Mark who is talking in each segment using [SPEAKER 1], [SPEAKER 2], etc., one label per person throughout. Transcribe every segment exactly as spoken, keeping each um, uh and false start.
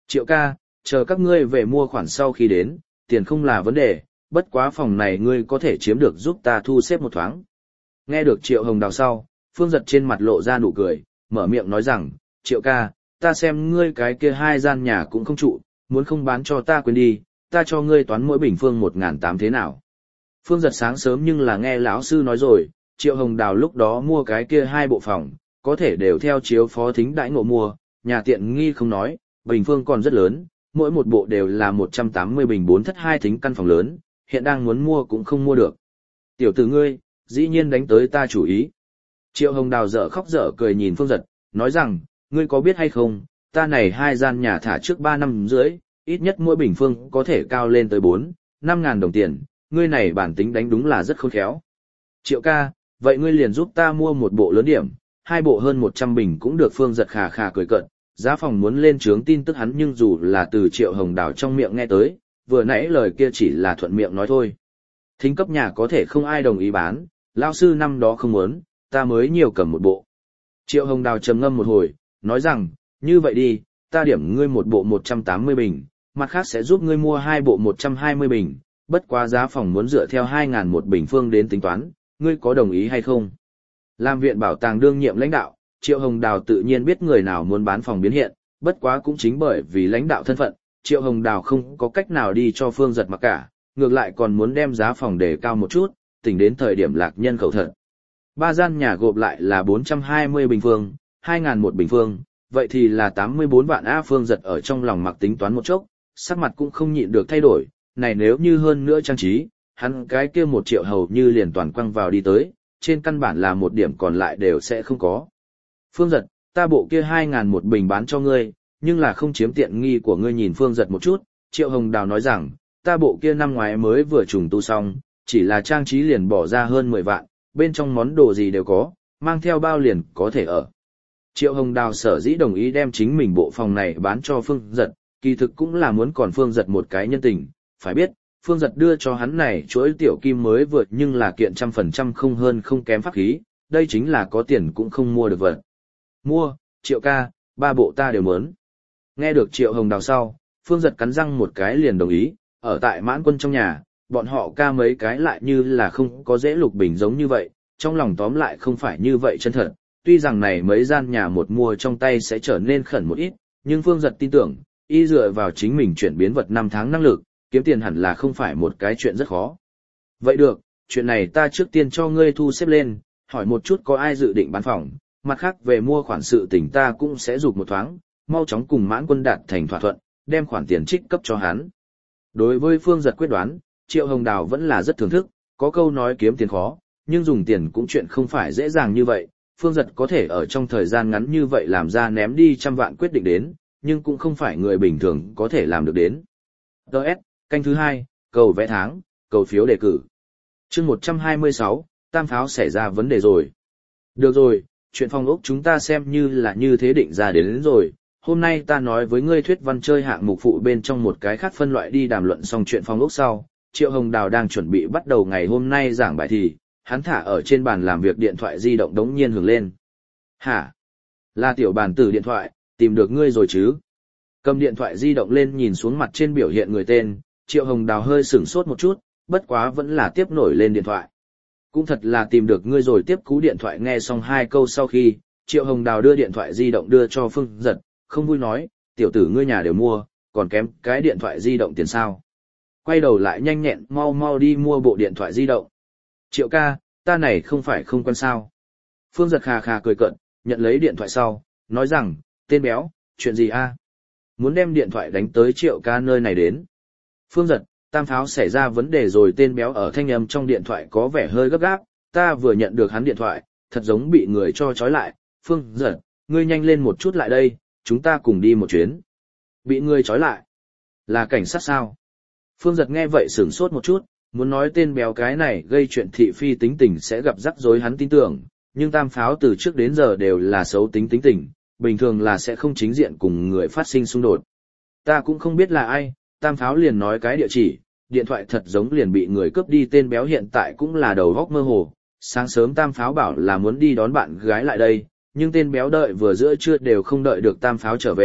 [SPEAKER 1] Triệu ca, chờ các ngươi về mua khoản sau khi đến, tiền không là vấn đề, bất quá phòng này ngươi có thể chiếm được giúp ta thu xếp một thoáng. Nghe được Triệu Hồng Đào sau, Phương Giật trên mặt lộ ra nụ cười, mở miệng nói rằng, Triệu ca, ta xem ngươi cái kia hai gian nhà cũng không trụ, muốn không bán cho ta quên đi, ta cho ngươi toán mỗi bình phương một ngàn tám thế nào. Phương Giật sáng sớm nhưng là nghe lão sư nói rồi, Triệu Hồng Đào lúc đó mua cái kia hai bộ phòng, có thể đều theo chiếu phó thính đãi ngộ mua, nhà tiện nghi không nói, bình phương còn rất lớn, mỗi một bộ đều là một trăm tám mươi bình bốn thất hai thính căn phòng lớn, hiện đang muốn mua cũng không mua được. Tiểu tử ngươi, dĩ nhiên đánh tới ta chủ ý. Triệu Hồng Đào dở khóc dở cười nhìn Phương Giật, nói rằng, ngươi có biết hay không, ta này hai gian nhà thả trước ba năm rưỡi, ít nhất mỗi bình phương có thể cao lên tới bốn, năm ngàn đồng tiền, ngươi này bản tính đánh đúng là rất khôn khéo. Triệu ca, vậy ngươi liền giúp ta mua một bộ lớn điểm, hai bộ hơn một trăm bình cũng được. Phương Giật khà khà cười cợt, giá phòng muốn lên trướng tin tức hắn nhưng dù là từ Triệu Hồng Đào trong miệng nghe tới, vừa nãy lời kia chỉ là thuận miệng nói thôi. Thính cấp nhà có thể không ai đồng ý bán, lão sư năm đó không muốn, ta mới nhiều cầm một bộ. Triệu Hồng Đào trầm ngâm một hồi, nói rằng, như vậy đi, ta điểm ngươi một bộ một trăm tám mươi bình, mặt khác sẽ giúp ngươi mua hai bộ một trăm hai mươi bình, bất quá giá phòng muốn dựa theo hai ngàn một bình phương đến tính toán, ngươi có đồng ý hay không? Làm viện bảo tàng đương nhiệm lãnh đạo, Triệu Hồng Đào tự nhiên biết người nào muốn bán phòng biến hiện, bất quá cũng chính bởi vì lãnh đạo thân phận, Triệu Hồng Đào không có cách nào đi cho Phương Giật mặc cả, ngược lại còn muốn đem giá phòng đề cao một chút, tỉnh đến thời điểm lạc nhân khẩu thật. Ba gian nhà gộp lại là bốn trăm hai mươi bình phương, hai ngàn một bình phương, vậy thì là tám mươi bốn vạn A. Phương Giật ở trong lòng mặc tính toán một chốc, sắc mặt cũng không nhịn được thay đổi, này nếu như hơn nữa trang trí, hắn cái kia một triệu hầu như liền toàn quăng vào đi tới, trên căn bản là một điểm còn lại đều sẽ không có. Phương Giật, ta bộ kia hai ngàn một bình bán cho ngươi, nhưng là không chiếm tiện nghi của ngươi. Nhìn Phương Giật một chút, Triệu Hồng Đào nói rằng, ta bộ kia năm ngoái mới vừa trùng tu xong, chỉ là trang trí liền bỏ ra hơn mười vạn, bên trong món đồ gì đều có, mang theo bao liền có thể ở. Triệu Hồng Đào sở dĩ đồng ý đem chính mình bộ phòng này bán cho Phương Giật, kỳ thực cũng là muốn còn Phương Giật một cái nhân tình, phải biết, Phương Giật đưa cho hắn này chuỗi tiểu kim mới vượt nhưng là kiện trăm phần trăm không hơn không kém pháp khí, đây chính là có tiền cũng không mua được vật. Mua, Triệu ca, ba bộ ta đều muốn. Nghe được Triệu Hồng Đào sau, Phương Giật cắn răng một cái liền đồng ý, ở tại Mãn Quân trong nhà, bọn họ ca mấy cái lại như là không có dễ lục bình giống như vậy, trong lòng tóm lại không phải như vậy chân thật, tuy rằng này mấy gian nhà một mua trong tay sẽ trở nên khẩn một ít, nhưng Phương Giật tin tưởng, y dựa vào chính mình chuyển biến vật năm tháng năng lực, kiếm tiền hẳn là không phải một cái chuyện rất khó. Vậy được, chuyện này ta trước tiên cho ngươi thu xếp lên, hỏi một chút có ai dự định bán phòng, mặt khác về mua khoản sự tình ta cũng sẽ dục một thoáng, mau chóng cùng Mãn Quân đạt thành thỏa thuận, đem khoản tiền trích cấp cho hắn. Đối với Phương Giật quyết đoán, Triệu Hồng Đào vẫn là rất thưởng thức, có câu nói kiếm tiền khó, nhưng dùng tiền cũng chuyện không phải dễ dàng như vậy. Phương Giật có thể ở trong thời gian ngắn như vậy làm ra ném đi trăm vạn quyết định đến, nhưng cũng không phải người bình thường có thể làm được đến. đê ét, canh thứ hai, cầu vẽ tháng, cầu phiếu đề cử. Chương một trăm hai mươi sáu, Tam Pháo xảy ra vấn đề rồi. Được rồi, chuyện phòng ốc chúng ta xem như là như thế định ra đến, đến rồi. Hôm nay ta nói với ngươi thuyết văn chơi hạng mục phụ bên trong một cái khác phân loại đi đàm luận xong chuyện phòng ốc sau. Triệu Hồng Đào đang chuẩn bị bắt đầu ngày hôm nay giảng bài thì, hắn thả ở trên bàn làm việc điện thoại di động đống nhiên hưởng lên. Hả? Là tiểu bàn tử điện thoại, tìm được ngươi rồi chứ? Cầm điện thoại di động lên nhìn xuống mặt trên biểu hiện người tên, Triệu Hồng Đào hơi sửng sốt một chút, bất quá vẫn là tiếp nổi lên điện thoại. Cũng thật là tìm được ngươi rồi. Tiếp cú điện thoại nghe xong hai câu sau khi, Triệu Hồng Đào đưa điện thoại di động đưa cho Phương Giật, không vui nói, tiểu tử ngươi nhà đều mua, còn kém cái điện thoại di động tiền sao? Quay đầu lại nhanh nhẹn mau mau đi mua bộ điện thoại di động. Triệu ca, ta này không phải không quen sao? Phương Giật khà khà cười cợt, nhận lấy điện thoại sau, nói rằng, tên béo, chuyện gì a? Muốn đem điện thoại đánh tới Triệu ca nơi này đến. Phương Giật, Tam Pháo xảy ra vấn đề rồi. Tên béo ở thanh âm trong điện thoại có vẻ hơi gấp gáp, ta vừa nhận được hắn điện thoại, thật giống bị người cho trói lại. Phương Giật, ngươi nhanh lên một chút lại đây, chúng ta cùng đi một chuyến. Bị người trói lại? Là cảnh sát sao? Phương Giật nghe vậy sửng sốt một chút, muốn nói tên béo cái này gây chuyện thị phi tính tình sẽ gặp rắc rối hắn tin tưởng, nhưng Tam Pháo từ trước đến giờ đều là xấu tính tính tình, bình thường là sẽ không chính diện cùng người phát sinh xung đột. Ta cũng không biết là ai, Tam Pháo liền nói cái địa chỉ, điện thoại thật giống liền bị người cướp đi. Tên béo hiện tại cũng là đầu góc mơ hồ, sáng sớm Tam Pháo bảo là muốn đi đón bạn gái lại đây, nhưng tên béo đợi vừa giữa trưa đều không đợi được Tam Pháo trở về,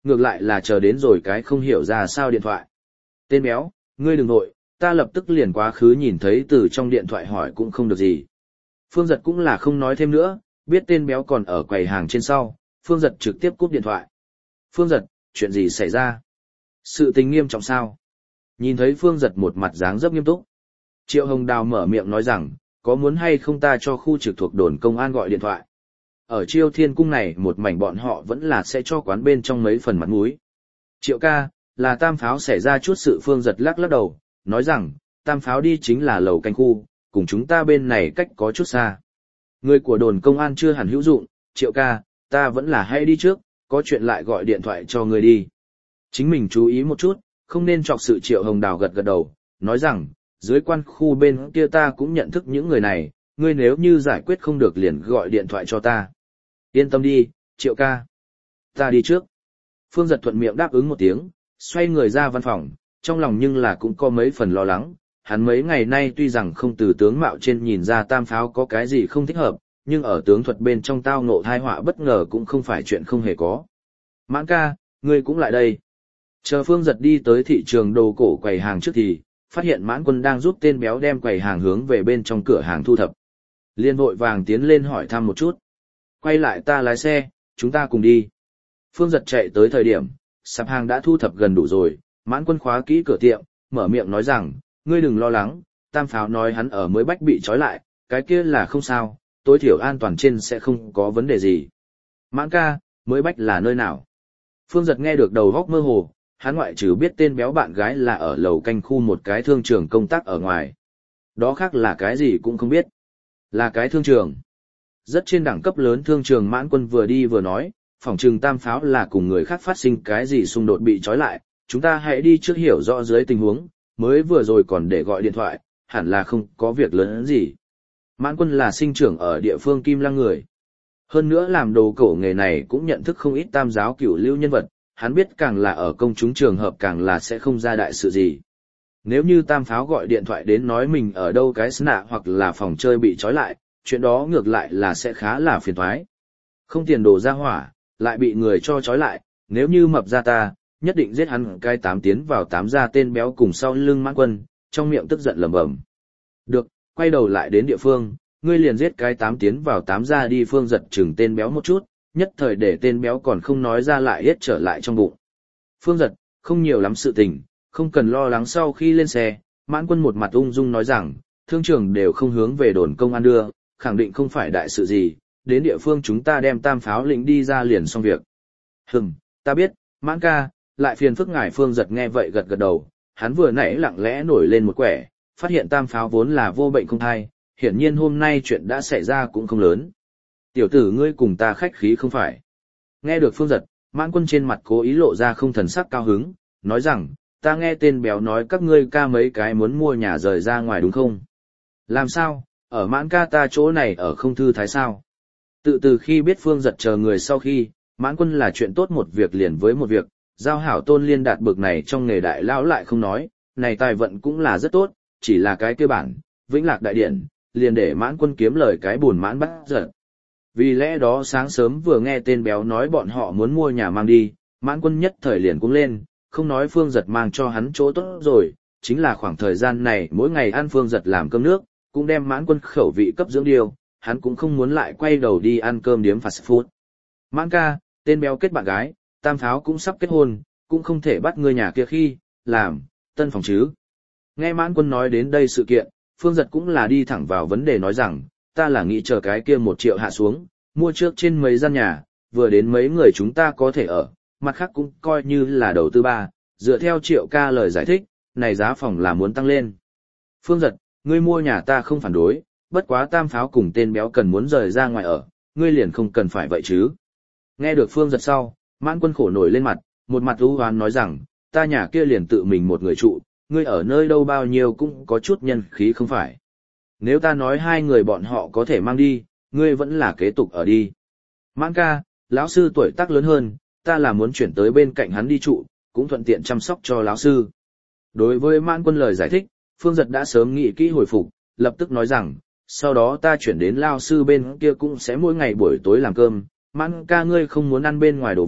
[SPEAKER 1] ngược lại là chờ đến rồi cái không hiểu ra sao điện thoại. Tên béo, ngươi đừng nội, ta lập tức liền quá khứ nhìn thấy từ trong điện thoại hỏi cũng không được gì. Phương Giật cũng là không nói thêm nữa, biết tên béo còn ở quầy hàng trên sau, Phương Giật trực tiếp cúp điện thoại. Phương Giật, chuyện gì xảy ra? Sự tình nghiêm trọng sao? Nhìn thấy Phương Giật một mặt dáng dấp nghiêm túc. Triệu Hồng Đào mở miệng nói rằng, có muốn hay không ta cho khu trực thuộc đồn công an gọi điện thoại? Ở Chiêu Thiên Cung này một mảnh bọn họ vẫn là sẽ cho quán bên trong mấy phần mặt mũi. Triệu ca, là Tam Pháo xảy ra chút sự. Phương Giật lắc lắc đầu, nói rằng, Tam Pháo đi chính là lầu canh khu, cùng chúng ta bên này cách có chút xa. Người của đồn công an chưa hẳn hữu dụng, Triệu ca, ta vẫn là hay đi trước, có chuyện lại gọi điện thoại cho người đi. Chính mình chú ý một chút, không nên chọc sự. Triệu Hồng Đào gật gật đầu, nói rằng, dưới quan khu bên kia ta cũng nhận thức những người này, ngươi nếu như giải quyết không được liền gọi điện thoại cho ta. Yên tâm đi, Triệu ca. Ta đi trước. Phương Giật thuận miệng đáp ứng một tiếng, xoay người ra văn phòng, trong lòng nhưng là cũng có mấy phần lo lắng. Hắn mấy ngày nay tuy rằng không từ tướng mạo trên nhìn ra Tam Pháo có cái gì không thích hợp, nhưng ở tướng thuật bên trong tao ngộ thai họa bất ngờ cũng không phải chuyện không hề có. Mãn ca, ngươi cũng lại đây. Chờ Phương Giật đi tới thị trường đồ cổ quầy hàng trước thì, phát hiện Mãn Quân đang giúp tên béo đem quầy hàng hướng về bên trong cửa hàng thu thập. Liên vội vàng tiến lên hỏi thăm một chút. Quay lại ta lái xe, chúng ta cùng đi. Phương Giật chạy tới thời điểm, sạp hàng đã thu thập gần đủ rồi, Mãn Quân khóa kỹ cửa tiệm, mở miệng nói rằng, ngươi đừng lo lắng, Tam Pháo nói hắn ở mới bách bị trói lại, cái kia là không sao, tối thiểu an toàn trên sẽ không có vấn đề gì. Mãn ca, mới bách là nơi nào? Phương Giật nghe được đầu góc mơ hồ, hắn ngoại trừ biết tên béo bạn gái là ở lầu canh khu một cái thương trường công tác ở ngoài. Đó khác là cái gì cũng không biết. Là cái thương trường. Rất trên đẳng cấp lớn thương trường. Mãn Quân vừa đi vừa nói, phỏng chừng Tam Pháo là cùng người khác phát sinh cái gì xung đột bị trói lại, chúng ta hãy đi trước hiểu rõ dưới tình huống, mới vừa rồi còn để gọi điện thoại, hẳn là không có việc lớn gì. Mãn Quân là sinh trưởng ở địa phương Kim Lăng người. Hơn nữa làm đồ cổ nghề này cũng nhận thức không ít tam giáo cửu lưu nhân vật, hắn biết càng là ở công chúng trường hợp càng là sẽ không ra đại sự gì. Nếu như Tam Pháo gọi điện thoại đến nói mình ở đâu cái sna hoặc là phòng chơi bị trói lại, chuyện đó ngược lại là sẽ khá là phiền toái. Không tiền đồ ra hỏa, lại bị người cho trói lại, nếu như mập ra ta, nhất định giết hắn cái tám tiến vào tám ra. Tên béo cùng sau lưng Mãn Quân, trong miệng tức giận lẩm bẩm. Được, quay đầu lại đến địa phương, ngươi liền giết cái tám tiến vào tám ra đi. Phương Giật chừng tên béo một chút, nhất thời để tên béo còn không nói ra lại hết trở lại trong bụng. Phương Giật, không nhiều lắm sự tình, không cần lo lắng. Sau khi lên xe, Mãn Quân một mặt ung dung nói rằng, thương trường đều không hướng về đồn công an đưa, khẳng định không phải đại sự gì, đến địa phương chúng ta đem Tam Pháo lĩnh đi ra liền xong việc. Hừm, ta biết, Mãn ca, lại phiền phức ngài. Phương Giật nghe vậy gật gật đầu, hắn vừa nãy lặng lẽ nổi lên một quẻ, phát hiện Tam Pháo vốn là vô bệnh không thai, hiển nhiên hôm nay chuyện đã xảy ra cũng không lớn. Tiểu tử ngươi cùng ta khách khí không phải. Nghe được Phương Giật, Mãn Quân trên mặt cố ý lộ ra không thần sắc cao hứng, nói rằng, ta nghe tên béo nói các ngươi ca mấy cái muốn mua nhà rời ra ngoài đúng không? Làm sao, ở Mãn ca ta chỗ này ở không thư thái sao? Tự từ khi biết Phương Giật chờ người sau khi, Mãn Quân là chuyện tốt một việc liền với một việc, giao hảo tôn liên đạt bực này trong nghề đại lão lại không nói, này tài vận cũng là rất tốt, chỉ là cái cơ bản, vĩnh lạc đại điển, liền để Mãn Quân kiếm lời cái buồn mãn bắt giật. Vì lẽ đó sáng sớm vừa nghe tên béo nói bọn họ muốn mua nhà mang đi, Mãn Quân nhất thời liền cũng lên, không nói Phương Giật mang cho hắn chỗ tốt rồi, chính là khoảng thời gian này mỗi ngày ăn Phương Giật làm cơm nước, cũng đem Mãn Quân khẩu vị cấp dưỡng điều, hắn cũng không muốn lại quay đầu đi ăn cơm điếm fast food. Mãn ca, tên béo kết bạn gái, Tam Pháo cũng sắp kết hôn, cũng không thể bắt người nhà kia khi, làm, tân phòng chứ. Nghe Mãn Quân nói đến đây sự kiện, Phương Giật cũng là đi thẳng vào vấn đề nói rằng, ta là nghĩ chờ cái kia một triệu hạ xuống, mua trước trên mấy gian nhà, vừa đến mấy người chúng ta có thể ở, mặt khác cũng coi như là đầu tư ba, dựa theo Triệu ca lời giải thích, này giá phòng là muốn tăng lên. Phương Giật, ngươi mua nhà ta không phản đối, bất quá Tam Pháo cùng tên béo cần muốn rời ra ngoài ở, ngươi liền không cần phải vậy chứ. Nghe được Phương Giật sau, Mãn Quân khổ nổi lên mặt, một mặt u hoán nói rằng, ta nhà kia liền tự mình một người trụ, ngươi ở nơi đâu bao nhiêu cũng có chút nhân khí không phải. Nếu ta nói hai người bọn họ có thể mang đi, ngươi vẫn là kế tục ở đi. Mãn ca, lão sư tuổi tác lớn hơn, ta là muốn chuyển tới bên cạnh hắn đi trụ, cũng thuận tiện chăm sóc cho lão sư. Đối với Mãn Quân lời giải thích, Phương Giật đã sớm nghĩ kỹ hồi phục, lập tức nói rằng, sau đó ta chuyển đến lão sư bên kia cũng sẽ mỗi ngày buổi tối làm cơm, Mãn ca ngươi không muốn ăn bên ngoài đồ vật,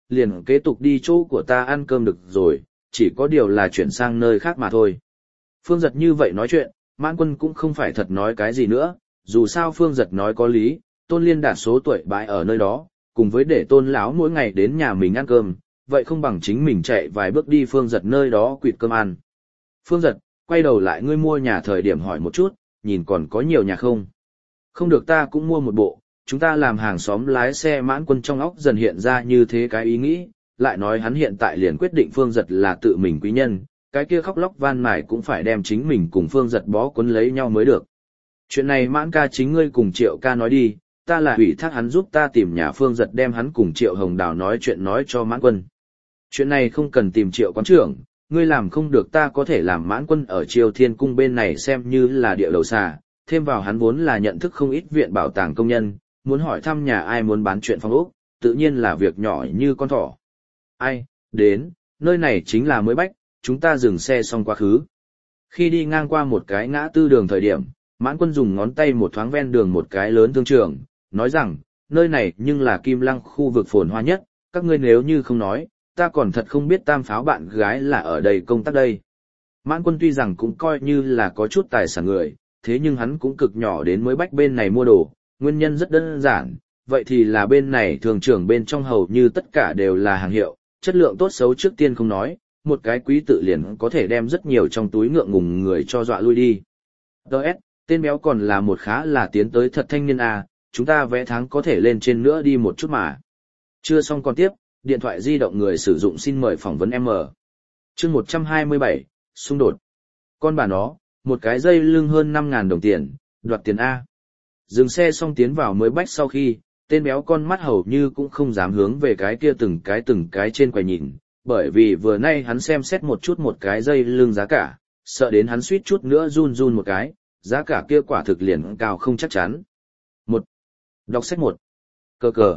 [SPEAKER 1] liền kế tục đi chỗ của ta ăn cơm được rồi, chỉ có điều là chuyển sang nơi khác mà thôi. Phương Giật như vậy nói chuyện, Mãn Quân cũng không phải thật nói cái gì nữa, dù sao Phương Giật nói có lý, Tôn Liên Đạt số tuổi bãi ở nơi đó, cùng với để Tôn lão mỗi ngày đến nhà mình ăn cơm, vậy không bằng chính mình chạy vài bước đi Phương Giật nơi đó quỵt cơm ăn. Phương Giật, quay đầu lại ngươi mua nhà thời điểm hỏi một chút, nhìn còn có nhiều nhà không? Không được ta cũng mua một bộ, chúng ta làm hàng xóm lái xe. Mãn Quân trong óc dần hiện ra như thế cái ý nghĩ, lại nói hắn hiện tại liền quyết định Phương Giật là tự mình quý nhân, cái kia khóc lóc van mài cũng phải đem chính mình cùng Phương Giật bó quấn lấy nhau mới được. Chuyện này Mãn ca chính ngươi cùng Triệu ca nói đi, ta là ủy thác hắn giúp ta tìm nhà. Phương Giật đem hắn cùng Triệu Hồng Đào nói chuyện nói cho Mãn Quân. Chuyện này không cần tìm Triệu quán trưởng, ngươi làm không được ta có thể làm. Mãn Quân ở Triều Thiên Cung bên này xem như là địa đầu xà, thêm vào hắn vốn là nhận thức không ít viện bảo tàng công nhân, muốn hỏi thăm nhà ai muốn bán chuyện phong ốc, tự nhiên là việc nhỏ như con thỏ. Ai, đến, nơi này chính là Mới Bách, chúng ta dừng xe xong quá khứ. Khi đi ngang qua một cái ngã tư đường thời điểm, Mãn Quân dùng ngón tay một thoáng ven đường một cái lớn thương trường, nói rằng, nơi này nhưng là Kim Lăng khu vực phồn hoa nhất, các ngươi nếu như không nói, ta còn thật không biết Tam Pháo bạn gái là ở đây công tác đây. Mãn Quân tuy rằng cũng coi như là có chút tài sản người, thế nhưng hắn cũng cực nhỏ đến Mới Bách bên này mua đồ, nguyên nhân rất đơn giản, vậy thì là bên này thường trưởng bên trong hầu như tất cả đều là hàng hiệu, chất lượng tốt xấu trước tiên không nói, một cái quý tự liền có thể đem rất nhiều trong túi ngượng ngùng người cho dọa lui đi. Đợt, tên béo còn là một khá là tiến tới thật thanh niên à, chúng ta vẽ tháng có thể lên trên nữa đi một chút mà. Chưa xong còn tiếp, điện thoại di động người sử dụng xin mời phỏng vấn M. Chương một trăm hai mươi bảy, xung đột. Con bà nó, một cái dây lưng hơn năm ngàn đồng tiền, đoạt tiền A. Dừng xe xong tiến vào Mới Bách sau khi, tên béo con mắt hầu như cũng không dám hướng về cái kia từng cái từng cái trên quầy nhìn, bởi vì vừa nay hắn xem xét một chút một cái dây lưng giá cả, sợ đến hắn suýt chút nữa run run một cái, giá cả kia quả thực liền cao không chắc chắn. Một. Đọc sách một. Cờ cờ.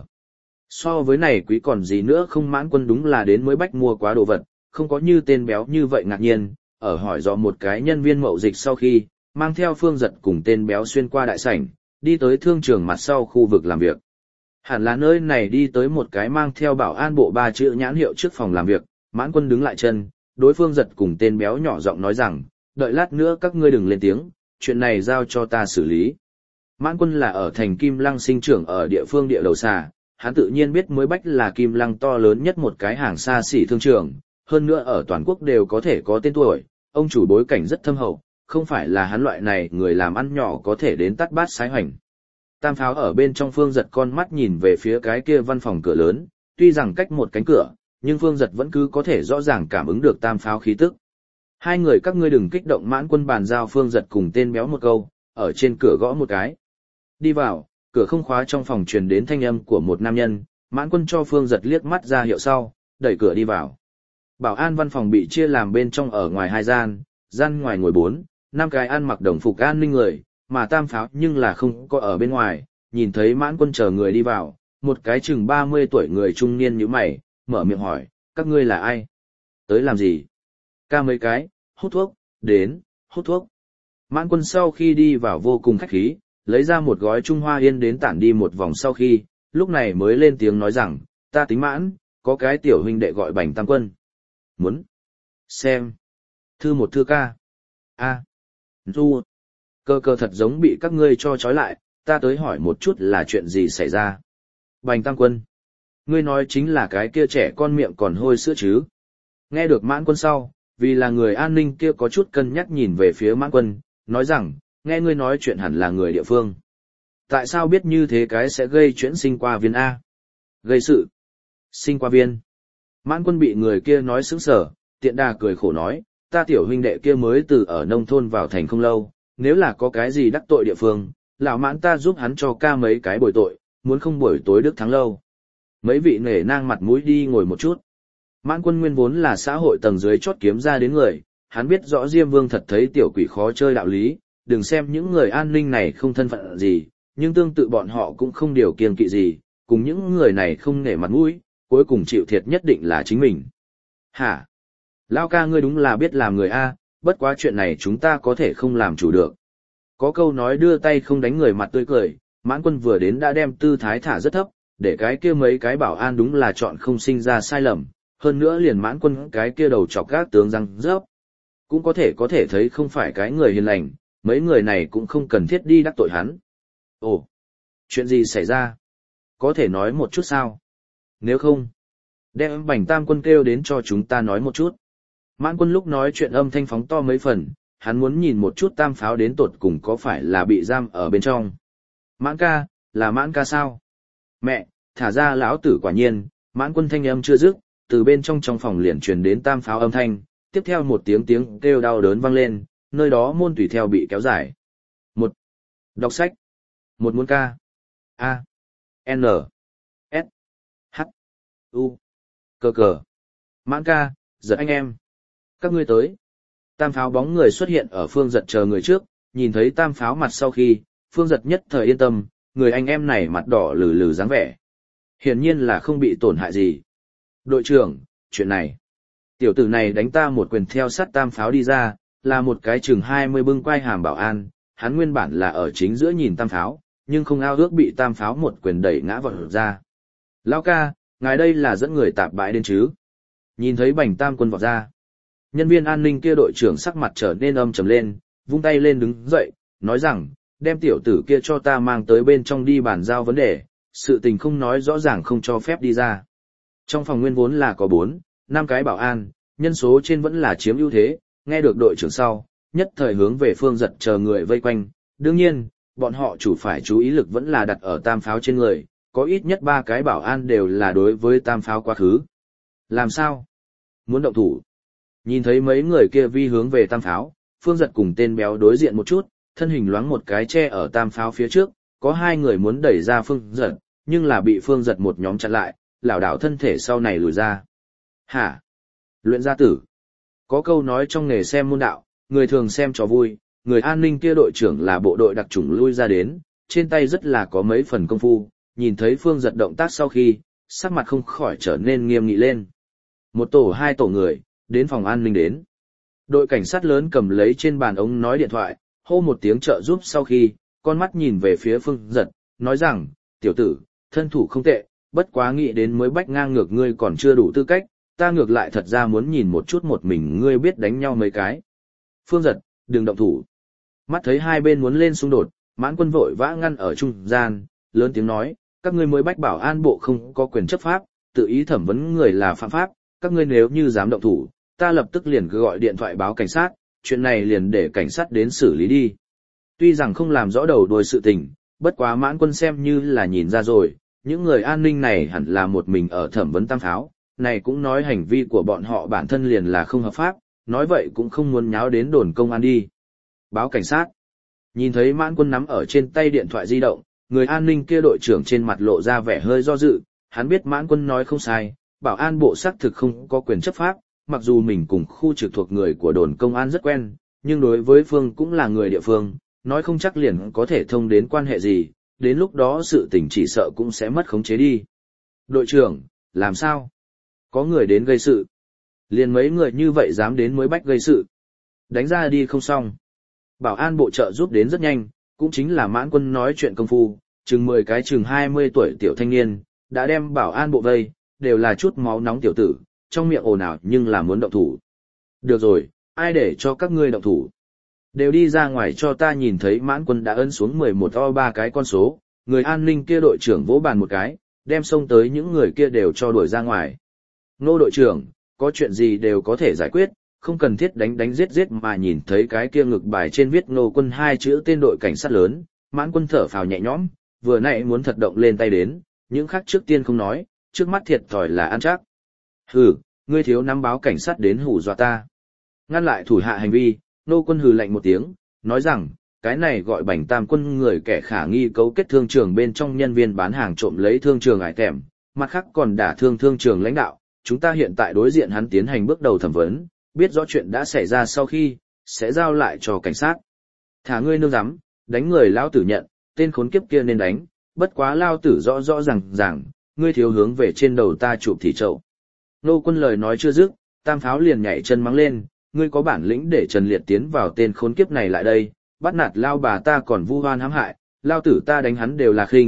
[SPEAKER 1] So với này quý còn gì nữa không. Mãn Quân đúng là đến Mới Bách mua quá đồ vật, không có như tên béo như vậy ngạc nhiên, ở hỏi dò một cái nhân viên mậu dịch sau khi, mang theo Phương Giật cùng tên béo xuyên qua đại sảnh, đi tới thương trường mặt sau khu vực làm việc. Hẳn là nơi này đi tới một cái mang theo bảo an bộ ba chữ nhãn hiệu trước phòng làm việc, Mãn Quân đứng lại chân, đối Phương Giật cùng tên béo nhỏ giọng nói rằng, đợi lát nữa các ngươi đừng lên tiếng, chuyện này giao cho ta xử lý. Mãn Quân là ở thành Kim Lăng sinh trưởng ở địa phương địa đầu xà, hắn tự nhiên biết Mới Bách là Kim Lăng to lớn nhất một cái hàng xa xỉ thương trường, hơn nữa ở toàn quốc đều có thể có tên tuổi, ông chủ bối cảnh rất thâm hậu, không phải là hắn loại này người làm ăn nhỏ có thể đến tắt bát sái hoành. Tam Pháo ở bên trong. Phương Giật con mắt nhìn về phía cái kia văn phòng cửa lớn, tuy rằng cách một cánh cửa, nhưng Phương Giật vẫn cứ có thể rõ ràng cảm ứng được Tam Pháo khí tức. Hai người các ngươi đừng kích động. Mãn Quân bàn giao Phương Giật cùng tên béo một câu, ở trên cửa gõ một cái. Đi vào, cửa không khóa, trong phòng truyền đến thanh âm của một nam nhân, Mãn Quân cho Phương Giật liếc mắt ra hiệu sau, đẩy cửa đi vào. Bảo an văn phòng bị chia làm bên trong ở ngoài hai gian, gian ngoài ngồi bốn, năm cái ăn mặc đồng phục an ninh người, mà Tam Pháo nhưng là không có ở bên ngoài. Nhìn thấy Mãn Quân chờ người đi vào, một cái chừng ba mươi tuổi người trung niên nhíu mày, mở miệng hỏi, các ngươi là ai? Tới làm gì? Ca mấy cái, hút thuốc, đến, hút thuốc. Mãn Quân sau khi đi vào vô cùng khách khí, lấy ra một gói Trung Hoa Yên đến tản đi một vòng sau khi, lúc này mới lên tiếng nói rằng, ta tính Mãn, có cái tiểu huynh đệ gọi Bành Tam Quân. Muốn xem thư một thư ca. A. Du. Cơ cơ thật giống bị các ngươi cho trói lại, ta tới hỏi một chút là chuyện gì xảy ra. Bành Tam Quân. Ngươi nói chính là cái kia trẻ con miệng còn hôi sữa chứ. Nghe được Mãn Quân sau, vì là người an ninh kia có chút cân nhắc nhìn về phía Mãn Quân, nói rằng, nghe ngươi nói chuyện hẳn là người địa phương. Tại sao biết như thế cái sẽ gây chuyện sinh qua viên A? Gây sự. Sinh qua viên. Mãn Quân bị người kia nói sững sờ, tiện đà cười khổ nói, ta tiểu huynh đệ kia mới từ ở nông thôn vào thành không lâu, nếu là có cái gì đắc tội địa phương, lão Mãn ta giúp hắn cho ca mấy cái bồi tội, muốn không buổi tối đức thắng lâu. Mấy vị nể nang mặt mũi đi ngồi một chút. Mãn Quân nguyên vốn là xã hội tầng dưới chót kiếm ra đến người, hắn biết rõ Diêm Vương thật thấy tiểu quỷ khó chơi đạo lý, đừng xem những người an ninh này không thân phận gì, nhưng tương tự bọn họ cũng không điều kiêng kỵ gì, cùng những người này không nể mặt mũi, cuối cùng chịu thiệt nhất định là chính mình. Hả? Lao ca ngươi đúng là biết làm người A, bất quá chuyện này chúng ta có thể không làm chủ được. Có câu nói đưa tay không đánh người mặt tươi cười, Mãn Quân vừa đến đã đem tư thái thả rất thấp, để cái kia mấy cái bảo an đúng là chọn không sinh ra sai lầm, hơn nữa liền Mãn Quân cái kia đầu chọc gác tướng răng rớp. Cũng có thể có thể thấy không phải cái người hiền lành, mấy người này cũng không cần thiết đi đắc tội hắn. Ồ, chuyện gì xảy ra? Có thể nói một chút sao? Nếu không, đem Bành Tam Quân kêu đến cho chúng ta nói một chút. Mãn Quân lúc nói chuyện âm thanh phóng to mấy phần, hắn muốn nhìn một chút Tam Pháo đến tột cùng có phải là bị giam ở bên trong. Mãn ca, là Mãn ca sao? Mẹ, thả ra lão tử quả nhiên, Mãn Quân thanh âm chưa dứt, từ bên trong trong phòng liền truyền đến Tam Pháo âm thanh, tiếp theo một tiếng tiếng kêu đau đớn vang lên, nơi đó môn tùy theo bị kéo dài. Một, đọc sách. Một muốn ca. A. N. S. H. U. Cờ cờ. Mãn ca, giật anh em. Các ngươi tới. Tam Pháo bóng người xuất hiện ở Phương Giật chờ người trước, nhìn thấy Tam Pháo mặt sau khi, Phương Giật nhất thời yên tâm, người anh em này mặt đỏ lừ lừ dáng vẻ. Hiển nhiên là không bị tổn hại gì. Đội trưởng, chuyện này. Tiểu tử này đánh ta một quyền theo sát Tam Pháo đi ra, là một cái chừng hai mươi bưng quai hàm bảo an, hắn nguyên bản là ở chính giữa nhìn Tam Pháo, nhưng không ao ước bị Tam Pháo một quyền đẩy ngã vọt ra. Lão ca, ngài đây là dẫn người tạp bãi đến chứ? Nhìn thấy Bành Tam Quân vọt ra. Nhân viên an ninh kia đội trưởng sắc mặt trở nên âm trầm lên, vung tay lên đứng dậy, nói rằng, đem tiểu tử kia cho ta mang tới bên trong đi bàn giao vấn đề, sự tình không nói rõ ràng không cho phép đi ra. Trong phòng nguyên vốn là có bốn, năm cái bảo an, nhân số trên vẫn là chiếm ưu thế, nghe được đội trưởng sau, nhất thời hướng về Phương Giật chờ người vây quanh, đương nhiên, bọn họ chủ phải chú ý lực vẫn là đặt ở Tam Pháo trên người, có ít nhất ba cái bảo an đều là đối với Tam Pháo quá khứ. Làm sao? Muốn động thủ? Nhìn thấy mấy người kia vi hướng về Tam Pháo, Phương Giật cùng tên béo đối diện một chút, thân hình loáng một cái che ở Tam Pháo phía trước, có hai người muốn đẩy ra Phương Giật, nhưng là bị Phương Giật một nhóm chặn lại, lảo đảo thân thể sau này lùi ra. Hả? Luyện gia tử. Có câu nói trong nghề xem môn đạo, người thường xem trò vui, người an ninh kia đội trưởng là bộ đội đặc chủng lui ra đến, trên tay rất là có mấy phần công phu, nhìn thấy Phương Giật động tác sau khi, sắc mặt không khỏi trở nên nghiêm nghị lên. Một tổ hai tổ người, đến phòng an ninh đến. Đội cảnh sát lớn cầm lấy trên bàn ống nói điện thoại, hô một tiếng trợ giúp sau khi, con mắt nhìn về phía Phương Giật, nói rằng, tiểu tử, thân thủ không tệ, bất quá nghĩ đến mới bách ngang ngược ngươi còn chưa đủ tư cách, ta ngược lại thật ra muốn nhìn một chút một mình ngươi biết đánh nhau mấy cái. Phương Giật, đừng động thủ. Mắt thấy hai bên muốn lên xung đột, Mãn Quân vội vã ngăn ở trung gian, lớn tiếng nói, các ngươi mới bách bảo an bộ không có quyền chấp pháp, tự ý thẩm vấn người là phạm pháp, các ngươi nếu như dám động thủ, ta lập tức liền gọi điện thoại báo cảnh sát, chuyện này liền để cảnh sát đến xử lý đi. Tuy rằng không làm rõ đầu đuôi sự tình, bất quá Mãn Quân xem như là nhìn ra rồi, những người an ninh này hẳn là một mình ở thẩm vấn Tam Pháo, này cũng nói hành vi của bọn họ bản thân liền là không hợp pháp, nói vậy cũng không muốn nháo đến đồn công an đi. Báo cảnh sát. Nhìn thấy Mãn Quân nắm ở trên tay điện thoại di động, người an ninh kia đội trưởng trên mặt lộ ra vẻ hơi do dự, hắn biết Mãn Quân nói không sai, bảo an bộ xác thực không có quyền chấp pháp, mặc dù mình cùng khu trực thuộc người của đồn công an rất quen, nhưng đối với Phương cũng là người địa phương, nói không chắc liền có thể thông đến quan hệ gì, đến lúc đó sự tình chỉ sợ cũng sẽ mất khống chế đi. Đội trưởng, làm sao? Có người đến gây sự. Liền mấy người như vậy dám đến mới bách gây sự. Đánh ra đi không xong. Bảo an bộ trợ giúp đến rất nhanh, cũng chính là Mãn Quân nói chuyện công phu, chừng mười cái chừng hai mươi tuổi tiểu thanh niên, đã đem bảo an bộ vây, đều là chút máu nóng tiểu tử, trong miệng ồn ào nhưng là muốn động thủ. Được rồi, ai để cho các ngươi động thủ. Đều đi ra ngoài cho ta nhìn thấy Mãn Quân đã ấn xuống mười một o ba cái con số, người an ninh kia đội trưởng vỗ bàn một cái, đem xông tới những người kia đều cho đuổi ra ngoài. Nô đội trưởng, có chuyện gì đều có thể giải quyết, không cần thiết đánh đánh giết giết mà nhìn thấy cái kia ngực bài trên viết Nô Quân hai chữ tên đội cảnh sát lớn, Mãn Quân thở phào nhẹ nhõm, vừa nãy muốn thật động lên tay đến, những khác trước tiên không nói, trước mắt thiệt thòi là ăn chắc. Hừ, ngươi thiếu nắm báo cảnh sát đến hù dọa ta. Ngăn lại thủ hạ hành vi, Nô Quân hừ lạnh một tiếng, nói rằng, cái này gọi Bành Tam Quân người kẻ khả nghi cấu kết thương trường bên trong nhân viên bán hàng trộm lấy thương trường ải tèm, mặt khác còn đả thương thương trường lãnh đạo, chúng ta hiện tại đối diện hắn tiến hành bước đầu thẩm vấn, biết rõ chuyện đã xảy ra sau khi, sẽ giao lại cho cảnh sát. Thả ngươi nương dám, đánh người lao tử nhận, tên khốn kiếp kia nên đánh, bất quá lao tử rõ rõ ràng ràng, ngươi thiếu hướng về trên đầu ta chụp thì trậu. Nô Quân lời nói chưa dứt, Tam Pháo liền nhảy chân mắng lên, ngươi có bản lĩnh để Trần Liệt tiến vào tên khốn kiếp này lại đây, bắt nạt lao bà ta còn vu oan hãm hại, lao tử ta đánh hắn đều là khinh,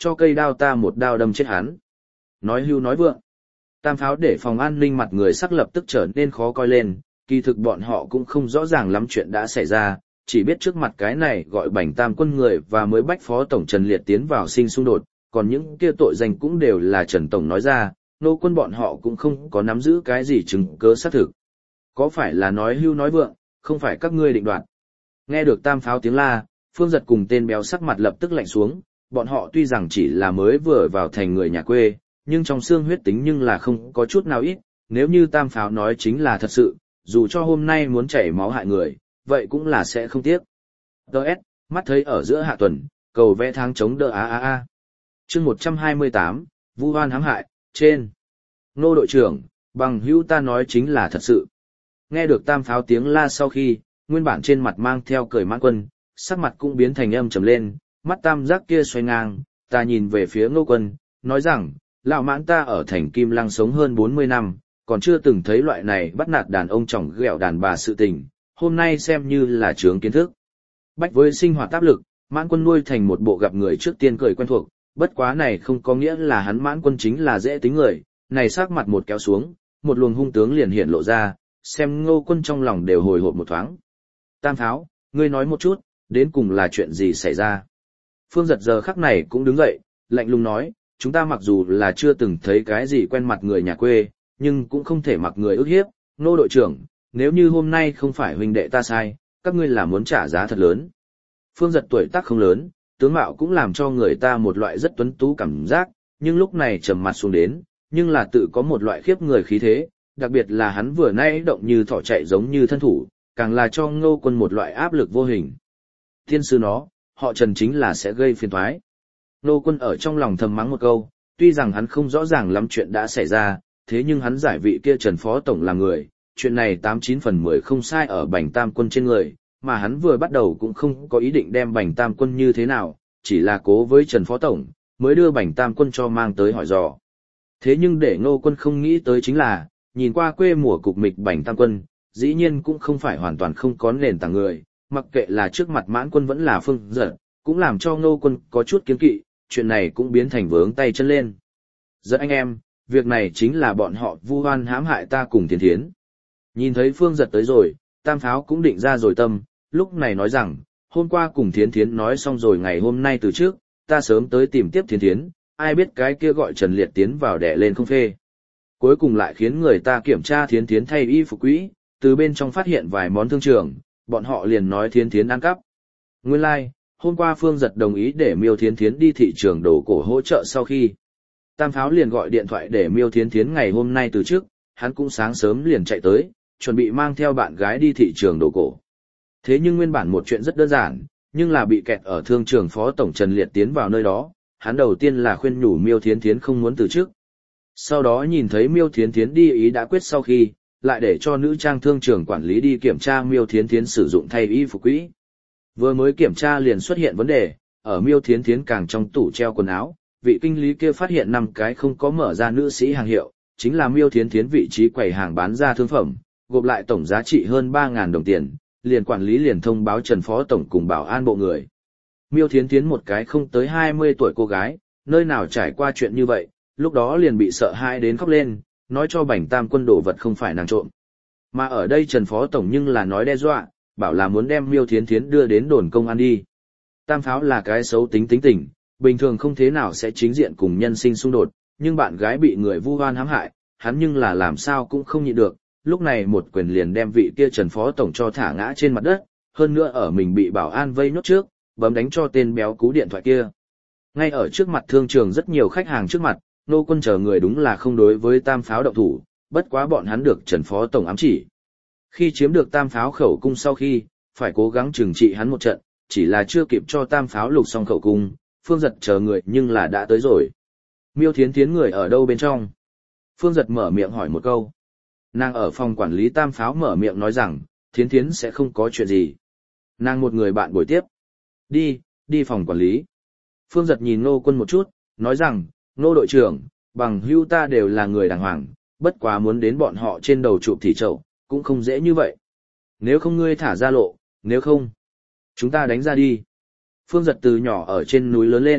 [SPEAKER 1] cho cây đao ta một đao đâm chết hắn. Nói hưu nói vượng. Tam pháo để phòng an ninh mặt người sắc lập tức trở nên khó coi lên, kỳ thực bọn họ cũng không rõ ràng lắm chuyện đã xảy ra, chỉ biết trước mặt cái này gọi Bành Tam quân người và mới bách phó tổng Trần Liệt tiến vào sinh xung đột, còn những kia tội danh cũng đều là Trần Tổng nói ra, nô quân bọn họ cũng không có nắm giữ cái gì chứng cứ xác thực. Có phải là nói hưu nói vượng, không phải các ngươi định đoạt. Nghe được Tam pháo tiếng la, Phương Giật cùng tên béo sắc mặt lập tức lạnh xuống, bọn họ tuy rằng chỉ là mới vừa vào thành người nhà quê, nhưng trong xương huyết tính nhưng là không có chút nào ít, nếu như Tam pháo nói chính là thật sự, dù cho hôm nay muốn chảy máu hại người, vậy cũng là sẽ không tiếc. Đợt, mắt thấy ở giữa hạ tuần, cầu vẽ tháng chống đỡ a a a. Chương một trăm hai mươi tám, Vu Hoan hãm hại, trên. Nô đội trưởng, bằng hữu ta nói chính là thật sự. Nghe được Tam pháo tiếng la sau khi, nguyên bản trên mặt mang theo cười mãn quân, sắc mặt cũng biến thành âm trầm lên, mắt tam giác kia xoay ngang, ta nhìn về phía Ngô Quân, nói rằng, lão mãn ta ở thành Kim Lăng sống hơn bốn mươi năm, còn chưa từng thấy loại này bắt nạt đàn ông chồng ghẹo đàn bà sự tình, hôm nay xem như là chướng kiến thức. Bách với sinh hoạt áp lực, mãn quân nuôi thành một bộ gặp người trước tiên cười quen thuộc, bất quá này không có nghĩa là hắn mãn quân chính là dễ tính người, này sắc mặt một kéo xuống, một luồng hung tướng liền hiện lộ ra, xem Ngô Quân trong lòng đều hồi hộp một thoáng. Tam pháo, ngươi nói một chút, đến cùng là chuyện gì xảy ra? Phương Giật giờ khắc này cũng đứng dậy, lạnh lùng nói, chúng ta mặc dù là chưa từng thấy cái gì quen mặt người nhà quê, nhưng cũng không thể mặc người ức hiếp. Nô đội trưởng, nếu như hôm nay không phải huynh đệ ta sai, các ngươi là muốn trả giá thật lớn. Phương Giật tuổi tác không lớn, tướng mạo cũng làm cho người ta một loại rất tuấn tú cảm giác, nhưng lúc này trầm mặt xuống đến, nhưng là tự có một loại khiếp người khí thế, đặc biệt là hắn vừa nay động như thỏ chạy giống như thân thủ, càng là cho Ngô Quân một loại áp lực vô hình. Thiên sư nó, họ Trần chính là sẽ gây phiền toái. Ngô Quân ở trong lòng thầm mắng một câu, tuy rằng hắn không rõ ràng lắm chuyện đã xảy ra, thế nhưng hắn giải vị kia Trần Phó Tổng là người, chuyện này tám chín phần mười không sai ở Bành Tam quân trên người, mà hắn vừa bắt đầu cũng không có ý định đem Bành Tam quân như thế nào, chỉ là cố với Trần Phó Tổng, mới đưa Bành Tam quân cho mang tới hỏi dò. Thế nhưng để Ngô Quân không nghĩ tới chính là, nhìn qua quê mùa cục mịch Bành Tam quân, dĩ nhiên cũng không phải hoàn toàn không có nền tảng người, mặc kệ là trước mặt mãn quân vẫn là Phương Giật, cũng làm cho Ngô Quân có chút kiêng kỵ, chuyện này cũng biến thành vướng tay chân lên. Giật anh em, việc này chính là bọn họ vu oan hãm hại ta cùng Thiến Thiến. Nhìn thấy Phương Giật tới rồi, Tam pháo cũng định ra rồi tâm, lúc này nói rằng, hôm qua cùng Thiến Thiến nói xong rồi ngày hôm nay từ trước, ta sớm tới tìm tiếp Thiến Thiến, ai biết cái kia gọi Trần Liệt tiến vào đẻ lên không phê. Cuối cùng lại khiến người ta kiểm tra Thiến Thiến thay y phục quỹ, từ bên trong phát hiện vài món thương trường, bọn họ liền nói Thiến Thiến ăn cắp. Nguyên lai, like, hôm qua Phương Giật đồng ý để Miêu Thiến Thiến đi thị trường đồ cổ hỗ trợ sau khi. Tam pháo liền gọi điện thoại để Miêu Thiến Thiến ngày hôm nay từ trước, hắn cũng sáng sớm liền chạy tới, chuẩn bị mang theo bạn gái đi thị trường đồ cổ. Thế nhưng nguyên bản một chuyện rất đơn giản, nhưng là bị kẹt ở thương trường Phó Tổng Trần Liệt tiến vào nơi đó, hắn đầu tiên là khuyên nhủ Miêu Thiến Thiến không muốn từ trước. Sau đó nhìn thấy Miêu Thiến Thiến đi ý đã quyết sau khi, lại để cho nữ trang thương trường quản lý đi kiểm tra Miêu Thiến Thiến sử dụng thay y phục quỹ. Vừa mới kiểm tra liền xuất hiện vấn đề, ở Miêu Thiến Thiến càng trong tủ treo quần áo, vị kinh lý kia phát hiện năm cái không có mở ra nữ sĩ hàng hiệu, chính là Miêu Thiến Thiến vị trí quầy hàng bán ra thương phẩm, gộp lại tổng giá trị hơn ba nghìn đồng tiền, liền quản lý liền thông báo Trần Phó Tổng cùng bảo an bộ người. Miêu Thiến Thiến một cái không tới hai mươi tuổi cô gái, nơi nào trải qua chuyện như vậy, lúc đó liền bị sợ hãi đến khóc lên, nói cho Bành Tam quân đồ vật không phải nàng trộm. Mà ở đây Trần Phó Tổng nhưng là nói đe dọa, bảo là muốn đem Miêu Thiến Thiến đưa đến đồn công an đi. Tam pháo là cái xấu tính tính tình, bình thường không thế nào sẽ chính diện cùng nhân sinh xung đột, nhưng bạn gái bị người vu oan hãm hại, hắn nhưng là làm sao cũng không nhịn được, lúc này một quyền liền đem vị kia Trần Phó Tổng cho thả ngã trên mặt đất, hơn nữa ở mình bị bảo an vây nhốt trước, bấm đánh cho tên béo cú điện thoại kia. Ngay ở trước mặt thương trường rất nhiều khách hàng trước mặt, Nô Quân chờ người đúng là không đối với Tam pháo động thủ, bất quá bọn hắn được Trần Phó Tổng ám chỉ. Khi chiếm được Tam pháo khẩu cung sau khi, phải cố gắng trừng trị hắn một trận, chỉ là chưa kịp cho Tam pháo lục xong khẩu cung, Phương Giật chờ người nhưng là đã tới rồi. Miêu Thiến Thiến người ở đâu bên trong? Phương Giật mở miệng hỏi một câu. Nàng ở phòng quản lý Tam pháo mở miệng nói rằng, Thiến Thiến sẽ không có chuyện gì. Nàng một người bạn buổi tiếp. Đi, đi phòng quản lý. Phương Giật nhìn Nô Quân một chút, nói rằng, Nô đội trưởng, bằng hữu ta đều là người đàng hoàng, bất quá muốn đến bọn họ trên đầu chụp thì chậu, cũng không dễ như vậy. Nếu không ngươi thả ra lộ, nếu không, chúng ta đánh ra đi. Phương Giật từ nhỏ ở trên núi lớn lên,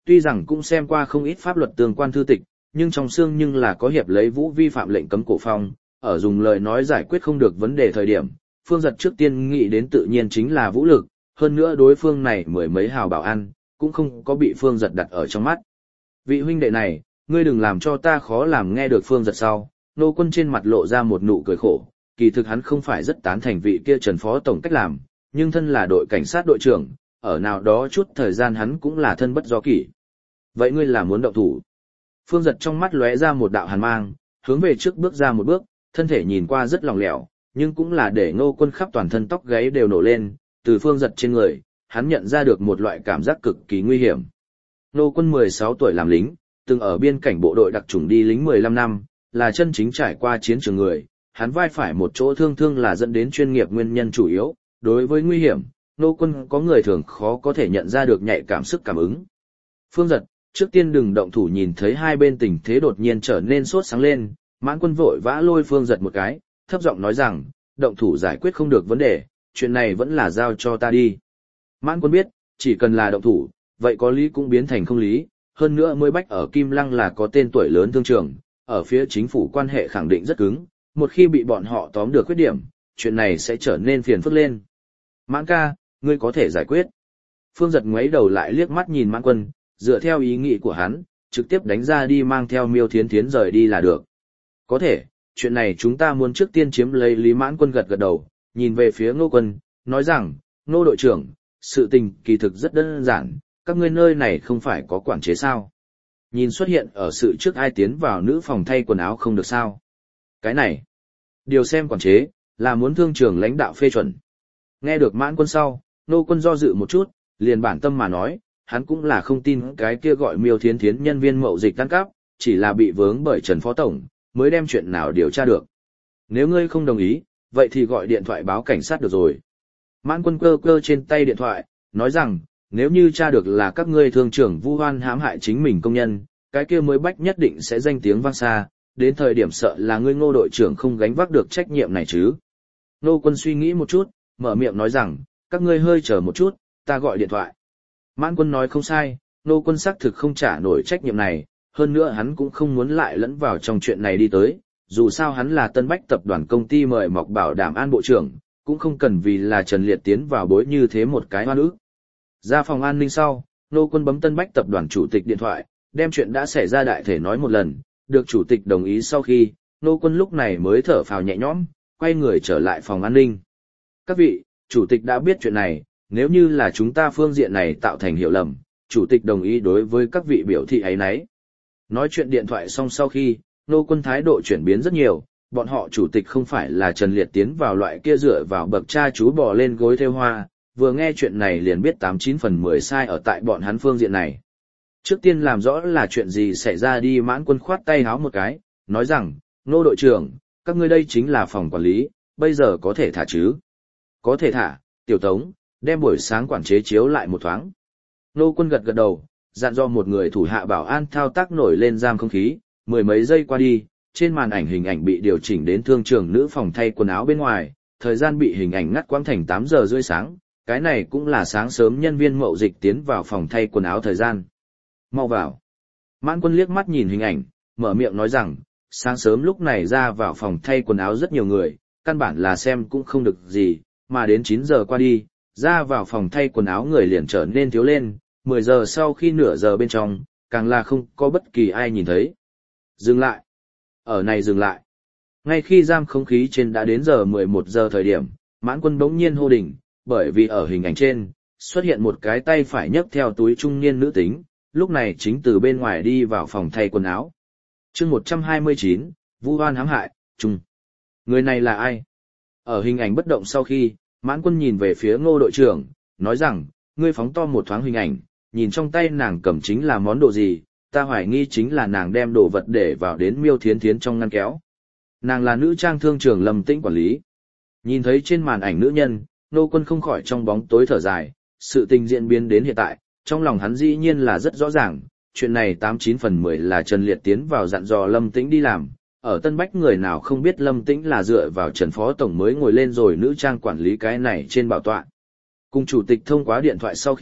[SPEAKER 1] tuy rằng cũng xem qua không ít pháp luật tương quan thư tịch, nhưng trong xương nhưng là có hiệp lấy vũ vi phạm lệnh cấm cổ phong, ở dùng lời nói giải quyết không được vấn đề thời điểm, Phương Giật trước tiên nghĩ đến tự nhiên chính là vũ lực, hơn nữa đối phương này mười mấy hào bảo an, cũng không có bị Phương Giật đặt ở trong mắt. Vị huynh đệ này, ngươi đừng làm cho ta khó làm. Nghe được Phương Giật sau, Nô Quân trên mặt lộ ra một nụ cười khổ, kỳ thực hắn không phải rất tán thành vị kia Trần Phó Tổng cách làm, nhưng thân là đội cảnh sát đội trưởng, ở nào đó chút thời gian hắn cũng là thân bất do kỷ. Vậy ngươi là muốn động thủ? Phương Giật trong mắt lóe ra một đạo hàn mang, hướng về trước bước ra một bước, thân thể nhìn qua rất lỏng lẻo, nhưng cũng là để Ngô Quân khắp toàn thân tóc gáy đều nổ lên, từ Phương Giật trên người, hắn nhận ra được một loại cảm giác cực kỳ nguy hiểm. Ngô Quân mười sáu tuổi làm lính, từng ở biên cảnh bộ đội đặc chủng đi lính mười lăm năm, là chân chính trải qua chiến trường người, hắn vai phải một chỗ thương thương là dẫn đến chuyên nghiệp nguyên nhân chủ yếu, đối với nguy hiểm, Ngô Quân có người thường khó có thể nhận ra được nhạy cảm sức cảm ứng. Phương Giật, trước tiên đừng động thủ. Nhìn thấy hai bên tình thế đột nhiên trở nên sốt sáng lên, Mãn Quân vội vã lôi Phương Giật một cái, thấp giọng nói rằng, động thủ giải quyết không được vấn đề, chuyện này vẫn là giao cho ta đi. Mãn Quân biết, chỉ cần là động thủ, vậy có lý cũng biến thành không lý, hơn nữa mới bách ở Kim Lăng là có tên tuổi lớn thương trường, ở phía chính phủ quan hệ khẳng định rất cứng, một khi bị bọn họ tóm được khuyết điểm, chuyện này sẽ trở nên phiền phức lên. Mãn ca, ngươi có thể giải quyết. Phương Giật ngoáy đầu lại liếc mắt nhìn Mãn Quân, dựa theo ý nghĩ của hắn, trực tiếp đánh ra đi mang theo Miêu Thiến Thiến rời đi là được. Có thể, chuyện này chúng ta muốn trước tiên chiếm lấy. Lý Mãn Quân gật gật đầu, nhìn về phía Ngô Quân, nói rằng, Ngô đội trưởng, sự tình kỳ thực rất đơn giản, các ngươi nơi này không phải có quản chế sao? Nhìn xuất hiện ở sự trước ai tiến vào nữ phòng thay quần áo không được sao? Cái này, điều xem quản chế, là muốn thương trường lãnh đạo phê chuẩn. Nghe được Mãn Quân sau, Ngô Quân do dự một chút, liền bản tâm mà nói, hắn cũng là không tin cái kia gọi Miêu Thiến Thiến nhân viên mậu dịch tan cắp, chỉ là bị vướng bởi Trần Phó Tổng, mới đem chuyện nào điều tra được. Nếu ngươi không đồng ý, vậy thì gọi điện thoại báo cảnh sát được rồi. Mãn Quân cơ cơ trên tay điện thoại, nói rằng, nếu như tra được là các ngươi thương trưởng vu oan hãm hại chính mình công nhân, cái kia mới bách nhất định sẽ danh tiếng vang xa, đến thời điểm sợ là ngươi Ngô đội trưởng không gánh vác được trách nhiệm này chứ. Ngô Quân suy nghĩ một chút, mở miệng nói rằng, các ngươi hơi chờ một chút, ta gọi điện thoại. Mãn Quân nói không sai, Ngô Quân xác thực không trả nổi trách nhiệm này, hơn nữa hắn cũng không muốn lại lẫn vào trong chuyện này đi tới, dù sao hắn là Tân Bách tập đoàn công ty mời mọc bảo đảm an bộ trưởng, cũng không cần vì là Trần Liệt tiến vào bối như thế một cái oan ức. Ra phòng an ninh sau, Ngô Quân bấm Tân Bách tập đoàn chủ tịch điện thoại, đem chuyện đã xảy ra đại thể nói một lần, được chủ tịch đồng ý sau khi, Ngô Quân lúc này mới thở phào nhẹ nhõm, quay người trở lại phòng an ninh. Các vị, chủ tịch đã biết chuyện này, nếu như là chúng ta phương diện này tạo thành hiểu lầm, chủ tịch đồng ý đối với các vị biểu thị ấy nấy. Nói chuyện điện thoại xong sau khi, Ngô Quân thái độ chuyển biến rất nhiều, bọn họ chủ tịch không phải là Trần Liệt tiến vào loại kia dựa vào bậc cha chú bò lên gối theo hoa, vừa nghe chuyện này liền biết tám chín phần mười sai ở tại bọn hắn phương diện này. Trước tiên làm rõ là chuyện gì xảy ra đi. Mãn Quân khoát tay háo một cái, nói rằng, Ngô đội trưởng, các ngươi đây chính là phòng quản lý, bây giờ có thể thả chứ? Có thể thả, Tiểu Tống, đem buổi sáng quản chế chiếu lại một thoáng. Ngô Quân gật gật đầu, dặn dò một người thủ hạ bảo an thao tác nổi lên giam không khí, mười mấy giây qua đi, trên màn ảnh hình ảnh bị điều chỉnh đến thương trường nữ phòng thay quần áo bên ngoài, thời gian bị hình ảnh ngắt quãng thành tám giờ rưỡi sáng, cái này cũng là sáng sớm nhân viên mậu dịch tiến vào phòng thay quần áo thời gian. Mau vào. Mãn Quân liếc mắt nhìn hình ảnh, mở miệng nói rằng, sáng sớm lúc này ra vào phòng thay quần áo rất nhiều người, căn bản là xem cũng không được gì, mà đến chín giờ qua đi, ra vào phòng thay quần áo người liền trở nên thiếu lên, mười giờ sau khi nửa giờ bên trong, càng là không có bất kỳ ai nhìn thấy. Dừng lại. Ở này dừng lại. Ngay khi giam không khí trên đã đến giờ mười một giờ thời điểm, Mãn Quân bỗng nhiên hô đình, bởi vì ở hình ảnh trên, xuất hiện một cái tay phải nhấc theo túi trung niên nữ tính, lúc này chính từ bên ngoài đi vào phòng thay quần áo. Chương một trăm hai mươi chín, vu oan hãm hại, trung. Người này là ai? Ở hình ảnh bất động sau khi, Mãn Quân nhìn về phía Ngô đội trưởng, nói rằng, ngươi phóng to một thoáng hình ảnh, nhìn trong tay nàng cầm chính là món đồ gì, ta hoài nghi chính là nàng đem đồ vật để vào đến Miêu Thiến Thiến trong ngăn kéo. Nàng là nữ trang thương trường Lâm Tĩnh quản lý. Nhìn thấy trên màn ảnh nữ nhân, Ngô Quân không khỏi trong bóng tối thở dài, sự tình diễn biến đến hiện tại, trong lòng hắn dĩ nhiên là rất rõ ràng, chuyện này tám chín phần mười là Trần Liệt tiến vào dặn dò Lâm Tĩnh đi làm, ở Tân Bách người nào không biết Lâm Tĩnh là dựa vào Trần Phó Tổng mới ngồi lên rồi nữ trang quản lý cái này trên bảo tọa. Cùng chủ tịch thông qua điện thoại sau khi,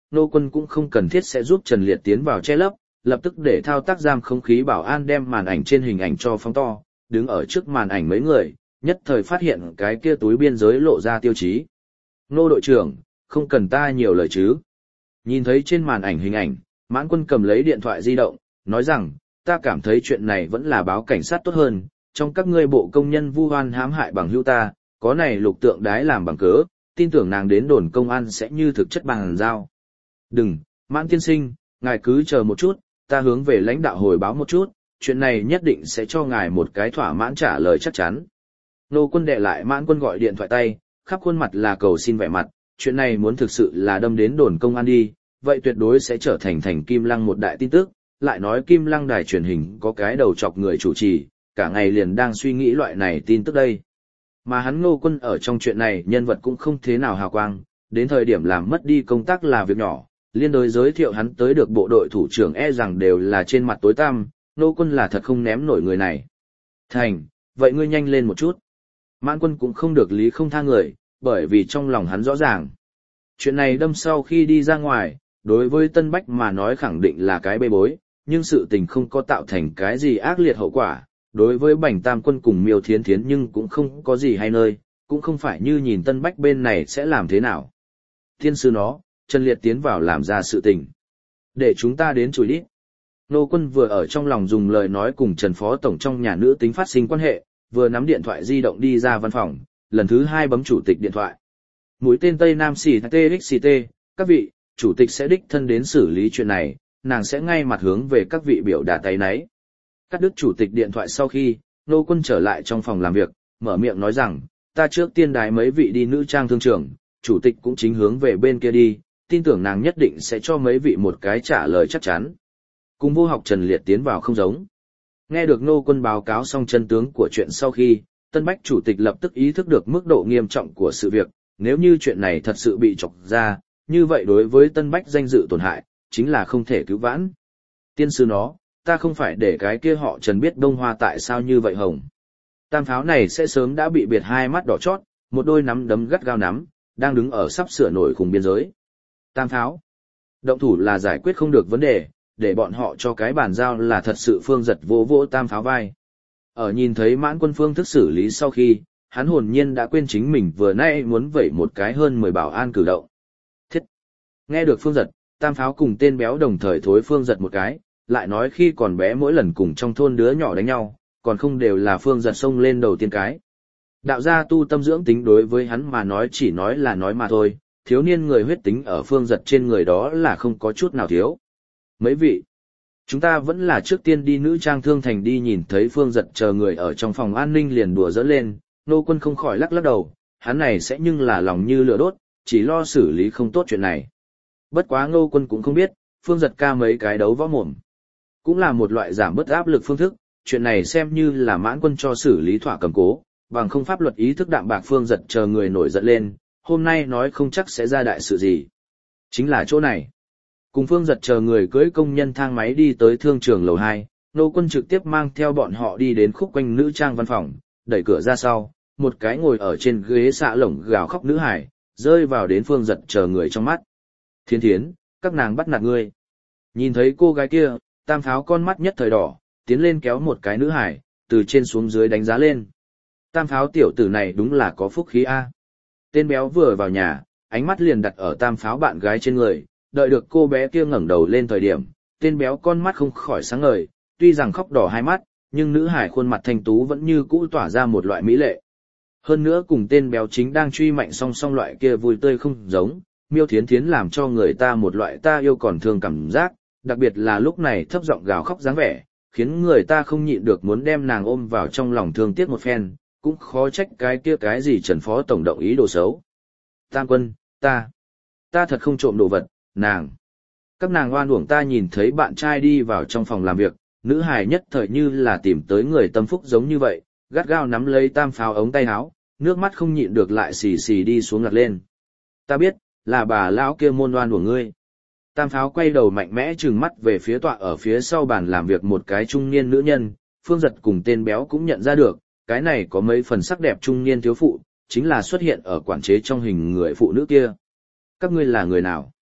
[SPEAKER 1] Nô Quân cũng không cần thiết sẽ giúp Trần Liệt tiến vào che lấp, lập tức để thao tác giam không khí bảo an đem màn ảnh trên hình ảnh cho phóng to, đứng ở trước màn ảnh mấy người, nhất thời phát hiện cái kia túi biên giới lộ ra tiêu chí. Nô đội trưởng, không cần ta nhiều lời chứ. Nhìn thấy trên màn ảnh hình ảnh, Mãn Quân cầm lấy điện thoại di động, nói rằng, ta cảm thấy chuyện này vẫn là báo cảnh sát tốt hơn, trong các ngươi bộ công nhân vu oan hãm hại bằng hữu ta, có này lục tượng đái làm bằng cớ, tin tưởng nàng đến đồn công an sẽ như thực chất bằng giao. Đừng, Mãn tiên sinh, ngài cứ chờ một chút, ta hướng về lãnh đạo hồi báo một chút, chuyện này nhất định sẽ cho ngài một cái thỏa mãn trả lời chắc chắn. Nô Quân đệ lại Mãn Quân gọi điện thoại tay, khắp khuôn mặt là cầu xin vẻ mặt, chuyện này muốn thực sự là đâm đến đồn công an đi, vậy tuyệt đối sẽ trở thành thành Kim Lăng một đại tin tức, lại nói Kim Lăng đài truyền hình có cái đầu chọc người chủ trì, cả ngày liền đang suy nghĩ loại này tin tức đây. Mà hắn Ngô Quân ở trong chuyện này nhân vật cũng không thế nào hào quang, đến thời điểm làm mất đi công tác là việc nhỏ, liên đối giới thiệu hắn tới được bộ đội thủ trưởng e rằng đều là trên mặt tối tăm, Ngô Quân là thật không ném nổi người này. Thành, vậy ngươi nhanh lên một chút. Mãn Quân cũng không được lý không tha người, bởi vì trong lòng hắn rõ ràng. Chuyện này đâm sau khi đi ra ngoài, đối với Tân Bách mà nói khẳng định là cái bê bối, nhưng sự tình không có tạo thành cái gì ác liệt hậu quả. Đối với Bành Tam Quân cùng Miêu Thiến Thiến nhưng cũng không có gì hay nơi, cũng không phải như nhìn Tân Bách bên này sẽ làm thế nào. Thiên sư nó, Trần Liệt tiến vào làm ra sự tình. Để chúng ta đến chùi đít. Nô Quân vừa ở trong lòng dùng lời nói cùng Trần Phó Tổng trong nhà nữ tính phát sinh quan hệ, vừa nắm điện thoại di động đi ra văn phòng, lần thứ hai bấm chủ tịch điện thoại. Mũi tên Tây Nam xì tê ích xê tê, các vị, chủ tịch sẽ đích thân đến xử lý chuyện này, nàng sẽ ngay mặt hướng về các vị biểu đạt tay nấy. Cắt đứt chủ tịch điện thoại sau khi, Nô Quân trở lại trong phòng làm việc, mở miệng nói rằng, ta trước tiên đái mấy vị đi nữ trang thương trường, chủ tịch cũng chính hướng về bên kia đi, tin tưởng nàng nhất định sẽ cho mấy vị một cái trả lời chắc chắn. Cùng vô học Trần Liệt tiến vào không giống. Nghe được Nô Quân báo cáo xong chân tướng của chuyện sau khi, Tân Bách chủ tịch lập tức ý thức được mức độ nghiêm trọng của sự việc, nếu như chuyện này thật sự bị chọc ra, như vậy đối với Tân Bách danh dự tổn hại, chính là không thể cứu vãn. Tiên sư nó, ta không phải để cái kia họ Trần biết bông hoa tại sao như vậy hồng. Tam pháo này sẽ sớm đã bị biệt hai mắt đỏ chót, một đôi nắm đấm gắt gao nắm, đang đứng ở sắp sửa nổi khủng biên giới. Tam pháo. Động thủ là giải quyết không được vấn đề, để bọn họ cho cái bàn giao là thật sự Phương Giật vỗ vỗ Tam pháo vai. Ở nhìn thấy Mãn Quân phương thức xử lý sau khi, hắn hồn nhiên đã quên chính mình vừa nãy muốn vẩy một cái hơn mười bảo an cử động. Thiết. Nghe được Phương Giật, Tam pháo cùng tên béo đồng thời thối Phương Giật một cái, lại nói khi còn bé mỗi lần cùng trong thôn đứa nhỏ đánh nhau, còn không đều là Phương Giật xông lên đầu tiên cái. Đạo gia tu tâm dưỡng tính đối với hắn mà nói chỉ nói là nói mà thôi, thiếu niên người huyết tính ở Phương Giật trên người đó là không có chút nào thiếu. Mấy vị, chúng ta vẫn là trước tiên đi nữ trang thương thành đi. Nhìn thấy Phương Giật chờ người ở trong phòng an ninh liền đùa giỡn lên, Nô Quân không khỏi lắc lắc đầu, hắn này sẽ nhưng là lòng như lửa đốt, chỉ lo xử lý không tốt chuyện này. Bất quá Nô Quân cũng không biết, Phương Giật ca mấy cái đấu võ mồm. Cũng là một loại giảm bớt áp lực phương thức, chuyện này xem như là Mãn Quân cho xử lý thỏa cầm cố, bằng không pháp luật ý thức đạm bạc Phương Giật chờ người nổi giận lên, hôm nay nói không chắc sẽ ra đại sự gì. Chính là chỗ này. Cùng Phương Giật chờ người cưỡi công nhân thang máy đi tới thương trường lầu hai, Nô Quân trực tiếp mang theo bọn họ đi đến khúc quanh nữ trang văn phòng, đẩy cửa ra sau, một cái ngồi ở trên ghế xạ lồng gào khóc nữ hải, rơi vào đến Phương Giật chờ người trong mắt. Thiên Thiến, các nàng bắt nạt ngươi. Nhìn thấy cô gái kia, Tam pháo con mắt nhất thời đỏ, tiến lên kéo một cái nữ hải, từ trên xuống dưới đánh giá lên. Tam pháo tiểu tử này đúng là có phúc khí a. Tên béo vừa vào nhà, ánh mắt liền đặt ở Tam pháo bạn gái trên người, đợi được cô bé kia ngẩng đầu lên thời điểm, tên béo con mắt không khỏi sáng ngời, tuy rằng khóc đỏ hai mắt, nhưng nữ hải khuôn mặt thanh tú vẫn như cũ tỏa ra một loại mỹ lệ. Hơn nữa cùng tên béo chính đang truy mạnh song song loại kia vui tươi không giống, Miêu Thiến Thiến làm cho người ta một loại ta yêu còn thương cảm giác, đặc biệt là lúc này thấp giọng gào khóc dáng vẻ, khiến người ta không nhịn được muốn đem nàng ôm vào trong lòng thương tiếc một phen, cũng khó trách cái kia cái gì Trần Phó Tổng động ý đồ xấu. Tam Quân, ta, ta thật không trộm đồ vật, nàng. Các nàng oan uổng ta. Nhìn thấy bạn trai đi vào trong phòng làm việc, nữ hài nhất thời như là tìm tới người tâm phúc giống như vậy, gắt gao nắm lấy Tam pháo ống tay áo, nước mắt không nhịn được lại xì xì đi xuống ngặt lên. Ta biết, là bà lão kia môn oan uổng ngươi. Tam pháo quay đầu mạnh mẽ trừng mắt về phía tọa ở phía sau bàn làm việc một cái trung niên nữ nhân, Phương Giật cùng tên béo cũng nhận ra được, cái này có mấy phần sắc đẹp trung niên thiếu phụ, chính là xuất hiện ở quản chế trong hình người phụ nữ kia. Các ngươi là người nào?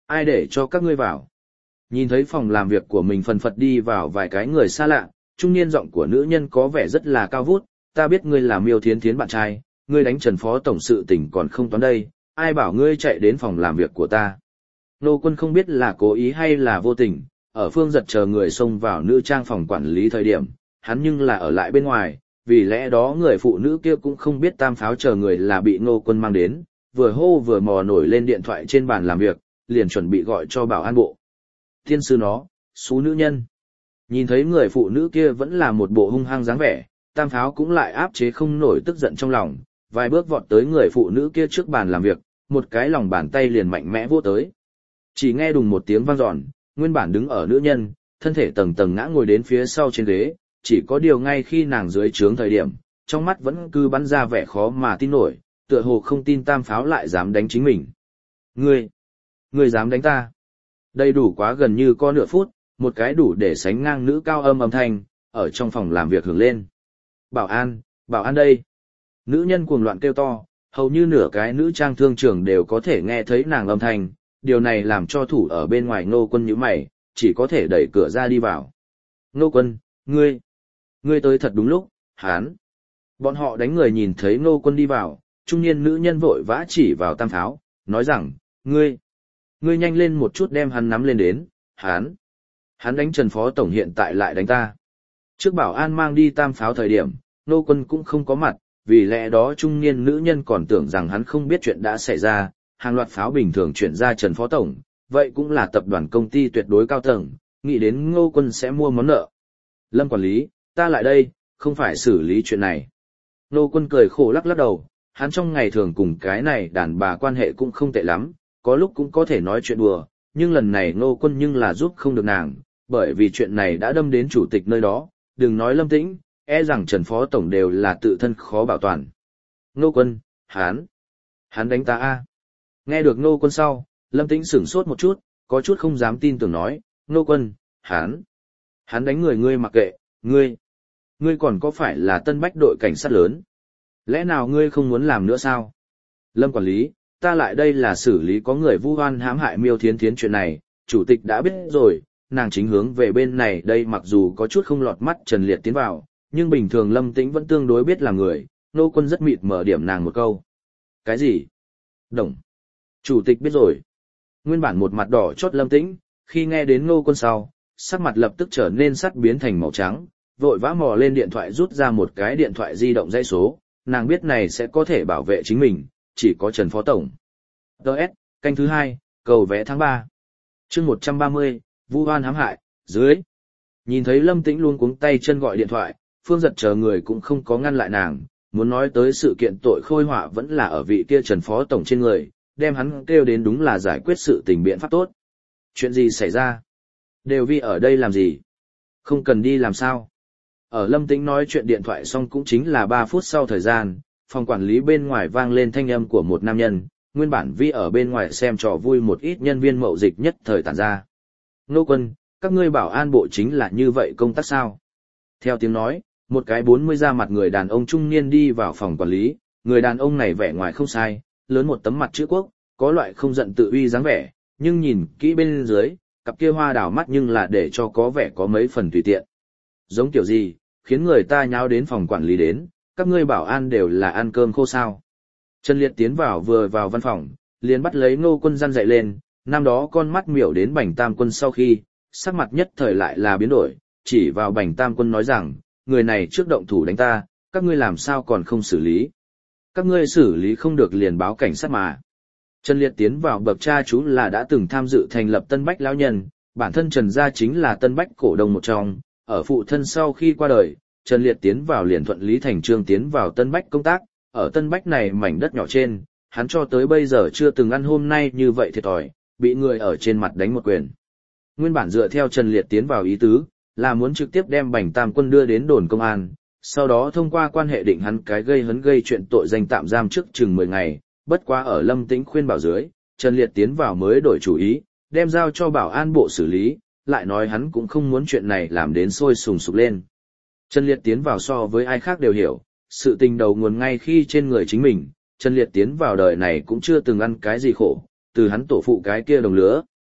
[SPEAKER 1] Ai để cho các ngươi vào? Nhìn thấy phòng làm việc của mình phần phật đi vào vài cái người xa lạ, trung niên giọng của nữ nhân có vẻ rất là cao vút, ta biết ngươi là Miêu Thiến Thiến bạn trai, ngươi đánh Trần Phó Tổng sự tình còn không toán đây, ai bảo ngươi chạy đến phòng làm việc của ta. Nô Quân không biết là cố ý hay là vô tình, ở Phương Giật chờ người xông vào nữ trang phòng quản lý thời điểm, hắn nhưng là ở lại bên ngoài, vì lẽ đó người phụ nữ kia cũng không biết Tam Pháo chờ người là bị Nô Quân mang đến, vừa hô vừa mò nổi lên điện thoại trên bàn làm việc, liền chuẩn bị gọi cho bảo an bộ. Thiên sư nó, xú nữ nhân. Nhìn thấy người phụ nữ kia vẫn là một bộ hung hăng dáng vẻ, Tam Pháo cũng lại áp chế không nổi tức giận trong lòng, vài bước vọt tới người phụ nữ kia trước bàn làm việc, một cái lòng bàn tay liền mạnh mẽ vỗ tới. Chỉ nghe đùng một tiếng vang dọn, nguyên bản đứng ở nữ nhân, thân thể tầng tầng ngã ngồi đến phía sau trên ghế, chỉ có điều ngay khi nàng dưới trướng thời điểm, trong mắt vẫn cứ bắn ra vẻ khó mà tin nổi, tựa hồ không tin Tam Pháo lại dám đánh chính mình. Ngươi, ngươi dám đánh ta? Đầy đủ quá gần như có nửa phút, một cái đủ để sánh ngang nữ cao âm âm thanh, ở trong phòng làm việc hưởng lên. Bảo an, bảo an đây. Nữ nhân cuồng loạn kêu to, hầu như nửa cái nữ trang thương trường đều có thể nghe thấy nàng âm thanh, điều này làm cho thủ ở bên ngoài Ngô Quân nhíu mày, chỉ có thể đẩy cửa ra đi vào. Ngô Quân, ngươi, ngươi tới thật đúng lúc, hán. Bọn họ đánh người nhìn thấy Ngô Quân đi vào, trung niên nữ nhân vội vã chỉ vào Tam Pháo, nói rằng, ngươi, ngươi nhanh lên một chút đem hắn nắm lên đến, hán. Hắn đánh Trần Phó Tổng hiện tại lại đánh ta. Trước bảo an mang đi Tam Pháo thời điểm, Ngô Quân cũng không có mặt, vì lẽ đó trung niên nữ nhân còn tưởng rằng hắn không biết chuyện đã xảy ra, hàng loạt pháo bình thường chuyển ra Trần Phó Tổng, vậy cũng là tập đoàn công ty tuyệt đối cao tầng, nghĩ đến Ngô Quân sẽ mua món nợ. Lâm quản lý, ta lại đây, không phải xử lý chuyện này. Ngô Quân cười khổ lắc lắc đầu, hắn trong ngày thường cùng cái này đàn bà quan hệ cũng không tệ lắm, có lúc cũng có thể nói chuyện đùa, nhưng lần này Ngô Quân nhưng là giúp không được nàng, bởi vì chuyện này đã đâm đến chủ tịch nơi đó, đừng nói Lâm Tĩnh, e rằng Trần Phó Tổng đều là tự thân khó bảo toàn. Ngô Quân, hắn, hắn đánh ta a. Nghe được Ngô Quân sau, Lâm Tĩnh sửng sốt một chút, có chút không dám tin tưởng nói, Ngô Quân, hắn, hắn đánh người ngươi mặc kệ, ngươi, ngươi còn có phải là Tân Bách đội cảnh sát lớn? Lẽ nào ngươi không muốn làm nữa sao? Lâm quản lý, ta lại đây là xử lý có người vu oan hãm hại Miêu Thiến Thiến chuyện này, chủ tịch đã biết rồi, nàng chính hướng về bên này đây mặc dù có chút không lọt mắt Trần Liệt tiến vào, nhưng bình thường Lâm Tĩnh vẫn tương đối biết là người, Ngô Quân rất mịt mở điểm nàng một câu. Cái gì? Đồng. Chủ tịch biết rồi. Nguyên bản một mặt đỏ chót Lâm Tĩnh, khi nghe đến Ngô Quân sau, sắc mặt lập tức trở nên sắt biến thành màu trắng, vội vã mò lên điện thoại rút ra một cái điện thoại di động dãy số, nàng biết này sẽ có thể bảo vệ chính mình, chỉ có Trần Phó Tổng. đê ét, canh thứ hai, cầu vẽ tháng ba. Chương một trăm ba mươi, vu oan hãm hại, dưới. Nhìn thấy Lâm Tĩnh luôn cuống tay chân gọi điện thoại, Phương Giật chờ người cũng không có ngăn lại nàng, muốn nói tới sự kiện tội khôi họa vẫn là ở vị kia Trần Phó Tổng trên người, đem hắn kêu đến đúng là giải quyết sự tình biện pháp tốt. Chuyện gì xảy ra? Đều vì ở đây làm gì? Không cần đi làm sao? Ở Lâm Tĩnh nói chuyện điện thoại xong cũng chính là ba phút sau thời gian, phòng quản lý bên ngoài vang lên thanh âm của một nam nhân, nguyên bản vi ở bên ngoài xem trò vui một ít nhân viên mậu dịch nhất thời tản ra. Ngô Quân, các ngươi bảo an bộ chính là như vậy công tác sao? Theo tiếng nói, một cái bốn mươi da mặt người đàn ông trung niên đi vào phòng quản lý, người đàn ông này vẻ ngoài không sai, lớn một tấm mặt chữ quốc, có loại không giận tự uy dáng vẻ, nhưng nhìn kỹ bên dưới, cặp kia hoa đảo mắt nhưng là để cho có vẻ có mấy phần tùy tiện. Giống kiểu gì, khiến người ta nháo đến phòng quản lý đến, các ngươi bảo an đều là ăn cơm khô sao. Trần Liệt tiến vào vừa vào văn phòng, liền bắt lấy Ngô Quân răn dậy lên, năm đó con mắt miểu đến Bành Tam Quân sau khi, sắc mặt nhất thời lại là biến đổi, chỉ vào Bành Tam Quân nói rằng, người này trước động thủ đánh ta, các ngươi làm sao còn không xử lý. Các ngươi xử lý không được liền báo cảnh sát mà. Trần Liệt tiến vào bậc cha chú là đã từng tham dự thành lập Tân Bách lão nhân, bản thân Trần gia chính là Tân Bách cổ đông một trong, ở phụ thân sau khi qua đời, Trần Liệt tiến vào liền thuận lý thành trương tiến vào Tân Bách công tác, ở Tân Bách này mảnh đất nhỏ trên, hắn cho tới bây giờ chưa từng ăn hôm nay như vậy thiệt thòi, bị người ở trên mặt đánh một quyền. Nguyên bản dựa theo Trần Liệt tiến vào ý tứ, là muốn trực tiếp đem Bành Tam Quân đưa đến đồn công an, sau đó thông qua quan hệ định hắn cái gây hấn gây chuyện tội danh tạm giam trước chừng mười ngày, bất quá ở Lâm Tĩnh khuyên bảo dưới, Trần Liệt tiến vào mới đổi chủ ý, đem giao cho bảo an bộ xử lý, lại nói hắn cũng không muốn chuyện này làm đến sôi sùng sục lên. Trần Liệt tiến vào so với ai khác đều hiểu, sự tình đầu nguồn ngay khi trên người chính mình, Trần Liệt tiến vào đời này cũng chưa từng ăn cái gì khổ, từ hắn tổ phụ cái kia đồng lứa,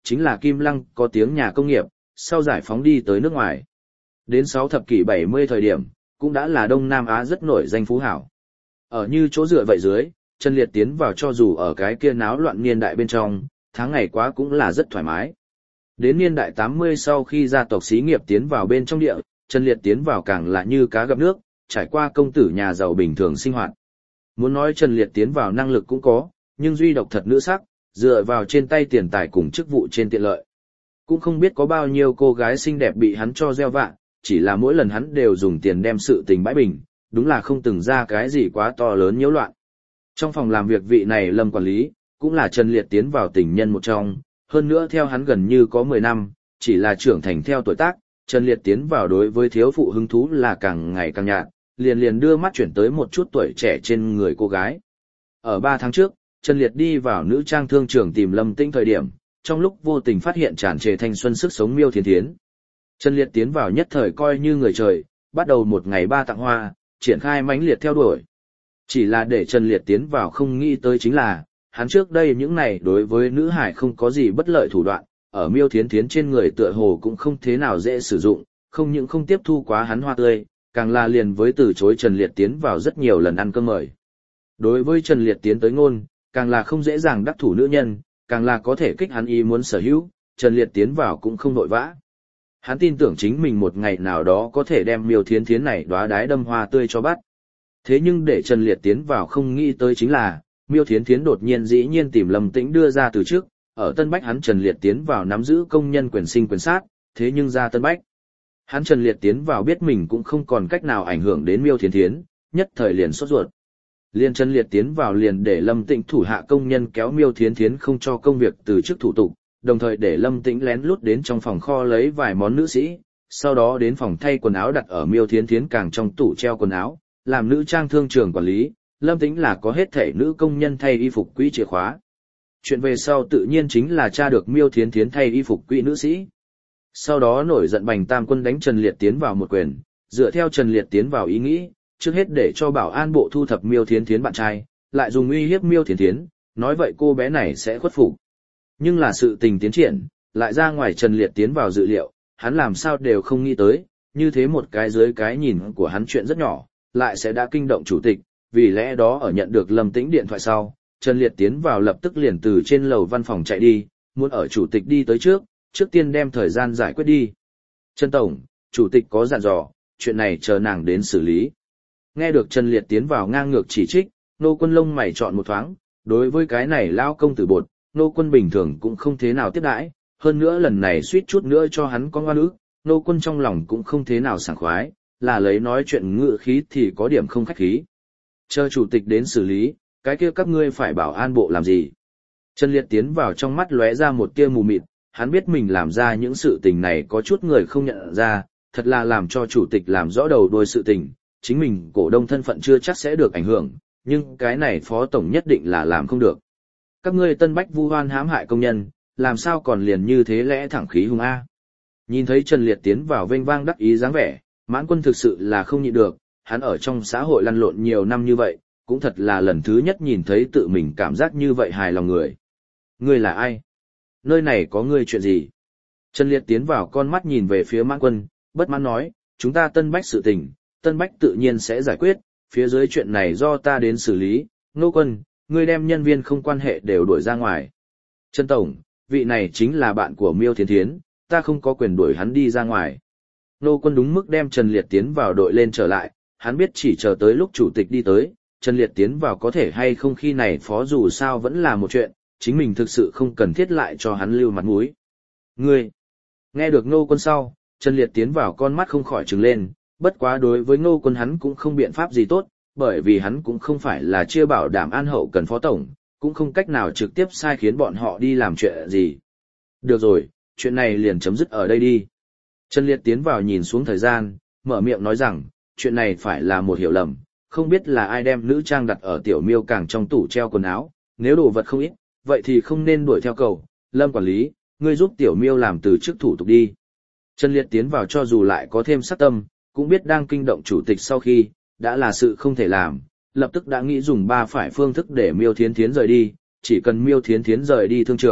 [SPEAKER 1] chính là Kim Lăng có tiếng nhà công nghiệp, sau giải phóng đi tới nước ngoài. Đến sáu thập kỷ bảy mươi thời điểm, cũng đã là Đông Nam Á rất nổi danh phú hảo. Ở như chỗ dựa vậy dưới, Trần Liệt tiến vào cho dù ở cái kia náo loạn niên đại bên trong, tháng ngày quá cũng là rất thoải mái. Đến niên đại tám mươi sau khi gia tộc xí nghiệp tiến vào bên trong địa, Trần Liệt tiến vào càng là như cá gặp nước, trải qua công tử nhà giàu bình thường sinh hoạt. Muốn nói Trần Liệt tiến vào năng lực cũng có, nhưng duy độc thật nữ sắc, dựa vào trên tay tiền tài cùng chức vụ trên tiện lợi. Cũng không biết có bao nhiêu cô gái xinh đẹp bị hắn cho gieo vạ, chỉ là mỗi lần hắn đều dùng tiền đem sự tình bãi bình, đúng là không từng ra cái gì quá to lớn nhiễu loạn. Trong phòng làm việc vị này Lâm quản lý, cũng là Trần Liệt tiến vào tình nhân một trong, hơn nữa theo hắn gần như có mười năm, chỉ là trưởng thành theo tuổi tác, Trần Liệt tiến vào đối với thiếu phụ hứng thú là càng ngày càng nhạt, liền liền đưa mắt chuyển tới một chút tuổi trẻ trên người cô gái. Ở ba tháng trước, Trần Liệt đi vào nữ trang thương trường tìm Lâm Tĩnh thời điểm, trong lúc vô tình phát hiện tràn trề thanh xuân sức sống Miêu Thiến Thiến. Trần Liệt tiến vào nhất thời coi như người trời, bắt đầu một ngày ba tặng hoa, triển khai mãnh liệt theo đuổi. Chỉ là để Trần Liệt tiến vào không nghĩ tới chính là, hắn trước đây những này đối với nữ hải không có gì bất lợi thủ đoạn, ở Miêu Thiến Thiến trên người tựa hồ cũng không thế nào dễ sử dụng, không những không tiếp thu quá hắn hoa tươi, càng là liền với từ chối Trần Liệt tiến vào rất nhiều lần ăn cơm mời. Đối với Trần Liệt tiến tới ngôn, càng là không dễ dàng đắc thủ nữ nhân, càng là có thể kích hắn ý muốn sở hữu, Trần Liệt tiến vào cũng không vội vã. Hắn tin tưởng chính mình một ngày nào đó có thể đem Miêu Thiến Thiến này đóa đái đâm hoa tươi cho bắt. Thế nhưng để Trần Liệt tiến vào không nghĩ tới chính là, Miêu Thiến Thiến đột nhiên dĩ nhiên tìm Lâm Tĩnh đưa ra từ trước, ở Tân Bách hắn Trần Liệt tiến vào nắm giữ công nhân quyền sinh quyền sát, thế nhưng ra Tân Bách. Hắn Trần Liệt tiến vào biết mình cũng không còn cách nào ảnh hưởng đến Miêu Thiến Thiến, nhất thời liền sốt ruột. Liên Trần Liệt tiến vào liền để Lâm Tĩnh thủ hạ công nhân kéo Miêu Thiến Thiến không cho công việc từ chức thủ tục, đồng thời để Lâm Tĩnh lén lút đến trong phòng kho lấy vài món nữ sĩ, sau đó đến phòng thay quần áo đặt ở Miêu Thiến Thiến càng trong tủ treo quần áo, làm nữ trang thương trường quản lý, Lâm Tĩnh là có hết thể nữ công nhân thay y phục quỹ chìa khóa. Chuyện về sau tự nhiên chính là tra được Miêu Thiến Thiến thay y phục quỹ nữ sĩ. Sau đó nổi giận Bành Tam Quân đánh Trần Liệt tiến vào một quyền, dựa theo Trần Liệt tiến vào ý nghĩ, trước hết để cho bảo an bộ thu thập Miêu Thiến Thiến bạn trai, lại dùng uy hiếp Miêu Thiến Thiến, nói vậy cô bé này sẽ khuất phục. Nhưng là sự tình tiến triển, lại ra ngoài Trần Liệt tiến vào dự liệu, hắn làm sao đều không nghĩ tới, như thế một cái dưới cái nhìn của hắn chuyện rất nhỏ, lại sẽ đã kinh động chủ tịch, vì lẽ đó ở nhận được Lâm Tĩnh điện thoại sau, Trần Liệt tiến vào lập tức liền từ trên lầu văn phòng chạy đi, muốn ở chủ tịch đi tới trước, trước tiên đem thời gian giải quyết đi. Trần Tổng, chủ tịch có dặn dò, chuyện này chờ nàng đến xử lý. Nghe được Trần Liệt tiến vào ngang ngược chỉ trích, Nô Quân lông mày chọn một thoáng, đối với cái này lao công tử bột, Nô Quân bình thường cũng không thế nào tiếp đãi, hơn nữa lần này suýt chút nữa cho hắn có ngoan ức, Nô Quân trong lòng cũng không thế nào sảng khoái, là lấy nói chuyện ngự khí thì có điểm không khách khí. Chờ chủ tịch đến xử lý, cái kia các ngươi phải bảo an bộ làm gì? Trần Liệt tiến vào trong mắt lóe ra một tia mù mịt, hắn biết mình làm ra những sự tình này có chút người không nhận ra, thật là làm cho chủ tịch làm rõ đầu đuôi sự tình, chính mình cổ đông thân phận chưa chắc sẽ được ảnh hưởng, nhưng cái này phó tổng nhất định là làm không được. Các ngươi Tân Bách vu oan hãm hại công nhân, làm sao còn liền như thế lẽ thẳng khí hùng A. Nhìn thấy Trần Liệt tiến vào vênh vang đắc ý dáng vẻ, Mãn Quân thực sự là không nhịn được, hắn ở trong xã hội lăn lộn nhiều năm như vậy, cũng thật là lần thứ nhất nhìn thấy tự mình cảm giác như vậy hài lòng người. Ngươi là ai? Nơi này có ngươi chuyện gì? Trần Liệt tiến vào con mắt nhìn về phía Mãn Quân, bất mãn nói, chúng ta Tân Bách sự tình, Tân Bách tự nhiên sẽ giải quyết, phía dưới chuyện này do ta đến xử lý, Nô Quân, ngươi đem nhân viên không quan hệ đều đuổi ra ngoài. Trần Tổng, vị này chính là bạn của Miêu Thiến Thiến, ta không có quyền đuổi hắn đi ra ngoài. Nô Quân đúng mức đem Trần Liệt tiến vào đội lên trở lại, hắn biết chỉ chờ tới lúc chủ tịch đi tới, Trần Liệt tiến vào có thể hay không khi này phó dù sao vẫn là một chuyện, chính mình thực sự không cần thiết lại cho hắn lưu mặt mũi. Ngươi, nghe được Nô Quân sau, Trần Liệt tiến vào con mắt không khỏi trừng lên, bất quá đối với Nô Quân hắn cũng không biện pháp gì tốt, bởi vì hắn cũng không phải là chia bảo đảm an hậu cần phó tổng, cũng không cách nào trực tiếp sai khiến bọn họ đi làm chuyện gì. Được rồi, chuyện này liền chấm dứt ở đây đi. Trần Liệt tiến vào nhìn xuống thời gian, mở miệng nói rằng, chuyện này phải là một hiểu lầm, không biết là ai đem nữ trang đặt ở tiểu Miêu càng trong tủ treo quần áo, nếu đồ vật không ít, vậy thì không nên đuổi theo cầu. Lâm quản lý, ngươi giúp tiểu Miêu làm từ trước thủ tục đi. Trần Liệt tiến vào cho dù lại có thêm sát tâm, cũng biết đang kinh động chủ tịch sau khi, đã là sự không thể làm, lập tức đã nghĩ dùng ba phải phương thức để Miêu Thiến Thiến rời đi, chỉ cần Miêu Thiến Thiến rời đi thương trường,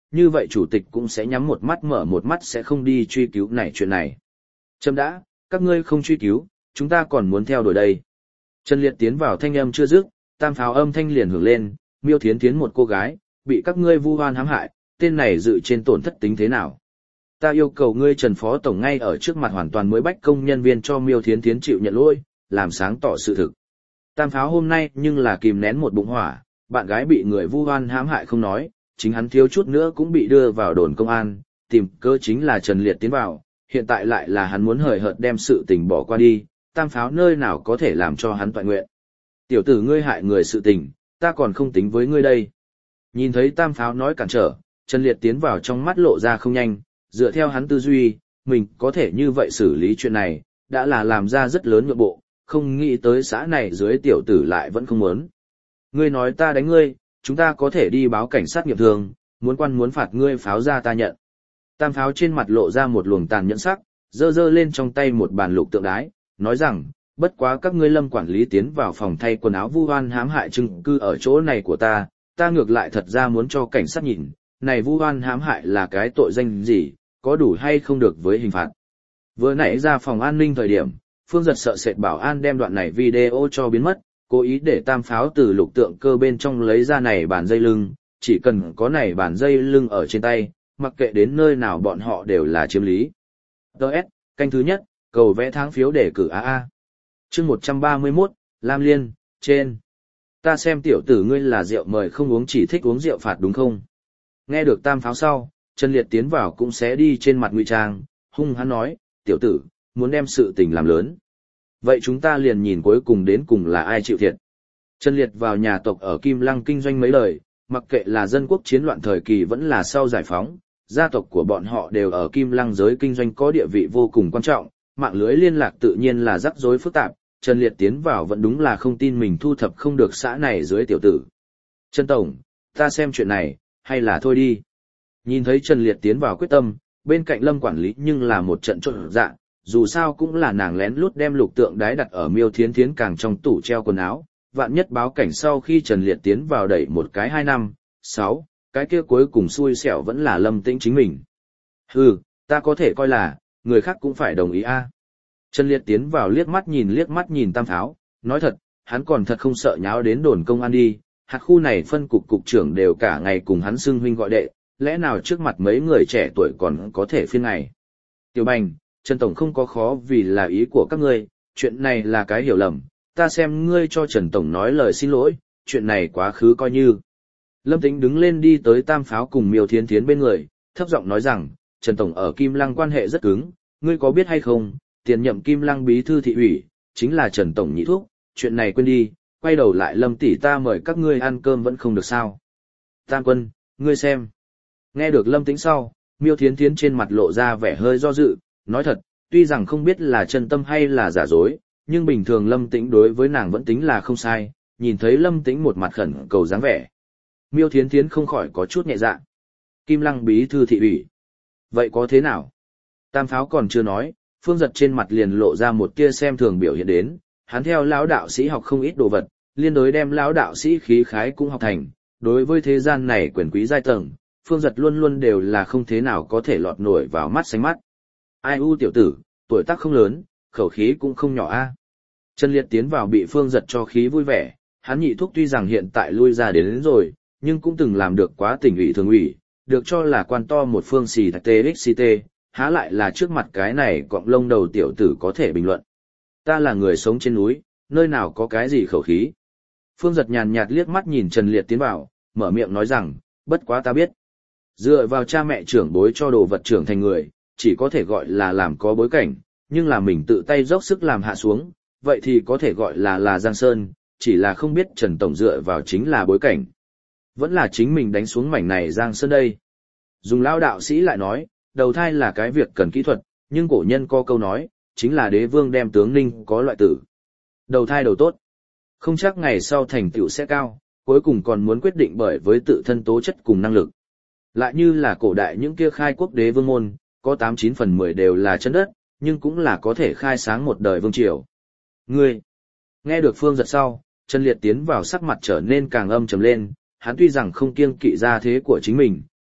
[SPEAKER 1] như vậy chủ tịch cũng sẽ nhắm một mắt mở một mắt sẽ không đi truy cứu này chuyện này. Chấm đã, các ngươi không truy cứu, chúng ta còn muốn theo đuổi đây. Trần Liệt tiến vào thanh âm chưa dứt, tam pháo âm thanh liền hưởng lên, Miêu Thiến Thiến một cô gái, bị các ngươi vu oan hãm hại, tên này dự trên tổn thất tính thế nào? Ta yêu cầu ngươi Trần Phó Tổng ngay ở trước mặt hoàn toàn mới bách công nhân viên cho Miêu Thiến Thiến chịu nhận lỗi, làm sáng tỏ sự thực. Tam pháo hôm nay nhưng là kìm nén một bụng hỏa, bạn gái bị người vu oan hãm hại không nói, chính hắn thiếu chút nữa cũng bị đưa vào đồn công an, tìm cơ chính là Trần Liệt tiến vào, hiện tại lại là hắn muốn hời hợt đem sự tình bỏ qua đi, tam pháo nơi nào có thể làm cho hắn toại nguyện. Tiểu tử ngươi hại người sự tình, ta còn không tính với ngươi đây. Nhìn thấy tam pháo nói cản trở, Trần Liệt tiến vào trong mắt lộ ra không nhanh, dựa theo hắn tư duy, mình có thể như vậy xử lý chuyện này, đã là làm ra rất lớn nhượng bộ, không nghĩ tới xã này dưới tiểu tử lại vẫn không muốn. Ngươi nói ta đánh ngươi, chúng ta có thể đi báo cảnh sát nghiệm thương, muốn quan muốn phạt ngươi pháo ra ta nhận. Tam pháo trên mặt lộ ra một luồng tàn nhẫn sắc, giơ giơ lên trong tay một bàn lục tượng đái, nói rằng, bất quá các ngươi Lâm quản lý tiến vào phòng thay quần áo vu oan hãm hại chứng cư ở chỗ này của ta, ta ngược lại thật ra muốn cho cảnh sát nhìn, này vu oan hãm hại là cái tội danh gì, có đủ hay không được với hình phạt. Vừa nãy ra phòng an ninh thời điểm, Phương Giật sợ sệt bảo an đem đoạn này video cho biến mất, cố ý để tam pháo từ lục tượng cơ bên trong lấy ra này bàn dây lưng, chỉ cần có này bàn dây lưng ở trên tay, mặc kệ đến nơi nào bọn họ đều là chiếm lý. đê ét, canh thứ nhất, cầu vẽ tháng phiếu để cử a a. Chương một trăm ba mươi mốt, Lam Liên, trên. Ta xem tiểu tử ngươi là rượu mời không uống chỉ thích uống rượu phạt đúng không? Nghe được tam pháo sau, Trần Liệt tiến vào cũng sẽ đi trên mặt ngụy trang, hung hắn nói, tiểu tử, muốn đem sự tình làm lớn. Vậy chúng ta liền nhìn cuối cùng đến cùng là ai chịu thiệt. Trần Liệt vào nhà tộc ở Kim Lăng kinh doanh mấy lời, mặc kệ là dân quốc chiến loạn thời kỳ vẫn là sau giải phóng, gia tộc của bọn họ đều ở Kim Lăng giới kinh doanh có địa vị vô cùng quan trọng, mạng lưới liên lạc tự nhiên là rắc rối phức tạp, Trần Liệt tiến vào vẫn đúng là không tin mình thu thập không được xã này dưới tiểu tử. Trần Tổng, ta xem chuyện này, hay là thôi đi. Nhìn thấy Trần Liệt tiến vào quyết tâm, bên cạnh Lâm quản lý nhưng là một trận trộn dạ, dù sao cũng là nàng lén lút đem lục tượng đái đặt ở Miêu Thiến Thiến càng trong tủ treo quần áo, vạn nhất báo cảnh sau khi Trần Liệt tiến vào đẩy một cái hai năm, sáu, cái kia cuối cùng xui xẻo vẫn là Lâm Tĩnh chính mình. Hừ, ta có thể coi là, người khác cũng phải đồng ý a. Trần Liệt tiến vào liếc mắt nhìn liếc mắt nhìn tam pháo, nói thật, hắn còn thật không sợ nháo đến đồn công an đi, hạt khu này phân cục cục trưởng đều cả ngày cùng hắn xưng huynh gọi đệ, lẽ nào trước mặt mấy người trẻ tuổi còn có thể phiên ngày. Tiểu Bành, Trần Tổng không có khó vì là ý của các ngươi, chuyện này là cái hiểu lầm, ta xem ngươi cho Trần Tổng nói lời xin lỗi, chuyện này quá khứ coi như. Lâm Tĩnh đứng lên đi tới tam pháo cùng Miêu Thiến Thiến bên người, thấp giọng nói rằng, Trần Tổng ở Kim Lăng quan hệ rất cứng, ngươi có biết hay không, tiền nhậm Kim Lăng bí thư thị ủy, chính là Trần Tổng nhị thúc, chuyện này quên đi, quay đầu lại Lâm tỷ ta mời các ngươi ăn cơm vẫn không được sao. Tam Quân, ngươi xem. Nghe được Lâm Tĩnh sau, Miêu Thiến Thiến trên mặt lộ ra vẻ hơi do dự, nói thật, tuy rằng không biết là chân tâm hay là giả dối, nhưng bình thường Lâm Tĩnh đối với nàng vẫn tính là không sai, nhìn thấy Lâm Tĩnh một mặt khẩn cầu dáng vẻ. Miêu Thiến Thiến không khỏi có chút nhẹ dạ. Kim Lăng bí thư thị ủy. Vậy có thế nào? Tam pháo còn chưa nói, Phương Giật trên mặt liền lộ ra một tia xem thường biểu hiện đến, hắn theo lão đạo sĩ học không ít đồ vật, liên đối đem lão đạo sĩ khí khái cũng học thành, đối với thế gian này quyền quý giai tầng, Phương Giật luôn luôn đều là không thế nào có thể lọt nổi vào mắt sánh mắt. Ai u tiểu tử, tuổi tác không lớn, khẩu khí cũng không nhỏ a. Trần Liệt tiến vào bị Phương Giật cho khí vui vẻ, hắn nhị thúc tuy rằng hiện tại lui ra đến, đến rồi, nhưng cũng từng làm được quá tỉnh ủy thường ủy, được cho là quan to một phương xì thạch tê xê tê, há lại là trước mặt cái này cọng lông đầu tiểu tử có thể bình luận. Ta là người sống trên núi, nơi nào có cái gì khẩu khí. Phương Giật nhàn nhạt liếc mắt nhìn Trần Liệt tiến vào, mở miệng nói rằng, bất quá ta biết. Dựa vào cha mẹ trưởng bối cho đồ vật trưởng thành người, chỉ có thể gọi là làm có bối cảnh, nhưng là mình tự tay dốc sức làm hạ xuống, vậy thì có thể gọi là là Giang Sơn, chỉ là không biết Trần Tổng dựa vào chính là bối cảnh. Vẫn là chính mình đánh xuống mảnh này Giang Sơn đây. Dùng lão đạo sĩ lại nói, đầu thai là cái việc cần kỹ thuật, nhưng cổ nhân có câu nói, chính là đế vương đem tướng ninh có loại tử. Đầu thai đầu tốt, không chắc ngày sau thành tựu sẽ cao, cuối cùng còn muốn quyết định bởi với tự thân tố chất cùng năng lực. Lại như là cổ đại những kia khai quốc đế vương môn, có tám chín phần mười đều là chân đất, nhưng cũng là có thể khai sáng một đời vương triều. Ngươi, nghe được Phương Giật sau, Trần Liệt tiến vào sắc mặt trở nên càng âm trầm lên, hắn tuy rằng không kiêng kỵ gia thế của chính mình,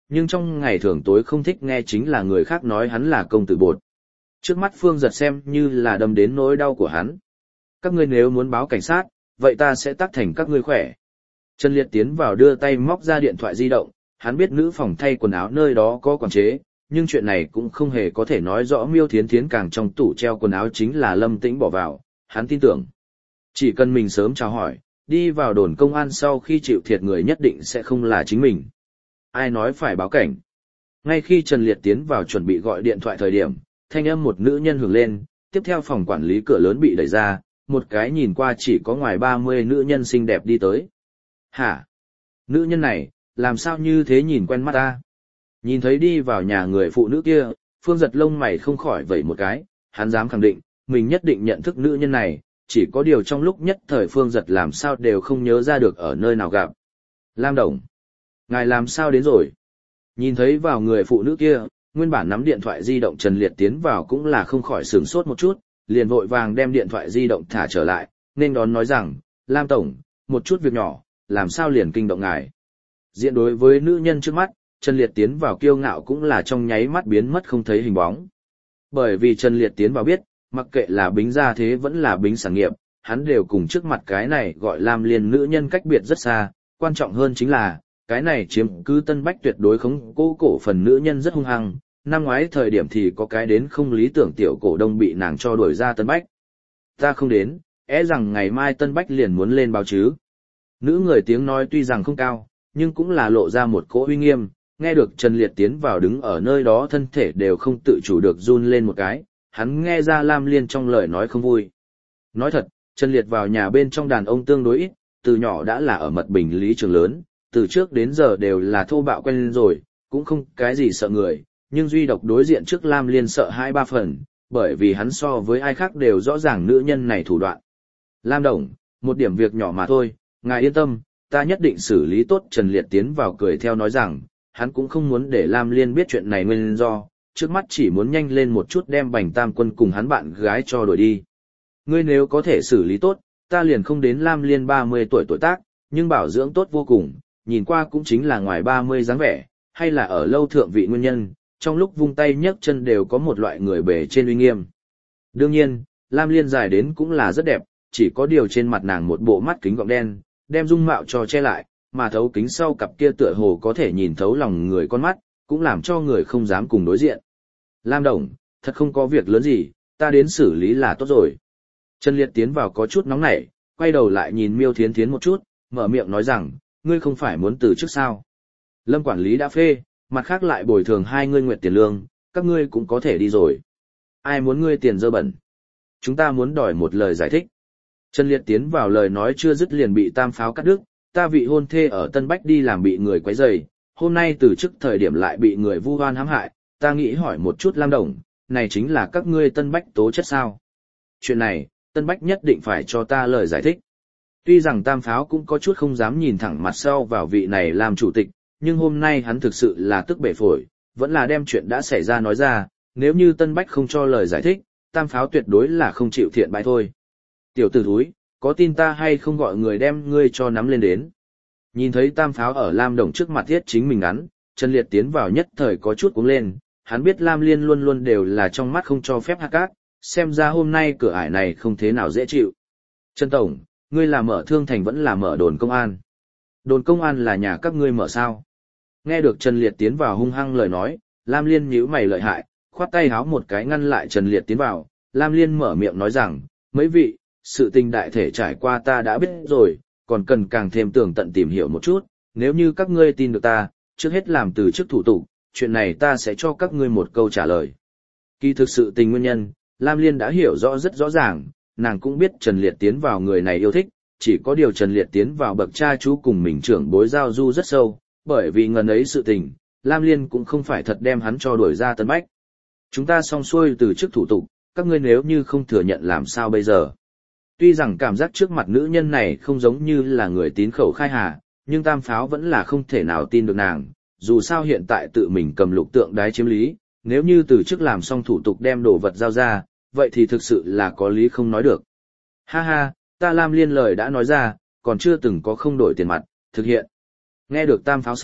[SPEAKER 1] nhưng trong ngày thường tối không thích nghe chính là người khác nói hắn là công tử bột. Trước mắt Phương Giật xem như là đâm đến nỗi đau của hắn. Các ngươi nếu muốn báo cảnh sát, vậy ta sẽ tác thành các ngươi khỏe. Trần Liệt tiến vào đưa tay móc ra điện thoại di động, hắn biết nữ phòng thay quần áo nơi đó có quản chế, nhưng chuyện này cũng không hề có thể nói rõ Miêu Thiến Thiến càng trong tủ treo quần áo chính là Lâm Tĩnh bỏ vào, hắn tin tưởng. Chỉ cần mình sớm chào hỏi, đi vào đồn công an sau khi chịu thiệt người nhất định sẽ không là chính mình. Ai nói phải báo cảnh? Ngay khi Trần Liệt tiến vào chuẩn bị gọi điện thoại thời điểm, thanh âm một nữ nhân hưởng lên, tiếp theo phòng quản lý cửa lớn bị đẩy ra, một cái nhìn qua chỉ có ngoài ba mươi nữ nhân xinh đẹp đi tới. Hả? Nữ nhân này, làm sao như thế nhìn quen mắt ta? Nhìn thấy đi vào nhà người phụ nữ kia, Phương Giật lông mày không khỏi vẩy một cái, hắn dám khẳng định, mình nhất định nhận thức nữ nhân này, chỉ có điều trong lúc nhất thời Phương Giật làm sao đều không nhớ ra được ở nơi nào gặp. Lam Đồng, ngài làm sao đến rồi? Nhìn thấy vào người phụ nữ kia, nguyên bản nắm điện thoại di động Trần Liệt tiến vào cũng là không khỏi sửng sốt một chút, liền vội vàng đem điện thoại di động thả trở lại, nên đón nói rằng, Lam Tổng, một chút việc nhỏ, làm sao liền kinh động ngài. Diện đối với nữ nhân trước mắt, Trần Liệt tiến vào kiêu ngạo cũng là trong nháy mắt biến mất không thấy hình bóng. Bởi vì Trần Liệt tiến vào biết, mặc kệ là bính gia thế vẫn là bính sản nghiệp, hắn đều cùng trước mặt cái này gọi Lam Liên nữ nhân cách biệt rất xa, quan trọng hơn chính là, cái này chiếm cứ Tân Bách tuyệt đối không cố cổ phần nữ nhân rất hung hăng, năm ngoái thời điểm thì có cái đến không lý tưởng tiểu cổ đông bị nàng cho đuổi ra Tân Bách. Ta không đến, é rằng ngày mai Tân Bách liền muốn lên báo chứ. Nữ người tiếng nói tuy rằng không cao, nhưng cũng là lộ ra một cỗ uy nghiêm, nghe được Trần Liệt tiến vào đứng ở nơi đó thân thể đều không tự chủ được run lên một cái, hắn nghe ra Lam Liên trong lời nói không vui. Nói thật, Trần Liệt vào nhà bên trong đàn ông tương đối ít, từ nhỏ đã là ở mật bình lý trường lớn, từ trước đến giờ đều là thô bạo quen lên rồi, cũng không cái gì sợ người, nhưng duy độc đối diện trước Lam Liên sợ hai ba phần, bởi vì hắn so với ai khác đều rõ ràng nữ nhân này thủ đoạn. Lam Đồng, một điểm việc nhỏ mà thôi, ngài yên tâm, ta nhất định xử lý tốt. Trần Liệt tiến vào cười theo nói rằng, hắn cũng không muốn để Lam Liên biết chuyện này nguyên do, trước mắt chỉ muốn nhanh lên một chút đem Bành Tam Quân cùng hắn bạn gái cho đuổi đi. Ngươi nếu có thể xử lý tốt, ta liền không đến Lam Liên ba mươi tuổi tuổi tác, nhưng bảo dưỡng tốt vô cùng, nhìn qua cũng chính là ngoài ba mươi dáng vẻ, hay là ở lâu thượng vị nguyên nhân, trong lúc vung tay nhấc chân đều có một loại người bề trên uy nghiêm. Đương nhiên, Lam Liên dài đến cũng là rất đẹp, chỉ có điều trên mặt nàng một bộ mắt kính gọng đen, đem dung mạo cho che lại, mà thấu kính sau cặp kia tựa hồ có thể nhìn thấu lòng người con mắt, cũng làm cho người không dám cùng đối diện. Lam Đồng, thật không có việc lớn gì, ta đến xử lý là tốt rồi. Trần Liệt tiến vào có chút nóng nảy, quay đầu lại nhìn Miêu Thiến Thiến một chút, mở miệng nói rằng, ngươi không phải muốn từ chức sao? Lâm quản lý đã phê, mặt khác lại bồi thường hai ngươi nguyệt tiền lương, các ngươi cũng có thể đi rồi. Ai muốn ngươi tiền dơ bẩn? Chúng ta muốn đòi một lời giải thích. Trần Liệt tiến vào lời nói chưa dứt liền bị Tam Pháo cắt đứt, ta vị hôn thê ở Tân Bách đi làm bị người quấy rầy, hôm nay từ chức thời điểm lại bị người vu oan hãm hại, ta nghĩ hỏi một chút Lam Đồng, này chính là các ngươi Tân Bách tố chất sao? Chuyện này, Tân Bách nhất định phải cho ta lời giải thích. Tuy rằng Tam Pháo cũng có chút không dám nhìn thẳng mặt sau vào vị này làm chủ tịch, nhưng hôm nay hắn thực sự là tức bể phổi, vẫn là đem chuyện đã xảy ra nói ra, nếu như Tân Bách không cho lời giải thích, Tam Pháo tuyệt đối là không chịu thiện bại thôi. Tiểu tử thúi, có tin ta hay không gọi người đem ngươi cho nắm lên đến. Nhìn thấy Tam Pháo ở Lam Đồng trước mặt thiết chính mình ngắn, Trần Liệt tiến vào nhất thời có chút cuống lên, hắn biết Lam Liên luôn luôn đều là trong mắt không cho phép hạ cát, xem ra hôm nay cửa ải này không thế nào dễ chịu. Trần Tổng, ngươi là mở thương thành vẫn là mở đồn công an? Đồn công an là nhà các ngươi mở sao? Nghe được Trần Liệt tiến vào hung hăng lời nói, Lam Liên nhíu mày lợi hại, khoát tay háo một cái ngăn lại Trần Liệt tiến vào, Lam Liên mở miệng nói rằng, mấy vị, sự tình đại thể trải qua ta đã biết rồi, còn cần càng thêm tường tận tìm hiểu một chút, nếu như các ngươi tin được ta, trước hết làm từ chức thủ tục, chuyện này ta sẽ cho các ngươi một câu trả lời. Kỳ thực sự tình nguyên nhân, Lam Liên đã hiểu rõ rất rõ ràng, nàng cũng biết Trần Liệt tiến vào người này yêu thích, chỉ có điều Trần Liệt tiến vào bậc cha chú cùng mình trưởng bối giao du rất sâu, bởi vì ngần ấy sự tình, Lam Liên cũng không phải thật đem hắn cho đuổi ra Tân Bách. Chúng ta xong xuôi từ chức thủ tục, các ngươi nếu như không thừa nhận làm sao bây giờ? Tuy rằng cảm giác trước mặt nữ nhân này không giống như là người tín khẩu khai hà, nhưng Tam Pháo vẫn là không thể nào tin được nàng, dù sao hiện tại tự mình cầm lục tượng đái chiếm lý, nếu như từ chức làm xong thủ tục đem đồ vật giao ra, vậy thì thực sự là có lý không nói được. Ha ha, ta Lam Liên lời đã nói ra, còn chưa từng có không đổi tiền mặt, thực hiện. Nghe được Tam Pháo sau,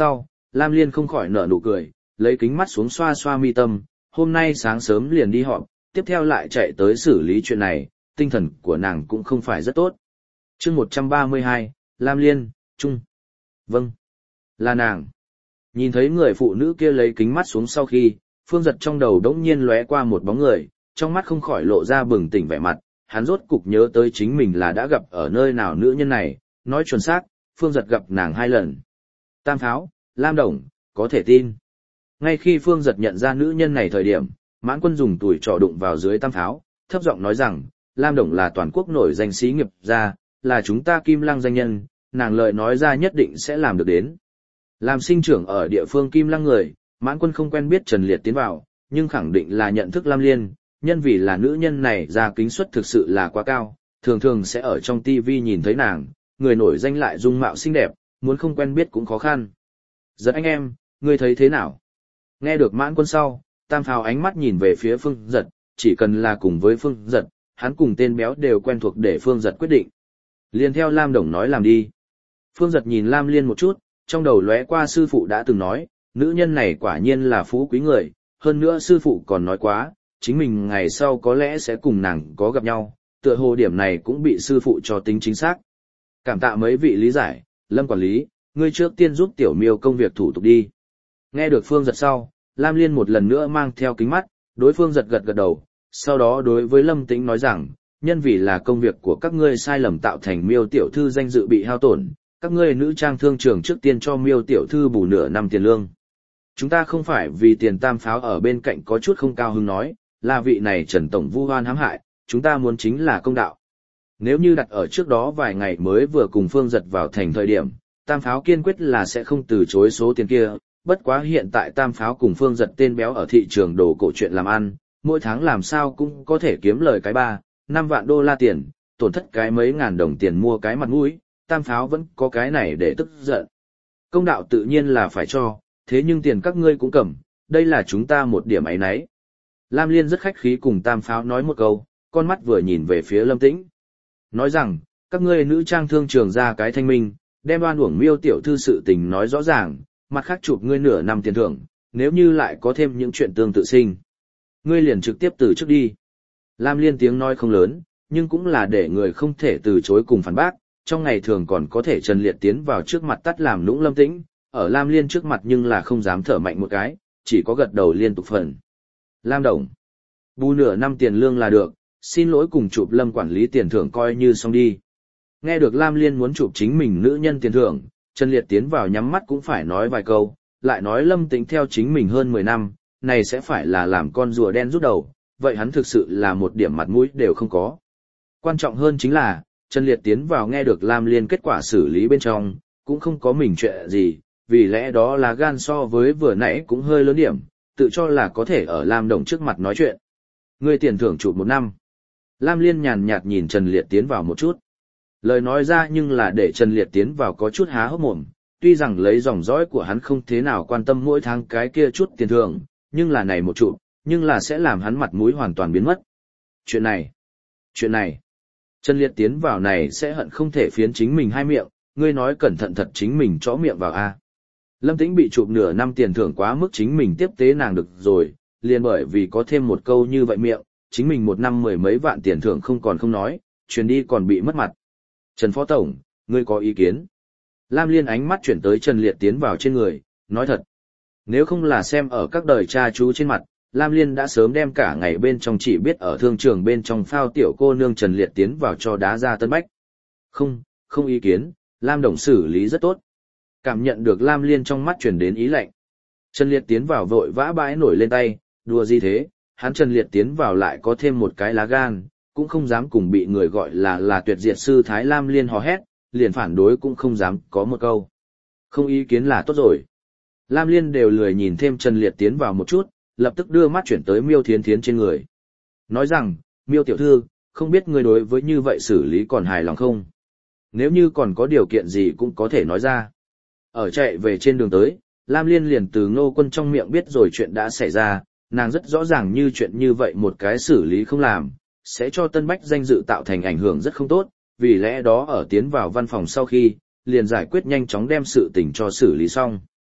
[SPEAKER 1] Lam Liên không khỏi nở nụ cười, lấy kính mắt xuống xoa xoa mi tâm, hôm nay sáng sớm liền đi họp, tiếp theo lại chạy tới xử lý chuyện này, tinh thần của nàng cũng không phải rất tốt. chương một trăm ba mươi hai, Lam Liên, Trung. Vâng, là nàng. Nhìn thấy người phụ nữ kia lấy kính mắt xuống sau khi, Phương Giật trong đầu đống nhiên lóe qua một bóng người, trong mắt không khỏi lộ ra bừng tỉnh vẻ mặt, hắn rốt cục nhớ tới chính mình là đã gặp ở nơi nào nữ nhân này, nói chuẩn xác, Phương Giật gặp nàng hai lần. Tam Pháo, Lam Đồng, có thể tin. Ngay khi Phương Giật nhận ra nữ nhân này thời điểm, Mãn Quân dùng tuổi trò đụng vào dưới Tam Pháo, thấp giọng nói rằng, Lam Đồng là toàn quốc nổi danh xí nghiệp gia, là chúng ta Kim Lăng danh nhân, nàng lời nói ra nhất định sẽ làm được đến. Làm sinh trưởng ở địa phương Kim Lăng người, Mãn Quân không quen biết Trần Liệt tiến vào, nhưng khẳng định là nhận thức Lam Liên, nhân vì là nữ nhân này ra kính suất thực sự là quá cao, thường thường sẽ ở trong ti vi nhìn thấy nàng, người nổi danh lại dung mạo xinh đẹp, muốn không quen biết cũng khó khăn. Giật anh em, ngươi thấy thế nào? Nghe được Mãn Quân sau, Tam Pháo ánh mắt nhìn về phía Phương Giật, chỉ cần là cùng với Phương Giật, hắn cùng tên béo đều quen thuộc để Phương Giật quyết định. Liên theo Lam Đồng nói làm đi. Phương Giật nhìn Lam Liên một chút, trong đầu lóe qua sư phụ đã từng nói, nữ nhân này quả nhiên là phú quý người, hơn nữa sư phụ còn nói quá, chính mình ngày sau có lẽ sẽ cùng nàng có gặp nhau, tựa hồ điểm này cũng bị sư phụ cho tính chính xác. Cảm tạ mấy vị lý giải, Lâm quản lý, ngươi trước tiên giúp tiểu miêu công việc thủ tục đi. Nghe được Phương Giật sau, Lam Liên một lần nữa mang theo kính mắt, đối Phương Giật gật gật đầu, sau đó đối với Lâm Tĩnh nói rằng, nhân vì là công việc của các ngươi sai lầm tạo thành miêu tiểu thư danh dự bị hao tổn, các ngươi nữ trang thương trường trước tiên cho miêu tiểu thư bù nửa năm tiền lương. Chúng ta không phải vì tiền. Tam Pháo ở bên cạnh có chút không cao hứng nói, là vị này Trần Tổng vu oan hãm hại, chúng ta muốn chính là công đạo. Nếu như đặt ở trước đó vài ngày mới vừa cùng Phương Giật vào thành thời điểm, Tam Pháo kiên quyết là sẽ không từ chối số tiền kia, bất quá hiện tại Tam Pháo cùng Phương Giật tên béo ở thị trường đồ cổ chuyện làm ăn, mỗi tháng làm sao cũng có thể kiếm lời cái ba, năm vạn đô la tiền, tổn thất cái mấy ngàn đồng tiền mua cái mặt mũi, Tam Pháo vẫn có cái này để tức giận. Công đạo tự nhiên là phải cho, thế nhưng tiền các ngươi cũng cầm, đây là chúng ta một điểm ấy nấy. Lam Liên rất khách khí cùng Tam Pháo nói một câu, con mắt vừa nhìn về phía Lâm Tĩnh. Nói rằng, các ngươi nữ trang thương trường ra cái thanh minh, đem oan uổng miêu tiểu thư sự tình nói rõ ràng, mặt khác chụp ngươi nửa năm tiền thưởng, nếu như lại có thêm những chuyện tương tự sinh. Ngươi liền trực tiếp từ trước đi. Lam Liên tiếng nói không lớn, nhưng cũng là để người không thể từ chối cùng phản bác, trong ngày thường còn có thể Trần Liệt tiến vào trước mặt tắt làm nũng Lâm Tĩnh, ở Lam Liên trước mặt nhưng là không dám thở mạnh một cái, chỉ có gật đầu liên tục phần. Lam Đồng, bù nửa năm tiền lương là được, xin lỗi cùng chụp Lâm quản lý tiền thưởng coi như xong đi. Nghe được Lam Liên muốn chụp chính mình nữ nhân tiền thưởng, Trần Liệt tiến vào nhắm mắt cũng phải nói vài câu, lại nói Lâm Tĩnh theo chính mình hơn mười năm, này sẽ phải là làm con rùa đen rút đầu, vậy hắn thực sự là một điểm mặt mũi đều không có. Quan trọng hơn chính là, Trần Liệt tiến vào nghe được Lam Liên kết quả xử lý bên trong, cũng không có mình chuyện gì, vì lẽ đó là gan so với vừa nãy cũng hơi lớn điểm, tự cho là có thể ở Lam Đồng trước mặt nói chuyện. Người tiền thưởng chụp một năm. Lam Liên nhàn nhạt nhìn Trần Liệt tiến vào một chút. Lời nói ra nhưng là để Trần Liệt tiến vào có chút há hốc mồm, tuy rằng lấy dòng dõi của hắn không thế nào quan tâm mỗi tháng cái kia chút tiền thưởng, nhưng là này một chụp, nhưng là sẽ làm hắn mặt mũi hoàn toàn biến mất. Chuyện này, chuyện này, Trần Liệt tiến vào này sẽ hận không thể phiến chính mình hai miệng, ngươi nói cẩn thận thật chính mình chõ miệng vào a. Lâm Tĩnh bị chụp nửa năm tiền thưởng quá mức chính mình tiếp tế nàng được rồi, liền bởi vì có thêm một câu như vậy miệng, chính mình một năm mười mấy vạn tiền thưởng không còn không nói, truyền đi còn bị mất mặt. Trần Phó Tổng, ngươi có ý kiến? Lam Liên ánh mắt chuyển tới Trần Liệt tiến vào trên người, nói thật. Nếu không là xem ở các đời cha chú trên mặt, Lam Liên đã sớm đem cả ngày bên trong chỉ biết ở thương trường bên trong phao tiểu cô nương Trần Liệt tiến vào cho đá ra Tân Bách. Không, không ý kiến, Lam Đồng xử lý rất tốt. Cảm nhận được Lam Liên trong mắt chuyển đến ý lạnh. Trần Liệt tiến vào vội vã bãi nổi lên tay, đùa gì thế, hắn Trần Liệt tiến vào lại có thêm một cái lá gan, cũng không dám cùng bị người gọi là là tuyệt diệt sư Thái Lam Liên hò hét, liền phản đối cũng không dám có một câu. Không ý kiến là tốt rồi. Lam Liên đều lười nhìn thêm Trần Liệt tiến vào một chút, lập tức đưa mắt chuyển tới Miêu Thiến Thiến trên người. Nói rằng, Miêu tiểu thư, không biết người đối với như vậy xử lý còn hài lòng không? Nếu như còn có điều kiện gì cũng có thể nói ra. Ở chạy về trên đường tới, Lam Liên liền từ Ngô Quân trong miệng biết rồi chuyện đã xảy ra, nàng rất rõ ràng như chuyện như vậy một cái xử lý không làm, sẽ cho Tân Bách danh dự tạo thành ảnh hưởng rất không tốt, vì lẽ đó ở tiến vào văn phòng sau khi, liền giải quyết nhanh chóng đem sự tình cho xử lý xong.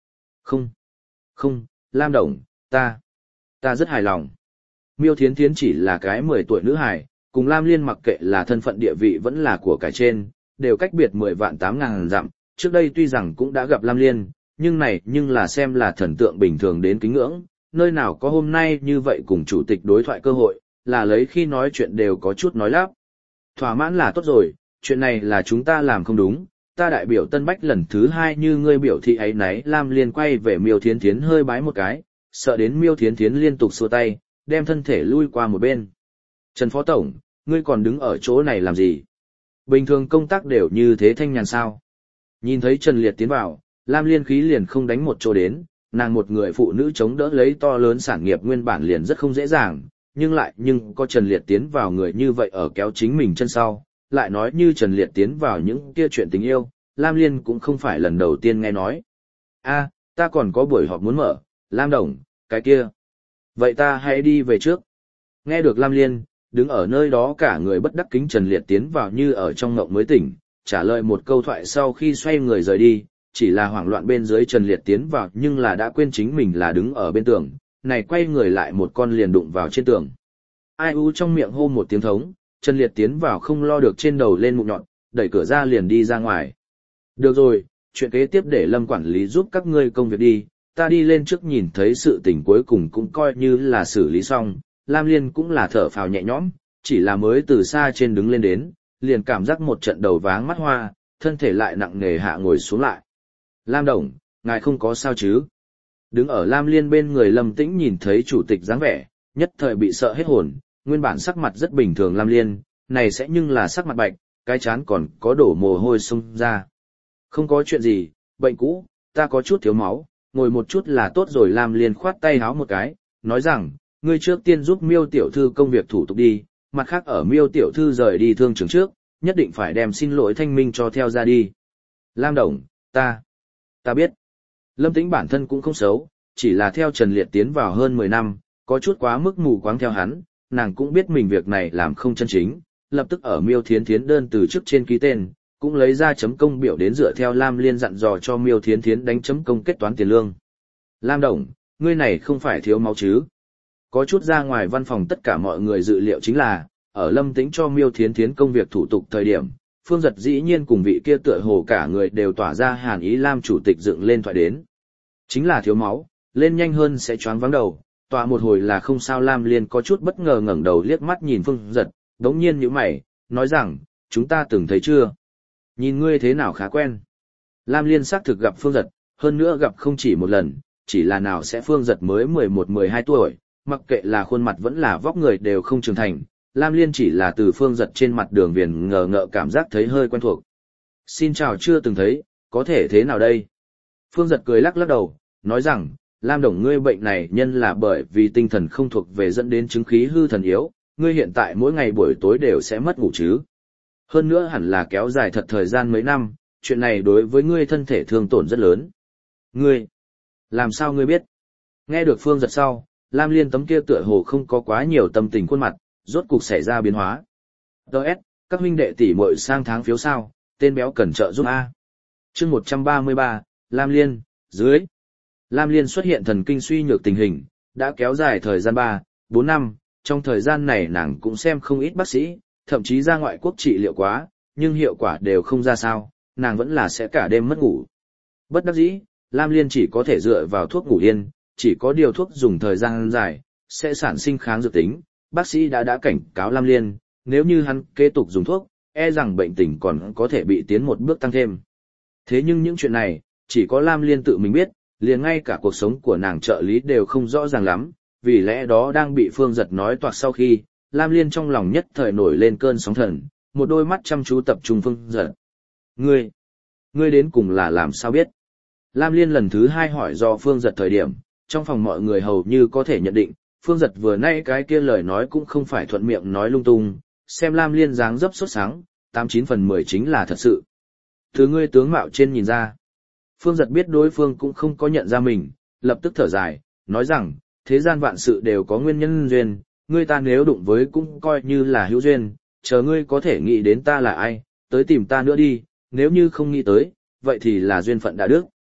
[SPEAKER 1] Không, không, Lam Đồng, ta, ta rất hài lòng. Miêu Thiến Thiến chỉ là cái mười tuổi nữ hài, cùng Lam Liên mặc kệ là thân phận địa vị vẫn là của cải trên, đều cách biệt mười vạn tám ngàn dặm, trước đây tuy rằng cũng đã gặp Lam Liên, nhưng này nhưng là xem là thần tượng bình thường đến kính ngưỡng, nơi nào có hôm nay như vậy cùng chủ tịch đối thoại cơ hội, là lấy khi nói chuyện đều có chút nói lắp. Thỏa mãn là tốt rồi, chuyện này là chúng ta làm không đúng, ta đại biểu Tân Bách lần thứ hai như ngươi biểu thị ấy nấy. Lam Liên quay về Miêu Thiến Thiến hơi bái một cái, sợ đến Miêu Thiến Thiến liên tục xua tay, đem thân thể lui qua một bên. Trần Phó Tổng, ngươi còn đứng ở chỗ này làm gì? Bình thường công tác đều như thế thanh nhàn sao? Nhìn thấy Trần Liệt tiến vào, Lam Liên khí liền không đánh một chỗ đến, nàng một người phụ nữ chống đỡ lấy to lớn sản nghiệp nguyên bản liền rất không dễ dàng, nhưng lại nhưng có Trần Liệt tiến vào người như vậy ở kéo chính mình chân sau, lại nói như Trần Liệt tiến vào những kia chuyện tình yêu, Lam Liên cũng không phải lần đầu tiên nghe nói. A, ta còn có buổi họp muốn mở, Lam Đồng, cái kia. Vậy ta hãy đi về trước. Nghe được Lam Liên, đứng ở nơi đó cả người bất đắc kính Trần Liệt tiến vào như ở trong ngộng mới tỉnh, trả lời một câu thoại sau khi xoay người rời đi, chỉ là hoảng loạn bên dưới Trần Liệt tiến vào nhưng là đã quên chính mình là đứng ở bên tường, này quay người lại một con liền đụng vào trên tường. Ai u trong miệng hô một tiếng thống, Trần Liệt tiến vào không lo được trên đầu lên mụn nhọn, đẩy cửa ra liền đi ra ngoài. Được rồi, chuyện kế tiếp để Lâm quản lý giúp các ngươi công việc đi, ta đi lên trước nhìn thấy sự tình cuối cùng cũng coi như là xử lý xong. Lam Liên cũng là thở phào nhẹ nhõm, chỉ là mới từ xa trên đứng lên đến, liền cảm giác một trận đầu váng mắt hoa, thân thể lại nặng nề hạ ngồi xuống lại. Lam Đồng, ngài không có sao chứ? Đứng ở Lam Liên bên người Lâm Tĩnh nhìn thấy chủ tịch dáng vẻ, nhất thời bị sợ hết hồn, nguyên bản sắc mặt rất bình thường Lam Liên, này sẽ nhưng là sắc mặt bạch, cái chán còn có đổ mồ hôi xông ra. Không có chuyện gì, bệnh cũ, ta có chút thiếu máu, ngồi một chút là tốt rồi. Lam Liên khoát tay háo một cái, nói rằng, ngươi trước tiên giúp Miêu tiểu thư công việc thủ tục đi, mặt khác ở Miêu tiểu thư rời đi thương trường trước, nhất định phải đem xin lỗi thanh minh cho theo ra đi. Lam Đồng, ta, ta biết. Lâm Tĩnh bản thân cũng không xấu, chỉ là theo Trần Liệt tiến vào hơn mười năm, có chút quá mức mù quáng theo hắn, nàng cũng biết mình việc này làm không chân chính, lập tức ở Miêu Thiến Thiến đơn từ trước trên ký tên, cũng lấy ra chấm công biểu đến dựa theo Lam Liên dặn dò cho Miêu Thiến Thiến đánh chấm công kết toán tiền lương. Lam Đồng, ngươi này không phải thiếu máu chứ? Có chút ra ngoài văn phòng tất cả mọi người dự liệu chính là, ở Lâm Tĩnh cho Miêu Thiến Thiến công việc thủ tục thời điểm, Phương Giật dĩ nhiên cùng vị kia tựa hồ cả người đều tỏa ra hàn ý. Lam chủ tịch dựng lên thoại đến. Chính là thiếu máu, lên nhanh hơn sẽ choáng vắng đầu, tọa một hồi là không sao. Lam Liên có chút bất ngờ ngẩng đầu liếc mắt nhìn Phương Giật, đống nhiên nhíu mày, nói rằng, chúng ta từng thấy chưa? Nhìn ngươi thế nào khá quen. Lam Liên xác thực gặp Phương Giật, hơn nữa gặp không chỉ một lần, chỉ là nào sẽ Phương Giật mới mười một mười hai tuổi, mặc kệ là khuôn mặt vẫn là vóc người đều không trưởng thành, Lam Liên chỉ là từ Phương Giật trên mặt đường viền ngờ ngợ cảm giác thấy hơi quen thuộc. Xin chào, chưa từng thấy, có thể thế nào đây? Phương Giật cười lắc lắc đầu, nói rằng, Lam Đồng, ngươi bệnh này nhân là bởi vì tinh thần không thuộc về dẫn đến chứng khí hư thần yếu, ngươi hiện tại mỗi ngày buổi tối đều sẽ mất ngủ chứ. Hơn nữa hẳn là kéo dài thật thời gian mấy năm, chuyện này đối với ngươi thân thể thương tổn rất lớn. Ngươi, làm sao ngươi biết? Nghe được Phương Giật sau, Lam Liên tấm kia tựa hồ không có quá nhiều tâm tình khuôn mặt, rốt cục xảy ra biến hóa. Đợt, các huynh đệ tỷ muội sang tháng phiếu sao, tên béo cần trợ giúp A. chương một trăm ba mươi ba, Lam Liên, dưới. Lam Liên xuất hiện thần kinh suy nhược tình hình, đã kéo dài thời gian ba, bốn năm, trong thời gian này nàng cũng xem không ít bác sĩ, thậm chí ra ngoại quốc trị liệu quá, nhưng hiệu quả đều không ra sao, nàng vẫn là sẽ cả đêm mất ngủ. Bất đắc dĩ, Lam Liên chỉ có thể dựa vào thuốc ngủ yên, chỉ có điều thuốc dùng thời gian dài, sẽ sản sinh kháng dược tính. Bác sĩ đã đã cảnh cáo Lam Liên, nếu như hắn kế tục dùng thuốc, e rằng bệnh tình còn có thể bị tiến một bước tăng thêm. Thế nhưng những chuyện này, chỉ có Lam Liên tự mình biết, liền ngay cả cuộc sống của nàng trợ lý đều không rõ ràng lắm, vì lẽ đó đang bị Phương Giật nói toạc sau khi, Lam Liên trong lòng nhất thời nổi lên cơn sóng thần, một đôi mắt chăm chú tập trung Phương Giật. Ngươi, ngươi đến cùng là làm sao biết? Lam Liên lần thứ hai hỏi do Phương Giật thời điểm, trong phòng mọi người hầu như có thể nhận định, Phương Giật vừa nay cái kia lời nói cũng không phải thuận miệng nói lung tung, xem Lam Liên dáng dấp sốt sáng, tám chín phần mười chính là thật sự. Từ ngươi tướng mạo trên nhìn ra, Phương Giật biết đối phương cũng không có nhận ra mình, lập tức thở dài, nói rằng, thế gian vạn sự đều có nguyên nhân duyên, ngươi ta nếu đụng với cũng coi như là hữu duyên, chờ ngươi có thể nghĩ đến ta là ai, tới tìm ta nữa đi, nếu như không nghĩ tới, vậy thì là duyên phận đã đức.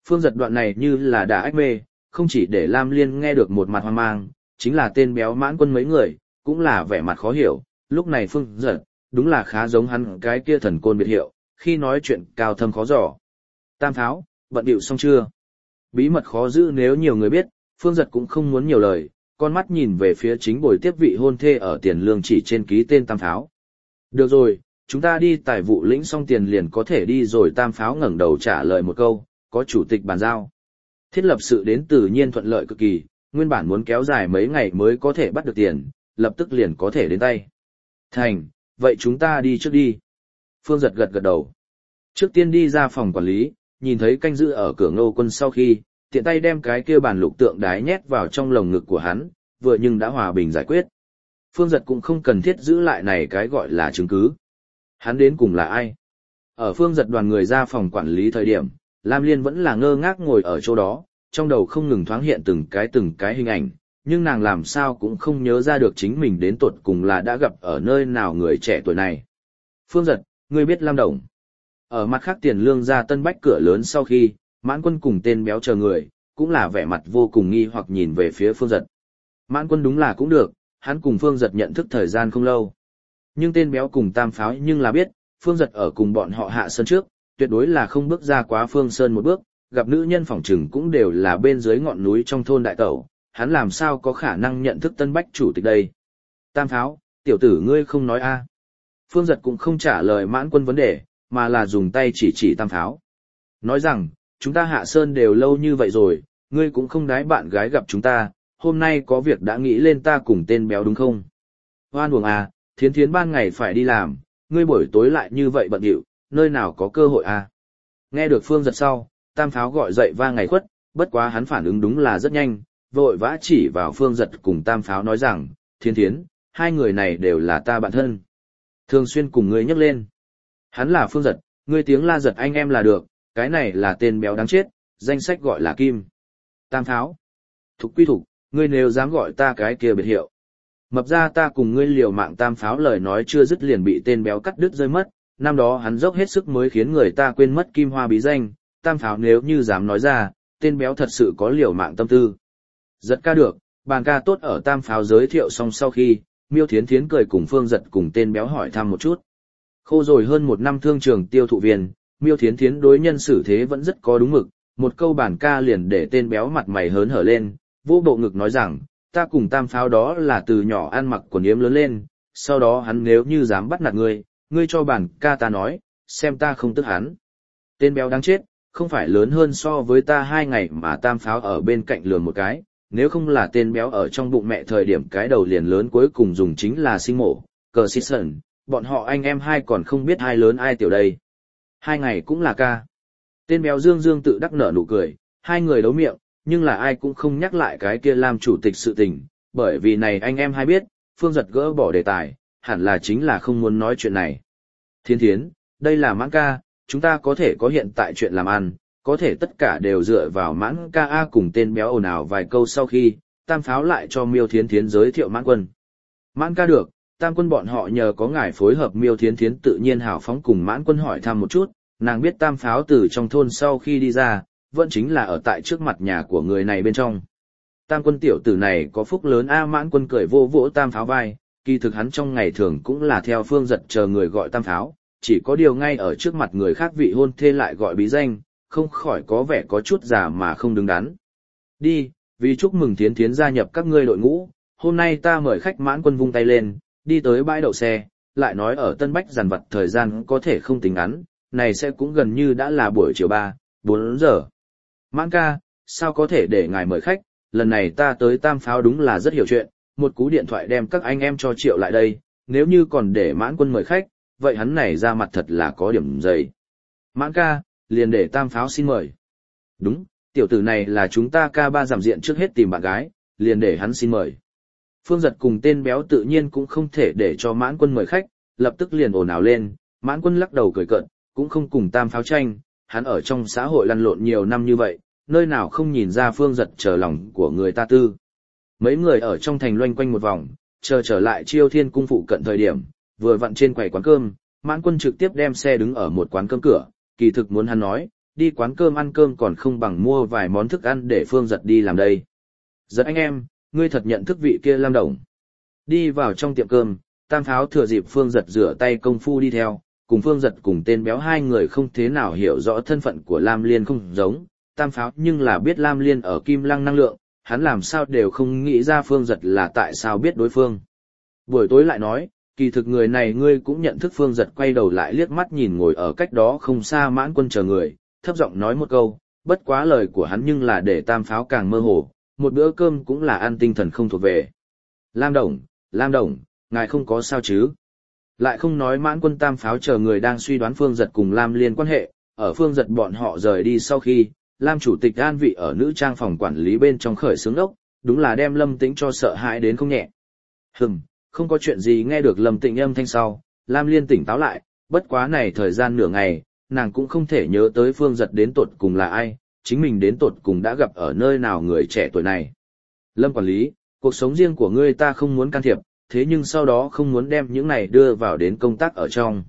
[SPEAKER 1] Phương Giật đoạn này như là đã ách mê, không chỉ để Lam Liên nghe được một mặt hoang mang, chính là tên béo Mãn Quân mấy người, cũng là vẻ mặt khó hiểu, lúc này Phương Giật, đúng là khá giống hắn cái kia thần côn biệt hiệu, khi nói chuyện cao thâm khó dò. Tam Pháo, bận điệu xong chưa? Bí mật khó giữ nếu nhiều người biết, Phương Giật cũng không muốn nhiều lời, con mắt nhìn về phía chính bồi tiếp vị hôn thê ở tiền lương chỉ trên ký tên Tam Pháo. Được rồi, chúng ta đi tài vụ lĩnh xong tiền liền có thể đi rồi. Tam Pháo ngẩng đầu trả lời một câu, có chủ tịch bàn giao. Thiết lập sự đến tự nhiên thuận lợi cực kỳ, nguyên bản muốn kéo dài mấy ngày mới có thể bắt được tiền, lập tức liền có thể đến tay. Thành, vậy chúng ta đi trước đi. Phương Giật gật gật đầu. Trước tiên đi ra phòng quản lý, nhìn thấy canh giữ ở cửa Ngô Quân sau khi, tiện tay đem cái kia bàn lục tượng đái nhét vào trong lồng ngực của hắn, vừa nhưng đã hòa bình giải quyết. Phương Giật cũng không cần thiết giữ lại này cái gọi là chứng cứ. Hắn đến cùng là ai? Ở Phương Giật đoàn người ra phòng quản lý thời điểm, Lam Liên vẫn là ngơ ngác ngồi ở chỗ đó, trong đầu không ngừng thoáng hiện từng cái từng cái hình ảnh, nhưng nàng làm sao cũng không nhớ ra được chính mình đến tột cùng là đã gặp ở nơi nào người trẻ tuổi này. Phương Giật, ngươi biết Lam Đồng. Ở mặt khác tiền lương ra Tân Bách cửa lớn sau khi, Mãn Quân cùng tên béo chờ người, cũng là vẻ mặt vô cùng nghi hoặc nhìn về phía Phương Giật. Mãn Quân đúng là cũng được, hắn cùng Phương Giật nhận thức thời gian không lâu. Nhưng tên béo cùng Tam Pháo nhưng là biết, Phương Giật ở cùng bọn họ hạ sơn trước, tuyệt đối là không bước ra quá Phương Sơn một bước, gặp nữ nhân phỏng trừng cũng đều là bên dưới ngọn núi trong thôn đại tẩu, hắn làm sao có khả năng nhận thức Tân Bách chủ tịch đây. Tam Pháo, tiểu tử ngươi không nói a? Phương Giật cũng không trả lời Mãn Quân vấn đề, mà là dùng tay chỉ chỉ Tam Pháo. Nói rằng, chúng ta hạ sơn đều lâu như vậy rồi, ngươi cũng không đái bạn gái gặp chúng ta, hôm nay có việc đã nghĩ lên ta cùng tên béo đúng không? Hoan uổng à, Thiến Thiến ban ngày phải đi làm, ngươi buổi tối lại như vậy bận rộn, nơi nào có cơ hội à? Nghe được Phương Giật sau, Tam Pháo gọi dậy va ngày khuất, bất quá hắn phản ứng đúng là rất nhanh, vội vã chỉ vào Phương Giật cùng Tam Pháo nói rằng, Thiến Thiến, hai người này đều là ta bạn thân. Thường xuyên cùng ngươi nhắc lên. Hắn là Phương Giật, ngươi tiếng la Giật anh em là được, cái này là tên béo đáng chết, danh sách gọi là Kim. Tam Pháo. Thục quy thục, ngươi nếu dám gọi ta cái kia biệt hiệu. Mập ra ta cùng ngươi liều mạng. Tam Pháo lời nói chưa dứt liền bị tên béo cắt đứt rơi mất, năm đó hắn dốc hết sức mới khiến người ta quên mất Kim Hoa bí danh, Tam Pháo nếu như dám nói ra, tên béo thật sự có liều mạng tâm tư. Giật ca được, bàn ca tốt. Ở Tam Pháo giới thiệu xong sau khi, Miêu Thiến Thiến cười cùng Phương Giật cùng tên béo hỏi thăm một chút. Khô rồi hơn một năm thương trường tiêu thụ viên, Miêu Thiến Thiến đối nhân xử thế vẫn rất có đúng mực, một câu bản ca liền để tên béo mặt mày hớn hở lên, vô bộ ngực nói rằng, ta cùng Tam Pháo đó là từ nhỏ ăn mặc quần yếm lớn lên, sau đó hắn nếu như dám bắt nạt ngươi, ngươi cho bản ca ta nói, xem ta không tức hắn. Tên béo đáng chết, không phải lớn hơn so với ta hai ngày mà Tam Pháo ở bên cạnh lườm một cái, nếu không là tên béo ở trong bụng mẹ thời điểm cái đầu liền lớn cuối cùng dùng chính là sinh mổ, cờ xích sần, bọn họ anh em hai còn không biết ai lớn ai tiểu đây. Hai ngày cũng là ca. Tên béo dương dương tự đắc nở nụ cười, hai người đấu miệng, nhưng là ai cũng không nhắc lại cái kia làm chủ tịch sự tình, bởi vì này anh em hai biết, Phương Giật gỡ bỏ đề tài, hẳn là chính là không muốn nói chuyện này. Thiên Thiến, đây là Mãn ca, chúng ta có thể có hiện tại chuyện làm ăn, có thể tất cả đều dựa vào Mãn ca A. Cùng tên béo ồn ào vài câu sau khi, Tam Pháo lại cho Miêu Thiến Thiến giới thiệu Mãn Quân. Mãn ca được, Tam Quân bọn họ nhờ có ngài phối hợp. Miêu Thiến Thiến tự nhiên hào phóng cùng Mãn Quân hỏi thăm một chút, nàng biết Tam Pháo từ trong thôn sau khi đi ra, vẫn chính là ở tại trước mặt nhà của người này bên trong. Tam Quân tiểu tử này có phúc lớn A. Mãn Quân cười vô vỗ Tam Pháo vai, kỳ thực hắn trong ngày thường cũng là theo Phương Giật chờ người gọi Tam Pháo, chỉ có điều ngay ở trước mặt người khác vị hôn thê lại gọi bí danh, không khỏi có vẻ có chút già mà không đứng đắn. Đi, vì chúc mừng Thiến Thiến gia nhập các ngươi đội ngũ, hôm nay ta mời khách. Mãn Quân vung tay lên, đi tới bãi đậu xe, lại nói ở Tân Bách dàn vặt thời gian có thể không tính ngắn, này sẽ cũng gần như đã là buổi chiều ba, bốn giờ. Mãn ca, sao có thể để ngài mời khách, lần này ta tới Tam Pháo đúng là rất hiểu chuyện, một cú điện thoại đem các anh em cho triệu lại đây, nếu như còn để Mãn Quân mời khách, vậy hắn này ra mặt thật là có điểm dày. Mãn ca, liền để Tam Pháo xin mời. Đúng, tiểu tử này là chúng ta ca ba giảm diện trước hết tìm bạn gái, liền để hắn xin mời. Phương Giật cùng tên béo tự nhiên cũng không thể để cho Mãn Quân mời khách, lập tức liền ồn ào lên. Mãn Quân lắc đầu cười cợt, cũng không cùng Tam Pháo tranh, hắn ở trong xã hội lăn lộn nhiều năm như vậy, nơi nào không nhìn ra Phương Giật chờ lòng của người ta tư. Mấy người ở trong thành loanh quanh một vòng, chờ trở lại Chiêu Thiên cung phụ cận thời điểm, vừa vặn trên quầy quán cơm, Mãn Quân trực tiếp đem xe đứng ở một quán cơm cửa, kỳ thực muốn hắn nói, đi quán cơm ăn cơm còn không bằng mua vài món thức ăn để Phương Giật đi làm đây. Giật anh em, ngươi thật nhận thức vị kia Lam Đồng. Đi vào trong tiệm cơm, Tam Pháo thừa dịp Phương Giật rửa tay công phu đi theo, cùng Phương Giật cùng tên béo hai người không thế nào hiểu rõ thân phận của Lam Liên không giống, Tam Pháo nhưng là biết Lam Liên ở Kim Lăng năng lượng, hắn làm sao đều không nghĩ ra Phương Giật là tại sao biết đối phương. Buổi tối lại nói, kỳ thực người này ngươi cũng nhận thức. Phương Giật quay đầu lại liếc mắt nhìn ngồi ở cách đó không xa Mãn Quân chờ người, thấp giọng nói một câu, bất quá lời của hắn nhưng là để Tam Pháo càng mơ hồ, một bữa cơm cũng là ăn tinh thần không thuộc về. Lam Đồng, Lam Đồng, ngài không có sao chứ? Lại không nói Mãn Quân Tam Pháo chờ người đang suy đoán Phương Giật cùng Lam Liên quan hệ, ở Phương Giật bọn họ rời đi sau khi, Lam chủ tịch an vị ở nữ trang phòng quản lý bên trong khởi xướng đốc, đúng là đem Lâm Tĩnh cho sợ hãi đến không nhẹ. Hừm, không có chuyện gì. Nghe được Lâm Tĩnh âm thanh sau, Lam Liên tỉnh táo lại, bất quá này thời gian nửa ngày, nàng cũng không thể nhớ tới Phương Giật đến tột cùng là ai, chính mình đến tột cùng đã gặp ở nơi nào người trẻ tuổi này. Lâm quản lý, cuộc sống riêng của ngươi ta không muốn can thiệp, thế nhưng sau đó không muốn đem những này đưa vào đến công tác ở trong.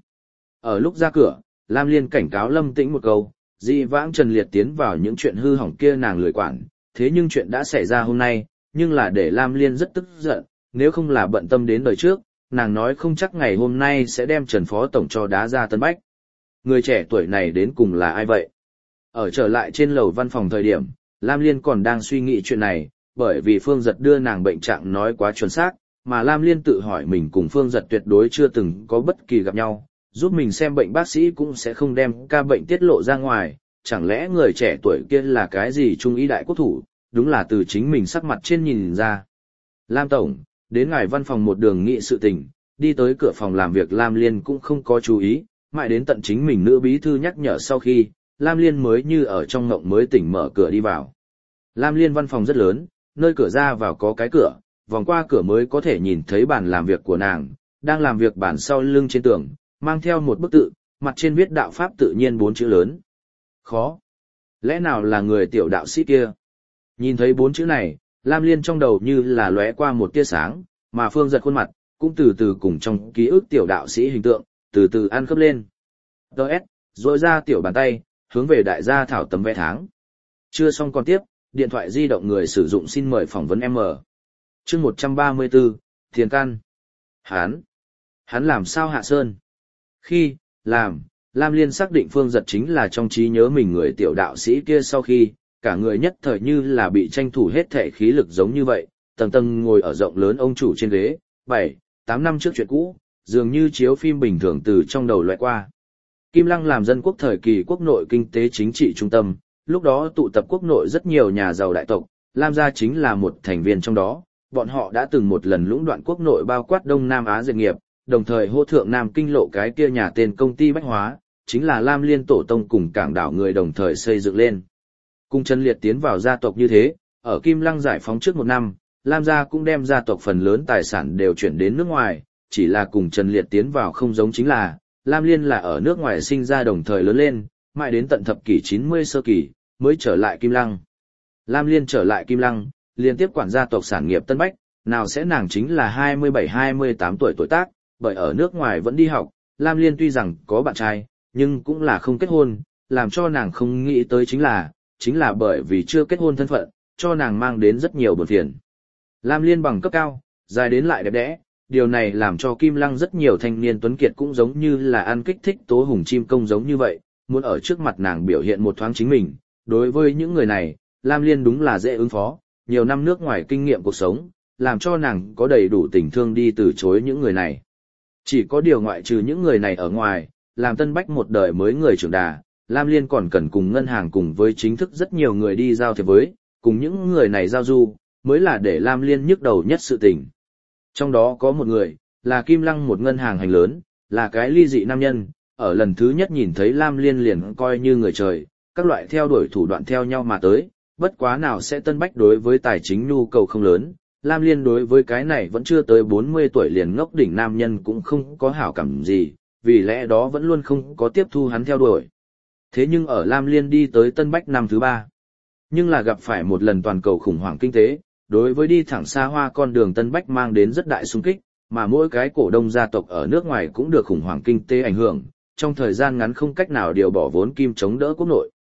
[SPEAKER 1] Ở lúc ra cửa, Lam Liên cảnh cáo Lâm Tĩnh một câu, dị vãng Trần Liệt tiến vào những chuyện hư hỏng kia nàng lười quản, thế nhưng chuyện đã xảy ra hôm nay, nhưng là để Lam Liên rất tức giận, nếu không là bận tâm đến đời trước, nàng nói không chắc ngày hôm nay sẽ đem Trần Phó Tổng cho đá ra Tân Bách. Người trẻ tuổi này đến cùng là ai vậy? Ở trở lại trên lầu văn phòng thời điểm, Lam Liên còn đang suy nghĩ chuyện này, bởi vì Phương Giật đưa nàng bệnh trạng nói quá chuẩn xác, mà Lam Liên tự hỏi mình cùng Phương Giật tuyệt đối chưa từng có bất kỳ gặp nhau, giúp mình xem bệnh bác sĩ cũng sẽ không đem ca bệnh tiết lộ ra ngoài, chẳng lẽ người trẻ tuổi kia là cái gì trung ý đại quốc thủ, đúng là từ chính mình sắc mặt trên nhìn ra. Lam Tổng, đến ngài văn phòng một đường nghị sự tình, đi tới cửa phòng làm việc Lam Liên cũng không có chú ý, mãi đến tận chính mình nữ bí thư nhắc nhở sau khi, Lam Liên mới như ở trong ngộng mới tỉnh mở cửa đi vào. Lam Liên văn phòng rất lớn, nơi cửa ra vào có cái cửa, vòng qua cửa mới có thể nhìn thấy bàn làm việc của nàng, đang làm việc bàn sau lưng trên tường, mang theo một bức tự, mặt trên viết đạo pháp tự nhiên bốn chữ lớn. Khó. Lẽ nào là người tiểu đạo sĩ kia? Nhìn thấy bốn chữ này, Lam Liên trong đầu như là lóe qua một tia sáng, mà Phương Giật khuôn mặt, cũng từ từ cùng trong ký ức tiểu đạo sĩ hình tượng, từ từ ăn khớp lên. Đợt, rồi ra tiểu bàn tay, hướng về đại gia thảo tấm vé tháng. Chưa xong còn tiếp, điện thoại di động người sử dụng xin mời phỏng vấn M. Chương một trăm ba mươi tư, Thiền Căn. Hán. Hắn làm sao hạ sơn? Khi, làm, Lam Liên xác định Phương Giật chính là trong trí nhớ mình người tiểu đạo sĩ kia sau khi, cả người nhất thời như là bị tranh thủ hết thể khí lực giống như vậy, tầng tầng ngồi ở rộng lớn ông chủ trên ghế, bảy, tám năm trước chuyện cũ, dường như chiếu phim bình thường từ trong đầu loại qua. Kim Lăng làm dân quốc thời kỳ quốc nội kinh tế chính trị trung tâm, lúc đó tụ tập quốc nội rất nhiều nhà giàu đại tộc, Lam gia chính là một thành viên trong đó, bọn họ đã từng một lần lũng đoạn quốc nội bao quát Đông Nam Á dệt nghiệp, đồng thời hô thượng Nam Kinh lộ cái kia nhà tên công ty bách hóa, chính là Lam Liên tổ tông cùng cảng đảo người đồng thời xây dựng lên. Cùng Trần Liệt tiến vào gia tộc như thế, ở Kim Lăng giải phóng trước một năm, Lam gia cũng đem gia tộc phần lớn tài sản đều chuyển đến nước ngoài, chỉ là cùng Trần Liệt tiến vào không giống chính là, Lam Liên là ở nước ngoài sinh ra đồng thời lớn lên, mãi đến tận thập kỷ chín mươi sơ kỳ, mới trở lại Kim Lăng. Lam Liên trở lại Kim Lăng, liên tiếp quản gia tộc sản nghiệp Tân Bách, nào sẽ nàng chính là hai mươi bảy hai mươi tám tuổi tuổi tác, bởi ở nước ngoài vẫn đi học, Lam Liên tuy rằng có bạn trai, nhưng cũng là không kết hôn, làm cho nàng không nghĩ tới chính là, chính là bởi vì chưa kết hôn thân phận, cho nàng mang đến rất nhiều buồn phiền. Lam Liên bằng cấp cao, dài đến lại đẹp đẽ, điều này làm cho Kim Lăng rất nhiều thanh niên tuấn kiệt cũng giống như là ăn kích thích tố hùng chim công giống như vậy, muốn ở trước mặt nàng biểu hiện một thoáng chính mình. Đối với những người này, Lam Liên đúng là dễ ứng phó, nhiều năm nước ngoài kinh nghiệm cuộc sống, làm cho nàng có đầy đủ tình thương đi từ chối những người này. Chỉ có điều ngoại trừ những người này ở ngoài, làm Tân Bách một đời mới người trưởng đà, Lam Liên còn cần cùng ngân hàng cùng với chính thức rất nhiều người đi giao thiệp với, cùng những người này giao du, mới là để Lam Liên nhức đầu nhất sự tình. Trong đó có một người, là Kim Lăng một ngân hàng hành lớn, là cái ly dị nam nhân, ở lần thứ nhất nhìn thấy Lam Liên liền coi như người trời, các loại theo đuổi thủ đoạn theo nhau mà tới, bất quá nào sẽ Tân Bách đối với tài chính nhu cầu không lớn, Lam Liên đối với cái này vẫn chưa tới bốn mươi tuổi liền ngốc đỉnh nam nhân cũng không có hảo cảm gì, vì lẽ đó vẫn luôn không có tiếp thu hắn theo đuổi. Thế nhưng ở Lam Liên đi tới Tân Bách năm thứ ba, nhưng là gặp phải một lần toàn cầu khủng hoảng kinh tế, đối với đi thẳng xa hoa con đường Tân Bách mang đến rất đại xung kích, mà mỗi cái cổ đông gia tộc ở nước ngoài cũng được khủng hoảng kinh tế ảnh hưởng, trong thời gian ngắn không cách nào điều bỏ vốn kim chống đỡ quốc nội.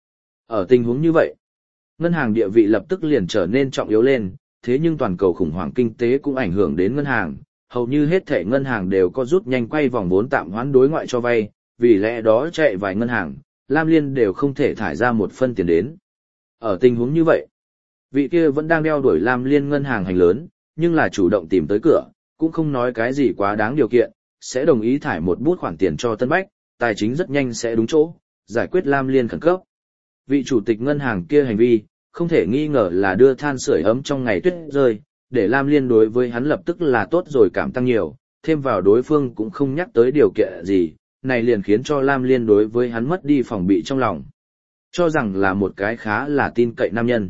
[SPEAKER 1] Ở tình huống như vậy, ngân hàng địa vị lập tức liền trở nên trọng yếu lên, thế nhưng toàn cầu khủng hoảng kinh tế cũng ảnh hưởng đến ngân hàng, hầu như hết thể ngân hàng đều có rút nhanh quay vòng vốn tạm hoãn đối ngoại cho vay, vì lẽ đó chạy vài ngân hàng, Lam Liên đều không thể thải ra một phân tiền đến. Ở tình huống như vậy, vị kia vẫn đang đeo đuổi Lam Liên ngân hàng hành lớn, nhưng là chủ động tìm tới cửa, cũng không nói cái gì quá đáng điều kiện, sẽ đồng ý thải một bút khoản tiền cho Tân Bách, tài chính rất nhanh sẽ đúng chỗ, giải quyết Lam Liên khẩn cấp. Vị chủ tịch ngân hàng kia hành vi, không thể nghi ngờ là đưa than sưởi ấm trong ngày tuyết rơi, để Lam Liên đối với hắn lập tức là tốt rồi cảm tăng nhiều, thêm vào đối phương cũng không nhắc tới điều kiện gì, này liền khiến cho Lam Liên đối với hắn mất đi phòng bị trong lòng. Cho rằng là một cái khá là tin cậy nam nhân.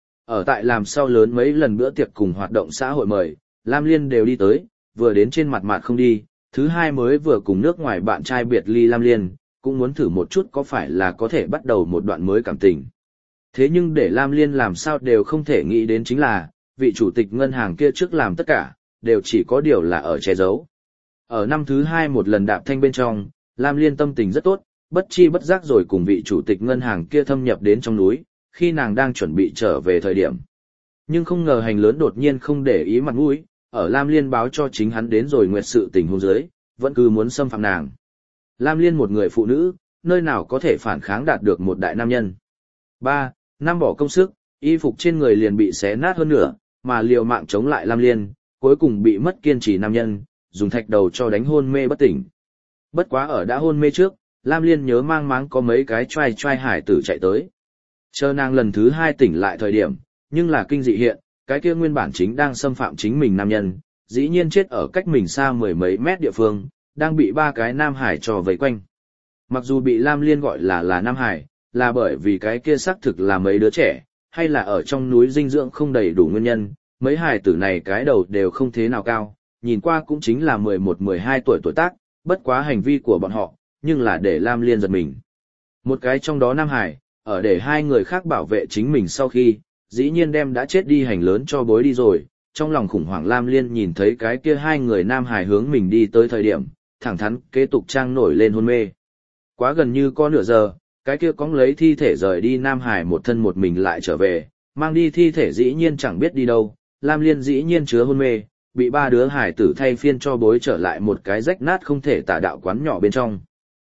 [SPEAKER 1] Ở tại làm sau lớn mấy lần bữa tiệc cùng hoạt động xã hội mời, Lam Liên đều đi tới, vừa đến trên mặt mặt không đi, thứ hai mới vừa cùng nước ngoài bạn trai biệt ly Lam Liên, cũng muốn thử một chút có phải là có thể bắt đầu một đoạn mới cảm tình. Thế nhưng để Lam Liên làm sao đều không thể nghĩ đến chính là, vị chủ tịch ngân hàng kia trước làm tất cả, đều chỉ có điều là ở che giấu. Ở năm thứ hai một lần đạp thanh bên trong, Lam Liên tâm tình rất tốt, bất chi bất giác rồi cùng vị chủ tịch ngân hàng kia thâm nhập đến trong núi, khi nàng đang chuẩn bị trở về thời điểm. Nhưng không ngờ hành lớn đột nhiên không để ý mặt mũi, ở Lam Liên báo cho chính hắn đến rồi nguyệt sự tình huống dưới, vẫn cứ muốn xâm phạm nàng. Lam Liên một người phụ nữ, nơi nào có thể phản kháng đạt được một đại nam nhân. Ba, năm bỏ công sức, y phục trên người liền bị xé nát hơn nữa, mà liều mạng chống lại Lam Liên, cuối cùng bị mất kiên trì nam nhân, dùng thạch đầu cho đánh hôn mê bất tỉnh. Bất quá ở đã hôn mê trước, Lam Liên nhớ mang máng có mấy cái trai trai hải tử chạy tới. Chờ nàng lần thứ hai tỉnh lại thời điểm, nhưng là kinh dị hiện, cái kia nguyên bản chính đang xâm phạm chính mình nam nhân, dĩ nhiên chết ở cách mình xa mười mấy mét địa phương, đang bị ba cái nam hải trò vây quanh. Mặc dù bị Lam Liên gọi là là nam hải, là bởi vì cái kia xác thực là mấy đứa trẻ, hay là ở trong núi dinh dưỡng không đầy đủ nguyên nhân, mấy hải tử này cái đầu đều không thế nào cao, nhìn qua cũng chính là mười một mười hai tuổi tuổi tác, bất quá hành vi của bọn họ, nhưng là để Lam Liên giật mình. Một cái trong đó nam hải, ở để hai người khác bảo vệ chính mình sau khi, dĩ nhiên đem đã chết đi hành lớn cho bối đi rồi, trong lòng khủng hoảng Lam Liên nhìn thấy cái kia hai người nam hải hướng mình đi tới thời điểm, thẳng thắn kế tục trang nổi lên hôn mê. Quá gần như có nửa giờ, cái kia cóng lấy thi thể rời đi nam hải một thân một mình lại trở về, mang đi thi thể dĩ nhiên chẳng biết đi đâu, Lam Liên dĩ nhiên chứa hôn mê, bị ba đứa hải tử thay phiên cho bối trở lại một cái rách nát không thể tả đạo quán nhỏ bên trong.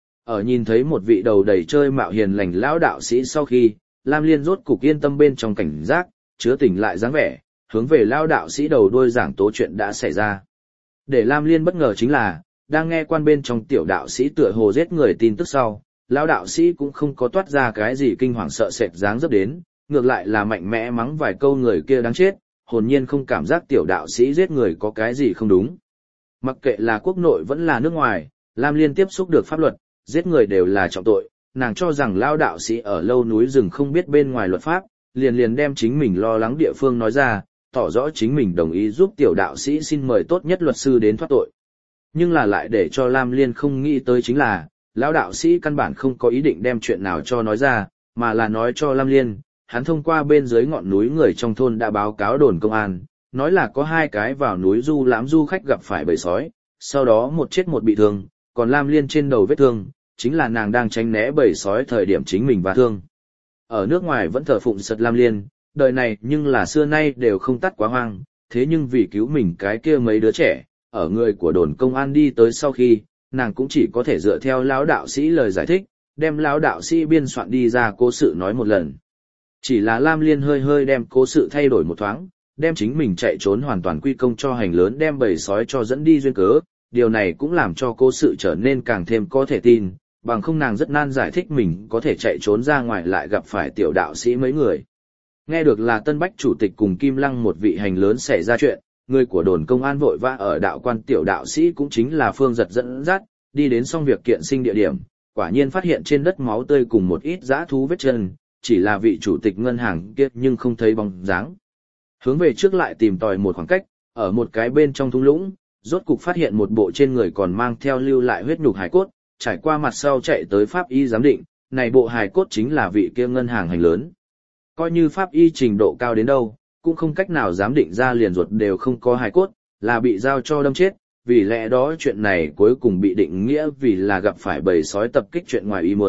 [SPEAKER 1] Ở nhìn thấy một vị đầu đầy chơi mạo hiền lành lão đạo sĩ sau khi, Lam Liên rốt cục yên tâm bên trong cảnh giác, chứa tỉnh lại dáng vẻ, hướng về lão đạo sĩ đầu đuôi giảng tố chuyện đã xảy ra. Để Lam Liên bất ngờ chính là, đang nghe quan bên trong tiểu đạo sĩ tựa hồ giết người tin tức sau, lão đạo sĩ cũng không có toát ra cái gì kinh hoàng sợ sệt dáng dấp đến, ngược lại là mạnh mẽ mắng vài câu người kia đáng chết, hồn nhiên không cảm giác tiểu đạo sĩ giết người có cái gì không đúng. Mặc kệ là quốc nội vẫn là nước ngoài, Lam Liên tiếp xúc được pháp luật, giết người đều là trọng tội, nàng cho rằng lão đạo sĩ ở lâu núi rừng không biết bên ngoài luật pháp, liền liền đem chính mình lo lắng địa phương nói ra, tỏ rõ chính mình đồng ý giúp tiểu đạo sĩ xin mời tốt nhất luật sư đến thoát tội. Nhưng là lại để cho Lam Liên không nghĩ tới chính là, lão đạo sĩ căn bản không có ý định đem chuyện nào cho nói ra, mà là nói cho Lam Liên, hắn thông qua bên dưới ngọn núi người trong thôn đã báo cáo đồn công an, nói là có hai cái vào núi du lãm du khách gặp phải bầy sói, sau đó một chết một bị thương, còn Lam Liên trên đầu vết thương, chính là nàng đang tránh né bầy sói thời điểm chính mình và thương. Ở nước ngoài vẫn thờ phụng sật Lam Liên, đời này nhưng là xưa nay đều không tắt quá hoang, thế nhưng vì cứu mình cái kia mấy đứa trẻ, ở người của đồn công an đi tới sau khi, nàng cũng chỉ có thể dựa theo lão đạo sĩ lời giải thích, đem lão đạo sĩ biên soạn đi ra cố sự nói một lần. Chỉ là Lam Liên hơi hơi đem cố sự thay đổi một thoáng, đem chính mình chạy trốn hoàn toàn quy công cho hành lớn đem bầy sói cho dẫn đi duyên cớ, điều này cũng làm cho cố sự trở nên càng thêm có thể tin, bằng không nàng rất nan giải thích mình có thể chạy trốn ra ngoài lại gặp phải tiểu đạo sĩ mấy người. Nghe được là Tân Bách chủ tịch cùng Kim Lăng một vị hành lớn xảy ra chuyện, người của đồn công an vội vã ở đạo quan tiểu đạo sĩ cũng chính là Phương Giật dẫn dắt, đi đến xong việc kiện sinh địa điểm, quả nhiên phát hiện trên đất máu tươi cùng một ít dã thú vết chân, chỉ là vị chủ tịch ngân hàng kia nhưng không thấy bóng dáng. Hướng về trước lại tìm tòi một khoảng cách, ở một cái bên trong thung lũng, rốt cục phát hiện một bộ trên người còn mang theo lưu lại huyết nhục hài cốt, trải qua mặt sau chạy tới pháp y giám định, này bộ hài cốt chính là vị kia ngân hàng hành lớn. Coi như pháp y trình độ cao đến đâu, cũng không cách nào giám định ra liền ruột đều không có hài cốt, là bị giao cho đâm chết, vì lẽ đó chuyện này cuối cùng bị định nghĩa vì là gặp phải bầy sói tập kích chuyện ngoài ý muốn,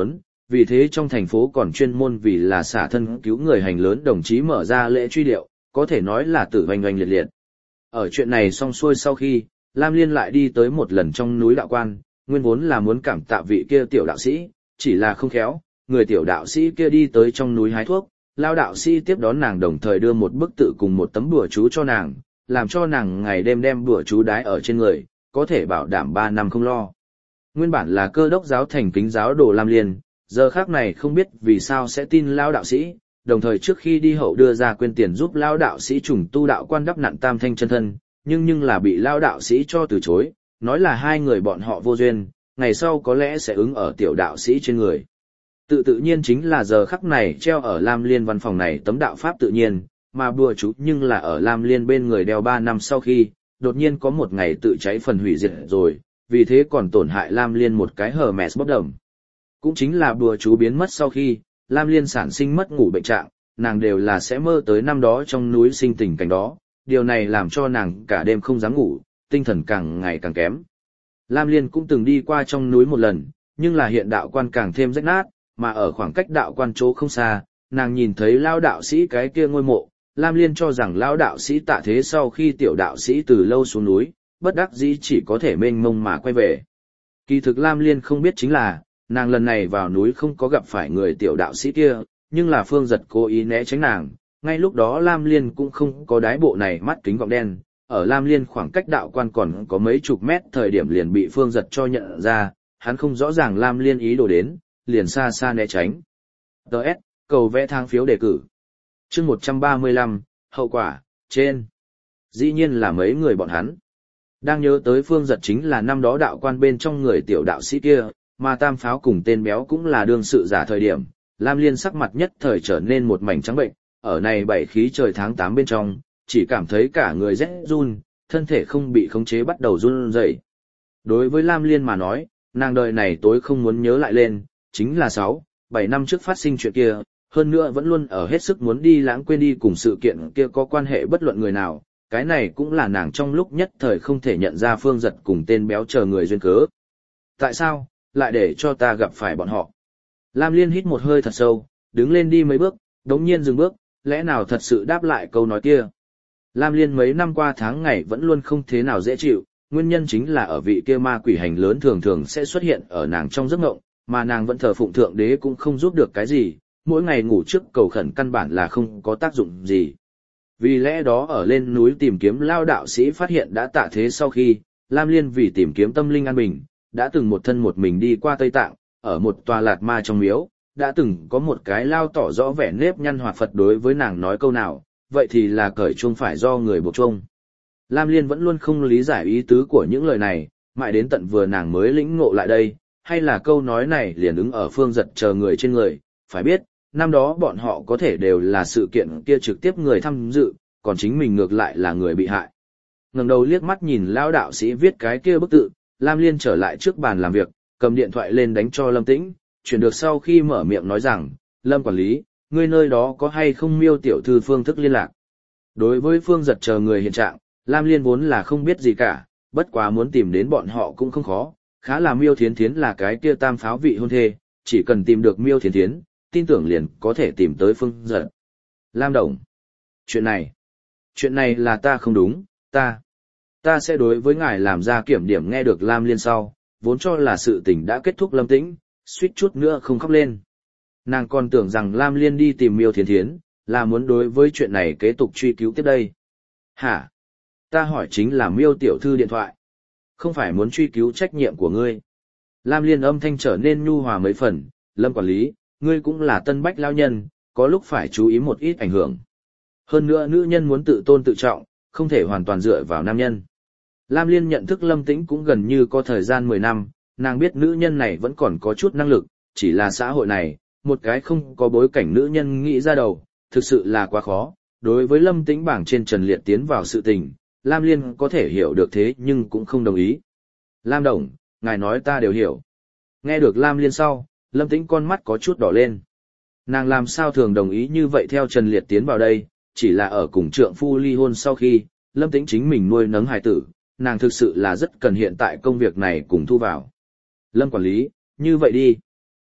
[SPEAKER 1] vì thế trong thành phố còn chuyên môn vì là xả thân cứu người hành lớn đồng chí mở ra lễ truy điệu, có thể nói là tử oanh oanh liệt liệt. Ở chuyện này xong xuôi sau khi, Lam Liên lại đi tới một lần trong núi đạo quan, nguyên vốn là muốn cảm tạ vị kia tiểu đạo sĩ, chỉ là không khéo, người tiểu đạo sĩ kia đi tới trong núi hái thuốc, lao đạo sĩ tiếp đón nàng đồng thời đưa một bức tự cùng một tấm bùa chú cho nàng, làm cho nàng ngày đêm đem bùa chú đái ở trên người, có thể bảo đảm ba năm không lo. Nguyên bản là cơ đốc giáo thành kính giáo đồ Lam Liên, giờ khác này không biết vì sao sẽ tin lao đạo sĩ, đồng thời trước khi đi hậu đưa ra quyên tiền giúp lao đạo sĩ trùng tu đạo quan đắp nặn tam thanh chân thân, nhưng nhưng là bị lao đạo sĩ cho từ chối, nói là hai người bọn họ vô duyên, ngày sau có lẽ sẽ ứng ở tiểu đạo sĩ trên người. Tự tự nhiên chính là giờ khắc này treo ở Lam Liên văn phòng này tấm đạo pháp tự nhiên, mà bùa chú nhưng là ở Lam Liên bên người đeo ba năm sau khi, đột nhiên có một ngày tự cháy phần hủy diệt rồi, vì thế còn tổn hại Lam Liên một cái Hermes bốc đồng. Cũng chính là bùa chú biến mất sau khi, Lam Liên sản sinh mất ngủ bệnh trạng, nàng đều là sẽ mơ tới năm đó trong núi sinh tình cảnh đó, điều này làm cho nàng cả đêm không dám ngủ, tinh thần càng ngày càng kém. Lam Liên cũng từng đi qua trong núi một lần, nhưng là hiện đạo quan càng thêm rách nát, mà ở khoảng cách đạo quan chỗ không xa, nàng nhìn thấy lao đạo sĩ cái kia ngôi mộ, Lam Liên cho rằng lao đạo sĩ tạ thế sau khi tiểu đạo sĩ từ lâu xuống núi, bất đắc dĩ chỉ có thể mênh mông mà quay về. Kỳ thực Lam Liên không biết chính là, nàng lần này vào núi không có gặp phải người tiểu đạo sĩ kia, nhưng là Phương Giật cố ý né tránh nàng, ngay lúc đó Lam Liên cũng không có đái bộ này mắt kính gọng đen, ở Lam Liên khoảng cách đạo quan còn có mấy chục mét thời điểm liền bị Phương Giật cho nhận ra, hắn không rõ ràng Lam Liên ý đồ đến, liền xa xa né tránh. Đợt, cầu vẽ thang phiếu đề cử. Chương một trăm ba mươi lăm, hậu quả, trên. Dĩ nhiên là mấy người bọn hắn. Đang nhớ tới Phương Giật chính là năm đó đạo quan bên trong người tiểu đạo sĩ kia, mà Tam Pháo cùng tên béo cũng là đương sự giả thời điểm, Lam Liên sắc mặt nhất thời trở nên một mảnh trắng bệnh, ở này bảy khí trời tháng tám bên trong, chỉ cảm thấy cả người rét run, thân thể không bị khống chế bắt đầu run rẩy. Đối với Lam Liên mà nói, nàng đời này tối không muốn nhớ lại lên, chính là sáu, bảy năm trước phát sinh chuyện kia, hơn nữa vẫn luôn ở hết sức muốn đi lãng quên đi cùng sự kiện kia có quan hệ bất luận người nào, cái này cũng là nàng trong lúc nhất thời không thể nhận ra Phương Giật cùng tên béo chờ người duyên cớ. Tại sao, lại để cho ta gặp phải bọn họ? Lam Liên hít một hơi thật sâu, đứng lên đi mấy bước, đống nhiên dừng bước, lẽ nào thật sự đáp lại câu nói kia. Lam Liên mấy năm qua tháng ngày vẫn luôn không thế nào dễ chịu, nguyên nhân chính là ở vị kia ma quỷ hành lớn thường thường sẽ xuất hiện ở nàng trong giấc mộng, mà nàng vẫn thờ phụng thượng đế cũng không giúp được cái gì, mỗi ngày ngủ trước cầu khẩn căn bản là không có tác dụng gì. Vì lẽ đó ở lên núi tìm kiếm lao đạo sĩ phát hiện đã tạ thế sau khi, Lam Liên vì tìm kiếm tâm linh an bình, đã từng một thân một mình đi qua Tây Tạng, ở một tòa lạt ma trong miếu, đã từng có một cái lao tỏ rõ vẻ nếp nhăn hoạt Phật đối với nàng nói câu nào, vậy thì là cởi chuông phải do người buộc chuông. Lam Liên vẫn luôn không lý giải ý tứ của những lời này, mãi đến tận vừa nàng mới lĩnh ngộ lại đây, hay là câu nói này liền ứng ở Phương Giật chờ người trên người, phải biết, năm đó bọn họ có thể đều là sự kiện kia trực tiếp người tham dự, còn chính mình ngược lại là người bị hại. Ngẩng đầu liếc mắt nhìn lão đạo sĩ viết cái kia bức tự, Lam Liên trở lại trước bàn làm việc, cầm điện thoại lên đánh cho Lâm Tĩnh, chuyển được sau khi mở miệng nói rằng, Lâm quản lý, ngươi nơi đó có hay không miêu tiểu thư phương thức liên lạc? Đối với Phương Giật chờ người hiện trạng, Lam Liên vốn là không biết gì cả, bất quá muốn tìm đến bọn họ cũng không khó, khá là Miêu Thiến Thiến là cái kia Tam Pháo vị hôn thê, chỉ cần tìm được Miêu Thiến Thiến, tin tưởng liền có thể tìm tới Phương Giật. Lam Đồng, chuyện này, chuyện này là ta không đúng, ta, ta sẽ đối với ngài làm ra kiểm điểm. Nghe được Lam Liên sau, vốn cho là sự tình đã kết thúc Lâm Tĩnh, suýt chút nữa không khóc lên. Nàng còn tưởng rằng Lam Liên đi tìm Miêu Thiến Thiến, là muốn đối với chuyện này kế tục truy cứu tiếp đây. Hả? Ta hỏi chính là Miêu tiểu thư điện thoại, không phải muốn truy cứu trách nhiệm của ngươi. Lam Liên âm thanh trở nên nhu hòa mấy phần, Lâm quản lý, ngươi cũng là tân bách lao nhân, có lúc phải chú ý một ít ảnh hưởng. Hơn nữa nữ nhân muốn tự tôn tự trọng, không thể hoàn toàn dựa vào nam nhân. Lam Liên nhận thức Lâm Tĩnh cũng gần như có thời gian mười năm, nàng biết nữ nhân này vẫn còn có chút năng lực, chỉ là xã hội này, một cái không có bối cảnh nữ nhân nghĩ ra đầu, thực sự là quá khó. Đối với Lâm Tĩnh bảng trên Trần Liệt tiến vào sự tình, Lam Liên có thể hiểu được thế nhưng cũng không đồng ý. Lam Đồng, ngài nói ta đều hiểu. Nghe được Lam Liên sau, Lâm Tĩnh con mắt có chút đỏ lên. Nàng làm sao thường đồng ý như vậy theo Trần Liệt tiến vào đây, chỉ là ở cùng trượng phu ly hôn sau khi, Lâm Tĩnh chính mình nuôi nấng hài tử, nàng thực sự là rất cần hiện tại công việc này cùng thu vào. Lâm quản lý, như vậy đi.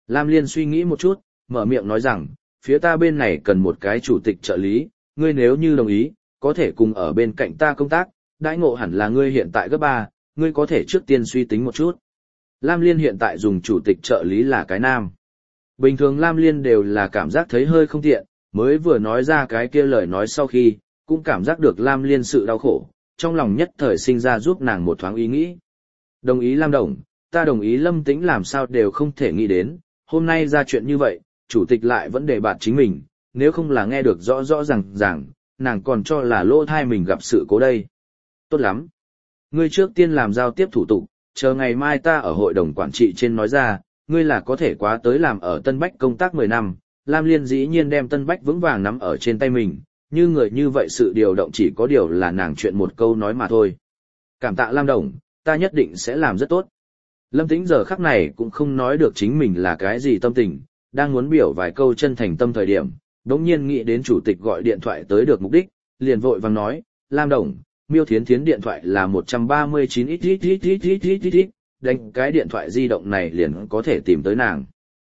[SPEAKER 1] Lam Liên suy nghĩ một chút, mở miệng nói rằng, phía ta bên này cần một cái chủ tịch trợ lý, ngươi nếu như đồng ý, có thể cùng ở bên cạnh ta công tác, đãi ngộ hẳn là ngươi hiện tại gấp ba, ngươi có thể trước tiên suy tính một chút. Lam Liên hiện tại dùng chủ tịch trợ lý là cái nam. Bình thường Lam Liên đều là cảm giác thấy hơi không tiện, mới vừa nói ra cái kia lời nói sau khi, cũng cảm giác được Lam Liên sự đau khổ, trong lòng nhất thời sinh ra giúp nàng một thoáng ý nghĩ. Đồng ý Lam Đồng, ta đồng ý Lâm Tĩnh làm sao đều không thể nghĩ đến, hôm nay ra chuyện như vậy, chủ tịch lại vẫn đề bạt chính mình, nếu không là nghe được rõ rõ ràng ràng, nàng còn cho là lỗ thai mình gặp sự cố đây. Tốt lắm. Ngươi trước tiên làm giao tiếp thủ tục, chờ ngày mai ta ở hội đồng quản trị trên nói ra, ngươi là có thể quá tới làm ở Tân Bách công tác mười năm, Lam Liên dĩ nhiên đem Tân Bách vững vàng nắm ở trên tay mình, như người như vậy sự điều động chỉ có điều là nàng chuyện một câu nói mà thôi. Cảm tạ Lam Đồng, ta nhất định sẽ làm rất tốt. Lâm Tĩnh giờ khắc này cũng không nói được chính mình là cái gì tâm tình, đang muốn biểu vài câu chân thành tâm thời điểm, đống nhiên nghĩ đến chủ tịch gọi điện thoại tới được mục đích, liền vội vàng nói, Lam Đồng, Miêu Thiến Thiến điện thoại là một trăm ba mươi chín ít ít ít ít ít ít ít ít, đánh cái điện thoại di động này liền có thể tìm tới nàng.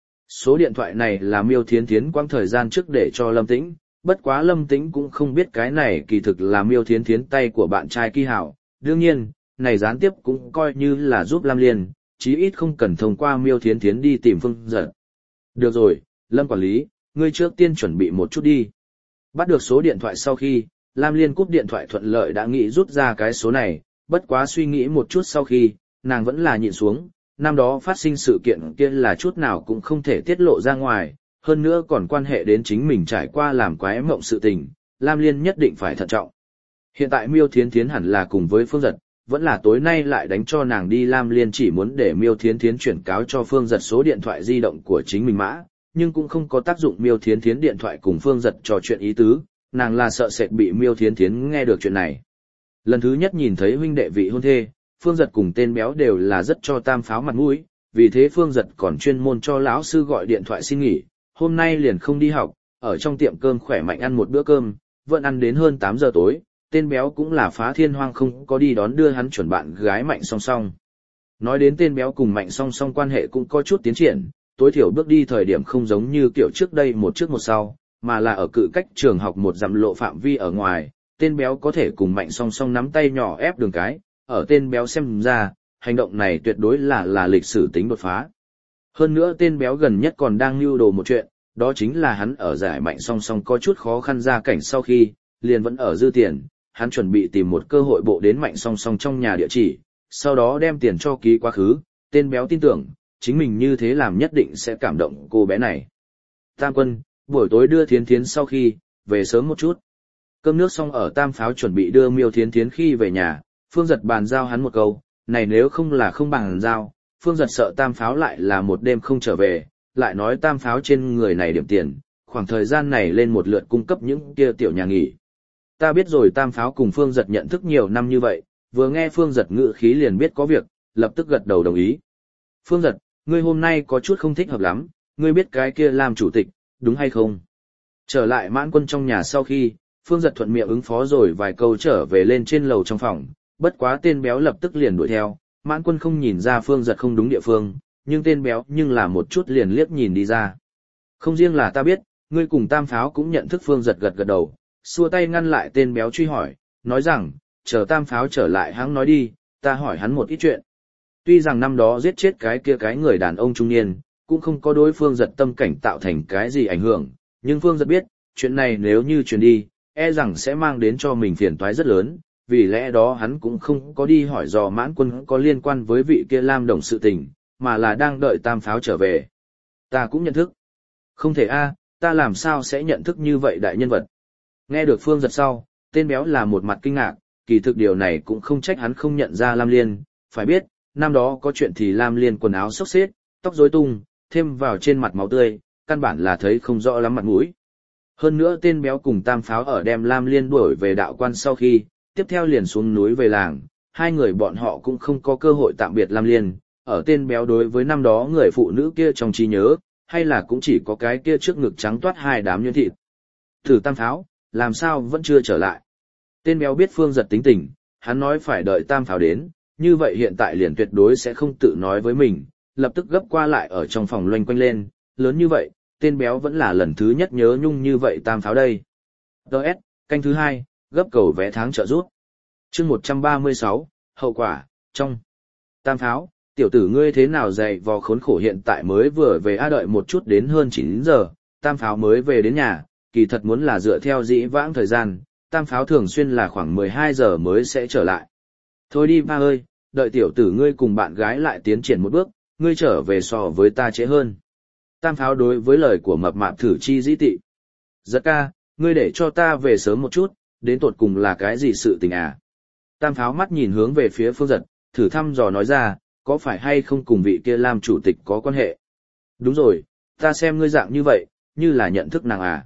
[SPEAKER 1] Số điện thoại này là Miêu Thiến Thiến quãng thời gian trước để cho Lâm Tĩnh, bất quá Lâm Tĩnh cũng không biết cái này kỳ thực là Miêu Thiến Thiến tay của bạn trai Kỳ Hảo, đương nhiên, này gián tiếp cũng coi như là giúp Lam Liên, chí ít không cần thông qua Miêu Thiến Thiến đi tìm Phương Giật. Được rồi, Lâm quản lý, ngươi trước tiên chuẩn bị một chút đi. Bắt được số điện thoại sau khi, Lam Liên cúp điện thoại thuận lợi đã nghĩ rút ra cái số này, bất quá suy nghĩ một chút sau khi, nàng vẫn là nhịn xuống, năm đó phát sinh sự kiện kia là chút nào cũng không thể tiết lộ ra ngoài, hơn nữa còn quan hệ đến chính mình trải qua làm quái mộng sự tình, Lam Liên nhất định phải thận trọng. Hiện tại Miêu Thiến Thiến hẳn là cùng với Phương Giật, vẫn là tối nay lại đánh cho nàng đi. Lam Liên chỉ muốn để Miêu Thiến Thiến chuyển cáo cho Phương Giật số điện thoại di động của chính mình mã, nhưng cũng không có tác dụng Miêu Thiến Thiến điện thoại cùng Phương Giật trò chuyện ý tứ, nàng là sợ sệt bị Miêu Thiến Thiến nghe được chuyện này. Lần thứ nhất nhìn thấy huynh đệ vị hôn thê, Phương Giật cùng tên béo đều là rất cho Tam Pháo mặt mũi, vì thế Phương Giật còn chuyên môn cho lão sư gọi điện thoại xin nghỉ, hôm nay liền không đi học, ở trong tiệm cơm khỏe mạnh ăn một bữa cơm, vẫn ăn đến hơn tám giờ tối, tên béo cũng là phá thiên hoang không có đi đón đưa hắn chuẩn bạn gái Mạnh Song Song. Nói đến tên béo cùng Mạnh Song Song quan hệ cũng có chút tiến triển, tối thiểu bước đi thời điểm không giống như kiểu trước đây một trước một sau, mà là ở cự cách trường học một dặm lộ phạm vi ở ngoài, tên béo có thể cùng Mạnh Song Song nắm tay nhỏ ép đường cái, ở tên béo xem ra, hành động này tuyệt đối là là lịch sử tính đột phá. Hơn nữa tên béo gần nhất còn đang lưu đồ một chuyện, đó chính là hắn ở giải Mạnh Song Song có chút khó khăn ra cảnh sau khi, liền vẫn ở dư tiền, hắn chuẩn bị tìm một cơ hội bộ đến Mạnh Song Song trong nhà địa chỉ, sau đó đem tiền cho ký quá khứ, tên béo tin tưởng, chính mình như thế làm nhất định sẽ cảm động cô bé này. Tam Quân, buổi tối đưa Thiến Thiến sau khi, về sớm một chút. Cơm nước xong ở Tam Pháo chuẩn bị đưa Miêu Thiến Thiến khi về nhà, Phương Giật bàn giao hắn một câu, này nếu không là không bàn giao, Phương Giật sợ Tam Pháo lại là một đêm không trở về, lại nói Tam Pháo trên người này điểm tiền, khoảng thời gian này lên một lượt cung cấp những kia tiểu nhà nghỉ. Ta biết rồi. Tam Pháo cùng Phương Giật nhận thức nhiều năm như vậy, vừa nghe Phương Giật ngữ khí liền biết có việc, lập tức gật đầu đồng ý. Phương Giật, ngươi hôm nay có chút không thích hợp lắm, ngươi biết cái kia làm chủ tịch, đúng hay không? Trở lại Mãn Quân trong nhà sau khi, Phương Giật thuận miệng ứng phó rồi vài câu trở về lên trên lầu trong phòng, bất quá tên béo lập tức liền đuổi theo, Mãn Quân không nhìn ra Phương Giật không đúng địa phương, nhưng tên béo nhưng là một chút liền liếc nhìn đi ra. Không riêng là ta biết, ngươi cùng Tam Pháo cũng nhận thức. Phương Giật gật gật đầu, xua tay ngăn lại tên béo truy hỏi, nói rằng, chờ Tam Pháo trở lại hắn nói đi, ta hỏi hắn một ít chuyện. Tuy rằng năm đó giết chết cái kia cái người đàn ông trung niên, cũng không có đối Phương Giật tâm cảnh tạo thành cái gì ảnh hưởng, nhưng Phương Giật biết, chuyện này nếu như truyền đi, e rằng sẽ mang đến cho mình phiền toái rất lớn, vì lẽ đó hắn cũng không có đi hỏi dò Mãn Quân có liên quan với vị kia Lam Đồng sự tình, mà là đang đợi Tam Pháo trở về. Ta cũng nhận thức. Không thể a, ta làm sao sẽ nhận thức như vậy đại nhân vật. Nghe được Phương Giật sau, tên béo là một mặt kinh ngạc, kỳ thực điều này cũng không trách hắn không nhận ra Lam Liên, phải biết, năm đó có chuyện thì Lam Liên quần áo xốc xếch, tóc rối tung, thêm vào trên mặt máu tươi, căn bản là thấy không rõ lắm mặt mũi. Hơn nữa tên béo cùng Tam Pháo ở đem Lam Liên đuổi về đạo quan sau khi, tiếp theo liền xuống núi về làng, hai người bọn họ cũng không có cơ hội tạm biệt Lam Liên, ở tên béo đối với năm đó người phụ nữ kia trong trí nhớ, hay là cũng chỉ có cái kia trước ngực trắng toát hai đám nhuyễn thịt. Thử Tam Pháo, làm sao vẫn chưa trở lại. Tên béo biết Phương Giật tính tình, hắn nói phải đợi Tam Pháo đến, như vậy hiện tại liền tuyệt đối sẽ không tự nói với mình, lập tức gấp qua lại ở trong phòng loanh quanh lên, lớn như vậy, tên béo vẫn là lần thứ nhất nhớ nhung như vậy tam pháo đây. đê ét, canh thứ hai, gấp cầu vé tháng trợ rút. chương một trăm ba mươi sáu, hậu quả, trong. Tam pháo, tiểu tử ngươi thế nào dày vò khốn khổ hiện tại mới vừa về a đợi một chút đến hơn chín giờ, tam pháo mới về đến nhà, kỳ thật muốn là dựa theo dĩ vãng thời gian, tam pháo thường xuyên là khoảng mười hai giờ mới sẽ trở lại. Thôi đi ba ơi, đợi tiểu tử ngươi cùng bạn gái lại tiến triển một bước, ngươi trở về so với ta trễ hơn. Tam pháo đối với lời của mập mạp thử chi dĩ tị. Giật ca, ngươi để cho ta về sớm một chút, đến tột cùng là cái gì sự tình à? Tam pháo mắt nhìn hướng về phía Phương Giật, thử thăm dò nói ra, có phải hay không cùng vị kia làm chủ tịch có quan hệ? Đúng rồi, ta xem ngươi dạng như vậy, như là nhận thức nàng à?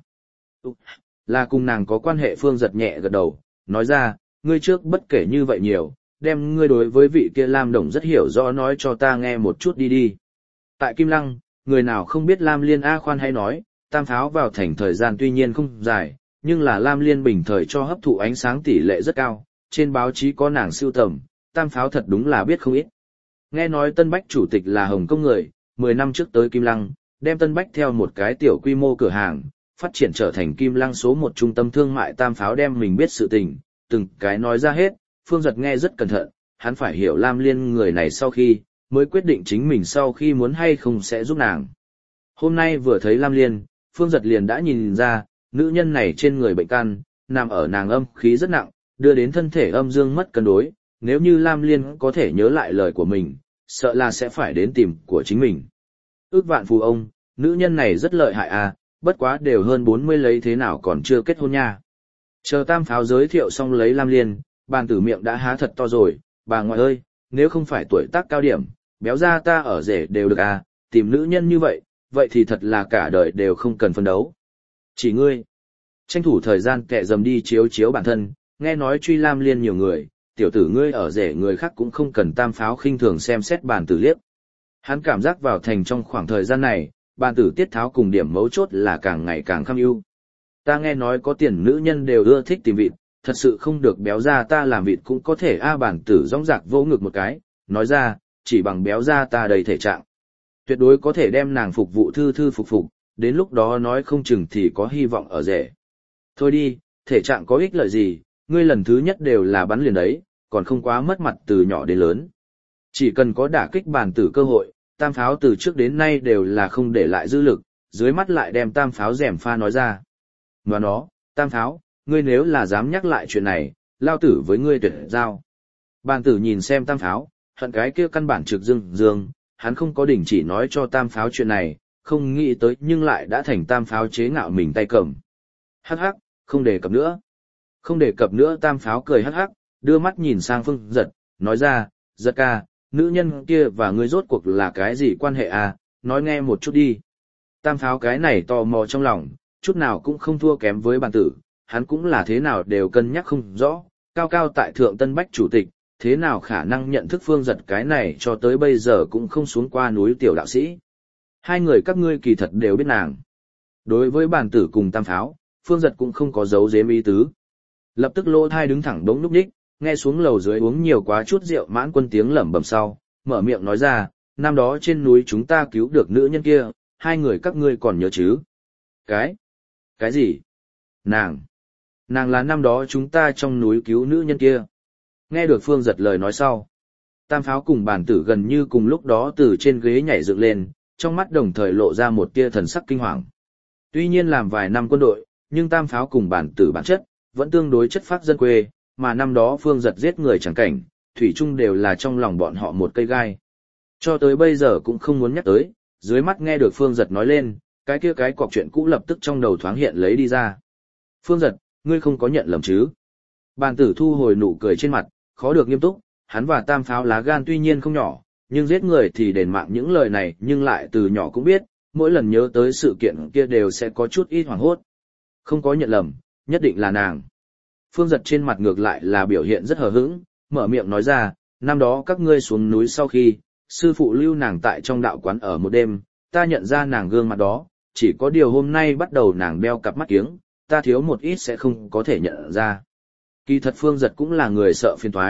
[SPEAKER 1] Là cùng nàng có quan hệ. Phương Giật nhẹ gật đầu, nói ra, ngươi trước bất kể như vậy nhiều, đem ngươi đối với vị kia Lam Đồng rất hiểu rõ nói cho ta nghe một chút đi đi. Tại Kim Lăng, người nào không biết Lam Liên A khoan hay nói, tam pháo vào thành thời gian tuy nhiên không dài, nhưng là Lam Liên bình thời cho hấp thụ ánh sáng tỷ lệ rất cao, trên báo chí có nàng sưu tầm, tam pháo thật đúng là biết không ít. Nghe nói Tân Bách chủ tịch là Hồng Kông người, mười năm trước tới Kim Lăng, đem Tân Bách theo một cái tiểu quy mô cửa hàng, phát triển trở thành Kim Lăng số một trung tâm thương mại. Tam pháo đem mình biết sự tình, từng cái nói ra hết, Phương Giật nghe rất cẩn thận, hắn phải hiểu Lam Liên người này sau khi, mới quyết định chính mình sau khi muốn hay không sẽ giúp nàng. Hôm nay vừa thấy Lam Liên, Phương Giật liền đã nhìn ra, nữ nhân này trên người bệnh căn, nằm ở nàng âm khí rất nặng, đưa đến thân thể âm dương mất cân đối, nếu như Lam Liên có thể nhớ lại lời của mình, sợ là sẽ phải đến tìm của chính mình. Ước vạn phù ông, nữ nhân này rất lợi hại à, bất quá đều hơn bốn mươi lấy thế nào còn chưa kết hôn nha. Chờ tam pháo giới thiệu xong lấy Lam Liên, bàn tử miệng đã há thật to rồi, bà ngoại ơi, nếu không phải tuổi tác cao điểm, béo ra ta ở rể đều được à, tìm nữ nhân như vậy, vậy thì thật là cả đời đều không cần phân đấu. Chỉ ngươi, tranh thủ thời gian kệ dầm đi chiếu chiếu bản thân, nghe nói truy Lam Liên nhiều người, tiểu tử ngươi ở rể người khác cũng không cần tam pháo khinh thường xem xét bàn tử liếc. Hắn cảm giác vào thành trong khoảng thời gian này, bàn tử tiết tháo cùng điểm mấu chốt là càng ngày càng kham ưu. Ta nghe nói có tiền nữ nhân đều ưa thích tìm vịt, thật sự không được béo ra ta làm vịt cũng có thể a. Bàn tử rõng rạc vỗ ngực một cái, nói ra, chỉ bằng béo ra ta đầy thể trạng, tuyệt đối có thể đem nàng phục vụ thư thư phục phục, đến lúc đó nói không chừng thì có hy vọng ở rể. Thôi đi, thể trạng có ích lợi gì, ngươi lần thứ nhất đều là bắn liền đấy, còn không quá mất mặt từ nhỏ đến lớn. Chỉ cần có đả kích bàn tử cơ hội, tam pháo từ trước đến nay đều là không để lại dư lực, dưới mắt lại đem tam pháo rèm pha nói ra. Và nó, tam pháo, ngươi nếu là dám nhắc lại chuyện này, lao tử với ngươi tuyệt giao. Bàn tử nhìn xem tam pháo, hận cái kia căn bản trực dương dương, hắn không có đỉnh chỉ nói cho tam pháo chuyện này, không nghĩ tới nhưng lại đã thành tam pháo chế ngạo mình tay cầm. Hắc hắc, không đề cập nữa. Không đề cập nữa. Tam pháo cười hắc hắc, đưa mắt nhìn sang Phương Giật, nói ra, Giật ca, nữ nhân kia và ngươi rốt cuộc là cái gì quan hệ à, nói nghe một chút đi. Tam pháo cái này tò mò trong lòng, chút nào cũng không thua kém với bàn tử, hắn cũng là thế nào đều cân nhắc không rõ, cao cao tại thượng Tân Bách chủ tịch, thế nào khả năng nhận thức Phương Giật cái này cho tới bây giờ cũng không xuống qua núi tiểu đạo sĩ. Hai người các ngươi kỳ thật đều biết nàng. Đối với bàn tử cùng tam pháo, Phương Giật cũng không có giấu giếm ý tứ. Lập tức lỗ thai đứng thẳng đống núp đích, nghe xuống lầu dưới uống nhiều quá chút rượu Mãn Quân tiếng lẩm bẩm sau, mở miệng nói ra, năm đó trên núi chúng ta cứu được nữ nhân kia, hai người các ngươi còn nhớ chứ? Cái? Cái gì? Nàng? Nàng là năm đó chúng ta trong núi cứu nữ nhân kia. Nghe được Phương Giật lời nói sau, tam pháo cùng bàn tử gần như cùng lúc đó từ trên ghế nhảy dựng lên, trong mắt đồng thời lộ ra một tia thần sắc kinh hoàng. Tuy nhiên làm vài năm quân đội, nhưng tam pháo cùng bàn tử bản chất, vẫn tương đối chất phác dân quê, mà năm đó Phương Giật giết người chẳng cảnh, thủy chung đều là trong lòng bọn họ một cây gai. Cho tới bây giờ cũng không muốn nhắc tới, dưới mắt nghe được Phương Giật nói lên, cái kia cái cọc chuyện cũ lập tức trong đầu thoáng hiện lấy đi ra. Phương Giật, ngươi không có nhận lầm chứ? Bàn tử thu hồi nụ cười trên mặt, khó được nghiêm túc, hắn và tam pháo lá gan tuy nhiên không nhỏ, nhưng giết người thì đền mạng những lời này nhưng lại từ nhỏ cũng biết, mỗi lần nhớ tới sự kiện kia đều sẽ có chút ít hoảng hốt. Không có nhận lầm, nhất định là nàng. Phương Giật trên mặt ngược lại là biểu hiện rất hờ hững, mở miệng nói ra, năm đó các ngươi xuống núi sau khi, sư phụ lưu nàng tại trong đạo quán ở một đêm, ta nhận ra nàng gương mặt đó, chỉ có điều hôm nay bắt đầu nàng đeo cặp mắt kiếng, ta thiếu một ít sẽ không có thể nhận ra. Kỳ thật Phương Giật cũng là người sợ phiền toái,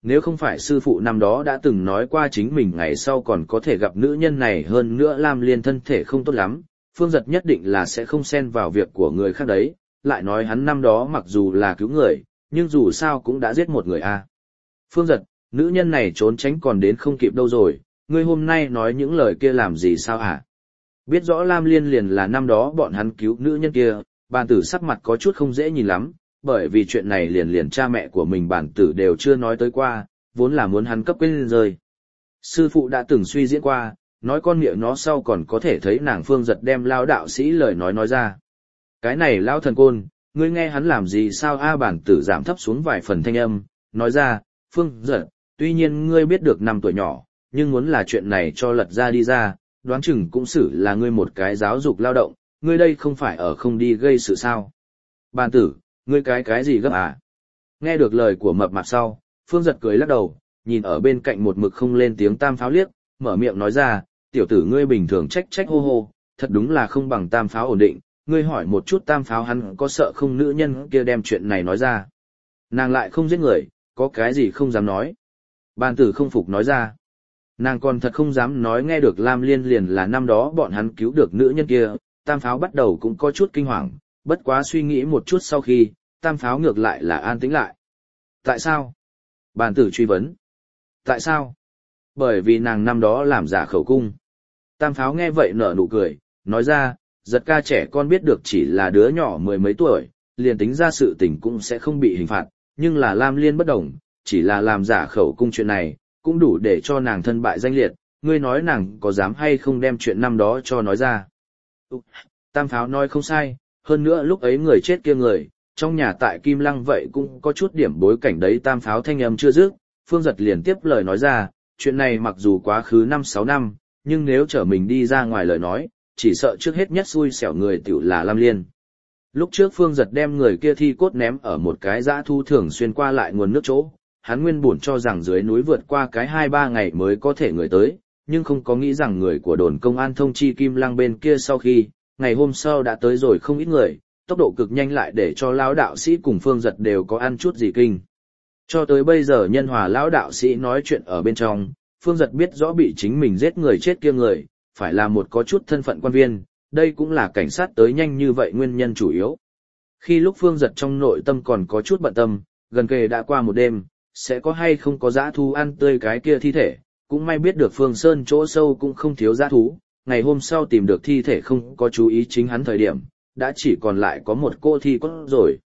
[SPEAKER 1] nếu không phải sư phụ năm đó đã từng nói qua chính mình ngày sau còn có thể gặp nữ nhân này, hơn nữa Lam Liên thân thể không tốt lắm, Phương Giật nhất định là sẽ không xen vào việc của người khác đấy, lại nói hắn năm đó mặc dù là cứu người, nhưng dù sao cũng đã giết một người a. Phương Giật, nữ nhân này trốn tránh còn đến không kịp đâu rồi, ngươi hôm nay nói những lời kia làm gì sao hả? Biết rõ Lam Liên liền là năm đó bọn hắn cứu nữ nhân kia, bàn tử sắc mặt có chút không dễ nhìn lắm, bởi vì chuyện này liền liền cha mẹ của mình bản tử đều chưa nói tới qua, vốn là muốn hắn cấp quên rơi. Sư phụ đã từng suy diễn qua, nói con miệng nó sau còn có thể thấy nàng Phương Giật đem lao đạo sĩ lời nói nói ra. Cái này lao thần côn, ngươi nghe hắn làm gì sao a? Bản tử giảm thấp xuống vài phần thanh âm, nói ra, Phương Giật, tuy nhiên ngươi biết được năm tuổi nhỏ, nhưng muốn là chuyện này cho lật ra đi ra, đoán chừng cũng xử là ngươi một cái giáo dục lao động, ngươi đây không phải ở không đi gây sự sao. Bản tử, ngươi cái cái gì gấp à? Nghe được lời của mập mạp sau, Phương Giật cười lắc đầu, nhìn ở bên cạnh một mực không lên tiếng Tam Pháo liếc, mở miệng nói ra, tiểu tử ngươi bình thường trách trách hô hô, thật đúng là không bằng Tam Pháo ổn định, ngươi hỏi một chút Tam Pháo hắn có sợ không nữ nhân kia đem chuyện này nói ra. Nàng lại không giết người, có cái gì không dám nói. Bàn tử không phục nói ra. Nàng còn thật không dám nói nghe được Lam Liên liền là năm đó bọn hắn cứu được nữ nhân kia, Tam Pháo bắt đầu cũng có chút kinh hoàng, bất quá suy nghĩ một chút sau khi, Tam Pháo ngược lại là an tĩnh lại. Tại sao? Bàn tử truy vấn. Tại sao? Bởi vì nàng năm đó làm giả khẩu cung. Tam Pháo nghe vậy nở nụ cười, nói ra, Giật ca trẻ con biết được chỉ là đứa nhỏ mười mấy tuổi, liền tính ra sự tình cũng sẽ không bị hình phạt, nhưng là Lam Liên bất đồng, chỉ là làm giả khẩu cung chuyện này, cũng đủ để cho nàng thân bại danh liệt, ngươi nói nàng có dám hay không đem chuyện năm đó cho nói ra. Tam Pháo nói không sai, hơn nữa lúc ấy người chết kia người, trong nhà tại Kim Lăng vậy cũng có chút điểm bối cảnh đấy. Tam Pháo thanh âm chưa dứt, Phương Giật liền tiếp lời nói ra, chuyện này mặc dù quá khứ năm sáu năm, nhưng nếu trở mình đi ra ngoài lời nói, chỉ sợ trước hết nhất xui xẻo người tiểu là Lam Liên. Lúc trước Phương Giật đem người kia thi cốt ném ở một cái dã thu thường xuyên qua lại nguồn nước chỗ, hắn nguyên buồn cho rằng dưới núi vượt qua cái hai ba ngày mới có thể người tới, nhưng không có nghĩ rằng người của đồn công an thông chi Kim Lăng bên kia sau khi, ngày hôm sau đã tới rồi không ít người, tốc độ cực nhanh lại để cho lão đạo sĩ cùng Phương Giật đều có ăn chút gì kinh. Cho tới bây giờ nhân hòa lão đạo sĩ nói chuyện ở bên trong, Phương Giật biết rõ bị chính mình giết người chết kia người, phải là một có chút thân phận quan viên, đây cũng là cảnh sát tới nhanh như vậy nguyên nhân chủ yếu. Khi lúc Phương Giật trong nội tâm còn có chút bận tâm, gần kề đã qua một đêm, sẽ có hay không có dã thú ăn tươi cái kia thi thể, cũng may biết được Phương Sơn chỗ sâu cũng không thiếu dã thú, ngày hôm sau tìm được thi thể không có chú ý chính hắn thời điểm, đã chỉ còn lại có một cô thi cốt rồi.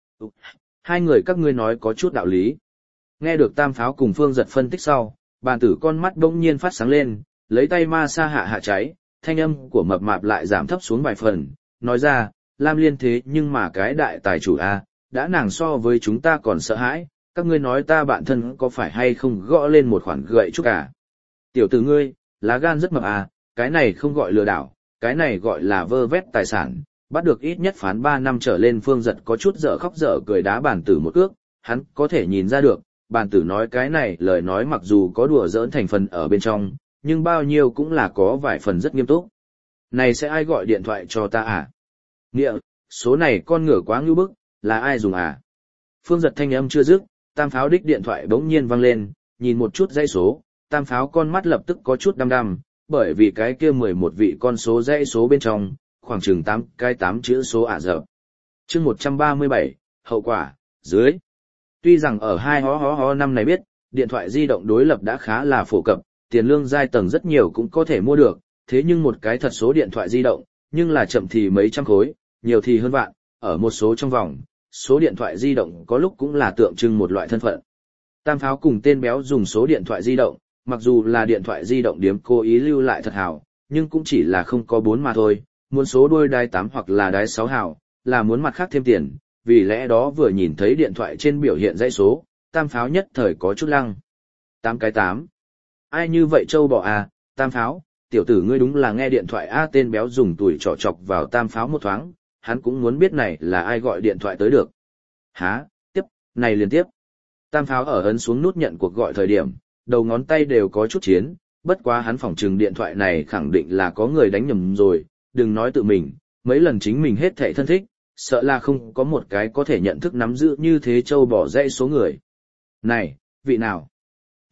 [SPEAKER 1] Hai người các ngươi nói có chút đạo lý. Nghe được Tam Pháo cùng Phương Giật phân tích sau, bàn tử con mắt bỗng nhiên phát sáng lên, lấy tay ma sa hạ hạ cháy, thanh âm của mập mạp lại giảm thấp xuống vài phần, nói ra, Lam Liên thế nhưng mà cái đại tài chủ a, đã nàng so với chúng ta còn sợ hãi, các ngươi nói ta bạn thân có phải hay không gõ lên một khoản gậy chút cả. Tiểu tử ngươi, lá gan rất mập à, cái này không gọi lừa đảo, cái này gọi là vơ vét tài sản, bắt được ít nhất phán ba năm trở lên. Phương Giật có chút dở khóc dở cười đá bàn tử một cước, hắn có thể nhìn ra được, bàn tử nói cái này lời nói mặc dù có đùa giỡn thành phần ở bên trong, nhưng bao nhiêu cũng là có vài phần rất nghiêm túc. Này sẽ ai gọi điện thoại cho ta à? Nghĩa, số này con ngựa quá ngưu bức, là ai dùng à? Phương Giật thanh âm chưa dứt, Tam Pháo đích điện thoại bỗng nhiên vang lên, nhìn một chút dãy số, Tam Pháo con mắt lập tức có chút đăm đăm, bởi vì cái kia mười một vị con số dãy số bên trong, khoảng chừng tám cái tám chữ số ả rập. Chương một trăm ba mươi bảy, hậu quả, dưới. Tuy rằng ở hai hó hó hó năm này biết, điện thoại di động đối lập đã khá là phổ cập, tiền lương giai tầng rất nhiều cũng có thể mua được, thế nhưng một cái thật số điện thoại di động, nhưng là chậm thì mấy trăm khối, nhiều thì hơn vạn, ở một số trong vòng, số điện thoại di động có lúc cũng là tượng trưng một loại thân phận. Tam Pháo cùng tên béo dùng số điện thoại di động, mặc dù là điện thoại di động điếm cố ý lưu lại thật hảo, nhưng cũng chỉ là không có bốn mà thôi, muốn số đuôi đai tám hoặc là đai sáu hảo, là muốn mặt khác thêm tiền, vì lẽ đó vừa nhìn thấy điện thoại trên biểu hiện dãy số, Tam Pháo nhất thời có chút lăng. Tám cái tám. Ai như vậy châu bò à, Tam Pháo, tiểu tử ngươi đúng là nghe điện thoại a. Tên béo dùng tuổi trọ chọc vào Tam Pháo một thoáng, hắn cũng muốn biết này là ai gọi điện thoại tới được. Hả, tiếp, này liên tiếp. Tam Pháo ở ấn xuống nút nhận cuộc gọi thời điểm, đầu ngón tay đều có chút chiến, bất quá hắn phỏng chừng điện thoại này khẳng định là có người đánh nhầm rồi, đừng nói tự mình, mấy lần chính mình hết thảy thân thích, sợ là không có một cái có thể nhận thức nắm giữ như thế châu bỏ dãy số người. Này, vị nào?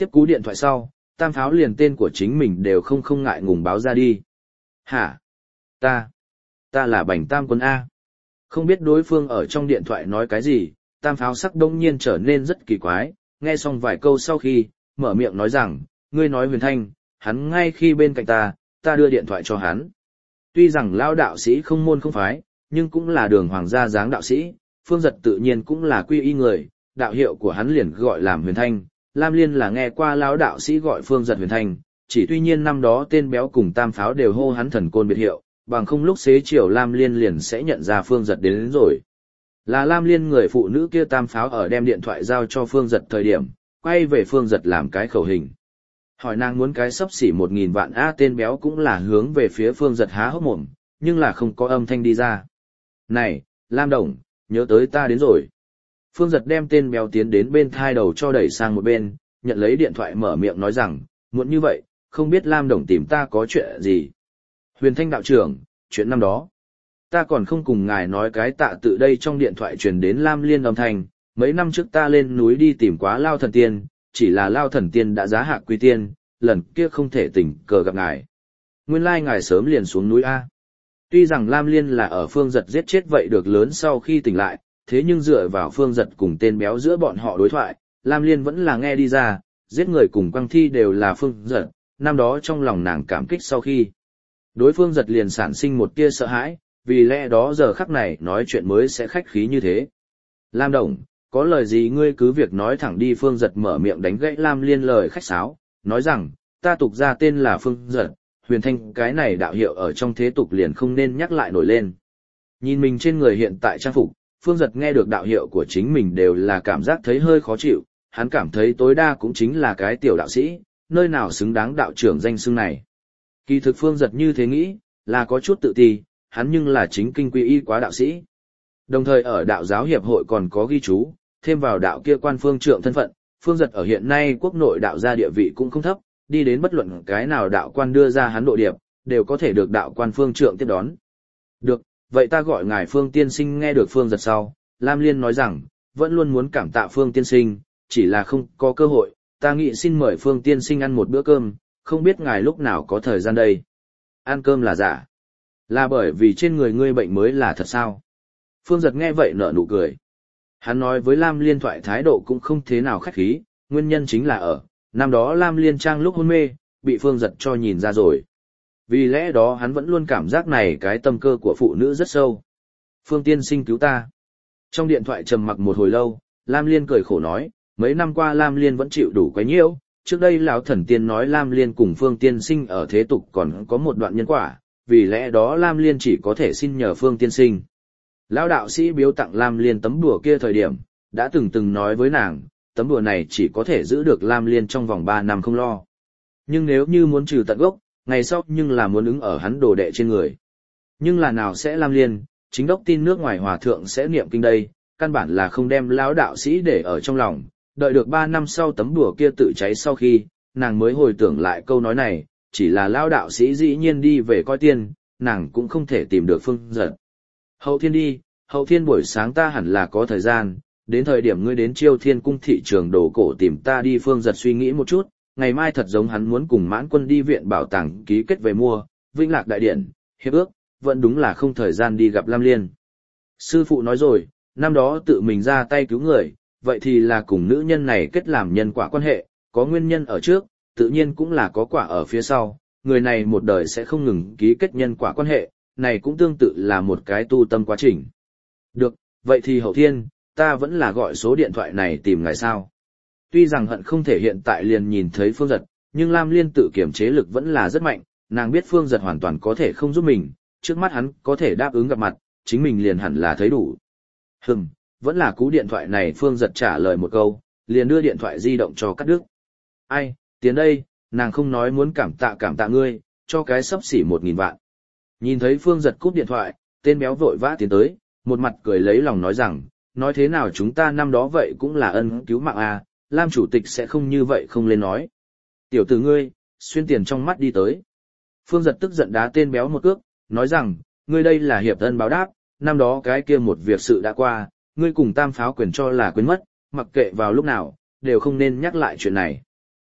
[SPEAKER 1] Tiếp cú điện thoại sau, Tam Pháo liền tên của chính mình đều không không ngại ngùng báo ra đi. Hả? Ta? Ta là Bành Tam Quân A. Không biết đối phương ở trong điện thoại nói cái gì, Tam Pháo sắc đông nhiên trở nên rất kỳ quái, nghe xong vài câu sau khi, mở miệng nói rằng, ngươi nói Huyền Thanh, hắn ngay khi bên cạnh ta, ta đưa điện thoại cho hắn. Tuy rằng lao đạo sĩ không môn không phái, nhưng cũng là đường hoàng gia dáng đạo sĩ, Phương Giật tự nhiên cũng là quy y người, đạo hiệu của hắn liền gọi làm Huyền Thanh. Lam Liên là nghe qua lão đạo sĩ gọi Phương Giật Huyền Thanh, chỉ tuy nhiên năm đó tên béo cùng Tam Pháo đều hô hắn thần côn biệt hiệu, bằng không lúc xế chiều Lam Liên liền sẽ nhận ra Phương Giật đến, đến rồi. Là Lam Liên người phụ nữ kia Tam Pháo ở đem điện thoại giao cho Phương Giật thời điểm, quay về Phương Giật làm cái khẩu hình. Hỏi nàng muốn cái sấp xỉ một nghìn vạn A, tên béo cũng là hướng về phía Phương Giật há hốc mồm, nhưng là không có âm thanh đi ra. Này, Lam Đồng, nhớ tới ta đến rồi. Phương Giật đem tên béo tiến đến bên thai đầu cho đẩy sang một bên, nhận lấy điện thoại mở miệng nói rằng, muộn như vậy, không biết Lam Đồng tìm ta có chuyện gì. Huyền Thanh đạo trưởng, chuyện năm đó. Ta còn không cùng ngài nói cái tạ tự đây trong điện thoại truyền đến Lam Liên âm thanh, mấy năm trước ta lên núi đi tìm quá Lao Thần Tiên, chỉ là Lao Thần Tiên đã giá hạ quy tiên, lần kia không thể tình cờ gặp ngài. Nguyên lai ngài sớm liền xuống núi A. Tuy rằng Lam Liên là ở Phương Giật giết chết vậy được lớn sau khi tỉnh lại, thế nhưng dựa vào Phương Giật cùng tên béo giữa bọn họ đối thoại, Lam Liên vẫn là nghe đi ra, giết người cùng quăng thi đều là Phương Giật, năm đó trong lòng nàng cảm kích sau khi. Đối Phương Giật liền sản sinh một tia sợ hãi, vì lẽ đó giờ khắc này nói chuyện mới sẽ khách khí như thế. Lam Đồng, có lời gì ngươi cứ việc nói thẳng đi. Phương Giật mở miệng đánh gãy Lam Liên lời khách sáo, nói rằng, ta tục ra tên là Phương Giật, Huyền Thanh cái này đạo hiệu ở trong thế tục liền không nên nhắc lại nổi lên. Nhìn mình trên người hiện tại trang phục, Phương Giật nghe được đạo hiệu của chính mình đều là cảm giác thấy hơi khó chịu, hắn cảm thấy tối đa cũng chính là cái tiểu đạo sĩ, nơi nào xứng đáng đạo trưởng danh xưng này. Kỳ thực Phương Giật như thế nghĩ, là có chút tự ti, hắn nhưng là chính kinh quy y quá đạo sĩ. Đồng thời ở đạo giáo hiệp hội còn có ghi chú, thêm vào đạo kia quan phương trượng thân phận, Phương Giật ở hiện nay quốc nội đạo gia địa vị cũng không thấp, đi đến bất luận cái nào đạo quan đưa ra hắn độ điệp, đều có thể được đạo quan phương trượng tiếp đón. Được, vậy ta gọi ngài Phương tiên sinh. Nghe được Phương Giật sau, Lam Liên nói rằng, vẫn luôn muốn cảm tạ Phương tiên sinh, chỉ là không có cơ hội, ta nghĩ xin mời Phương tiên sinh ăn một bữa cơm, không biết ngài lúc nào có thời gian đây. Ăn cơm là giả. Là bởi vì trên người ngươi bệnh mới là thật sao? Phương Giật nghe vậy nở nụ cười. Hắn nói với Lam Liên thoại thái độ cũng không thế nào khách khí, nguyên nhân chính là ở, năm đó Lam Liên Trang lúc hôn mê, bị Phương Giật cho nhìn ra rồi. Vì lẽ đó hắn vẫn luôn cảm giác này cái tâm cơ của phụ nữ rất sâu. Phương tiên sinh cứu ta. Trong điện thoại trầm mặc một hồi lâu, Lam Liên cười khổ nói, mấy năm qua Lam Liên vẫn chịu đủ quấy nhiễu, trước đây lão thần tiên nói Lam Liên cùng Phương tiên sinh ở thế tục còn có một đoạn nhân quả, vì lẽ đó Lam Liên chỉ có thể xin nhờ Phương tiên sinh. Lão đạo sĩ biếu tặng Lam Liên tấm đùa kia thời điểm, đã từng từng nói với nàng, tấm đùa này chỉ có thể giữ được Lam Liên trong vòng ba năm không lo. Nhưng nếu như muốn trừ tận gốc, ngày sau nhưng là muốn ứng ở hắn đồ đệ trên người. Nhưng là nào sẽ Lam Liên, chính đốc tin nước ngoài hòa thượng sẽ niệm kinh đây, căn bản là không đem lão đạo sĩ để ở trong lòng, đợi được ba năm sau tấm đùa kia tự cháy sau khi, nàng mới hồi tưởng lại câu nói này, chỉ là lão đạo sĩ dĩ nhiên đi về coi tiên, nàng cũng không thể tìm được Phương Giật. Hậu thiên đi, hậu thiên buổi sáng ta hẳn là có thời gian, đến thời điểm ngươi đến Chiêu Thiên cung thị trường đồ cổ tìm ta đi. Phương Giật suy nghĩ một chút, ngày mai thật giống hắn muốn cùng Mãn Quân đi viện bảo tàng ký kết về mua, Vĩnh Lạc đại điển, hiệp ước, vẫn đúng là không thời gian đi gặp Lam Liên. Sư phụ nói rồi, năm đó tự mình ra tay cứu người, vậy thì là cùng nữ nhân này kết làm nhân quả quan hệ, có nguyên nhân ở trước, tự nhiên cũng là có quả ở phía sau, người này một đời sẽ không ngừng ký kết nhân quả quan hệ, này cũng tương tự là một cái tu tâm quá trình. Được, vậy thì hậu thiên, ta vẫn là gọi số điện thoại này tìm ngài sao. Tuy rằng hận không thể hiện tại liền nhìn thấy Phương Giật, nhưng Lam Liên tự kiểm chế lực vẫn là rất mạnh, nàng biết Phương Giật hoàn toàn có thể không giúp mình, trước mắt hắn có thể đáp ứng gặp mặt, chính mình liền hẳn là thấy đủ. Hừm, vẫn là cú điện thoại này. Phương Giật trả lời một câu, liền đưa điện thoại di động cho cắt đứt. Ai, tiến đây, nàng không nói muốn cảm tạ cảm tạ ngươi, cho cái xấp xỉ một nghìn vạn. Nhìn thấy Phương Giật cúp điện thoại, tên béo vội vã tiến tới, một mặt cười lấy lòng nói rằng, nói thế nào chúng ta năm đó vậy cũng là ân cứu mạng à, Lam chủ tịch sẽ không như vậy không lên nói. Tiểu tử ngươi, xuyên tiền trong mắt đi tới. Phương Giật tức giận đá tên béo một cước, nói rằng, ngươi đây là hiệp ân báo đáp, năm đó cái kia một việc sự đã qua, ngươi cùng Tam Pháo quyền cho là quên mất, mặc kệ vào lúc nào, đều không nên nhắc lại chuyện này.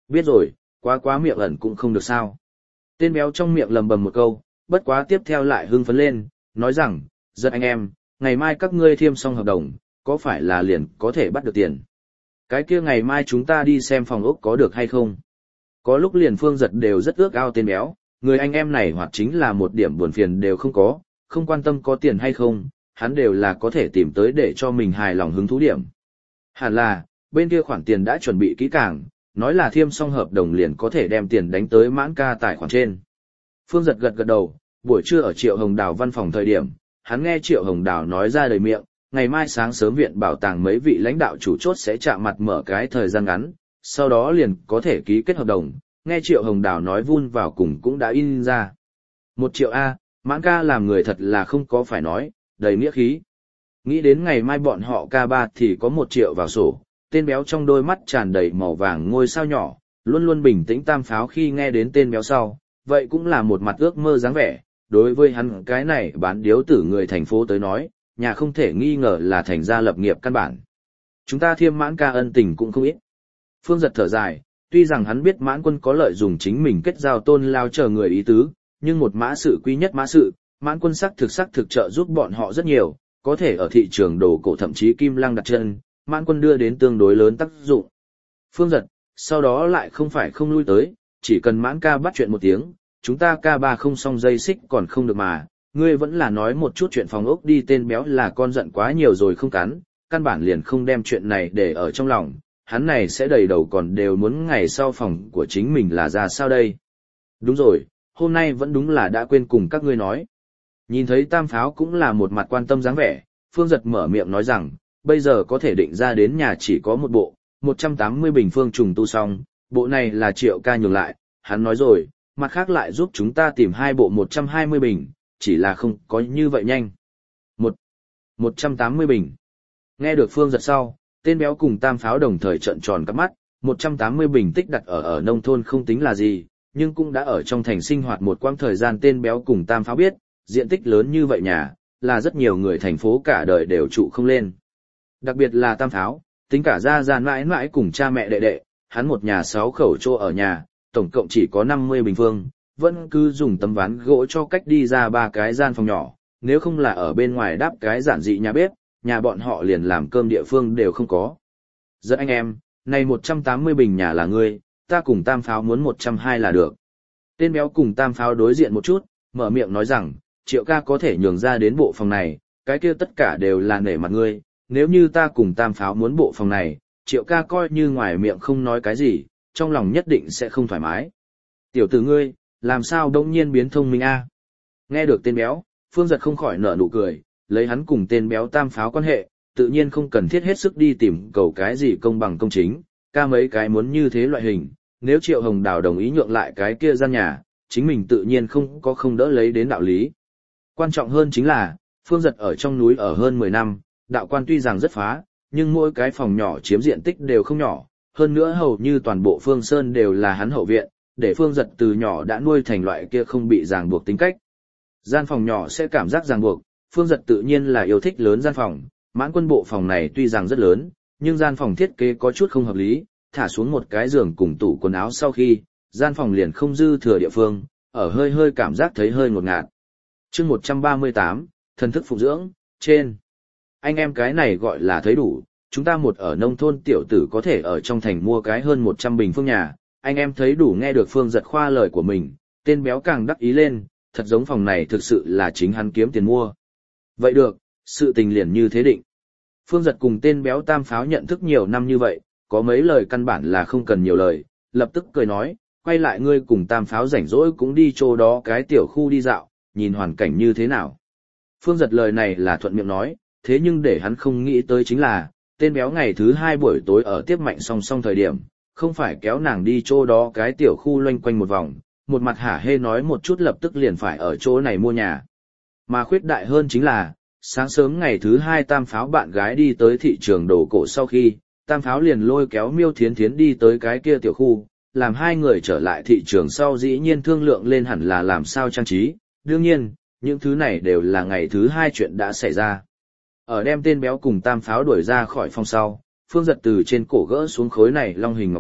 [SPEAKER 1] Biết rồi, quá quá miệng ẩn cũng không được sao. Tên béo trong miệng lầm bầm một câu, bất quá tiếp theo lại hưng phấn lên, nói rằng, giật anh em, ngày mai các ngươi thiêm xong hợp đồng, có phải là liền có thể bắt được tiền. Cái kia ngày mai chúng ta đi xem phòng ốc có được hay không. Có lúc liền Phương Giật đều rất ước ao tên béo, người anh em này hoặc chính là một điểm buồn phiền đều không có, không quan tâm có tiền hay không, hắn đều là có thể tìm tới để cho mình hài lòng hứng thú điểm. Hẳn là, bên kia khoản tiền đã chuẩn bị kỹ càng, nói là thiêm xong hợp đồng liền có thể đem tiền đánh tới mãn ca tài khoản trên. Phương Giật gật gật đầu, buổi trưa ở Triệu Hồng Đào văn phòng thời điểm, hắn nghe Triệu Hồng Đào nói ra đầy miệng, ngày mai sáng sớm viện bảo tàng mấy vị lãnh đạo chủ chốt sẽ chạm mặt mở cái thời gian ngắn, sau đó liền có thể ký kết hợp đồng, nghe Triệu Hồng Đào nói vun vào cùng cũng đã in ra. Một triệu A, mãn ca làm người thật là không có phải nói, đầy nghĩa khí. Nghĩ đến ngày mai bọn họ ca ba thì có một triệu vào sổ, tên béo trong đôi mắt tràn đầy màu vàng ngôi sao nhỏ, luôn luôn bình tĩnh tam pháo khi nghe đến tên béo sau, vậy cũng là một mặt ước mơ dáng vẻ, đối với hắn cái này bán điếu tử người thành phố tới nói, nhà không thể nghi ngờ là thành gia lập nghiệp căn bản. Chúng ta thiêm mãn ca ân tình cũng không ít. Phương Giật thở dài, tuy rằng hắn biết mãn quân có lợi dùng chính mình kết giao tôn lao chờ người ý tứ, nhưng một mã sự quý nhất mã sự, mãn quân sắc thực sắc thực trợ giúp bọn họ rất nhiều, có thể ở thị trường đồ cổ thậm chí kim lăng đặt chân, mãn quân đưa đến tương đối lớn tác dụng. Phương Giật, sau đó lại không phải không lui tới, chỉ cần mãn ca bắt chuyện một tiếng, chúng ta ca ba không xong dây xích còn không được mà, ngươi vẫn là nói một chút chuyện phòng ốc đi, tên béo là con giận quá nhiều rồi không cắn, căn bản liền không đem chuyện này để ở trong lòng, hắn này sẽ đầy đầu còn đều muốn ngày sau phòng của chính mình là ra sao đây. Đúng rồi, hôm nay vẫn đúng là đã quên cùng các ngươi nói. Nhìn thấy tam pháo cũng là một mặt quan tâm dáng vẻ, Phương Giật mở miệng nói rằng, bây giờ có thể định ra đến nhà chỉ có một bộ, một trăm tám mươi bình phương trùng tu xong, bộ này là Triệu ca nhường lại, hắn nói rồi, mặt khác lại giúp chúng ta tìm hai bộ một trăm hai mươi bình, chỉ là không có như vậy nhanh. Một, một trăm tám mươi bình. Nghe được Phương Giật sau, tên béo cùng tam pháo đồng thời trợn tròn các mắt, một trăm tám mươi bình tích đặt ở ở nông thôn không tính là gì, nhưng cũng đã ở trong thành sinh hoạt một quãng thời gian, tên béo cùng tam pháo biết, diện tích lớn như vậy nhà, là rất nhiều người thành phố cả đời đều trụ không lên. Đặc biệt là tam pháo, tính cả gia gia mãi mãi cùng cha mẹ đệ đệ, hắn một nhà sáu khẩu chỗ ở nhà, tổng cộng chỉ có năm mươi bình phương, vẫn cứ dùng tấm ván gỗ cho cách đi ra ba cái gian phòng nhỏ, nếu không là ở bên ngoài đáp cái giản dị nhà bếp, nhà bọn họ liền làm cơm địa phương đều không có. Rất anh em, này một trăm tám mươi bình nhà là ngươi, ta cùng tam pháo muốn một trăm hai là được. Tên béo cùng tam pháo đối diện một chút, mở miệng nói rằng, Triệu ca có thể nhường ra đến bộ phòng này, cái kia tất cả đều là nể mặt ngươi, nếu như ta cùng tam pháo muốn bộ phòng này, Triệu ca coi như ngoài miệng không nói cái gì, trong lòng nhất định sẽ không thoải mái. Tiểu tử ngươi, làm sao đông nhiên biến thông minh a? Nghe được tên béo, Phương Giật không khỏi nở nụ cười, lấy hắn cùng tên béo tam pháo quan hệ, tự nhiên không cần thiết hết sức đi tìm cầu cái gì công bằng công chính, ca mấy cái muốn như thế loại hình, nếu Triệu Hồng Đào đồng ý nhượng lại cái kia gian nhà, chính mình tự nhiên không có không đỡ lấy đến đạo lý. Quan trọng hơn chính là, Phương Giật ở trong núi ở hơn mười năm, đạo quan tuy rằng rất phá, nhưng mỗi cái phòng nhỏ chiếm diện tích đều không nhỏ, hơn nữa hầu như toàn bộ Phương Sơn đều là hắn hậu viện, để Phương Giật từ nhỏ đã nuôi thành loại kia không bị ràng buộc tính cách. Gian phòng nhỏ sẽ cảm giác ràng buộc, Phương Giật tự nhiên là yêu thích lớn gian phòng, mãn quân bộ phòng này tuy rằng rất lớn, nhưng gian phòng thiết kế có chút không hợp lý, thả xuống một cái giường cùng tủ quần áo sau khi, gian phòng liền không dư thừa địa phương, ở hơi hơi cảm giác thấy hơi ngột ngạt. Chương một trăm ba mươi tám, thần thức phục dưỡng, trên. Anh em cái này gọi là thấy đủ, chúng ta một ở nông thôn tiểu tử có thể ở trong thành mua cái hơn một trăm bình phương nhà, anh em thấy đủ. Nghe được Phương Giật khoa lời của mình, tên béo càng đắc ý lên, thật giống phòng này thực sự là chính hắn kiếm tiền mua. Vậy được, sự tình liền như thế định. Phương Giật cùng tên béo tam pháo nhận thức nhiều năm như vậy, có mấy lời căn bản là không cần nhiều lời, lập tức cười nói, quay lại ngươi cùng tam pháo rảnh rỗi cũng đi chỗ đó cái tiểu khu đi dạo, nhìn hoàn cảnh như thế nào. Phương Giật lời này là thuận miệng nói, thế nhưng để hắn không nghĩ tới chính là, tên béo ngày thứ hai buổi tối ở tiếp mạnh song song thời điểm, không phải kéo nàng đi chỗ đó cái tiểu khu loanh quanh một vòng, một mặt hả hê nói một chút lập tức liền phải ở chỗ này mua nhà. Mà khuyết đại hơn chính là, sáng sớm ngày thứ hai tam pháo bạn gái đi tới thị trường đồ cổ sau khi, tam pháo liền lôi kéo Miêu Thiến Thiến đi tới cái kia tiểu khu, làm hai người trở lại thị trường sau dĩ nhiên thương lượng lên hẳn là làm sao trang trí, đương nhiên, những thứ này đều là ngày thứ hai chuyện đã xảy ra. Ở đem tên béo cùng tam pháo đuổi ra khỏi phòng sau, Phương Giật từ trên cổ gỡ xuống khối này long hình ngọc bội,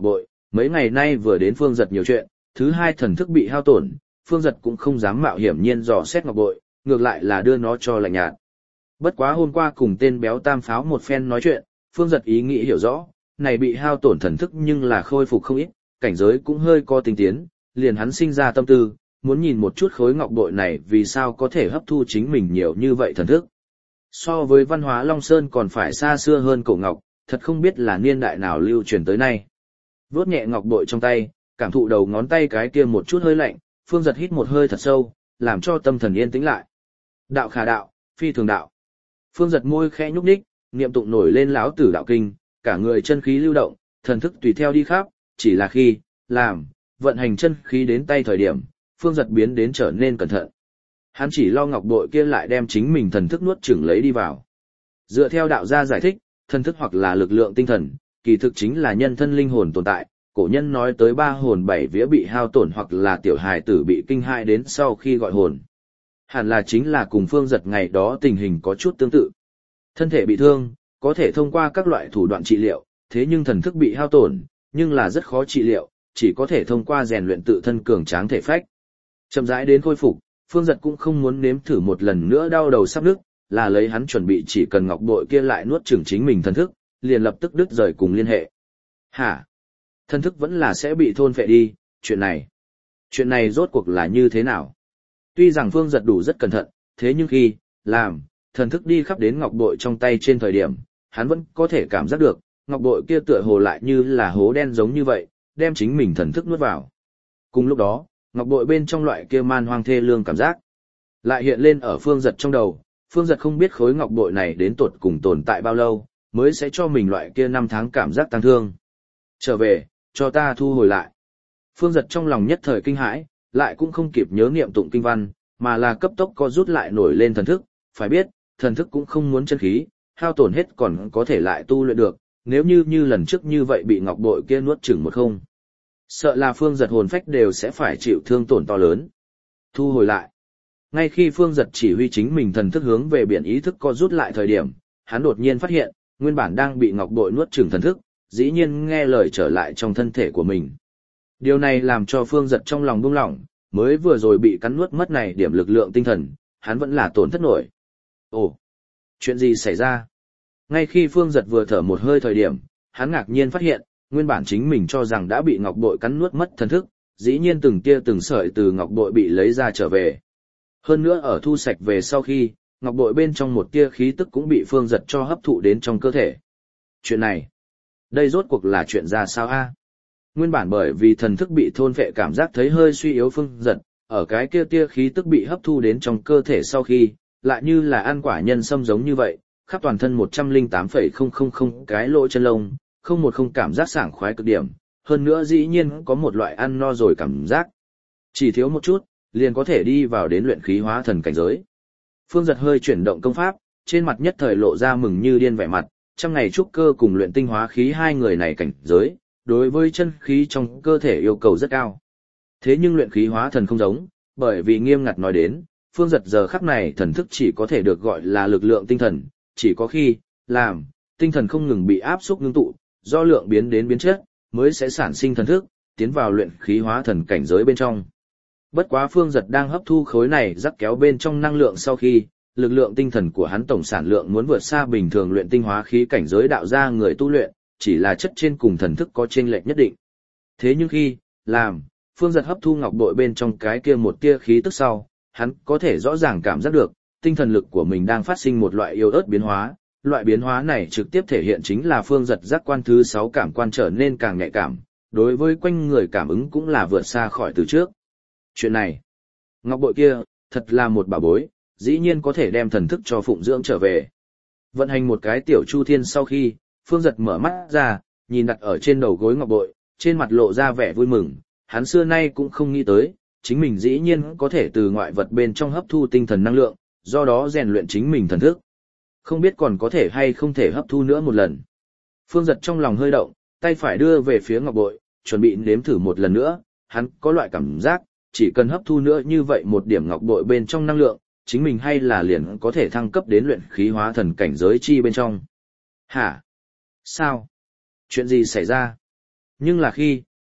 [SPEAKER 1] mấy ngày nay vừa đến Phương Giật nhiều chuyện, thứ hai thần thức bị hao tổn, Phương Giật cũng không dám mạo hiểm nhiên dò xét ngọc bội, ngược lại là đưa nó cho lạnh nhạt. Bất quá hôm qua cùng tên béo tam pháo một phen nói chuyện, Phương Giật ý nghĩ hiểu rõ, này bị hao tổn thần thức nhưng là khôi phục không ít, cảnh giới cũng hơi có tinh tiến, liền hắn sinh ra tâm tư, muốn nhìn một chút khối ngọc bội này vì sao có thể hấp thu chính mình nhiều như vậy thần thức. So với văn hóa Long Sơn còn phải xa xưa hơn cổ ngọc, thật không biết là niên đại nào lưu truyền tới nay. Vuốt nhẹ ngọc bội trong tay, cảm thụ đầu ngón tay cái kia một chút hơi lạnh, Phương Giật hít một hơi thật sâu, làm cho tâm thần yên tĩnh lại. Đạo khả đạo, phi thường đạo. Phương Giật môi khẽ nhúc nhích, niệm tụng nổi lên lão tử đạo kinh, cả người chân khí lưu động, thần thức tùy theo đi khắp, chỉ là khi làm vận hành chân khí đến tay thời điểm, Phương Giật biến đến trở nên cẩn thận. Hắn chỉ lo ngọc bội kia lại đem chính mình thần thức nuốt chửng lấy đi vào. Dựa theo đạo gia giải thích, thần thức hoặc là lực lượng tinh thần, kỳ thực chính là nhân thân linh hồn tồn tại. Cổ nhân nói tới ba hồn bảy vía bị hao tổn hoặc là tiểu hài tử bị kinh hại đến sau khi gọi hồn. Hẳn là chính là cùng Phương Giật ngày đó tình hình có chút tương tự. Thân thể bị thương, có thể thông qua các loại thủ đoạn trị liệu, thế nhưng thần thức bị hao tổn, nhưng là rất khó trị liệu, chỉ có thể thông qua rèn luyện tự thân cường tráng thể phách. Chậm rãi đến khôi phục, Phương Giật cũng không muốn nếm thử một lần nữa đau đầu sắp nứt, là lấy hắn chuẩn bị chỉ cần ngọc bội kia lại nuốt chửng chính mình thần thức, liền lập tức đứt rời cùng liên hệ. Hả? Thần thức vẫn là sẽ bị thôn phệ đi, chuyện này. Chuyện này rốt cuộc là như thế nào? Tuy rằng Phương Giật đủ rất cẩn thận, thế nhưng khi làm thần thức đi khắp đến ngọc bội trong tay trên thời điểm, hắn vẫn có thể cảm giác được, ngọc bội kia tựa hồ lại như là hố đen giống như vậy, đem chính mình thần thức nuốt vào. Cùng lúc đó, ngọc bội bên trong loại kia man hoang thê lương cảm giác lại hiện lên ở Phương Giật trong đầu. Phương Giật không biết khối ngọc bội này đến tột cùng tồn tại bao lâu, mới sẽ cho mình loại kia năm tháng cảm giác tăng thương. Trở về, cho ta thu hồi lại. Phương Giật trong lòng nhất thời kinh hãi, lại cũng không kịp nhớ niệm tụng kinh văn, mà là cấp tốc co rút lại nổi lên thần thức. Phải biết, thần thức cũng không muốn chân khí, hao tổn hết còn có thể lại tu luyện được, nếu như như lần trước như vậy bị ngọc bội kia nuốt chửng một không. Sợ là Phương Giật hồn phách đều sẽ phải chịu thương tổn to lớn. Thu hồi lại. Ngay khi Phương Giật chỉ huy chính mình thần thức hướng về biển ý thức co rút lại thời điểm, hắn đột nhiên phát hiện, nguyên bản đang bị ngọc bội nuốt chửng thần thức, dĩ nhiên nghe lời trở lại trong thân thể của mình. Điều này làm cho Phương Giật trong lòng buông lỏng, mới vừa rồi bị cắn nuốt mất này điểm lực lượng tinh thần, hắn vẫn là tổn thất nổi. Ồ, chuyện gì xảy ra? Ngay khi Phương Giật vừa thở một hơi thời điểm, hắn ngạc nhiên phát hiện, nguyên bản chính mình cho rằng đã bị ngọc bội cắn nuốt mất thần thức, dĩ nhiên từng tia từng sợi từ ngọc bội bị lấy ra trở về. Hơn nữa ở thu sạch về sau khi, ngọc bội bên trong một tia khí tức cũng bị Phương Giật cho hấp thụ đến trong cơ thể. Chuyện này, đây rốt cuộc là chuyện ra sao a? Nguyên bản bởi vì thần thức bị thôn phệ cảm giác thấy hơi suy yếu Phương Giật, ở cái kia tia khí tức bị hấp thu đến trong cơ thể sau khi, lại như là ăn quả nhân sâm giống như vậy, khắp toàn thân một trăm lẻ tám phẩy không không không cái lỗ chân lông, không một không cảm giác sảng khoái cực điểm, hơn nữa dĩ nhiên có một loại ăn no rồi cảm giác. Chỉ thiếu một chút, liền có thể đi vào đến luyện khí hóa thần cảnh giới. Phương Giật hơi chuyển động công pháp, trên mặt nhất thời lộ ra mừng như điên vẻ mặt, trăm ngày trúc cơ cùng luyện tinh hóa khí hai người này cảnh giới, đối với chân khí trong cơ thể yêu cầu rất cao. Thế nhưng luyện khí hóa thần không giống, bởi vì nghiêm ngặt nói đến, Phương Giật giờ khắc này thần thức chỉ có thể được gọi là lực lượng tinh thần, chỉ có khi làm tinh thần không ngừng bị áp xúc ngưng tụ, do lượng biến đến biến chất, mới sẽ sản sinh thần thức, tiến vào luyện khí hóa thần cảnh giới bên trong. Bất quá Phương Giật đang hấp thu khối này rắc kéo bên trong năng lượng sau khi, lực lượng tinh thần của hắn tổng sản lượng muốn vượt xa bình thường luyện tinh hóa khí cảnh giới đạo ra người tu luyện, chỉ là chất trên cùng thần thức có chênh lệch nhất định. Thế nhưng khi làm Phương Giật hấp thu ngọc bội bên trong cái kia một tia khí tức sau, hắn có thể rõ ràng cảm giác được, tinh thần lực của mình đang phát sinh một loại yếu ớt biến hóa, loại biến hóa này trực tiếp thể hiện chính là Phương Giật giác quan thứ sáu cảm quan trở nên càng nhạy cảm, đối với quanh người cảm ứng cũng là vượt xa khỏi từ trước. Chuyện này, ngọc bội kia, thật là một bảo bối, dĩ nhiên có thể đem thần thức cho phụng dưỡng trở về. Vận hành một cái tiểu chu thiên sau khi, Phương Giật mở mắt ra, nhìn đặt ở trên đầu gối ngọc bội, trên mặt lộ ra vẻ vui mừng, hắn xưa nay cũng không nghĩ tới, chính mình dĩ nhiên có thể từ ngoại vật bên trong hấp thu tinh thần năng lượng, do đó rèn luyện chính mình thần thức. Không biết còn có thể hay không thể hấp thu nữa một lần. Phương Giật trong lòng hơi động, tay phải đưa về phía ngọc bội, chuẩn bị nếm thử một lần nữa, hắn có loại cảm giác, chỉ cần hấp thu nữa như vậy một điểm ngọc bội bên trong năng lượng, chính mình hay là liền có thể thăng cấp đến luyện khí hóa thần cảnh giới chi bên trong. Hả? Sao? Chuyện gì xảy ra? Nhưng là khi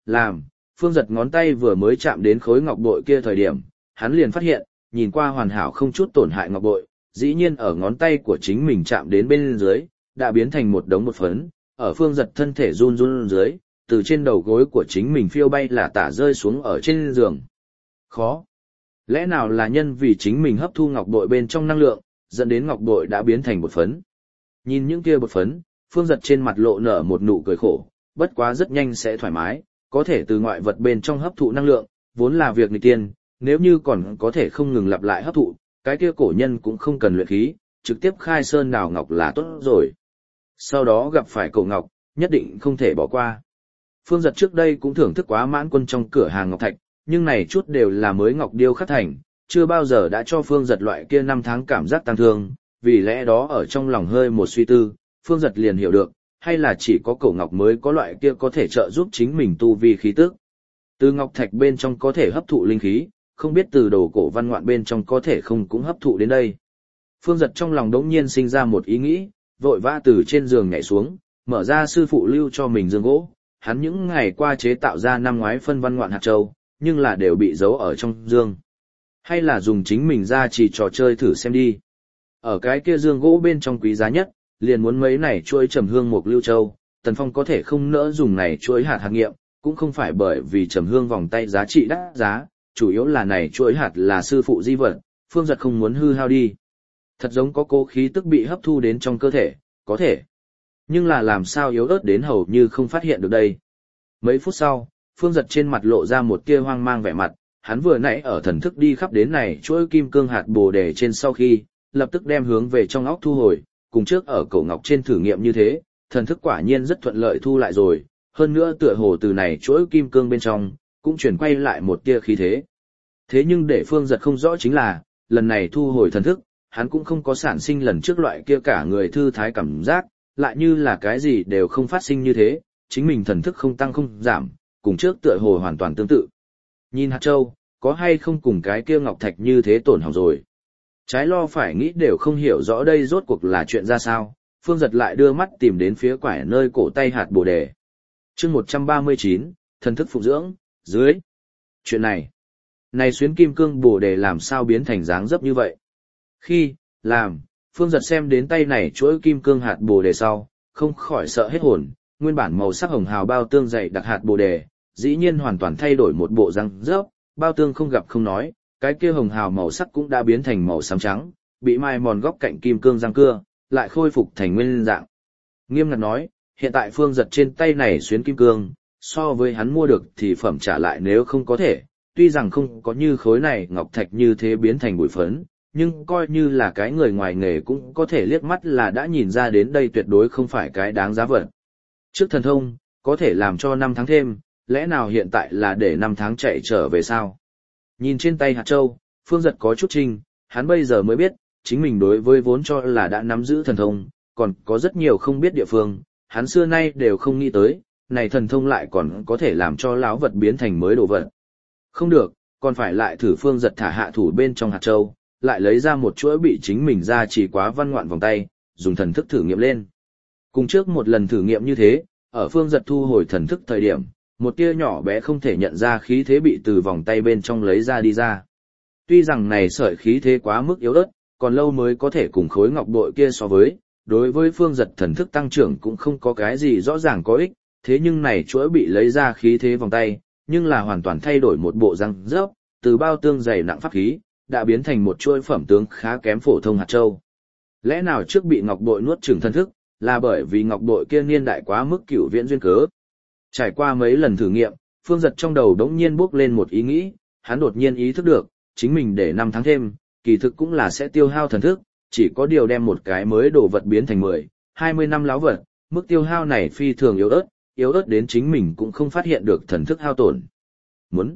[SPEAKER 1] làm, Phương Giật ngón tay vừa mới chạm đến khối ngọc bội kia thời điểm, hắn liền phát hiện, nhìn qua hoàn hảo không chút tổn hại ngọc bội, dĩ nhiên ở ngón tay của chính mình chạm đến bên dưới, đã biến thành một đống bột phấn, ở Phương Giật thân thể run run dưới, từ trên đầu gối của chính mình phiêu bay là tả rơi xuống ở trên giường. Khó. Lẽ nào là nhân vì chính mình hấp thu ngọc bội bên trong năng lượng, dẫn đến ngọc bội đã biến thành bột phấn. Nhìn những kia bột phấn, Phương Giật trên mặt lộ nở một nụ cười khổ, bất quá rất nhanh sẽ thoải mái, có thể từ ngoại vật bên trong hấp thụ năng lượng, vốn là việc nghịch tiên, nếu như còn có thể không ngừng lặp lại hấp thụ, cái kia cổ nhân cũng không cần luyện khí, trực tiếp khai sơn đào ngọc là tốt rồi. Sau đó gặp phải cổ ngọc, nhất định không thể bỏ qua. Phương Giật trước đây cũng thưởng thức quá Mãn Quân trong cửa hàng ngọc thạch, nhưng này chút đều là mới ngọc điêu khắc thành, chưa bao giờ đã cho Phương Giật loại kia năm tháng cảm giác tăng thương, vì lẽ đó ở trong lòng hơi một suy tư, Phương Giật liền hiểu được, hay là chỉ có cổ ngọc mới có loại kia có thể trợ giúp chính mình tu vi khí tức. Từ ngọc thạch bên trong có thể hấp thụ linh khí, không biết từ đồ cổ văn ngoạn bên trong có thể không cũng hấp thụ đến đây. Phương Giật trong lòng đống nhiên sinh ra một ý nghĩ, vội vã từ trên giường nhảy xuống, mở ra sư phụ lưu cho mình giường gỗ, hắn những ngày qua chế tạo ra năm ngoái phân văn ngoạn hạt châu, nhưng là đều bị giấu ở trong dương. Hay là dùng chính mình ra chỉ trò chơi thử xem đi. Ở cái kia dương gỗ bên trong quý giá nhất, liền muốn mấy này chuỗi trầm hương mục lưu châu, Tần Phong có thể không nỡ dùng này chuỗi hạt hạt nghiệm, cũng không phải bởi vì trầm hương vòng tay giá trị đắt giá, chủ yếu là này chuỗi hạt là sư phụ di vật, Phương Giật không muốn hư hao đi. Thật giống có cố khí tức bị hấp thu đến trong cơ thể, có thể. Nhưng là làm sao yếu ớt đến hầu như không phát hiện được đây. Mấy phút sau, Phương Giật trên mặt lộ ra một tia hoang mang vẻ mặt, hắn vừa nãy ở thần thức đi khắp đến này chuỗi kim cương hạt bồ đề trên sau khi, lập tức đem hướng về trong óc thu hồi, cùng trước ở cổ ngọc trên thử nghiệm như thế, thần thức quả nhiên rất thuận lợi thu lại rồi, hơn nữa tựa hồ từ này chuỗi kim cương bên trong, cũng chuyển quay lại một tia khí thế. Thế nhưng để Phương Giật không rõ chính là, lần này thu hồi thần thức, hắn cũng không có sản sinh lần trước loại kia cả người thư thái cảm giác, lại như là cái gì đều không phát sinh như thế, chính mình thần thức không tăng không giảm, cùng trước tựa hồ hoàn toàn tương tự. Nhìn hạt châu, có hay không cùng cái kia ngọc thạch như thế tổn hỏng rồi. Trái lo phải nghĩ đều không hiểu rõ đây rốt cuộc là chuyện ra sao, Phương Giật lại đưa mắt tìm đến phía quải nơi cổ tay hạt bồ đề. chương một trăm ba mươi chín, thần thức phục dưỡng, dưới. Chuyện này, này xuyến kim cương bồ đề làm sao biến thành dáng dấp như vậy? Khi, làm, Phương Giật xem đến tay này chuỗi kim cương hạt bồ đề sau, không khỏi sợ hết hồn, nguyên bản màu sắc hồng hào bao tương dày đặc hạt bồ đề, dĩ nhiên hoàn toàn thay đổi một bộ răng rớp, bao tương không gặp không nói, cái kia hồng hào màu sắc cũng đã biến thành màu xám trắng, bị mai mòn góc cạnh kim cương răng cưa, lại khôi phục thành nguyên dạng. Nghiêm ngặt nói, hiện tại Phương Giật trên tay này xuyến kim cương, so với hắn mua được thì phẩm trả lại nếu không có thể, tuy rằng không có như khối này ngọc thạch như thế biến thành bụi phấn, nhưng coi như là cái người ngoài nghề cũng có thể liếc mắt là đã nhìn ra đến đây tuyệt đối không phải cái đáng giá vật. Trước thần thông, có thể làm cho năm tháng thêm, lẽ nào hiện tại là để năm tháng chạy trở về sao? Nhìn trên tay hạt châu, Phương Giật có chút trinh, hắn bây giờ mới biết, chính mình đối với vốn cho là đã nắm giữ thần thông, còn có rất nhiều không biết địa phương, hắn xưa nay đều không nghĩ tới, này thần thông lại còn có thể làm cho lão vật biến thành mới đồ vật. Không được, còn phải lại thử Phương Giật thả hạ thủ bên trong hạt châu, lại lấy ra một chuỗi bị chính mình ra chỉ quá văn ngoạn vòng tay, dùng thần thức thử nghiệm lên. Cùng trước một lần thử nghiệm như thế, ở Phương Giật thu hồi thần thức thời điểm, một tia nhỏ bé không thể nhận ra khí thế bị từ vòng tay bên trong lấy ra đi ra. Tuy rằng này sợi khí thế quá mức yếu ớt, còn lâu mới có thể cùng khối ngọc bội kia so với, đối với Phương Giật thần thức tăng trưởng cũng không có cái gì rõ ràng có ích, thế nhưng này chuỗi bị lấy ra khí thế vòng tay, nhưng là hoàn toàn thay đổi một bộ răng rớp, từ bao tương dày nặng pháp khí, đã biến thành một chuỗi phẩm tướng khá kém phổ thông hạt châu. Lẽ nào trước bị ngọc bội nuốt chửng thần thức, là bởi vì ngọc bội kia niên đại quá mức cửu viễn duyên cớ. Trải qua mấy lần thử nghiệm, Phương Giật trong đầu đống nhiên bước lên một ý nghĩ, hắn đột nhiên ý thức được, chính mình để năm tháng thêm, kỳ thực cũng là sẽ tiêu hao thần thức, chỉ có điều đem một cái mới đồ vật biến thành mười, hai mươi năm láo vật, mức tiêu hao này phi thường yếu ớt, yếu ớt đến chính mình cũng không phát hiện được thần thức hao tổn. Muốn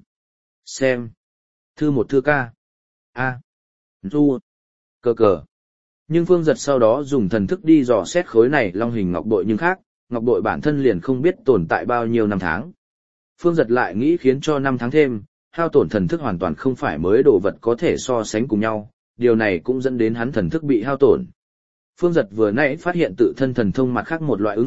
[SPEAKER 1] xem thư một thư ca a du cờ cờ. Nhưng Phương Giật sau đó dùng thần thức đi dò xét khối này long hình ngọc bội nhưng khác, ngọc bội bản thân liền không biết tồn tại bao nhiêu năm tháng. Phương Giật lại nghĩ khiến cho năm tháng thêm, hao tổn thần thức hoàn toàn không phải mới đồ vật có thể so sánh cùng nhau, điều này cũng dẫn đến hắn thần thức bị hao tổn. Phương Giật vừa nãy phát hiện tự thân thần thông mặt khác một loại ứng dụng,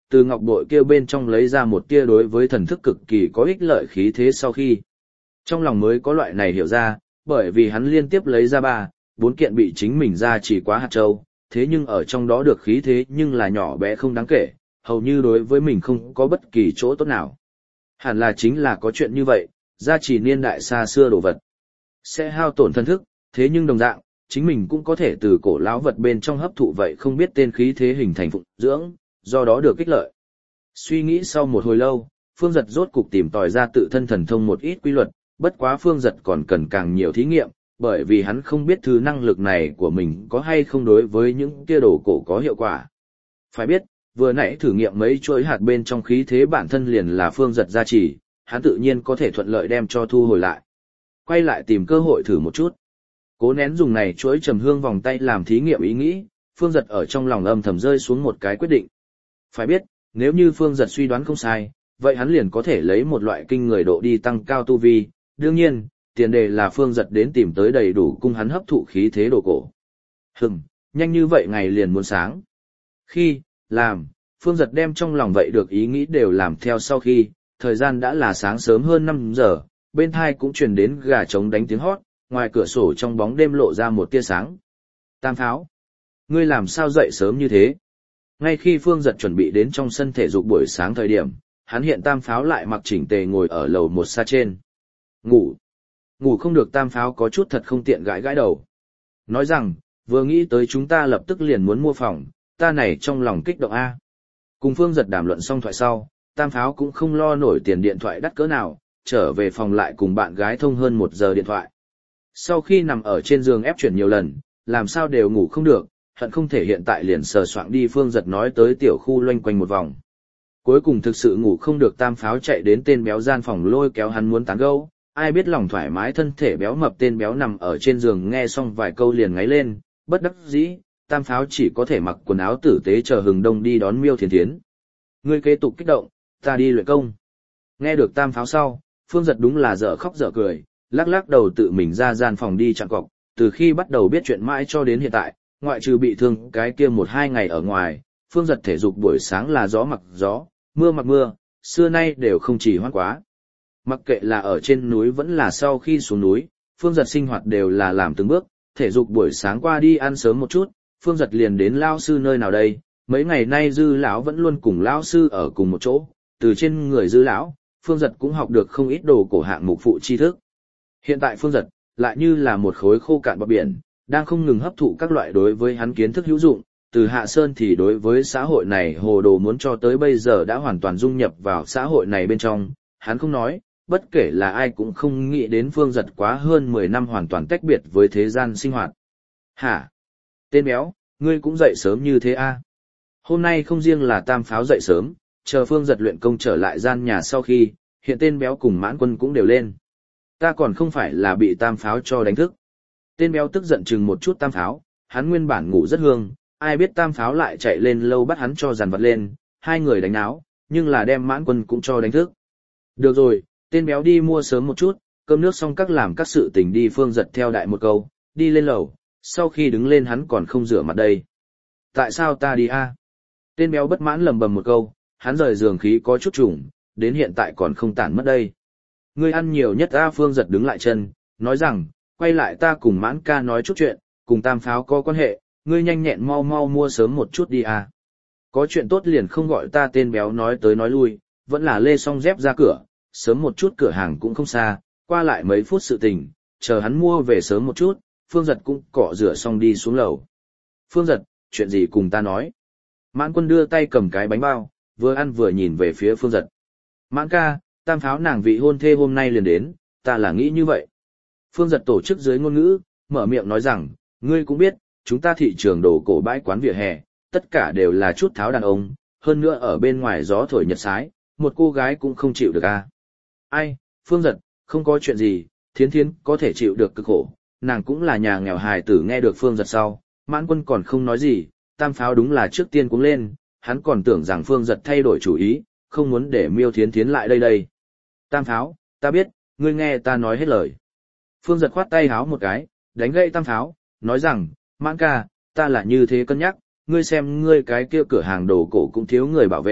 [SPEAKER 1] từ ngọc bội kia bên trong lấy ra một tia đối với thần thức cực kỳ có ích lợi khí thế sau khi. Trong lòng mới có loại này hiểu ra, bởi vì hắn liên tiếp lấy ra ba, bốn kiện bị chính mình ra chỉ quá hạt châu, thế nhưng ở trong đó được khí thế nhưng là nhỏ bé không đáng kể, hầu như đối với mình không có bất kỳ chỗ tốt nào. Hẳn là chính là có chuyện như vậy, gia trì niên đại xa xưa đồ vật. Sẽ hao tổn thân thức, thế nhưng đồng dạng, chính mình cũng có thể từ cổ lão vật bên trong hấp thụ vậy không biết tên khí thế hình thành phụng dưỡng, do đó được kích lợi. Suy nghĩ sau một hồi lâu, Phương Giật rốt cục tìm tòi ra tự thân thần thông một ít quy luật, bất quá Phương Giật còn cần càng nhiều thí nghiệm, bởi vì hắn không biết thứ năng lực này của mình có hay không đối với những kia đồ cổ có hiệu quả. Phải biết, vừa nãy thử nghiệm mấy chuỗi hạt bên trong khí thế bản thân liền là Phương Giật gia trì, hắn tự nhiên có thể thuận lợi đem cho thu hồi lại. Quay lại tìm cơ hội thử một chút. Cố nén dùng này chuỗi trầm hương vòng tay làm thí nghiệm ý nghĩ, Phương Giật ở trong lòng âm thầm rơi xuống một cái quyết định. Phải biết, nếu như Phương Giật suy đoán không sai, vậy hắn liền có thể lấy một loại kinh người độ đi tăng cao tu vi. Đương nhiên, tiền đề là Phương Giật đến tìm tới đầy đủ cung hắn hấp thụ khí thế đồ cổ. Hừm, nhanh như vậy ngày liền muốn sáng. Khi, làm, Phương Giật đem trong lòng vậy được ý nghĩ đều làm theo sau khi, thời gian đã là sáng sớm hơn năm giờ, bên thai cũng truyền đến gà trống đánh tiếng hót, ngoài cửa sổ trong bóng đêm lộ ra một tia sáng. Tam Pháo, ngươi làm sao dậy sớm như thế? Ngay khi Phương Giật chuẩn bị đến trong sân thể dục buổi sáng thời điểm, hắn hiện Tam Pháo lại mặc chỉnh tề ngồi ở lầu một xa trên. Ngủ. Ngủ không được. Tam Pháo có chút thật không tiện gãi gãi đầu. Nói rằng, vừa nghĩ tới chúng ta lập tức liền muốn mua phòng, ta này trong lòng kích động A. Cùng Phương Giật đàm luận xong thoại sau, Tam Pháo cũng không lo nổi tiền điện thoại đắt cỡ nào, trở về phòng lại cùng bạn gái thông hơn một giờ điện thoại. Sau khi nằm ở trên giường ép chuyển nhiều lần, làm sao đều ngủ không được, hận không thể hiện tại liền sờ soạng đi Phương Giật nói tới tiểu khu loanh quanh một vòng. Cuối cùng thực sự ngủ không được, Tam Pháo chạy đến tên béo gian phòng lôi kéo hắn muốn tán gẫu, ai biết lòng thoải mái thân thể béo mập tên béo nằm ở trên giường nghe xong vài câu liền ngáy lên, bất đắc dĩ, Tam Pháo chỉ có thể mặc quần áo tử tế chờ hừng đông đi đón Miêu Thiến Thiến. Ngươi kế tục kích động, ta đi luyện công. Nghe được Tam Pháo sau, Phương Giật đúng là dở khóc dở cười, lắc lắc đầu tự mình ra gian phòng đi chặn cọc, từ khi bắt đầu biết chuyện mãi cho đến hiện tại, ngoại trừ bị thương cái kia một hai ngày ở ngoài, Phương Giật thể dục buổi sáng là gió mặc gió, mưa mặc mưa, xưa nay đều không chỉ hoãn quá. Mặc kệ là ở trên núi vẫn là sau khi xuống núi, Phương Giật sinh hoạt đều là làm từng bước, thể dục buổi sáng qua đi ăn sớm một chút, Phương Giật liền đến lao sư nơi nào đây, mấy ngày nay Dư lão vẫn luôn cùng lão sư ở cùng một chỗ, từ trên người Dư lão, Phương Giật cũng học được không ít đồ cổ hạng mục phụ tri thức. Hiện tại Phương Giật lại như là một khối khô cạn bọt biển, đang không ngừng hấp thụ các loại đối với hắn kiến thức hữu dụng, từ Hạ Sơn thì đối với xã hội này hồ đồ muốn cho tới bây giờ đã hoàn toàn dung nhập vào xã hội này bên trong, hắn không nói, bất kể là ai cũng không nghĩ đến Phương Giật quá hơn mười năm hoàn toàn tách biệt với thế gian sinh hoạt. Hả? Tên béo, ngươi cũng dậy sớm như thế à? Hôm nay không riêng là Tam Pháo dậy sớm, chờ Phương Giật luyện công trở lại gian nhà sau khi, hiện tên béo cùng Mãn Quân cũng đều lên. Ta còn không phải là bị Tam Pháo cho đánh thức. Tên béo tức giận chừng một chút Tam Pháo, hắn nguyên bản ngủ rất hương, ai biết Tam Pháo lại chạy lên lâu bắt hắn cho dàn vật lên, hai người đánh náo, nhưng là đem Mãn Quân cũng cho đánh thức. Được rồi, tên béo đi mua sớm một chút, cơm nước xong các làm các sự tình đi. Phương Giật theo đại một câu, đi lên lầu, sau khi đứng lên hắn còn không rửa mặt đây. Tại sao ta đi a? Tên béo bất mãn lầm bầm một câu, hắn rời giường khí có chút trùng, đến hiện tại còn không tản mất đây. Ngươi ăn nhiều nhất a? Phương Giật đứng lại chân, nói rằng, quay lại ta cùng Mãn ca nói chút chuyện, cùng Tam Pháo có quan hệ, ngươi nhanh nhẹn mau mau mua sớm một chút đi a. Có chuyện tốt liền không gọi ta. Tên béo nói tới nói lui, vẫn là lê xong dép ra cửa, sớm một chút cửa hàng cũng không xa, qua lại mấy phút sự tình, chờ hắn mua về sớm một chút, Phương Giật cũng cọ rửa xong đi xuống lầu. Phương Giật, chuyện gì cùng ta nói? Mãn Quân đưa tay cầm cái bánh bao, vừa ăn vừa nhìn về phía Phương Giật. Mãn ca, Tam Pháo nàng vị hôn thê hôm nay liền đến, ta là nghĩ như vậy. Phương Giật tổ chức dưới ngôn ngữ, mở miệng nói rằng, ngươi cũng biết, chúng ta thị trường đồ cổ bãi quán vỉa hè, tất cả đều là chút tháo đàn ông, hơn nữa ở bên ngoài gió thổi nhật sái, một cô gái cũng không chịu được a. Ai, Phương Giật, không có chuyện gì, Thiến Thiến có thể chịu được cực khổ, nàng cũng là nhà nghèo hài tử. Nghe được Phương Giật sau, Mãn Quân còn không nói gì, Tam Pháo đúng là trước tiên cũng lên, hắn còn tưởng rằng Phương Giật thay đổi chủ ý, không muốn để Miêu Thiến Thiến lại đây đây. Tam Pháo, ta biết, ngươi nghe ta nói hết lời. Phương Giật khoát tay háo một cái, đánh gậy Tam Pháo, nói rằng, Mãn ca, ta là như thế cân nhắc, ngươi xem ngươi cái kia cửa hàng đồ cổ cũng thiếu người bảo vệ,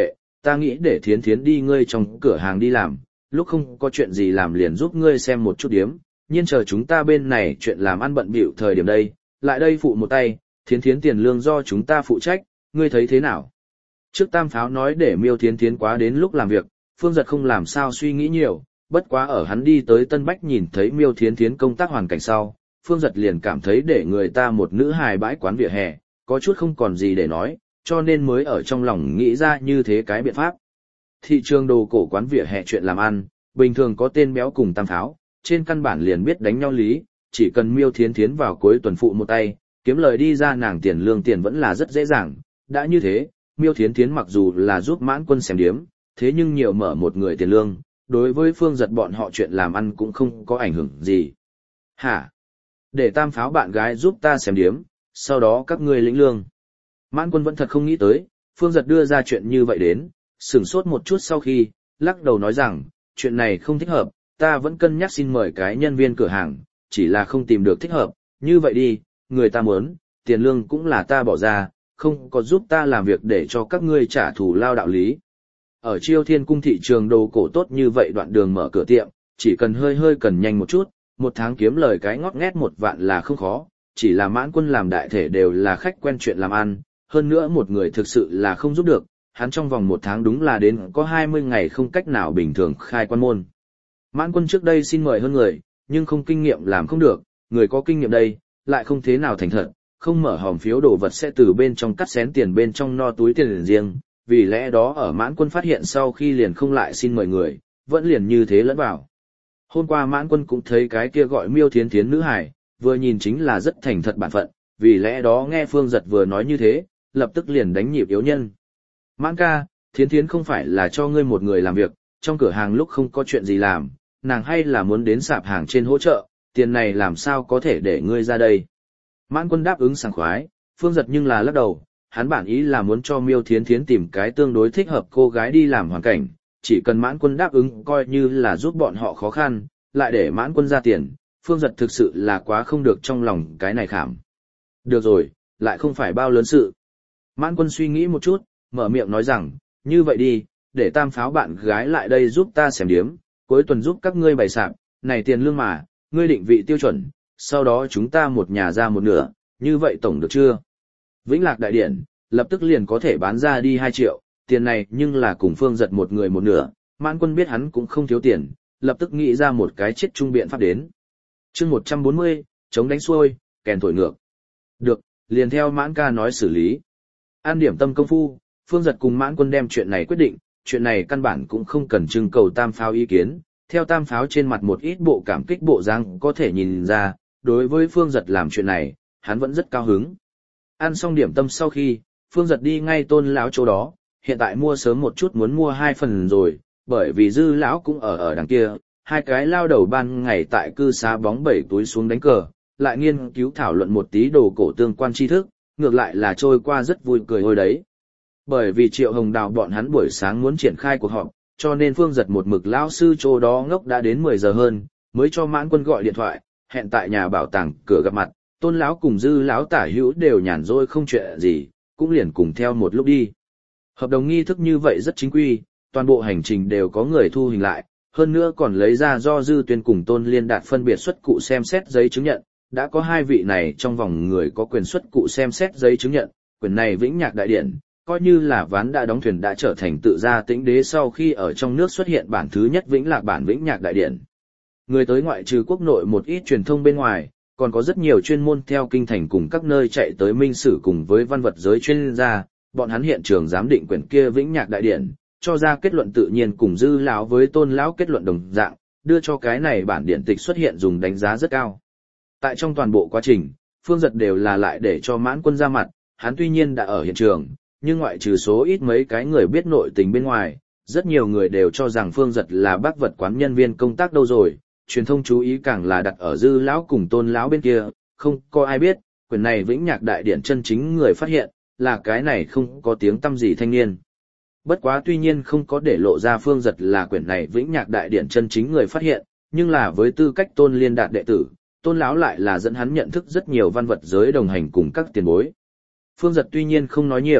[SPEAKER 1] ta nghĩ để Thiến Thiến đi ngươi trong cửa hàng đi làm, lúc không có chuyện gì làm liền giúp ngươi xem một chút điếm, nhiên chờ chúng ta bên này chuyện làm ăn bận bịu thời điểm đây, lại đây phụ một tay, Thiến Thiến tiền lương do chúng ta phụ trách, ngươi thấy thế nào? Trước Tam Pháo nói để Miêu Thiến Thiến quá đến lúc làm việc, Phương Giật không làm sao suy nghĩ nhiều, bất quá ở hắn đi tới Tân Bách nhìn thấy Miêu Thiến Thiến công tác hoàn cảnh sau, Phương Giật liền cảm thấy để người ta một nữ hài bãi quán vỉa hè, có chút không còn gì để nói, cho nên mới ở trong lòng nghĩ ra như thế cái biện pháp. Thị trường đồ cổ quán vỉa hè chuyện làm ăn, bình thường có tên béo cùng Tam Pháo, trên căn bản liền biết đánh nhau lý, chỉ cần Miêu Thiến Thiến vào cuối tuần phụ một tay, kiếm lời đi ra nàng tiền lương tiền vẫn là rất dễ dàng. Đã như thế, Miêu Thiến Thiến mặc dù là giúp Mãn Quân xem điếm, thế nhưng nhiều mở một người tiền lương, đối với Phương Giật bọn họ chuyện làm ăn cũng không có ảnh hưởng gì. Hả? Để Tam Pháo bạn gái giúp ta xem điếm, sau đó các ngươi lĩnh lương. Mãn Quân vẫn thật không nghĩ tới, Phương Giật đưa ra chuyện như vậy đến, sửng sốt một chút sau khi, lắc đầu nói rằng, chuyện này không thích hợp, ta vẫn cân nhắc xin mời cái nhân viên cửa hàng, chỉ là không tìm được thích hợp, như vậy đi, người ta muốn, tiền lương cũng là ta bỏ ra, không có giúp ta làm việc để cho các ngươi trả thù lao đạo lý. Ở Chiêu Thiên Cung thị trường đồ cổ tốt như vậy đoạn đường mở cửa tiệm, chỉ cần hơi hơi cần nhanh một chút, một tháng kiếm lời cái ngót nghét một vạn là không khó, chỉ là Mãn Quân làm đại thể đều là khách quen chuyện làm ăn, hơn nữa một người thực sự là không giúp được, hắn trong vòng một tháng đúng là đến có hai mươi ngày không cách nào bình thường khai quan môn. Mãn Quân trước đây xin mời hơn người, nhưng không kinh nghiệm làm không được, người có kinh nghiệm đây, lại không thế nào thành thật, không mở hòm phiếu đồ vật sẽ từ bên trong cắt xén tiền bên trong no túi tiền riêng, vì lẽ đó ở Mãn Quân phát hiện sau khi liền không lại xin mời người, vẫn liền như thế lẫn vào. Hôm qua Mãn Quân cũng thấy cái kia gọi Miêu Thiến Thiến nữ hải, vừa nhìn chính là rất thành thật bản phận, vì lẽ đó nghe Phương Giật vừa nói như thế, lập tức liền đánh nhịp yếu nhân. Mãn ca, Thiến Thiến không phải là cho ngươi một người làm việc, trong cửa hàng lúc không có chuyện gì làm, nàng hay là muốn đến sạp hàng trên hỗ trợ, tiền này làm sao có thể để ngươi ra đây. Mãn Quân đáp ứng sảng khoái, Phương Giật nhưng là lắc đầu, hắn bản ý là muốn cho Miêu Thiến Thiến tìm cái tương đối thích hợp cô gái đi làm hoàn cảnh, chỉ cần Mãn Quân đáp ứng coi như là giúp bọn họ khó khăn, lại để Mãn Quân ra tiền, Phương Giật thực sự là quá không được trong lòng cái này khảm. Được rồi, lại không phải bao lớn sự. Mãn Quân suy nghĩ một chút, mở miệng nói rằng, như vậy đi, để Tam Pháo bạn gái lại đây giúp ta xem điếm, cuối tuần giúp các ngươi bày sạp, này tiền lương mà, ngươi định vị tiêu chuẩn, sau đó chúng ta một nhà ra một nửa, như vậy tổng được chưa? Vĩnh Lạc Đại Điển, lập tức liền có thể bán ra đi hai triệu, tiền này nhưng là cùng Phương Giật một người một nửa, Mãn Quân biết hắn cũng không thiếu tiền, lập tức nghĩ ra một cái chết trung biện pháp đến. chương một trăm bốn mươi, chống đánh xuôi, kèn thổi ngược. Được, liền theo Mãn ca nói xử lý. An điểm tâm công phu, Phương Giật cùng Mãn Quân đem chuyện này quyết định, chuyện này căn bản cũng không cần trưng cầu Tam Pháo ý kiến, theo Tam Pháo trên mặt một ít bộ cảm kích bộ dáng có thể nhìn ra, đối với Phương Giật làm chuyện này, hắn vẫn rất cao hứng. Ăn xong điểm tâm sau khi, Phương Giật đi ngay Tôn lão chỗ đó, hiện tại mua sớm một chút muốn mua hai phần rồi, bởi vì Dư lão cũng ở ở đằng kia, hai cái lao đầu ban ngày tại cư xá bóng bẩy túi xuống đánh cờ, lại nghiên cứu thảo luận một tí đồ cổ tương quan tri thức, ngược lại là trôi qua rất vui cười hồi đấy. Bởi vì Triệu Hồng Đào bọn hắn buổi sáng muốn triển khai cuộc họp, cho nên Phương Giật một mực lão sư chỗ đó ngốc đã đến mười giờ hơn, mới cho Mãn Quân gọi điện thoại, hẹn tại nhà bảo tàng cửa gặp mặt. Tôn lão cùng Dư lão tả hữu đều nhàn rỗi không chuyện gì, cũng liền cùng theo một lúc đi. Hợp đồng nghi thức như vậy rất chính quy, toàn bộ hành trình đều có người thu hình lại, hơn nữa còn lấy ra do Dư Tuyên cùng Tôn Liên Đạt phân biệt xuất cụ xem xét giấy chứng nhận, đã có hai vị này trong vòng người có quyền xuất cụ xem xét giấy chứng nhận, quyền này Vĩnh Nhạc Đại Điển, coi như là ván đã đóng thuyền đã trở thành tự gia tĩnh đế sau khi ở trong nước xuất hiện bản thứ nhất Vĩnh Lạc bản Vĩnh Nhạc Đại Điển. Người tới ngoại trừ quốc nội một ít truyền thông bên ngoài, còn có rất nhiều chuyên môn theo kinh thành cùng các nơi chạy tới minh sử cùng với văn vật giới chuyên gia, bọn hắn hiện trường giám định quyển kia Vĩnh Nhạc Đại Điển, cho ra kết luận tự nhiên cùng Dư lão với Tôn lão kết luận đồng dạng, đưa cho cái này bản điển tịch xuất hiện dùng đánh giá rất cao. Tại trong toàn bộ quá trình, Phương Giật đều là lại để cho Mãn Quân ra mặt, hắn tuy nhiên đã ở hiện trường, nhưng ngoại trừ số ít mấy cái người biết nội tình bên ngoài, rất nhiều người đều cho rằng Phương Giật là bác vật quán nhân viên công tác đâu rồi, truyền thông chú ý càng là đặt ở Dư lão cùng Tôn lão bên kia, không có ai biết, quyển này Vĩnh Nhạc Đại Điển chân chính người phát hiện, là cái này không có tiếng tăm gì thanh niên. Bất quá tuy nhiên không có để lộ ra Phương Giật là quyển này Vĩnh Nhạc Đại Điển chân chính người phát hiện, nhưng là với tư cách Tôn Liên Đạt đệ tử, Tôn lão lại là dẫn hắn nhận thức rất nhiều văn vật giới đồng hành cùng các tiền bối. Phương Giật tuy nhiên không nói nhiều,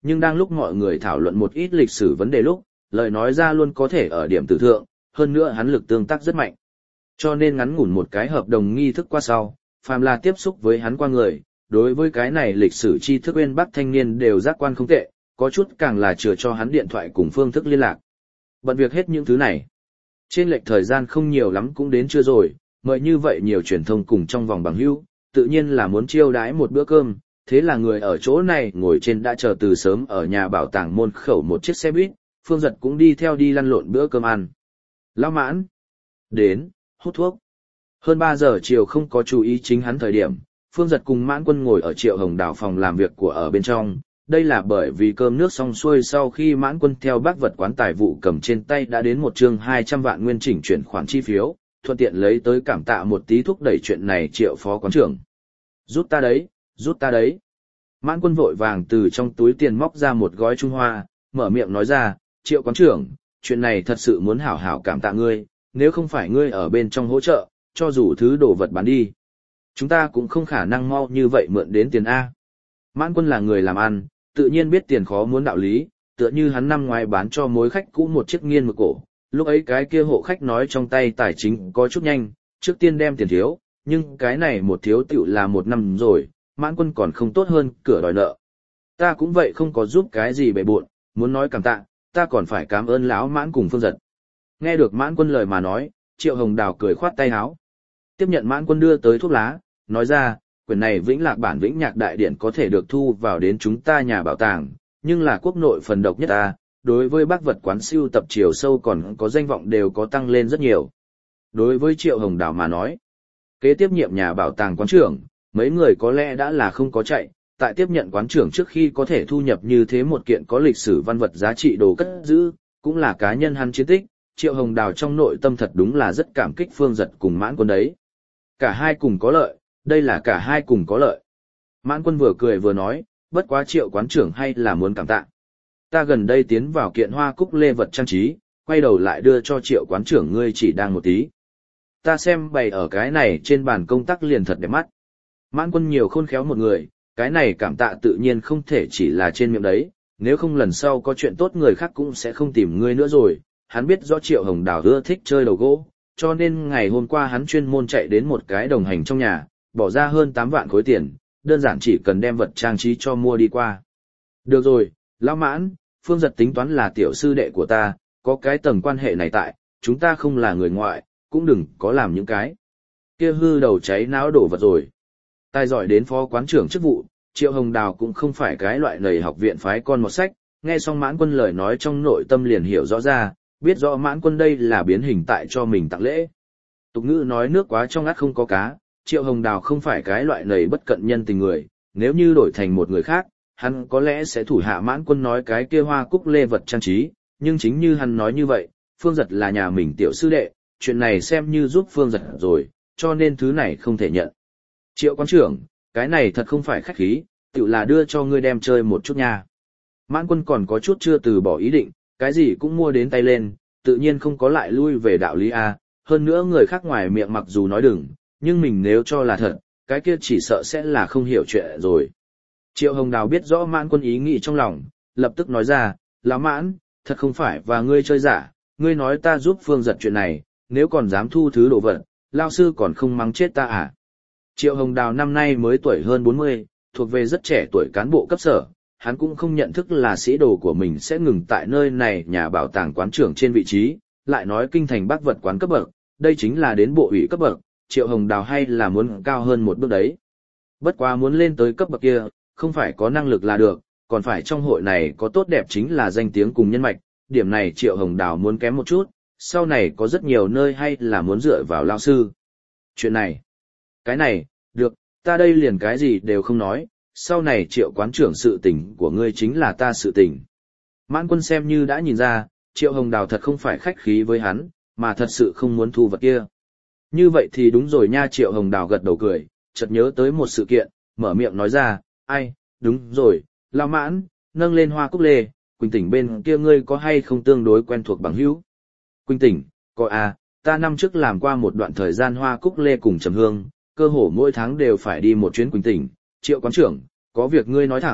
[SPEAKER 1] nhưng đang lúc mọi người thảo luận một ít lịch sử vấn đề lúc, lời nói ra luôn có thể ở điểm tử thượng, hơn nữa hắn lực tương tác rất mạnh. Cho nên ngắn ngủn một cái hợp đồng nghi thức qua sau, phàm là tiếp xúc với hắn qua người, đối với cái này lịch sử tri thức uyên bác thanh niên đều giác quan không tệ, có chút càng là chừa cho hắn điện thoại cùng phương thức liên lạc. Bận việc hết những thứ này. Trên lệch thời gian không nhiều lắm cũng đến trưa rồi, mời như vậy nhiều truyền thông cùng trong vòng bằng hữu, tự nhiên là muốn chiêu đãi một bữa cơm, thế là người ở chỗ này ngồi trên đã chờ từ sớm ở nhà bảo tàng môn khẩu một chiếc xe buýt, Phương Giật cũng đi theo đi lăn lộn bữa cơm ăn. Lão Mãn đến, hút thuốc. Hơn ba giờ chiều không có chú ý chính hắn thời điểm, Phương Giật cùng Mãn Quân ngồi ở Triệu Hồng Đào phòng làm việc của ở bên trong. Đây là bởi vì cơm nước xong xuôi sau khi Mãn Quân theo bác vật quán tài vụ cầm trên tay đã đến một chương hai trăm vạn nguyên chỉnh chuyển khoản chi phiếu, thuận tiện lấy tới cảm tạ một tí thúc đẩy chuyện này Triệu phó quán trưởng. Rút ta đấy, rút ta đấy. Mãn Quân vội vàng từ trong túi tiền móc ra một gói Trung Hoa, mở miệng nói ra, Triệu quán trưởng, chuyện này thật sự muốn hảo hảo cảm tạ ngươi, nếu không phải ngươi ở bên trong hỗ trợ, cho dù thứ đồ vật bán đi. Chúng ta cũng không khả năng mau như vậy mượn đến tiền A. Mãn Quân là người làm ăn, tự nhiên biết tiền khó muốn đạo lý, tựa như hắn năm ngoái bán cho mối khách cũ một chiếc nghiên mực cổ, lúc ấy cái kia hộ khách nói trong tay tài chính có chút nhanh, trước tiên đem tiền thiếu, nhưng cái này một thiếu tiểu là một năm rồi, Mãn Quân còn không tốt hơn cửa đòi nợ. Ta cũng vậy không có giúp cái gì bề bộn, muốn nói cảm tạ, ta còn phải cảm ơn lão Mãn cùng Phương Giật. Nghe được Mãn Quân lời mà nói, Triệu Hồng Đào cười khoát tay áo. Tiếp nhận Mãn Quân đưa tới thuốc lá, nói ra, quyển này Vĩnh Lạc bản Vĩnh Nhạc Đại Điển có thể được thu vào đến chúng ta nhà bảo tàng, nhưng là quốc nội phần độc nhất ta, đối với bác vật quán siêu tập chiều sâu còn có danh vọng đều có tăng lên rất nhiều. Đối với Triệu Hồng Đào mà nói, kế tiếp nhiệm nhà bảo tàng quán trưởng, mấy người có lẽ đã là không có chạy, tại tiếp nhận quán trưởng trước khi có thể thu nhập như thế một kiện có lịch sử văn vật giá trị đồ cất giữ, cũng là cá nhân hắn chiến tích, Triệu Hồng Đào trong nội tâm thật đúng là rất cảm kích Phương Giật cùng Mãn Quân đấy. Cả hai cùng có lợi, đây là cả hai cùng có lợi. Mãn Quân vừa cười vừa nói, bất quá Triệu quán trưởng hay là muốn cảm tạ. Ta gần đây tiến vào kiện hoa cúc lê vật trang trí, quay đầu lại đưa cho Triệu quán trưởng ngươi chỉ đang một tí. Ta xem bày ở cái này trên bàn công tác liền thật đẹp mắt. Mãn Quân nhiều khôn khéo một người, cái này cảm tạ tự nhiên không thể chỉ là trên miệng đấy, nếu không lần sau có chuyện tốt người khác cũng sẽ không tìm ngươi nữa rồi. Hắn biết rõ Triệu Hồng Đào ưa thích chơi đầu gỗ, cho nên ngày hôm qua hắn chuyên môn chạy đến một cái đồng hành trong nhà, bỏ ra hơn tám vạn khối tiền, đơn giản chỉ cần đem vật trang trí cho mua đi qua. Được rồi, Lão Mãn, Phương Giật tính toán là tiểu sư đệ của ta, có cái tầng quan hệ này tại, chúng ta không là người ngoại, cũng đừng có làm những cái kia hư đầu cháy não đổ vật rồi. Tài giỏi đến phó quán trưởng chức vụ, Triệu Hồng Đào cũng không phải cái loại nầy học viện phái con một sách, nghe xong Mãn Quân lời nói trong nội tâm liền hiểu rõ ra, biết rõ Mãn Quân đây là biến hình tại cho mình tặng lễ. Tục ngữ nói nước quá trong ngắt không có cá, Triệu Hồng Đào không phải cái loại nầy bất cận nhân tình người, nếu như đổi thành một người khác, hắn có lẽ sẽ thủ hạ Mãn Quân nói cái kia hoa cúc lê vật trang trí, nhưng chính như hắn nói như vậy, Phương Giật là nhà mình tiểu sư đệ, chuyện này xem như giúp Phương Giật rồi, cho nên thứ này không thể nhận. Triệu quán trưởng, cái này thật không phải khách khí, tự là đưa cho ngươi đem chơi một chút nha. Mãn Quân còn có chút chưa từ bỏ ý định, cái gì cũng mua đến tay lên, tự nhiên không có lại lui về đạo lý A, hơn nữa người khác ngoài miệng mặc dù nói đừng, nhưng mình nếu cho là thật, cái kia chỉ sợ sẽ là không hiểu chuyện rồi. Triệu Hồng Đào biết rõ Mãn Quân ý nghĩ trong lòng, lập tức nói ra, Lão Mãn, thật không phải và ngươi chơi giả, ngươi nói ta giúp Phương Giật chuyện này, nếu còn dám thu thứ đồ vật, lao sư còn không mắng chết ta à. Triệu Hồng Đào năm nay mới tuổi hơn bốn mươi, thuộc về rất trẻ tuổi cán bộ cấp sở, hắn cũng không nhận thức là sĩ đồ của mình sẽ ngừng tại nơi này nhà bảo tàng quán trưởng trên vị trí, lại nói kinh thành bác vật quán cấp bậc, đây chính là đến bộ ủy cấp bậc, Triệu Hồng Đào hay là muốn cao hơn một bước đấy. Bất quá muốn lên tới cấp bậc kia, không phải có năng lực là được, còn phải trong hội này có tốt đẹp chính là danh tiếng cùng nhân mạch, điểm này Triệu Hồng Đào muốn kém một chút, sau này có rất nhiều nơi hay là muốn dựa vào lao sư. Chuyện này, cái này, được, ta đây liền cái gì đều không nói, sau này Triệu quán trưởng sự tình của ngươi chính là ta sự tình. Mãn Quân xem như đã nhìn ra, Triệu Hồng Đào thật không phải khách khí với hắn, mà thật sự không muốn thu vật kia. Như vậy thì đúng rồi nha. Triệu Hồng Đào gật đầu cười, chợt nhớ tới một sự kiện, mở miệng nói ra, ai, đúng rồi, Lão Mãn, nâng lên hoa cúc lê, Quỳnh Tỉnh bên kia ngươi có hay không tương đối quen thuộc bằng hữu? Quỳnh Tỉnh, có à, ta năm trước làm qua một đoạn thời gian hoa cúc lê cùng trầm hương, cơ hồ mỗi tháng đều phải đi một chuyến Quỳnh Tỉnh. Triệu quán trưởng, có việc ngươi nói thẳng,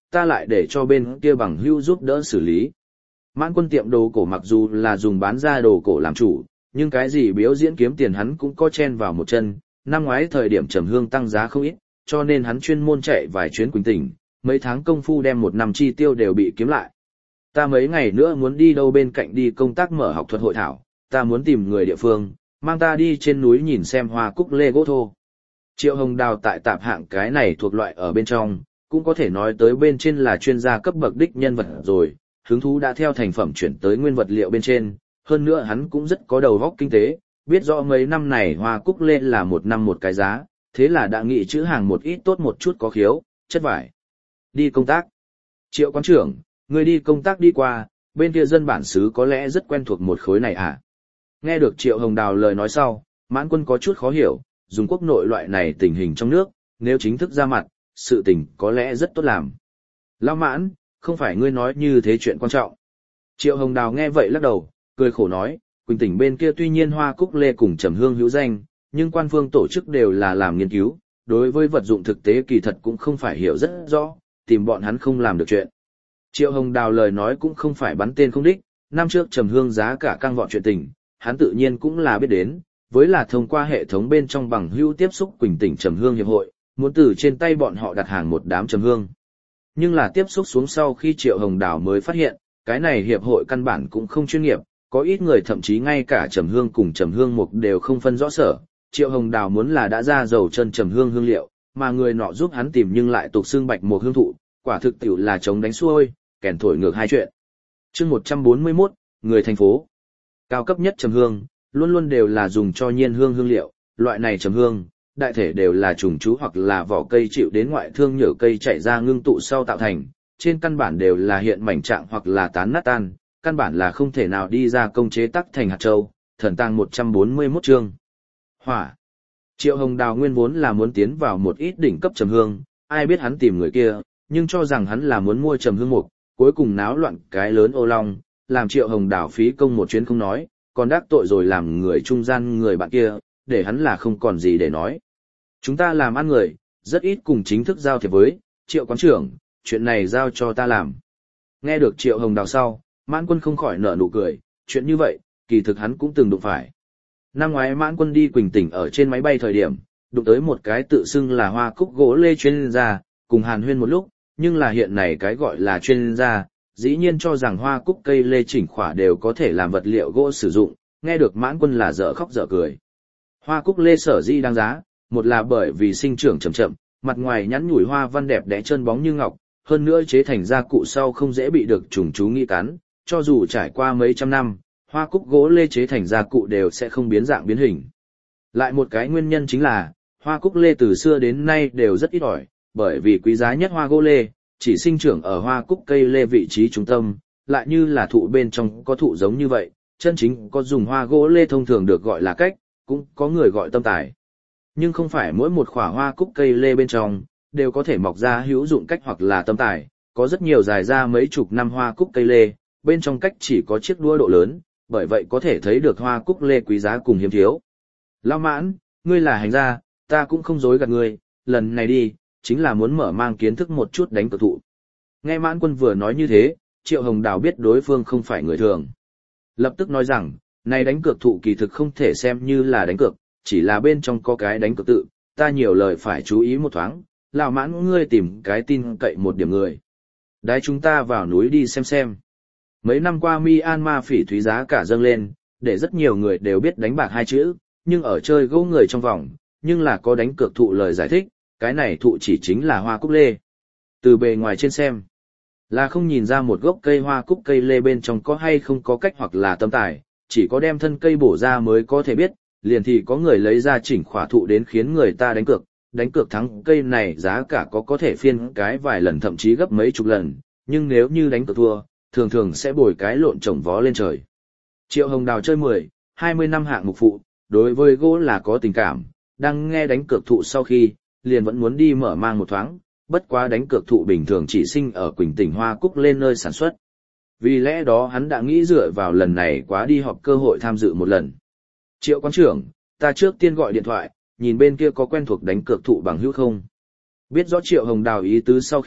[SPEAKER 1] ta lại để cho bên kia bằng hữu giúp đỡ xử lý. Mãn Quân tiệm đồ cổ mặc dù là dùng bán ra đồ cổ làm chủ, nhưng cái gì biểu diễn kiếm tiền hắn cũng có chen vào một chân, năm ngoái thời điểm trầm hương tăng giá không ít, cho nên hắn chuyên môn chạy vài chuyến Quỳnh Tỉnh, mấy tháng công phu đem một năm chi tiêu đều bị kiếm lại. Ta mấy ngày nữa muốn đi đâu bên cạnh đi công tác mở học thuật hội thảo, ta muốn tìm người địa phương, mang ta đi trên núi nhìn xem hoa cúc lê gỗ thô. Triệu Hồng Đào tại tạp hạng cái này thuộc loại ở bên trong, cũng có thể nói tới bên trên là chuyên gia cấp bậc đích nhân vật rồi, hứng thú đã theo thành phẩm chuyển tới nguyên vật liệu bên trên, hơn nữa hắn cũng rất có đầu óc kinh tế, biết rõ mấy năm này hoa cúc lê là một năm một cái giá, thế là đã nghị chữ hàng một ít tốt một chút có khiếu, chất vải. Đi công tác. Triệu quán trưởng, người đi công tác đi qua, bên kia dân bản xứ có lẽ rất quen thuộc một khối này à? Nghe được Triệu Hồng Đào lời nói sau, Mãn Quân có chút khó hiểu, dùng quốc nội loại này tình hình trong nước, nếu chính thức ra mặt, sự tình có lẽ rất tốt làm. Lão Mãn, không phải ngươi nói như thế chuyện quan trọng. Triệu Hồng Đào nghe vậy lắc đầu, cười khổ nói, Quỳnh Tỉnh bên kia tuy nhiên hoa cúc lê cùng trầm hương hữu danh, nhưng quan phương tổ chức đều là làm nghiên cứu, đối với vật dụng thực tế kỳ thật cũng không phải hiểu rất rõ, tìm bọn hắn không làm được chuyện. Triệu Hồng Đào lời nói cũng không phải bắn tên không đích, năm trước trầm hương giá cả căng vọt chuyện tình, hắn tự nhiên cũng là biết đến, với là thông qua hệ thống bên trong bằng hữu tiếp xúc Quỳnh Tỉnh trầm hương hiệp hội, muốn từ trên tay bọn họ đặt hàng một đám trầm hương. Nhưng là tiếp xúc xuống sau khi Triệu Hồng Đào mới phát hiện, cái này hiệp hội căn bản cũng không chuyên nghiệp, có ít người thậm chí ngay cả trầm hương cùng trầm hương mục đều không phân rõ sở. Triệu Hồng Đào muốn là đã ra dầu chân trầm hương hương liệu, mà người nọ giúp hắn tìm nhưng lại tục xương bạch một hương thụ, quả thực tiểu là chống đánh xuôi, kèn thổi ngược hai chuyện. Chương một trăm bốn mươi mốt, người thành phố. Cao cấp nhất trầm hương, luôn luôn đều là dùng cho nhiên hương hương liệu, loại này trầm hương, đại thể đều là trùng chú hoặc là vỏ cây chịu đến ngoại thương nhở cây chạy ra ngưng tụ sau tạo thành, trên căn bản đều là hiện mảnh trạng hoặc là tán nát tan, căn bản là không thể nào đi ra công chế tắc thành hạt châu. Thần tàng một trăm bốn mươi mốt chương. Hỏa. Triệu Hồng Đào nguyên vốn là muốn tiến vào một ít đỉnh cấp trầm hương, ai biết hắn tìm người kia, nhưng cho rằng hắn là muốn mua trầm hương mục, cuối cùng náo loạn cái lớn ô long, làm Triệu Hồng Đào phí công một chuyến không nói, còn đắc tội rồi làm người trung gian người bạn kia, để hắn là không còn gì để nói. Chúng ta làm ăn người, rất ít cùng chính thức giao thiệp với, Triệu quán trưởng, chuyện này giao cho ta làm. Nghe được Triệu Hồng Đào sau, Mãn Quân không khỏi nở nụ cười, chuyện như vậy, kỳ thực hắn cũng từng đụng phải. Năm ngoái Mãn Quân đi Quỳnh Tỉnh ở trên máy bay thời điểm, đụng tới một cái tự xưng là hoa cúc gỗ lê chuyên gia, cùng hàn huyên một lúc, nhưng là hiện này cái gọi là chuyên gia, dĩ nhiên cho rằng hoa cúc cây lê chỉnh khỏa đều có thể làm vật liệu gỗ sử dụng, nghe được Mãn Quân là dở khóc dở cười. Hoa cúc lê sở dĩ đáng giá, một là bởi vì sinh trưởng chậm chậm, mặt ngoài nhẵn nhủi hoa văn đẹp đẽ trơn bóng như ngọc, hơn nữa chế thành gia cụ sau không dễ bị được trùng chú nghi cắn, cho dù trải qua mấy trăm năm, hoa cúc gỗ lê chế thành gia cụ đều sẽ không biến dạng biến hình. Lại một cái nguyên nhân chính là, hoa cúc lê từ xưa đến nay đều rất ít ỏi, bởi vì quý giá nhất hoa gỗ lê, chỉ sinh trưởng ở hoa cúc cây lê vị trí trung tâm, lại như là thụ bên trong có thụ giống như vậy, chân chính có dùng hoa gỗ lê thông thường được gọi là cách, cũng có người gọi tâm tài. Nhưng không phải mỗi một khỏa hoa cúc cây lê bên trong, đều có thể mọc ra hữu dụng cách hoặc là tâm tài, có rất nhiều dài ra mấy chục năm hoa cúc cây lê, bên trong cách chỉ có chiếc đũa độ lớn, bởi vậy có thể thấy được hoa cúc lê quý giá cùng hiếm thiếu. Lão Mãn, ngươi là hành gia, ta cũng không dối gạt ngươi, lần này đi, chính là muốn mở mang kiến thức một chút đánh cược thụ. Nghe Mãn Quân vừa nói như thế, Triệu Hồng Đào biết đối phương không phải người thường. Lập tức nói rằng, này đánh cược thụ kỳ thực không thể xem như là đánh cược, chỉ là bên trong có cái đánh cược tự, ta nhiều lời phải chú ý một thoáng, lão Mãn ngươi tìm cái tin cậy một điểm người. Đái chúng ta vào núi đi xem xem. Mấy năm qua Myanmar phỉ thúy giá cả dâng lên, để rất nhiều người đều biết đánh bạc hai chữ, nhưng ở chơi gỗ người trong vòng, nhưng là có đánh cược thụ lời giải thích, cái này thụ chỉ chính là hoa cúc lê. Từ bề ngoài trên xem, là không nhìn ra một gốc cây hoa cúc cây lê bên trong có hay không có cách hoặc là tâm tài, chỉ có đem thân cây bổ ra mới có thể biết, liền thì có người lấy ra chỉnh khỏa thụ đến khiến người ta đánh cược, đánh cược thắng cây này giá cả có có thể phiên cái vài lần thậm chí gấp mấy chục lần, nhưng nếu như đánh cược thua, thường thường sẽ bồi cái lộn trồng vó lên trời. Triệu Hồng Đào chơi mười, hai mươi năm hạng mục phụ, đối với gỗ là có tình cảm, đang nghe đánh cược thụ sau khi, liền vẫn muốn đi mở mang một thoáng, bất quá đánh cược thụ bình thường chỉ sinh ở Quỳnh Tỉnh hoa cúc lên nơi sản xuất. Vì lẽ đó hắn đã nghĩ dựa vào lần này quá đi họp cơ hội tham dự một lần. Triệu quán trưởng, ta trước tiên gọi điện thoại, nhìn bên kia có quen thuộc đánh cược thụ bằng hữu không. Biết rõ Triệu Hồng Đào ý tứ sau khi,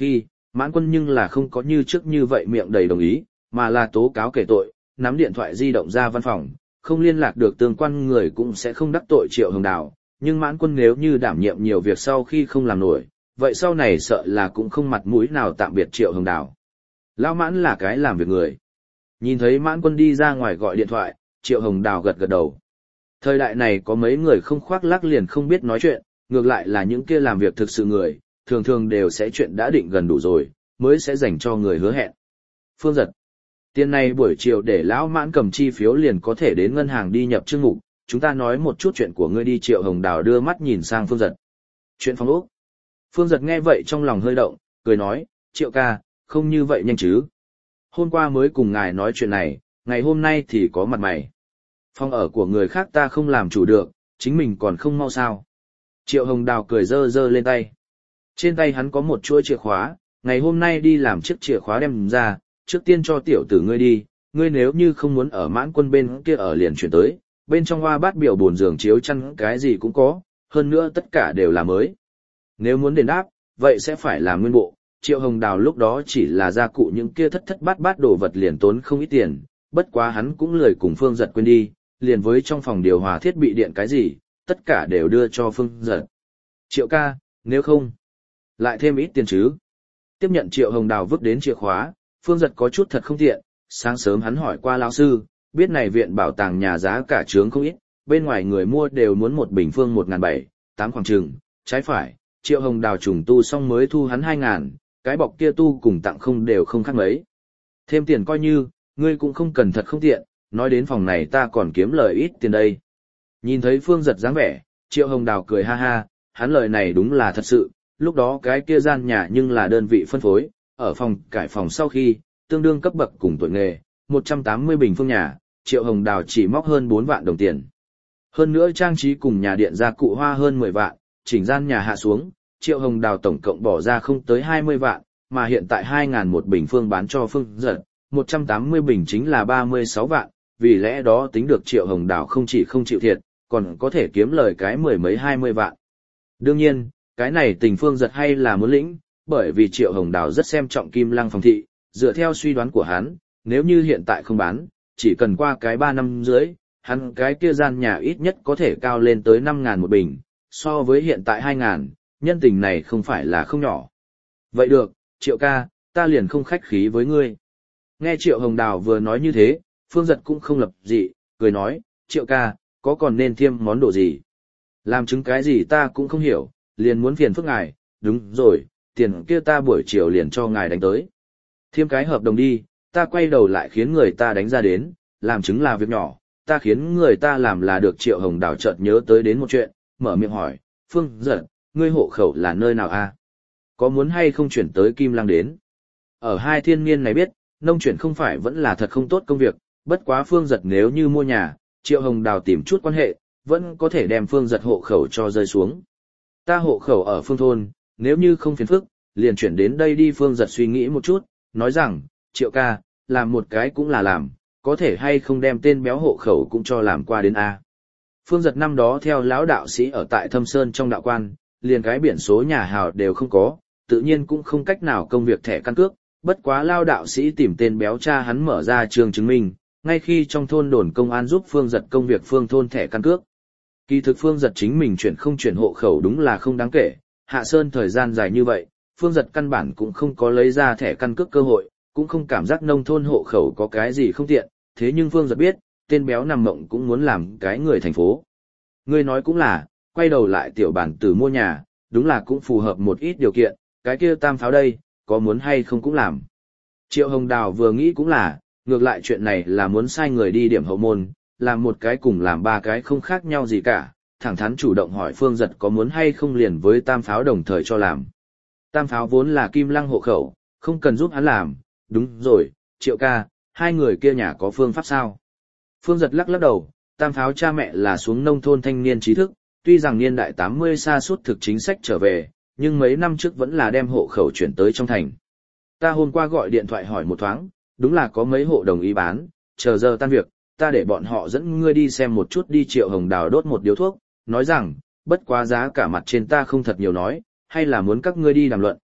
[SPEAKER 1] Mãn Quân nhưng là không có như trước như vậy miệng đầy đồng ý, mà là tố cáo kể tội, nắm điện thoại di động ra văn phòng, không liên lạc được tương quan người cũng sẽ không đắc tội Triệu Hồng Đào, nhưng Mãn Quân nếu như đảm nhiệm nhiều việc sau khi không làm nổi, vậy sau này sợ là cũng không mặt mũi nào tạm biệt Triệu Hồng Đào. Lão Mãn là cái làm việc người. Nhìn thấy Mãn Quân đi ra ngoài gọi điện thoại, Triệu Hồng Đào gật gật đầu. Thời đại này có mấy người không khoác lác liền không biết nói chuyện, ngược lại là những kia làm việc thực sự người, thường thường đều sẽ chuyện đã định gần đủ rồi, mới sẽ dành cho người hứa hẹn. Phương Giật. Tiền này buổi chiều để Lão Mãn cầm chi phiếu liền có thể đến ngân hàng đi nhập chương mục, chúng ta nói một chút chuyện của ngươi đi. Triệu Hồng Đào đưa mắt nhìn sang Phương Giật. Chuyện phòng ốc. Phương Giật nghe vậy trong lòng hơi động, cười nói, Triệu ca, không như vậy nhanh chứ. Hôm qua mới cùng ngài nói chuyện này, ngày hôm nay thì có mặt mày. Phòng ở của người khác ta không làm chủ được, chính mình còn không mau sao. Triệu Hồng Đào cười dơ dơ lên tay. Trên tay hắn có một chuỗi chìa khóa, ngày hôm nay đi làm chiếc chìa khóa đem ra, trước tiên cho tiểu tử ngươi đi, ngươi nếu như không muốn ở Mãn Quân bên kia ở liền chuyển tới, bên trong hoa bát biểu bồn giường chiếu chăn cái gì cũng có, hơn nữa tất cả đều là mới. Nếu muốn đền đáp, vậy sẽ phải là nguyên bộ. Triệu Hồng Đào lúc đó chỉ là gia cụ những kia thất thất bát bát đồ vật liền tốn không ít tiền, bất quá hắn cũng lười cùng Phương Giật quên đi, liền với trong phòng điều hòa thiết bị điện cái gì, tất cả đều đưa cho Phương Giật. Triệu ca, nếu không, lại thêm ít tiền chứ. Tiếp nhận Triệu Hồng Đào vứt đến chìa khóa, Phương Giật có chút thật không tiện, sáng sớm hắn hỏi qua lão sư, biết này viện bảo tàng nhà giá cả trướng không ít, bên ngoài người mua đều muốn một bình phương một ngàn bảy, tám khoảng chừng, trái phải, Triệu Hồng Đào trùng tu xong mới thu hắn hai ngàn, cái bọc kia tu cùng tặng không đều không khác mấy. Thêm tiền coi như, ngươi cũng không cần thật không tiện, nói đến phòng này ta còn kiếm lời ít tiền đây. Nhìn thấy Phương Giật dáng vẻ, Triệu Hồng Đào cười ha ha, hắn lời này đúng là thật sự, lúc đó cái kia gian nhà nhưng là đơn vị phân phối, ở phòng cải phòng sau khi, tương đương cấp bậc cùng tuổi nghề, một trăm tám mươi bình phương nhà, Triệu Hồng Đào chỉ móc hơn bốn vạn đồng tiền. Hơn nữa trang trí cùng nhà điện gia cụ hoa hơn mười vạn, chỉnh gian nhà hạ xuống, Triệu Hồng Đào tổng cộng bỏ ra không tới hai mươi vạn, mà hiện tại hai ngàn một bình phương bán cho Phương Giật, một trăm tám mươi bình chính là ba mươi sáu vạn, vì lẽ đó tính được Triệu Hồng Đào không chỉ không chịu thiệt, còn có thể kiếm lời cái mười mấy hai mươi vạn. Đương nhiên, cái này tình Phương Giật hay là muốn lĩnh, bởi vì Triệu Hồng Đào rất xem trọng Kim Lăng phòng thị, dựa theo suy đoán của hắn, nếu như hiện tại không bán, chỉ cần qua cái ba năm dưới, hắn cái kia gian nhà ít nhất có thể cao lên tới năm ngàn một bình, so với hiện tại hai ngàn, nhân tình này không phải là không nhỏ. Vậy được, Triệu ca, ta liền không khách khí với ngươi. Nghe Triệu Hồng Đào vừa nói như thế, Phương Giật cũng không lập dị, cười nói, Triệu ca, có còn nên thêm món đồ gì? Làm chứng cái gì ta cũng không hiểu, liền muốn phiền phức ngài, đúng rồi, tiền kia ta buổi chiều liền cho ngài đánh tới. Thêm cái hợp đồng đi, ta quay đầu lại khiến người ta đánh ra đến, làm chứng là việc nhỏ, ta khiến người ta làm là được. Triệu Hồng Đào chợt nhớ tới đến một chuyện, mở miệng hỏi, Phương Giật, ngươi hộ khẩu là nơi nào a? Có muốn hay không chuyển tới Kim Lăng đến? Ở hai thiên niên này biết, nông chuyển không phải vẫn là thật không tốt công việc, bất quá Phương Giật nếu như mua nhà, Triệu Hồng Đào tìm chút quan hệ, vẫn có thể đem Phương Giật hộ khẩu cho rơi xuống. Ta hộ khẩu ở Phương Thôn, nếu như không phiền phức, liền chuyển đến đây đi. Phương Giật suy nghĩ một chút, nói rằng, Triệu ca, làm một cái cũng là làm, có thể hay không đem tên béo hộ khẩu cũng cho làm qua đến A. Phương Giật năm đó theo lão đạo sĩ ở tại Thâm Sơn trong đạo quan, liền cái biển số nhà hào đều không có, tự nhiên cũng không cách nào công việc thẻ căn cước, bất quá lao đạo sĩ tìm tên béo cha hắn mở ra trường chứng minh, ngay khi trong thôn đồn công an giúp Phương Giật công việc Phương Thôn thẻ căn cước. Kỳ thực Phương Giật chính mình chuyển không chuyển hộ khẩu đúng là không đáng kể, Hạ Sơn thời gian dài như vậy, Phương Giật căn bản cũng không có lấy ra thẻ căn cước cơ hội, cũng không cảm giác nông thôn hộ khẩu có cái gì không tiện, thế nhưng Phương Giật biết, tên béo nằm mộng cũng muốn làm cái người thành phố. Ngươi nói cũng là, quay đầu lại tiểu bản tử mua nhà, đúng là cũng phù hợp một ít điều kiện, cái kia tam pháo đây, có muốn hay không cũng làm. Triệu Hồng Đào vừa nghĩ cũng là, ngược lại chuyện này là muốn sai người đi điểm hậu môn, làm một cái cùng làm ba cái không khác nhau gì cả, thẳng thắn chủ động hỏi Phương Giật có muốn hay không liền với tam pháo đồng thời cho làm. Tam pháo vốn là Kim Lăng hộ khẩu, không cần giúp hắn làm, đúng rồi, Triệu ca, hai người kia nhà có phương pháp sao? Phương Giật lắc lắc đầu, tam pháo cha mẹ là xuống nông thôn thanh niên trí thức, tuy rằng niên đại tám mươi xa suốt thực chính sách trở về, nhưng mấy năm trước vẫn là đem hộ khẩu chuyển tới trong thành. Ta hôm qua gọi điện thoại hỏi một thoáng, đúng là có mấy hộ đồng ý bán, chờ giờ tan việc, ta để bọn họ dẫn ngươi đi xem một chút đi. Triệu Hồng Đào đốt một điếu thuốc, nói rằng, bất quá giá cả mặt trên ta không thật nhiều nói, hay là muốn các ngươi đi đàm luận,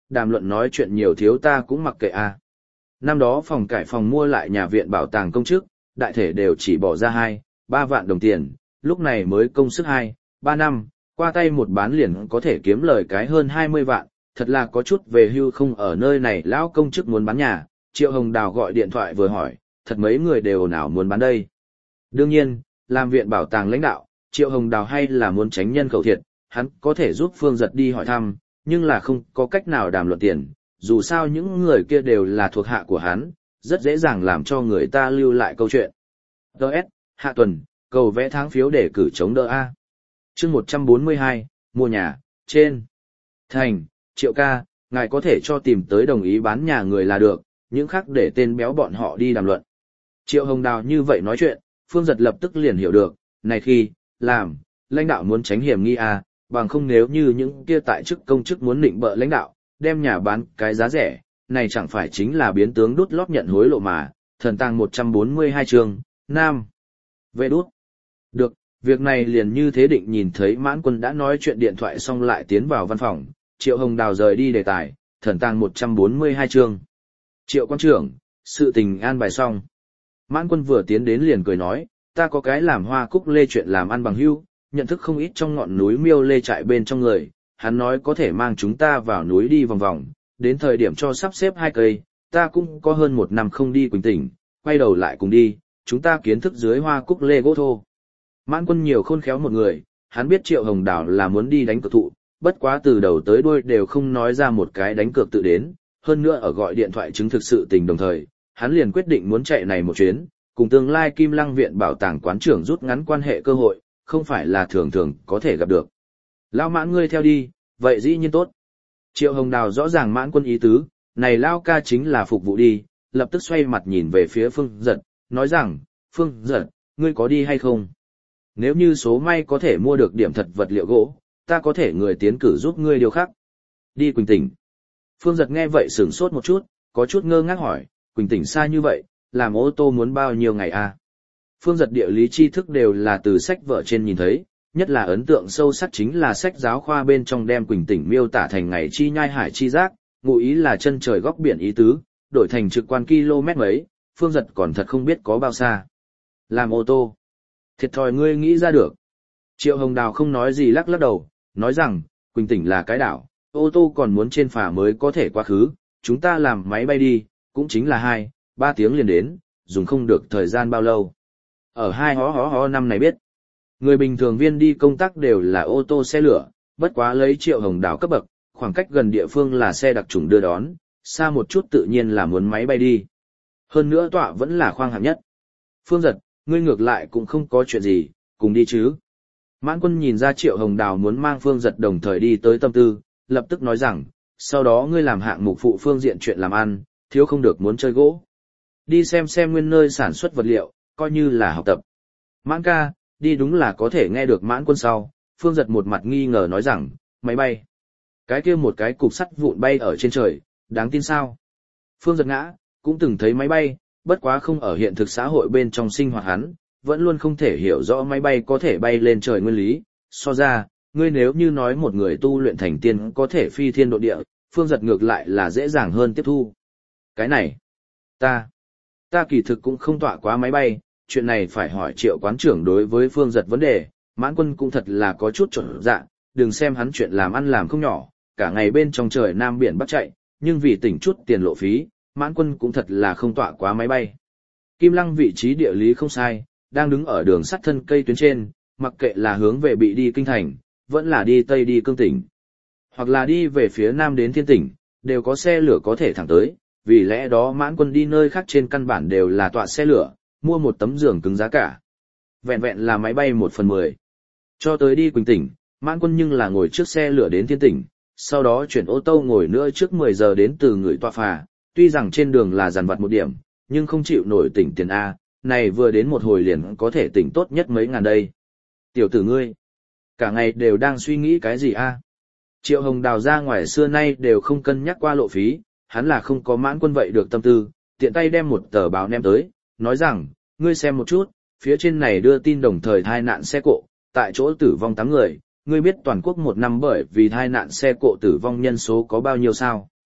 [SPEAKER 1] đàm luận nói chuyện nhiều thiếu ta cũng mặc kệ a. Năm đó phòng cải phòng mua lại nhà viện bảo tàng công chức, đại thể đều chỉ bỏ ra hai, ba vạn đồng tiền, lúc này mới công sức hai, ba năm, qua tay một bán liền có thể kiếm lời cái hơn hai mươi vạn, thật là có chút về hưu không ở nơi này lão công chức muốn bán nhà. Triệu Hồng Đào gọi điện thoại vừa hỏi, thật mấy người đều nào muốn bán đây. Đương nhiên, làm viện bảo tàng lãnh đạo, Triệu Hồng Đào hay là muốn tránh nhân khẩu thiệt, hắn có thể giúp Phương Giật đi hỏi thăm, nhưng là không có cách nào đàm luận tiền, dù sao những người kia đều là thuộc hạ của hắn, rất dễ dàng làm cho người ta lưu lại câu chuyện. đê ét, hạ tuần, cầu vẽ tháng phiếu để cử chống đỡ A. chương một trăm bốn mươi hai, mua nhà, trên. Thành, Triệu ca, ngài có thể cho tìm tới đồng ý bán nhà người là được, những khác để tên béo bọn họ đi đàm luận. Triệu Hồng Đào như vậy nói chuyện, Phương Giật lập tức liền hiểu được, này khi, làm, lãnh đạo muốn tránh hiểm nghi à, bằng không nếu như những kia tại chức công chức muốn nịnh bợ lãnh đạo, đem nhà bán cái giá rẻ, này chẳng phải chính là biến tướng đút lót nhận hối lộ mà, thần tàng một trăm bốn mươi hai chương, Nam. Vệ đút. Được, việc này liền như thế định nhìn thấy Mãn Quân đã nói chuyện điện thoại xong lại tiến vào văn phòng, Triệu Hồng Đào rời đi đề tài, thần tàng một trăm bốn mươi hai chương. Triệu quan trưởng, sự tình an bài xong. Mãn Quân vừa tiến đến liền cười nói, ta có cái làm hoa cúc lê chuyện làm ăn bằng hữu, nhận thức không ít trong ngọn núi miêu lê trại bên trong người, hắn nói có thể mang chúng ta vào núi đi vòng vòng, đến thời điểm cho sắp xếp hai cây, ta cũng có hơn một năm không đi Quỳnh Tỉnh, quay đầu lại cùng đi, chúng ta kiến thức dưới hoa cúc lê gỗ thô. Mãn Quân nhiều khôn khéo một người, hắn biết Triệu Hồng Đào là muốn đi đánh cược thụ, bất quá từ đầu tới đuôi đều không nói ra một cái đánh cược tự đến, hơn nữa ở gọi điện thoại chứng thực sự tình đồng thời, hắn liền quyết định muốn chạy này một chuyến, cùng tương lai Kim Lăng viện bảo tàng quán trưởng rút ngắn quan hệ cơ hội, không phải là thường thường có thể gặp được. Lao Mãn ngươi theo đi, vậy dĩ nhiên tốt. Triệu Hồng Đào rõ ràng Mãn Quân ý tứ, này Lao ca chính là phục vụ đi, lập tức xoay mặt nhìn về phía Phương Giật, nói rằng, Phương Giật, ngươi có đi hay không? Nếu như số may có thể mua được điểm thật vật liệu gỗ, ta có thể người tiến cử giúp ngươi điều khác. Đi Quỳnh Tỉnh. Phương Giật nghe vậy sửng sốt một chút, có chút ngơ ngác hỏi, Quỳnh Tỉnh xa như vậy, làm ô tô muốn bao nhiêu ngày à? Phương Giật địa lý tri thức đều là từ sách vở trên nhìn thấy, nhất là ấn tượng sâu sắc chính là sách giáo khoa bên trong đem Quỳnh Tỉnh miêu tả thành ngày chi nhai hải chi giác, ngụ ý là chân trời góc biển ý tứ, đổi thành trực quan km mấy, Phương Giật còn thật không biết có bao xa. Làm ô tô. Thiệt thòi ngươi nghĩ ra được. Triệu Hồng Đào không nói gì lắc lắc đầu, nói rằng, Quỳnh Tỉnh là cái đảo, ô tô còn muốn trên phà mới có thể qua khứ, chúng ta làm máy bay đi, cũng chính là hai, ba tiếng liền đến, dùng không được thời gian bao lâu. Ở hai hó hó hó năm này biết, người bình thường viên đi công tác đều là ô tô xe lửa, bất quá lấy Triệu Hồng Đào cấp bậc, khoảng cách gần địa phương là xe đặc trùng đưa đón, xa một chút tự nhiên là muốn máy bay đi. Hơn nữa tọa vẫn là khoang hạng nhất. Phương Giật, ngươi ngược lại cũng không có chuyện gì, cùng đi chứ. Mãn Quân nhìn ra Triệu Hồng Đào muốn mang Phương Giật đồng thời đi tới tâm tư, lập tức nói rằng, sau đó ngươi làm hạng mục phụ phương diện chuyện làm ăn, thiếu không được muốn chơi gỗ. Đi xem xem nguyên nơi sản xuất vật liệu, coi như là học tập. Mãn ca, đi đúng là có thể nghe được Mãn Quân sau, Phương Giật một mặt nghi ngờ nói rằng, máy bay. Cái kia một cái cục sắt vụn bay ở trên trời, đáng tin sao? Phương Giật ngã, cũng từng thấy máy bay, bất quá không ở hiện thực xã hội bên trong sinh hoạt hắn, vẫn luôn không thể hiểu rõ máy bay có thể bay lên trời nguyên lý. So ra, ngươi nếu như nói một người tu luyện thành tiên có thể phi thiên độ địa, Phương Giật ngược lại là dễ dàng hơn tiếp thu. Cái này, ta, ta kỳ thực cũng không tọa quá máy bay, chuyện này phải hỏi Triệu quán trưởng đối với Phương Giật vấn đề, Mãn Quân cũng thật là có chút chuẩn dạ, đừng xem hắn chuyện làm ăn làm không nhỏ, cả ngày bên trong trời Nam Biển Bắc chạy, nhưng vì tỉnh chút tiền lộ phí, Mãn Quân cũng thật là không tọa quá máy bay. Kim Lăng vị trí địa lý không sai, đang đứng ở đường sắt thân cây tuyến trên, mặc kệ là hướng về bị đi kinh thành, vẫn là đi tây đi cương tỉnh, hoặc là đi về phía nam đến thiên tỉnh, đều có xe lửa có thể thẳng tới, vì lẽ đó Mãn Quân đi nơi khác trên căn bản đều là tọa xe lửa, mua một tấm giường cứng giá cả. Vẹn vẹn là máy bay một phần mười. Cho tới đi Quỳnh Tỉnh, Mãn Quân nhưng là ngồi trước xe lửa đến thiên tỉnh, sau đó chuyển ô tô ngồi nữa trước mười giờ đến từ người tọa phà, tuy rằng trên đường là dằn vặt một điểm, nhưng không chịu nổi tỉnh tiền A, này vừa đến một hồi liền có thể tỉnh tốt nhất mấy ngàn đây. Tiểu tử ngươi, cả ngày đều đang suy nghĩ cái gì A? Triệu Hồng Đào ra ngoài xưa nay đều không cân nhắc qua lộ phí, hắn là không có Mãn Quân vậy được tâm tư, tiện tay đem một tờ báo ném tới, nói rằng, ngươi xem một chút, phía trên này đưa tin đồng thời thai nạn xe cộ, tại chỗ tử vong tám người, ngươi biết toàn quốc một năm bởi vì thai nạn xe cộ tử vong nhân số có bao nhiêu sao?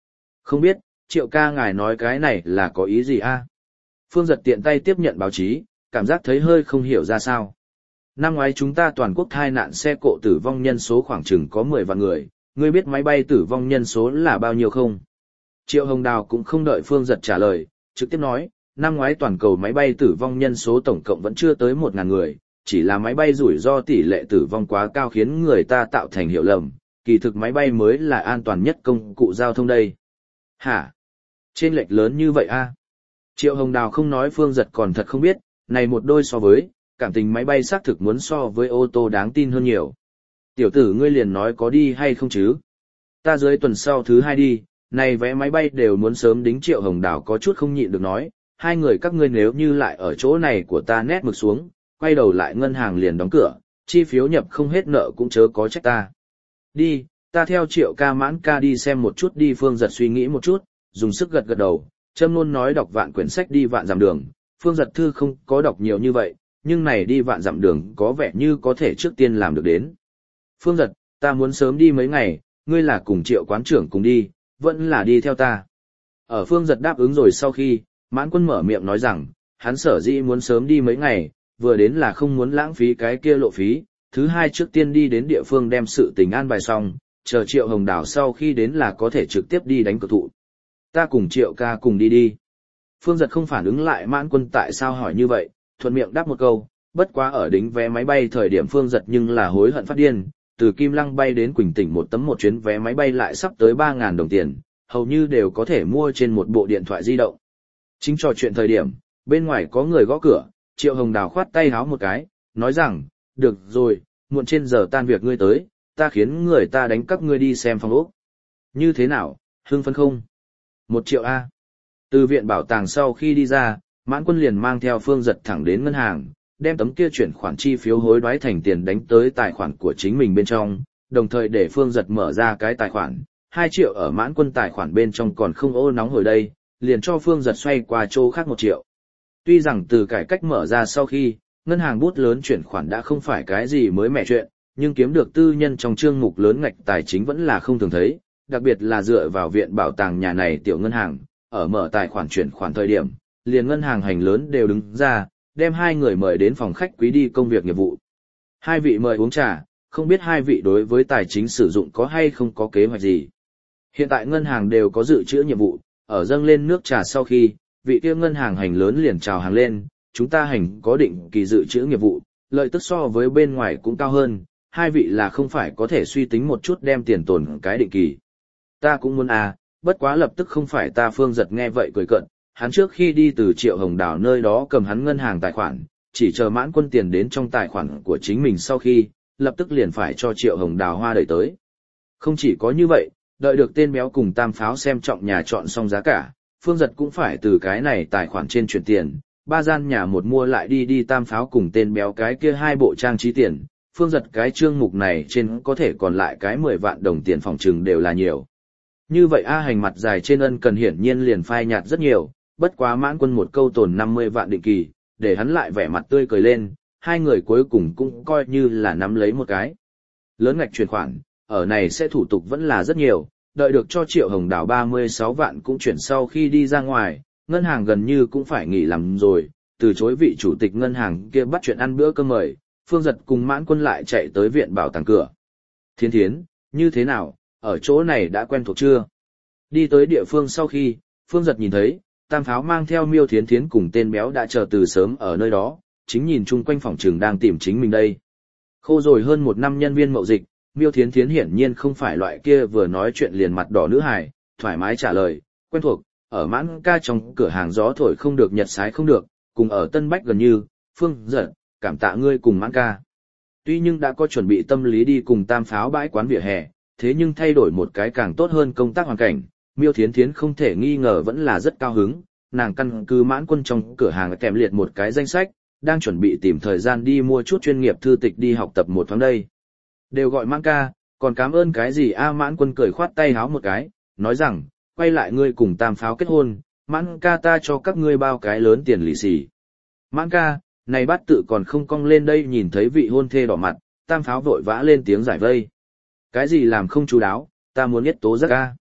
[SPEAKER 1] Không biết, Triệu ca ngài nói cái này là có ý gì a? Phương Giật tiện tay tiếp nhận báo chí, cảm giác thấy hơi không hiểu ra sao. Năm ngoái chúng ta toàn quốc thai nạn xe cộ tử vong nhân số khoảng chừng có mười vạn người, ngươi biết máy bay tử vong nhân số là bao nhiêu không? Triệu Hồng Đào cũng không đợi Phương Giật trả lời, trực tiếp nói, năm ngoái toàn cầu máy bay tử vong nhân số tổng cộng vẫn chưa tới một ngàn người, chỉ là máy bay rủi ro tỷ lệ tử vong quá cao khiến người ta tạo thành hiểu lầm, kỳ thực máy bay mới là an toàn nhất công cụ giao thông đây. Hả? Trên lệch lớn như vậy a? Triệu Hồng Đào không nói Phương Giật còn thật không biết, này một đôi so với, cảm tình máy bay xác thực muốn so với ô tô đáng tin hơn nhiều. Tiểu tử ngươi liền nói có đi hay không chứ? Ta dưới tuần sau thứ hai đi, này vé máy bay đều muốn sớm đính. Triệu Hồng Đào có chút không nhịn được nói, hai người các ngươi nếu như lại ở chỗ này của ta nét mực xuống, quay đầu lại ngân hàng liền đóng cửa, chi phiếu nhập không hết nợ cũng chớ có trách ta. Đi, ta theo Triệu ca Mãn ca đi xem một chút đi. Phương Giật suy nghĩ một chút, dùng sức gật gật đầu, châm luôn nói đọc vạn quyển sách đi vạn dặm đường. Phương Giật thư không có đọc nhiều như vậy, nhưng này đi vạn dặm đường có vẻ như có thể trước tiên làm được đến. Phương Giật, ta muốn sớm đi mấy ngày, ngươi là cùng Triệu quán trưởng cùng đi, vẫn là đi theo ta. Ở Phương Giật đáp ứng rồi sau khi, Mãn Quân mở miệng nói rằng, hắn sở dĩ muốn sớm đi mấy ngày, vừa đến là không muốn lãng phí cái kia lộ phí, thứ hai trước tiên đi đến địa phương đem sự tình an bài xong, chờ Triệu Hồng Đào sau khi đến là có thể trực tiếp đi đánh cược thụ. Ta cùng Triệu ca cùng đi đi. Phương Giật không phản ứng lại Mãn Quân tại sao hỏi như vậy, thuận miệng đáp một câu, bất quá ở đính vé máy bay thời điểm Phương Giật nhưng là hối hận phát điên, từ Kim Lăng bay đến Quỳnh Tỉnh một tấm một chuyến vé máy bay lại sắp tới ba nghìn đồng tiền, hầu như đều có thể mua trên một bộ điện thoại di động. Chính trò chuyện thời điểm, bên ngoài có người gõ cửa, Triệu Hồng Đào khoát tay háo một cái, nói rằng, được rồi, muộn trên giờ tan việc ngươi tới, ta khiến người ta đánh các ngươi đi xem phòng ốc. Như thế nào, hưng phấn không? Một triệu A. Từ viện bảo tàng sau khi đi ra, Mãn Quân liền mang theo Phương Giật thẳng đến ngân hàng, đem tấm kia chuyển khoản chi phiếu hối đoái thành tiền đánh tới tài khoản của chính mình bên trong, đồng thời để Phương Giật mở ra cái tài khoản, hai triệu ở Mãn Quân tài khoản bên trong còn không ô nóng hồi đây, liền cho Phương Giật xoay qua chỗ khác một triệu. Tuy rằng từ cải cách mở ra sau khi, ngân hàng bút lớn chuyển khoản đã không phải cái gì mới mẻ chuyện, nhưng kiếm được tư nhân trong chương mục lớn ngạch tài chính vẫn là không thường thấy, đặc biệt là dựa vào viện bảo tàng nhà này tiểu ngân hàng, ở mở tài khoản chuyển khoản thời điểm, liền ngân hàng hành lớn đều đứng ra, đem hai người mời đến phòng khách quý đi công việc nghiệp vụ. Hai vị mời uống trà, không biết hai vị đối với tài chính sử dụng có hay không có kế hoạch gì. Hiện tại ngân hàng đều có dự trữ nhiệm vụ, ở dâng lên nước trà sau khi, vị kia ngân hàng hành lớn liền chào hàng lên, chúng ta hành có định kỳ dự trữ nghiệp vụ, lợi tức so với bên ngoài cũng cao hơn, hai vị là không phải có thể suy tính một chút đem tiền tồn cái định kỳ. Ta cũng muốn à, bất quá lập tức không phải ta. Phương Giật nghe vậy cười cợt, hắn trước khi đi từ Triệu Hồng Đào nơi đó cầm hắn ngân hàng tài khoản, chỉ chờ Mãn Quân tiền đến trong tài khoản của chính mình sau khi, lập tức liền phải cho Triệu Hồng Đào hoa đẩy tới. Không chỉ có như vậy, đợi được tên béo cùng Tam Pháo xem trọng nhà chọn xong giá cả, Phương Giật cũng phải từ cái này tài khoản trên chuyển tiền, ba gian nhà một mua lại đi đi Tam Pháo cùng tên béo cái kia hai bộ trang trí tiền, Phương Giật cái chương mục này trên có thể còn lại cái mười vạn đồng tiền phòng trừng đều là nhiều. Như vậy A Hành mặt dài trên ân cần hiển nhiên liền phai nhạt rất nhiều, bất quá Mãn Quân một câu tồn năm mươi vạn định kỳ, để hắn lại vẻ mặt tươi cười lên, hai người cuối cùng cũng coi như là nắm lấy một cái. Lớn ngạch chuyển khoản, ở này sẽ thủ tục vẫn là rất nhiều, đợi được cho Triệu Hồng Đào ba mươi sáu vạn cũng chuyển sau khi đi ra ngoài, ngân hàng gần như cũng phải nghỉ làm rồi, từ chối vị chủ tịch ngân hàng kia bắt chuyện ăn bữa cơm mời, Phương Giật cùng Mãn Quân lại chạy tới viện bảo tàng cửa. Thiên Thiến, như thế nào, ở chỗ này đã quen thuộc chưa? Đi tới địa phương sau khi, Phương Giật nhìn thấy, Tam Pháo mang theo Miêu Thiến Thiến cùng tên béo đã chờ từ sớm ở nơi đó, chính nhìn chung quanh phòng trường đang tìm chính mình đây. Khô rồi hơn một năm nhân viên mậu dịch, Miêu Thiến Thiến hiển nhiên không phải loại kia vừa nói chuyện liền mặt đỏ nữ hài, thoải mái trả lời, quen thuộc, ở Mãn ca trong cửa hàng gió thổi không được nhật sái không được, cùng ở Tân Bách gần như, Phương Giật, cảm tạ ngươi cùng Mãn ca. Tuy nhưng đã có chuẩn bị tâm lý đi cùng Tam Pháo bãi quán vỉa hè, thế nhưng thay đổi một cái càng tốt hơn công tác hoàn cảnh, Miêu Thiến Thiến không thể nghi ngờ vẫn là rất cao hứng, nàng căn cứ Mãn Quân trong cửa hàng kèm liệt một cái danh sách, đang chuẩn bị tìm thời gian đi mua chút chuyên nghiệp thư tịch đi học tập một tháng đây. Đều gọi Mãn ca, còn cảm ơn cái gì a? Mãn Quân cười khoát tay háo một cái, nói rằng, quay lại ngươi cùng Tam Pháo kết hôn, Mãn ca ta cho các ngươi bao cái lớn tiền lì xì. Mãn ca, này bát tự còn không cong lên đây. Nhìn thấy vị hôn thê đỏ mặt, Tam Pháo vội vã lên tiếng giải vây. Cái gì làm không chú đáo, ta muốn nhất tố giác ca.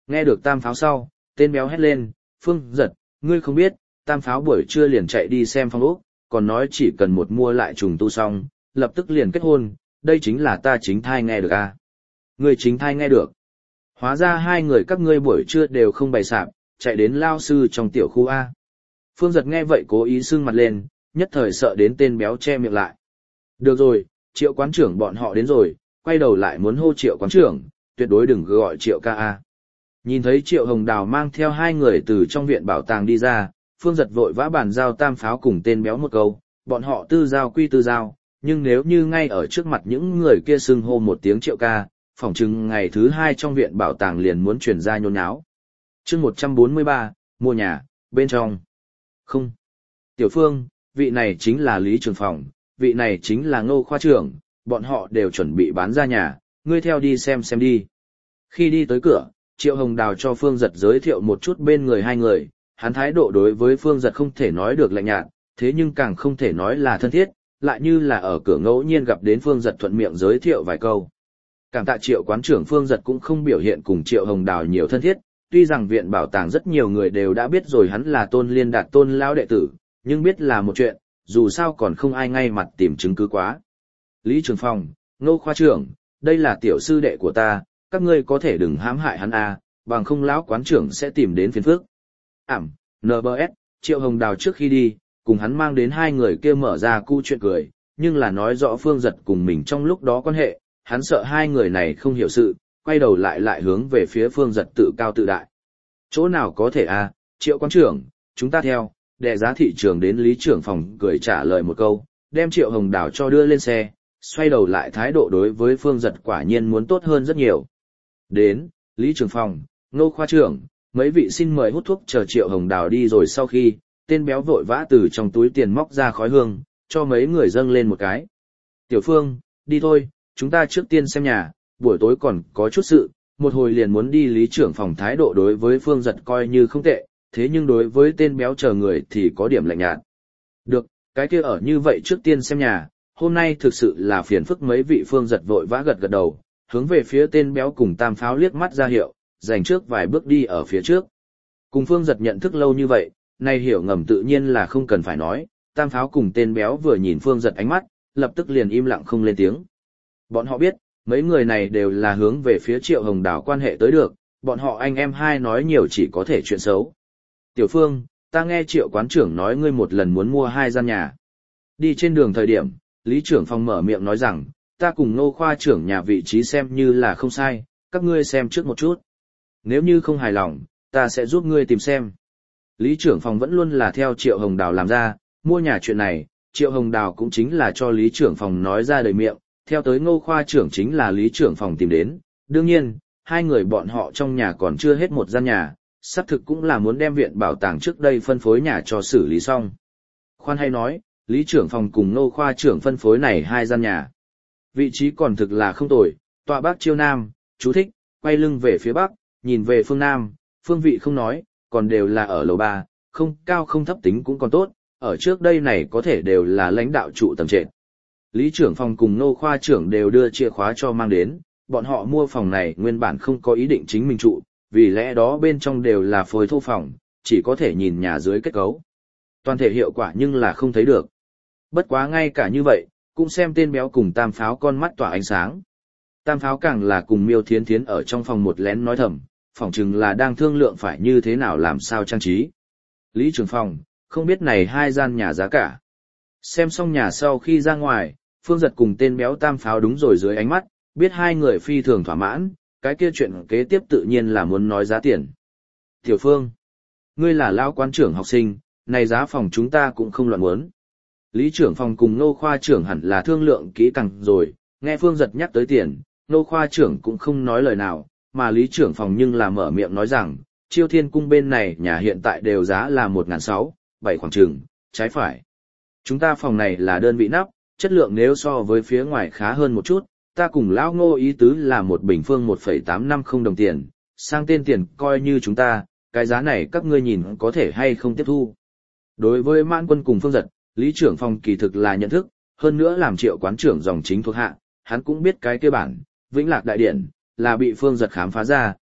[SPEAKER 1] Nghe được tam pháo sau, tên béo hét lên, Phương Giật, ngươi không biết, tam pháo buổi trưa liền chạy đi xem phong ốc, còn nói chỉ cần một mua lại trùng tu xong, lập tức liền kết hôn, đây chính là ta chính thai nghe được à. Ngươi chính thai nghe được. Hóa ra hai người các ngươi buổi trưa đều không bày sạp, chạy đến lao sư trong tiểu khu A. Phương Giật nghe vậy cố ý sưng mặt lên, nhất thời sợ đến tên béo che miệng lại. Được rồi, Triệu quán trưởng bọn họ đến rồi, quay đầu lại muốn hô Triệu quán trưởng, tuyệt đối đừng gọi Triệu ca A. Nhìn thấy Triệu Hồng Đào mang theo hai người từ trong viện bảo tàng đi ra, Phương Giật vội vã bàn giao tam pháo cùng tên béo một câu, bọn họ tư giao quy tư giao, nhưng nếu như ngay ở trước mặt những người kia xưng hô một tiếng Triệu ca, phỏng chừng ngày thứ hai trong viện bảo tàng liền muốn chuyển ra nhôn nháo. Chương một trăm bốn mươi ba, mua nhà, bên trong. Không. Tiểu Phương, vị này chính là Lý Trường Phòng, vị này chính là Ngô khoa trưởng, bọn họ đều chuẩn bị bán ra nhà, ngươi theo đi xem xem đi. Khi đi tới cửa, Triệu Hồng Đào cho Phương Giật giới thiệu một chút bên người hai người, hắn thái độ đối với Phương Giật không thể nói được lạnh nhạt, thế nhưng càng không thể nói là thân thiết, lại như là ở cửa ngẫu nhiên gặp đến Phương Giật thuận miệng giới thiệu vài câu. Cảm tạ Triệu quán trưởng Phương Giật cũng không biểu hiện cùng Triệu Hồng Đào nhiều thân thiết, tuy rằng viện bảo tàng rất nhiều người đều đã biết rồi hắn là Tôn Liên Đạt Tôn lão đệ tử, nhưng biết là một chuyện, dù sao còn không ai ngay mặt tìm chứng cứ quá. Lý Trường Phong, Ngô khoa trưởng, đây là tiểu sư đệ của ta, các ngươi có thể đừng hãm hại hắn a, bằng không lão quán trưởng sẽ tìm đến phiền phức. Ảm, en bê ét, Triệu Hồng Đào trước khi đi, cùng hắn mang đến hai người kia mở ra cu chuyện cười, nhưng là nói rõ Phương Giật cùng mình trong lúc đó quan hệ, hắn sợ hai người này không hiểu sự, quay đầu lại lại hướng về phía Phương Giật tự cao tự đại. Chỗ nào có thể a, Triệu quán trưởng, chúng ta theo, đè giá thị trường đến Lý Trưởng Phòng cười trả lời một câu, đem Triệu Hồng Đào cho đưa lên xe, xoay đầu lại thái độ đối với Phương Giật quả nhiên muốn tốt hơn rất nhiều. Đến, Lý Trường Phòng, Ngô khoa trưởng, mấy vị xin mời hút thuốc chờ Triệu Hồng Đào đi rồi sau khi, tên béo vội vã từ trong túi tiền móc ra khói hương, cho mấy người dâng lên một cái. Tiểu Phương, đi thôi, chúng ta trước tiên xem nhà, buổi tối còn có chút sự, một hồi liền muốn đi. Lý Trưởng Phòng thái độ đối với Phương Giật coi như không tệ, thế nhưng đối với tên béo chờ người thì có điểm lạnh nhạt. Được, cái kia ở như vậy trước tiên xem nhà, hôm nay thực sự là phiền phức. Mấy vị Phương Giật vội vã gật gật đầu, hướng về phía tên béo cùng tam pháo liếc mắt ra hiệu, dành trước vài bước đi ở phía trước. Cùng Phương Giật nhận thức lâu như vậy, nay hiểu ngầm tự nhiên là không cần phải nói, tam pháo cùng tên béo vừa nhìn Phương Giật ánh mắt, lập tức liền im lặng không lên tiếng. Bọn họ biết, mấy người này đều là hướng về phía Triệu Hồng Đào quan hệ tới được, bọn họ anh em hai nói nhiều chỉ có thể chuyện xấu. Tiểu Phương, ta nghe Triệu quán trưởng nói ngươi một lần muốn mua hai gian nhà. Đi trên đường thời điểm, Lý Trưởng Phòng mở miệng nói rằng, ta cùng Ngô khoa trưởng nhà vị trí xem như là không sai, các ngươi xem trước một chút. Nếu như không hài lòng, ta sẽ giúp ngươi tìm xem. Lý Trưởng Phòng vẫn luôn là theo Triệu Hồng Đào làm ra, mua nhà chuyện này, Triệu Hồng Đào cũng chính là cho Lý Trưởng Phòng nói ra đầy miệng, theo tới Ngô khoa trưởng chính là Lý Trưởng Phòng tìm đến. Đương nhiên, hai người bọn họ trong nhà còn chưa hết một gian nhà, xác thực cũng là muốn đem viện bảo tàng trước đây phân phối nhà cho xử lý xong. Khoan hay nói, Lý Trưởng Phòng cùng Ngô khoa trưởng phân phối này hai gian nhà. Vị trí còn thực là không tồi, tọa bắc chiêu nam, chú thích, quay lưng về phía bắc, nhìn về phương nam, phương vị không nói, còn đều là ở lầu ba, không cao không thấp tính cũng còn tốt, ở trước đây này có thể đều là lãnh đạo trụ tầng trệt. Lý Trưởng Phòng cùng Ngô khoa trưởng đều đưa chìa khóa cho mang đến, bọn họ mua phòng này nguyên bản không có ý định chính mình trụ, vì lẽ đó bên trong đều là phối thô phòng, chỉ có thể nhìn nhà dưới kết cấu. Toàn thể hiệu quả nhưng là không thấy được. Bất quá ngay cả như vậy, cũng xem tên béo cùng tam pháo con mắt tỏa ánh sáng. Tam pháo càng là cùng Miêu Thiến Thiến ở trong phòng một lén nói thầm, phỏng chừng là đang thương lượng phải như thế nào làm sao trang trí. Lý Trường Phòng, không biết này hai gian nhà giá cả. Xem xong nhà sau khi ra ngoài, Phương Giật cùng tên béo tam pháo đúng rồi dưới ánh mắt, biết hai người phi thường thỏa mãn, cái kia chuyện kế tiếp tự nhiên là muốn nói giá tiền. Tiểu Phương, ngươi là lão quan trưởng học sinh, này giá phòng chúng ta cũng không loạn muốn. Lý Trưởng Phòng cùng Ngô khoa trưởng hẳn là thương lượng kỹ càng rồi, nghe Phương Giật nhắc tới tiền, Ngô khoa trưởng cũng không nói lời nào, mà Lý Trưởng Phòng nhưng là mở miệng nói rằng, Chiêu Thiên Cung bên này nhà hiện tại đều giá là một nghìn sáu trăm, bảy khoảng chừng, trái phải. Chúng ta phòng này là đơn vị nắp, chất lượng nếu so với phía ngoài khá hơn một chút, ta cùng lão Ngô ý tứ là một bình phương một phẩy tám năm không đồng tiền, sang tên tiền coi như chúng ta, cái giá này các ngươi nhìn có thể hay không tiếp thu. Đối với Mãn Quân cùng Phương Giật, Lý Trưởng Phòng kỳ thực là nhận thức, hơn nữa làm Triệu quán trưởng dòng chính thuộc hạ, hắn cũng biết cái kia bản, Vĩnh Lạc Đại Điển, là bị Phương Giật khám phá ra,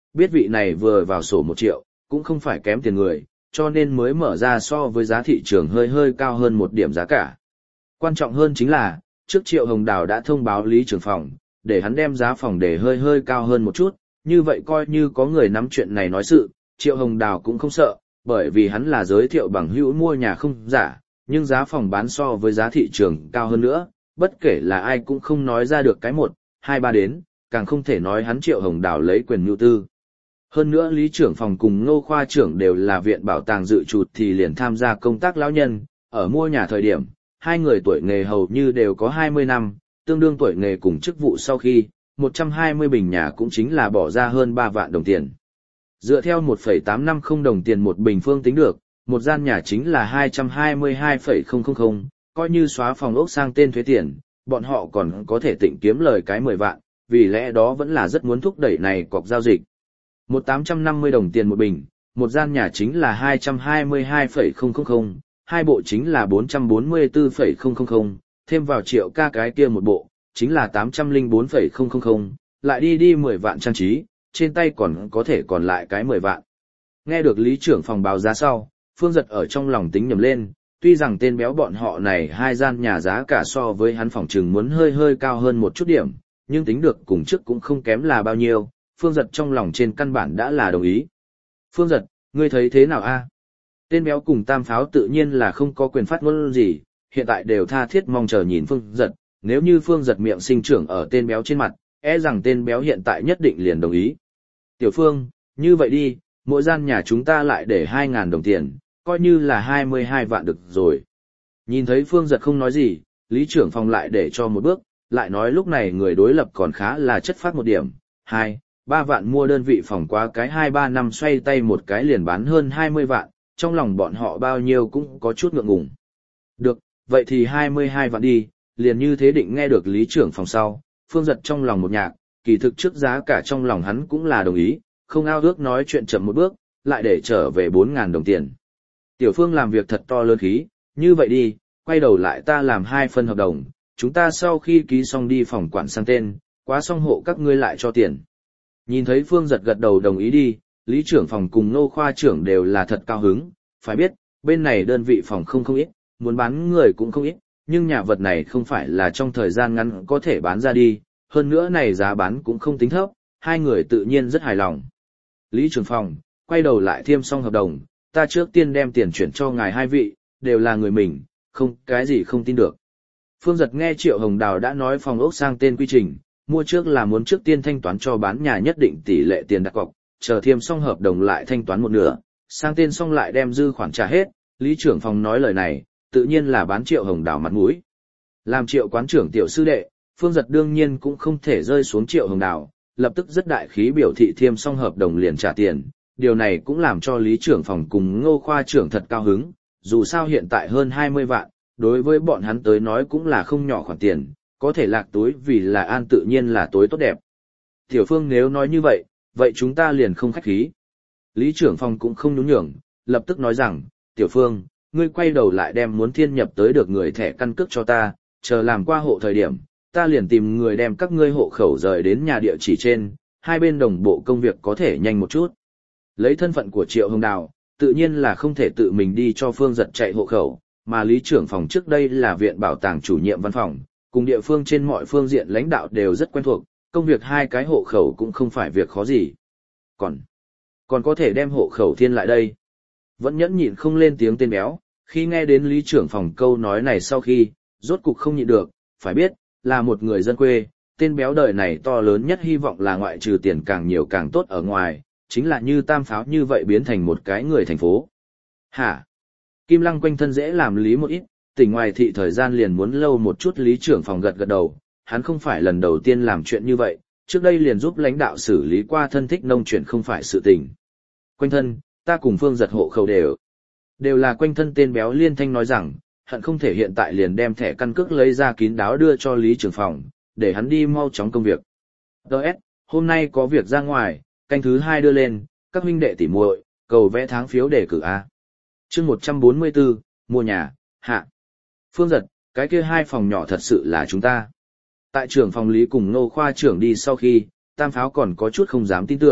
[SPEAKER 1] biết vị này vừa vào sổ một triệu, cũng không phải kém tiền người, cho nên mới mở ra so với giá thị trường hơi hơi cao hơn một điểm giá cả. Quan trọng hơn chính là, trước Triệu Hồng Đào đã thông báo Lý trưởng phòng, để hắn đem giá phòng để hơi hơi cao hơn một chút, như vậy coi như có người nắm chuyện này nói sự, Triệu Hồng Đào cũng không sợ, bởi vì hắn là giới thiệu bằng hữu mua nhà không giả, nhưng giá phòng bán so với giá thị trường cao hơn nữa, bất kể là ai cũng không nói ra được cái một, hai ba đến, càng không thể nói hắn Triệu Hồng Đào lấy quyền nhu tư. Hơn nữa Lý trưởng phòng cùng Ngô khoa trưởng đều là viện bảo tàng dự trụt thì liền tham gia công tác lão nhân, ở mua nhà thời điểm, hai người tuổi nghề hầu như đều có hai mươi năm, tương đương tuổi nghề cùng chức vụ sau khi, một trăm hai mươi bình nhà cũng chính là bỏ ra hơn ba vạn đồng tiền. Dựa theo một phẩy tám năm không đồng tiền một bình phương tính được, một gian nhà chính là hai trăm hai mươi hai phẩy không không không, coi như xóa phòng ốc sang tên thuế tiền, bọn họ còn có thể tịnh kiếm lời cái mười vạn, vì lẽ đó vẫn là rất muốn thúc đẩy này cọc giao dịch. Một tám trăm năm mươi đồng tiền một bình, một gian nhà chính là hai trăm hai mươi hai phẩy không không không, hai bộ chính là bốn trăm bốn mươi tư phẩy không không không, thêm vào Triệu ca cái kia một bộ, chính là tám trăm lẻ bốn phẩy không không không, lại đi đi mười vạn trang trí, trên tay còn có thể còn lại cái mười vạn. Nghe được Lý trưởng phòng báo giá sau, Phương Giật ở trong lòng tính nhầm lên, tuy rằng tên béo bọn họ này hai gian nhà giá cả so với hắn phòng trừng muốn hơi hơi cao hơn một chút điểm, nhưng tính được cùng trước cũng không kém là bao nhiêu, Phương Giật trong lòng trên căn bản đã là đồng ý. Phương Giật, ngươi thấy thế nào a? Tên béo cùng Tam Pháo tự nhiên là không có quyền phát ngôn gì, hiện tại đều tha thiết mong chờ nhìn Phương Giật, nếu như Phương Giật miệng sinh trưởng ở tên béo trên mặt, e rằng tên béo hiện tại nhất định liền đồng ý. Tiểu Phương, như vậy đi, mỗi gian nhà chúng ta lại để hai ngàn đồng tiền, coi như là hai mươi hai vạn được rồi. Nhìn thấy Phương Giật không nói gì, Lý trưởng phòng lại để cho một bước, lại nói lúc này người đối lập còn khá là chất phát một điểm, hai, ba vạn mua đơn vị phòng quá cái hai ba năm xoay tay một cái liền bán hơn hai mươi vạn, trong lòng bọn họ bao nhiêu cũng có chút ngượng ngùng. Được, vậy thì hai mươi hai vạn đi, liền như thế định. Nghe được Lý trưởng phòng sau, Phương Giật trong lòng một nhạc, kỳ thực trước giá cả trong lòng hắn cũng là đồng ý, không ao ước nói chuyện chậm một bước, lại để trở về bốn ngàn đồng tiền. Tiểu Phương làm việc thật to lớn khí, như vậy đi, quay đầu lại ta làm hai phần hợp đồng, chúng ta sau khi ký xong đi phòng quản sang tên, quá xong hộ các ngươi lại cho tiền. Nhìn thấy Phương Giật gật đầu đồng ý đi, Lý trưởng phòng cùng Ngô khoa trưởng đều là thật cao hứng, phải biết, bên này đơn vị phòng không không ít, muốn bán người cũng không ít, nhưng nhà vật này không phải là trong thời gian ngắn có thể bán ra đi, hơn nữa này giá bán cũng không tính thấp, hai người tự nhiên rất hài lòng. Lý trưởng phòng, quay đầu lại thêm xong hợp đồng, ta trước tiên đem tiền chuyển cho ngài hai vị, đều là người mình, không cái gì không tin được. Phương Giật nghe Triệu Hồng Đào đã nói phòng ốc sang tên quy trình, mua trước là muốn trước tiên thanh toán cho bán nhà nhất định tỷ lệ tiền đặt cọc, chờ thêm xong hợp đồng lại thanh toán một nửa, sang tên xong lại đem dư khoản trả hết. Lý trưởng phòng nói lời này, tự nhiên là bán Triệu Hồng Đào mặt mũi. Làm Triệu quán trưởng tiểu sư đệ, Phương Giật đương nhiên cũng không thể rơi xuống Triệu Hồng Đào, lập tức rất đại khí biểu thị thêm xong hợp đồng liền trả tiền. Điều này cũng làm cho Lý trưởng phòng cùng Ngô khoa trưởng thật cao hứng, dù sao hiện tại hơn hai mươi vạn, đối với bọn hắn tới nói cũng là không nhỏ khoản tiền, có thể lạc túi vì là an tự nhiên là tối tốt đẹp. Tiểu Phương nếu nói như vậy, vậy chúng ta liền không khách khí. Lý trưởng phòng cũng không nhún nhường, lập tức nói rằng, Tiểu Phương, ngươi quay đầu lại đem muốn thiên nhập tới được người thẻ căn cước cho ta, chờ làm qua hộ thời điểm, ta liền tìm người đem các ngươi hộ khẩu rời đến nhà địa chỉ trên, hai bên đồng bộ công việc có thể nhanh một chút. Lấy thân phận của Triệu Hồng Đào, tự nhiên là không thể tự mình đi cho Phương Giật chạy hộ khẩu, mà Lý trưởng phòng trước đây là viện bảo tàng chủ nhiệm văn phòng, cùng địa phương trên mọi phương diện lãnh đạo đều rất quen thuộc, công việc hai cái hộ khẩu cũng không phải việc khó gì. Còn, còn có thể đem hộ khẩu thiên lại đây. Vẫn nhẫn nhịn không lên tiếng tên béo, khi nghe đến Lý trưởng phòng câu nói này sau khi, rốt cục không nhịn được, phải biết, là một người dân quê, tên béo đời này to lớn nhất hy vọng là ngoại trừ tiền càng nhiều càng tốt ở ngoài, chính là như Tam Pháo như vậy biến thành một cái người thành phố. Hả? Kim Lăng quanh thân dễ làm lý một ít, tỉnh ngoài thị thời gian liền muốn lâu một chút. Lý trưởng phòng gật gật đầu, hắn không phải lần đầu tiên làm chuyện như vậy, trước đây liền giúp lãnh đạo xử lý qua thân thích nông chuyện không phải sự tình. Quanh thân, ta cùng Phương Giật hộ khẩu đều. Đều là quanh thân. Tên béo liên thanh nói rằng, hận không thể hiện tại liền đem thẻ căn cước lấy ra kín đáo đưa cho Lý trưởng phòng, để hắn đi mau chóng công việc. đê ét, hôm nay có việc ra ngoài, canh thứ hai đưa lên, các huynh đệ tỉ muội, cầu vẽ tháng phiếu đề cử A. Chương một trăm bốn mươi tư, mua nhà, hạ. Phương Giật, cái kia hai phòng nhỏ thật sự là chúng ta. Tại trưởng phòng Lý cùng Ngô khoa trưởng đi sau khi, Tam Pháo còn có chút không dám tin tưởng,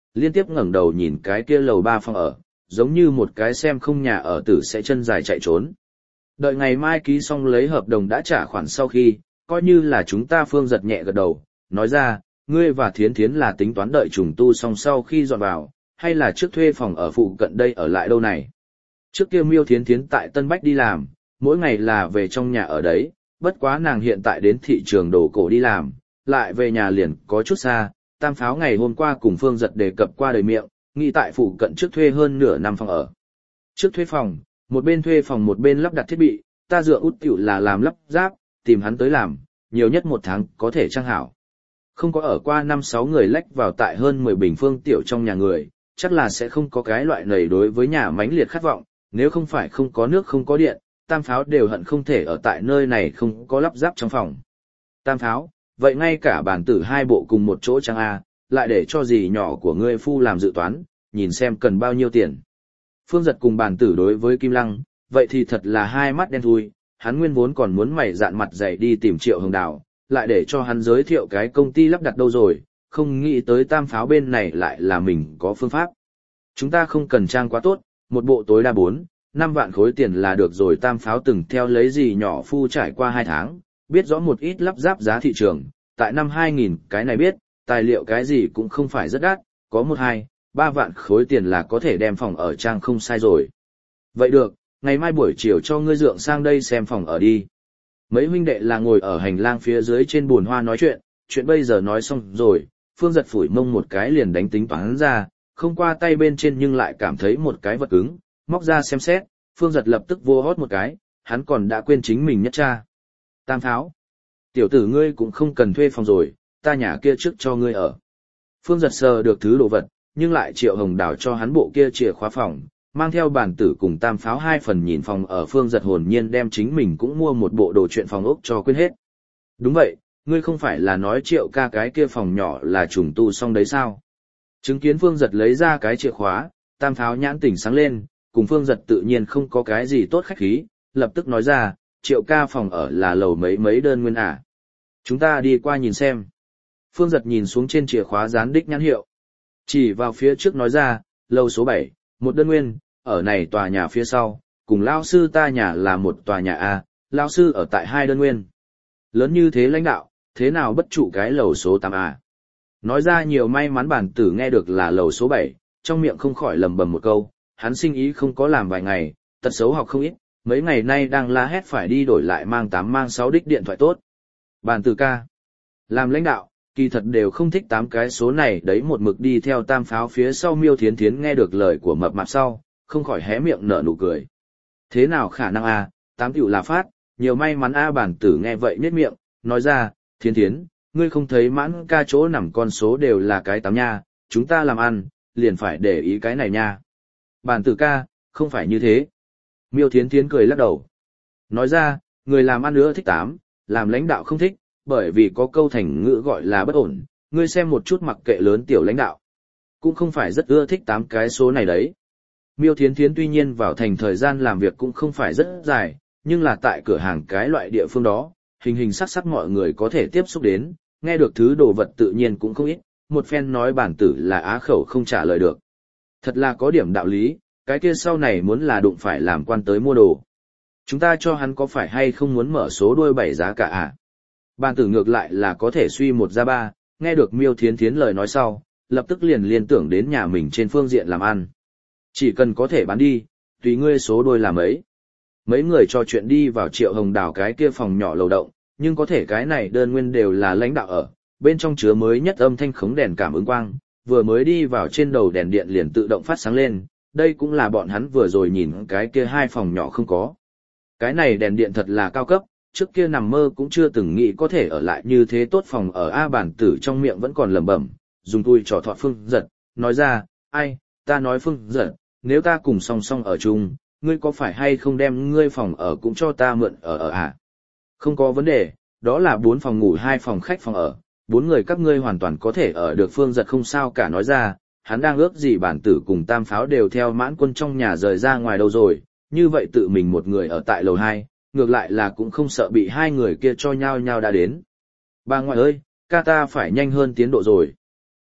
[SPEAKER 1] liên tiếp ngẩng đầu nhìn cái kia lầu ba phòng ở, giống như một cái xem không nhà ở tử sẽ chân dài chạy trốn. Đợi ngày mai ký xong lấy hợp đồng đã trả khoản sau khi, coi như là chúng ta. Phương giật nhẹ gật đầu, nói ra, ngươi và Thiến Thiến là tính toán đợi trùng tu xong sau khi dọn vào, hay là trước thuê phòng ở phụ cận đây ở lại đâu này. Trước kia Miêu Thiến Thiến tại Tân Bách đi làm, mỗi ngày là về trong nhà ở đấy, bất quá nàng hiện tại đến thị trường đồ cổ đi làm, lại về nhà liền có chút xa. Tam Pháo ngày hôm qua cùng Phương giật đề cập qua đời miệng, nghĩ tại phụ cận trước thuê hơn nửa năm phòng ở. Trước thuê phòng, một bên thuê phòng một bên lắp đặt thiết bị, ta dựa út tiểu là làm lắp ráp, tìm hắn tới làm, nhiều nhất một tháng có thể trang hảo. Không có ở qua năm sáu người lách vào tại hơn mười bình phương tiểu trong nhà người, chắc là sẽ không có cái loại này đối với nhà mãnh liệt khát vọng, nếu không phải không có nước không có điện, Tam Pháo đều hận không thể ở tại nơi này không có lắp ráp trong phòng. Tam Pháo, vậy ngay cả bản tử hai bộ cùng một chỗ trang A, lại để cho dì nhỏ của ngươi phu làm dự toán, nhìn xem cần bao nhiêu tiền. Phương giật cùng bản tử đối với Kim Lăng, vậy thì thật là hai mắt đen thui, hắn nguyên vốn còn muốn mày dạn mặt dày đi tìm Triệu Hồng Đào, lại để cho hắn giới thiệu cái công ty lắp đặt đâu rồi, không nghĩ tới Tam Pháo bên này lại là mình có phương pháp. Chúng ta không cần trang quá tốt, một bộ tối đa bốn, năm vạn khối tiền là được rồi. Tam Pháo từng theo lấy dì nhỏ phu trải qua hai tháng, biết rõ một ít lắp ráp giá thị trường, tại năm hai nghìn cái này biết, tài liệu cái gì cũng không phải rất đắt, có một hai, ba vạn khối tiền là có thể đem phòng ở trang không sai rồi. Vậy được, ngày mai buổi chiều cho ngươi dượng sang đây xem phòng ở đi. Mấy huynh đệ là ngồi ở hành lang phía dưới trên bùn hoa nói chuyện, chuyện bây giờ nói xong rồi, Phương giật phủi mông một cái liền đánh tính toán ra, không qua tay bên trên nhưng lại cảm thấy một cái vật cứng, móc ra xem xét, Phương giật lập tức vô hót một cái, hắn còn đã quên chính mình nhất cha. Tam Pháo, tiểu tử ngươi cũng không cần thuê phòng rồi, ta nhà kia trước cho ngươi ở. Phương giật sờ được thứ đồ vật, nhưng lại Triệu Hồng Đào cho hắn bộ kia chìa khóa phòng, mang theo bản tử cùng Tam Pháo hai phần nhìn phòng ở. Phương giật hồn nhiên đem chính mình cũng mua một bộ đồ chuyện phòng ốc cho quên hết. Đúng vậy, ngươi không phải là nói Triệu ca cái kia phòng nhỏ là trùng tu xong đấy sao? Chứng kiến Phương giật lấy ra cái chìa khóa, Tam Pháo nhãn tỉnh sáng lên, cùng Phương giật tự nhiên không có cái gì tốt khách khí, lập tức nói ra, Triệu ca phòng ở là lầu mấy mấy đơn nguyên à. Chúng ta đi qua nhìn xem. Phương giật nhìn xuống trên chìa khóa dán đích nhãn hiệu. Chỉ vào phía trước nói ra, lầu số bảy, một đơn nguyên, ở này tòa nhà phía sau, cùng lao sư ta nhà là một tòa nhà A, lao sư ở tại hai đơn nguyên. Lớn như thế lãnh đạo, thế nào bất trụ cái lầu số tám A. Nói ra nhiều may mắn bản tử nghe được là lầu số bảy, trong miệng không khỏi lầm bầm một câu, hắn sinh ý không có làm vài ngày, tật xấu học không ít, mấy ngày nay đang la hét phải đi đổi lại mang tám mang sáu đích điện thoại tốt. Bản tử ca, làm lãnh đạo, kỳ thật đều không thích tám cái số này đấy. Một mực đi theo Tam Pháo phía sau Miêu Thiến Thiến nghe được lời của mập mạp sau, không khỏi hé miệng nở nụ cười. Thế nào khả năng a, tám tiểu là phát, nhiều may mắn a. Bản tử nghe vậy nhếch miệng, nói ra, Thiến Thiến, ngươi không thấy mãn ca chỗ nằm con số đều là cái tám nha, chúng ta làm ăn, liền phải để ý cái này nha. Bản tử ca, không phải như thế. Miêu Thiến Thiến cười lắc đầu. Nói ra, người làm ăn nữa thích tám, làm lãnh đạo không thích, bởi vì có câu thành ngữ gọi là bất ổn, ngươi xem một chút mặc kệ lớn tiểu lãnh đạo. Cũng không phải rất ưa thích tám cái số này đấy. Miêu Thiến Thiến tuy nhiên vào thành thời gian làm việc cũng không phải rất dài, nhưng là tại cửa hàng cái loại địa phương đó, hình hình sắc sắc mọi người có thể tiếp xúc đến, nghe được thứ đồ vật tự nhiên cũng không ít, một phen nói bản tử là á khẩu không trả lời được. Thật là có điểm đạo lý, cái kia sau này muốn là đụng phải làm quan tới mua đồ. Chúng ta cho hắn có phải hay không muốn mở số đuôi bảy giá cả à? Bản tử ngược lại là có thể suy một ra ba, nghe được Miêu Thiến Thiến lời nói sau, lập tức liền liên tưởng đến nhà mình trên phương diện làm ăn. Chỉ cần có thể bán đi, tùy ngươi số đôi làm ấy. Mấy người trò chuyện đi vào Triệu Hồng Đào cái kia phòng nhỏ lầu động, nhưng có thể cái này đơn nguyên đều là lãnh đạo ở, bên trong chứa mới nhất âm thanh khống đèn cảm ứng quang, vừa mới đi vào trên đầu đèn điện liền tự động phát sáng lên, đây cũng là bọn hắn vừa rồi nhìn cái kia hai phòng nhỏ không có. Cái này đèn điện thật là cao cấp, trước kia nằm mơ cũng chưa từng nghĩ có thể ở lại như thế tốt phòng ở. A. Bản tử trong miệng vẫn còn lẩm bẩm, dùng tui trò thọ Phương giật, nói ra, ai, ta nói Phương giật, nếu ta cùng song song ở chung, ngươi có phải hay không đem ngươi phòng ở cũng cho ta mượn ở ở à? Không có vấn đề, đó là bốn phòng ngủ hai phòng khách phòng ở, bốn người các ngươi hoàn toàn có thể ở được. Phương giật không sao cả nói ra, hắn đang ước gì Bản tử cùng Tam Pháo đều theo Mãn Quân trong nhà rời ra ngoài đâu rồi, như vậy tự mình một người ở tại lầu hai, ngược lại là cũng không sợ bị hai người kia cho nhau nhau đã đến. Bà ngoại ơi, ca ta phải nhanh hơn tiến độ rồi.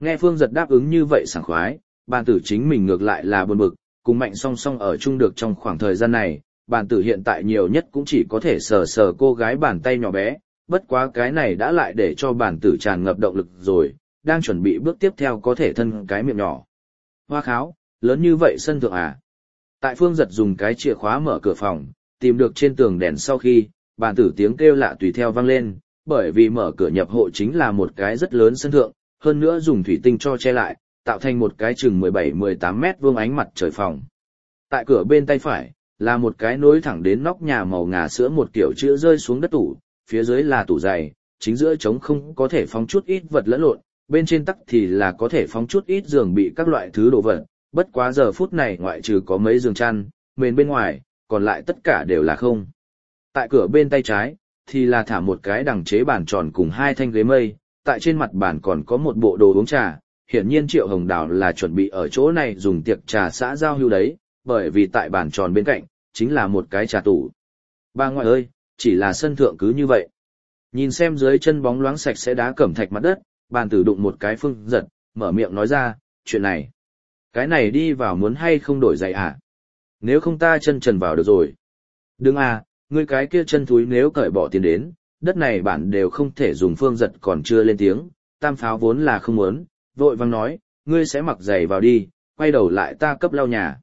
[SPEAKER 1] Nghe Phương Giật đáp ứng như vậy sảng khoái, bàn tử chính mình ngược lại là buồn bực, cùng Mạnh song song ở chung được trong khoảng thời gian này, bàn tử hiện tại nhiều nhất cũng chỉ có thể sờ sờ cô gái bàn tay nhỏ bé, bất quá cái này đã lại để cho bàn tử tràn ngập động lực rồi, đang chuẩn bị bước tiếp theo có thể thân cái miệng nhỏ. Hoa kháo, lớn như vậy sân thượng à? Tại Phương Giật dùng cái chìa khóa mở cửa phòng, tìm được trên tường đèn sau khi, bàn tử tiếng kêu lạ tùy theo vang lên, bởi vì mở cửa nhập hộ chính là một cái rất lớn sân thượng, hơn nữa dùng thủy tinh cho che lại, tạo thành một cái chừng mười bảy mười tám mét vuông ánh mặt trời phòng. Tại cửa bên tay phải, là một cái nối thẳng đến nóc nhà màu ngà sữa một kiểu chữ rơi xuống đất tủ, phía dưới là tủ giày, chính giữa trống không có thể phóng chút ít vật lẫn lộn, bên trên tắc thì là có thể phóng chút ít giường bị các loại thứ đồ vật, bất quá giờ phút này ngoại trừ có mấy giường chăn, mền bên ngoài, còn lại tất cả đều là không. Tại cửa bên tay trái, thì là thả một cái đằng chế bàn tròn cùng hai thanh ghế mây, tại trên mặt bàn còn có một bộ đồ uống trà, hiển nhiên Triệu Hồng Đào là chuẩn bị ở chỗ này dùng tiệc trà xã giao hưu đấy, bởi vì tại bàn tròn bên cạnh, chính là một cái trà tủ. Bà ngoại ơi, chỉ là sân thượng cứ như vậy. Nhìn xem dưới chân bóng loáng sạch sẽ đá cẩm thạch mặt đất, bàn tử đụng một cái Phương Giật, mở miệng nói ra, chuyện này. Cái này đi vào muốn hay không đổi giày à? Nếu không ta chân trần vào được rồi. Đừng à, ngươi cái kia chân thúi nếu cởi bỏ tiền đến, đất này bản đều không thể dùng. Phương Giật còn chưa lên tiếng, Tam Pháo vốn là không muốn, vội vang nói, ngươi sẽ mặc giày vào đi, quay đầu lại ta cấp lau nhà.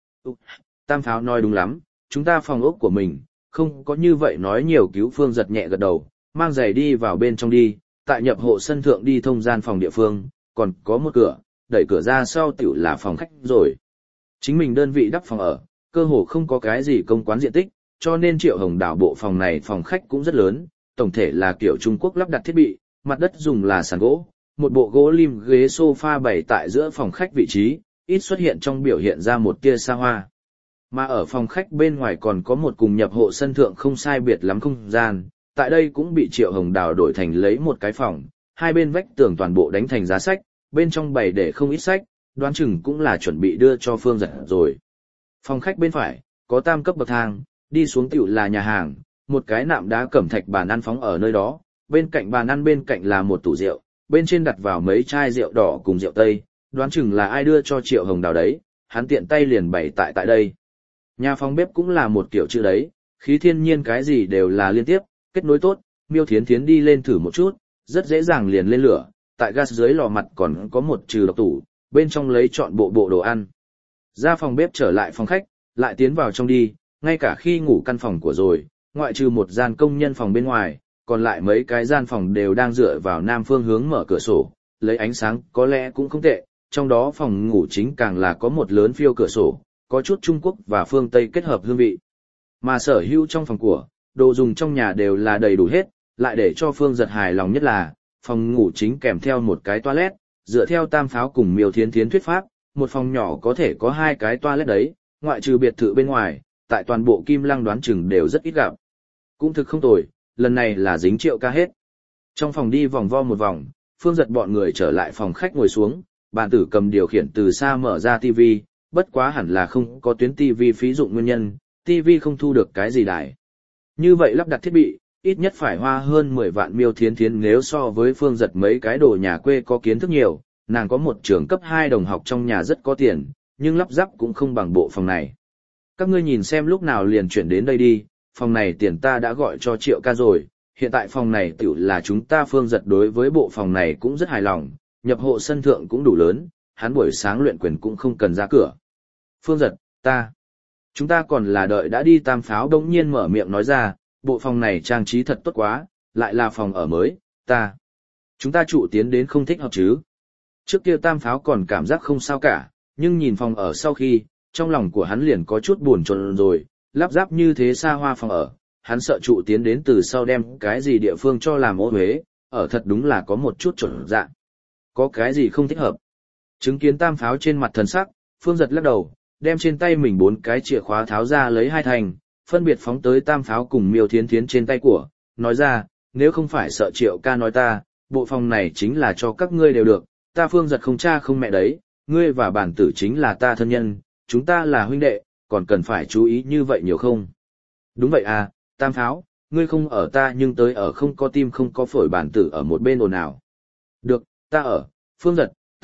[SPEAKER 1] Tam Pháo nói đúng lắm, chúng ta phòng ốc của mình, không có như vậy nói nhiều. Cứu Phương Giật nhẹ gật đầu, mang giày đi vào bên trong đi, tại nhập hộ sân thượng đi thông gian phòng địa phương, còn có một cửa, đẩy cửa ra sau tiểu là phòng khách rồi. Chính mình đơn vị đắp phòng ở, cơ hồ không có cái gì công quán diện tích, cho nên Triệu Hồng Đào bộ phòng này phòng khách cũng rất lớn, tổng thể là kiểu Trung Quốc lắp đặt thiết bị, mặt đất dùng là sàn gỗ, một bộ gỗ lim ghế sofa bày tại giữa phòng khách vị trí, ít xuất hiện trong biểu hiện ra một tia xa hoa. Mà ở phòng khách bên ngoài còn có một cùng nhập hộ sân thượng không sai biệt lắm không gian, tại đây cũng bị Triệu Hồng Đào đổi thành lấy một cái phòng, hai bên vách tường toàn bộ đánh thành giá sách, bên trong bày để không ít sách, đoán chừng cũng là chuẩn bị đưa cho Phương Giật rồi. Phòng khách bên phải, có tam cấp bậc thang, đi xuống tiểu là nhà hàng, một cái nạm đá cẩm thạch bàn ăn phóng ở nơi đó, bên cạnh bàn ăn bên cạnh là một tủ rượu, bên trên đặt vào mấy chai rượu đỏ cùng rượu tây, đoán chừng là ai đưa cho Triệu Hồng Đào đấy, hắn tiện tay liền bày tại tại đây. Nhà phòng bếp cũng là một kiểu chữ đấy, khí thiên nhiên cái gì đều là liên tiếp, kết nối tốt, Miêu Thiến Thiến đi lên thử một chút, rất dễ dàng liền lên lửa, tại gas dưới lò mặt còn có một trừ độc tủ, bên trong lấy chọn bộ bộ đồ ăn. Ra phòng bếp trở lại phòng khách, lại tiến vào trong đi, ngay cả khi ngủ căn phòng của rồi, ngoại trừ một gian công nhân phòng bên ngoài, còn lại mấy cái gian phòng đều đang dựa vào nam phương hướng mở cửa sổ, lấy ánh sáng có lẽ cũng không tệ, trong đó phòng ngủ chính càng là có một lớn phiêu cửa sổ, có chút Trung Quốc và phương Tây kết hợp hương vị. Mà sở hữu trong phòng của, đồ dùng trong nhà đều là đầy đủ hết, lại để cho Phương Giật hài lòng nhất là, phòng ngủ chính kèm theo một cái toilet, dựa theo Tam Pháo cùng Miêu Thiến Thiến thuyết pháp, một phòng nhỏ có thể có hai cái toilet đấy, ngoại trừ biệt thự bên ngoài, tại toàn bộ Kim Lăng đoán chừng đều rất ít gặp. Cũng thực không tồi, lần này là dính Triệu ca hết. Trong phòng đi vòng vo một vòng, Phương Giật bọn người trở lại phòng khách ngồi xuống, bàn tử cầm điều khiển từ xa mở ra tivi, bất quá hẳn là không có tuyến tivi phí dụng nguyên nhân, tivi không thu được cái gì đài. Như vậy lắp đặt thiết bị, ít nhất phải hoa hơn mười vạn. Miêu Thiến Thiến nếu so với Phương Giật mấy cái đồ nhà quê có kiến thức nhiều, nàng có một trường cấp hai đồng học trong nhà rất có tiền, nhưng lắp ráp cũng không bằng bộ phòng này. Các ngươi nhìn xem lúc nào liền chuyển đến đây đi, phòng này tiền ta đã gọi cho Triệu ca rồi, hiện tại phòng này tiểu là chúng ta. Phương Giật đối với bộ phòng này cũng rất hài lòng, nhập hộ sân thượng cũng đủ lớn, hắn buổi sáng luyện quyền cũng không cần ra cửa. Phương Giật, ta, chúng ta còn là đợi đã đi. Tam Pháo đống nhiên mở miệng nói ra, bộ phòng này trang trí thật tốt quá, lại là phòng ở mới, ta, chúng ta trụ tiến đến không thích hợp chứ. Trước kia Tam Pháo còn cảm giác không sao cả, nhưng nhìn phòng ở sau khi, trong lòng của hắn liền có chút buồn chồn rồi, lắp ráp như thế xa hoa phòng ở, hắn sợ trụ tiến đến từ sau đem cái gì địa phương cho làm ô uế, ở thật đúng là có một chút chột dạ. Có cái gì không thích hợp? Chứng kiến Tam Pháo trên mặt thần sắc, Phương Giật lắc đầu, đem trên tay mình bốn cái chìa khóa tháo ra lấy hai thành, phân biệt phóng tới Tam Pháo cùng Miêu Thiến Thiến trên tay của, nói ra, nếu không phải sợ Triệu ca nói ta, bộ phòng này chính là cho các ngươi đều được, ta Phương Giật không cha không mẹ đấy, ngươi và bản tử chính là ta thân nhân, chúng ta là huynh đệ, còn cần phải chú ý như vậy nhiều không? Đúng vậy à, Tam Pháo, ngươi không ở ta nhưng tới ở không có tim không có phổi. Bản tử ở một bên ồn ào. Được, ta ở. Phương Giật,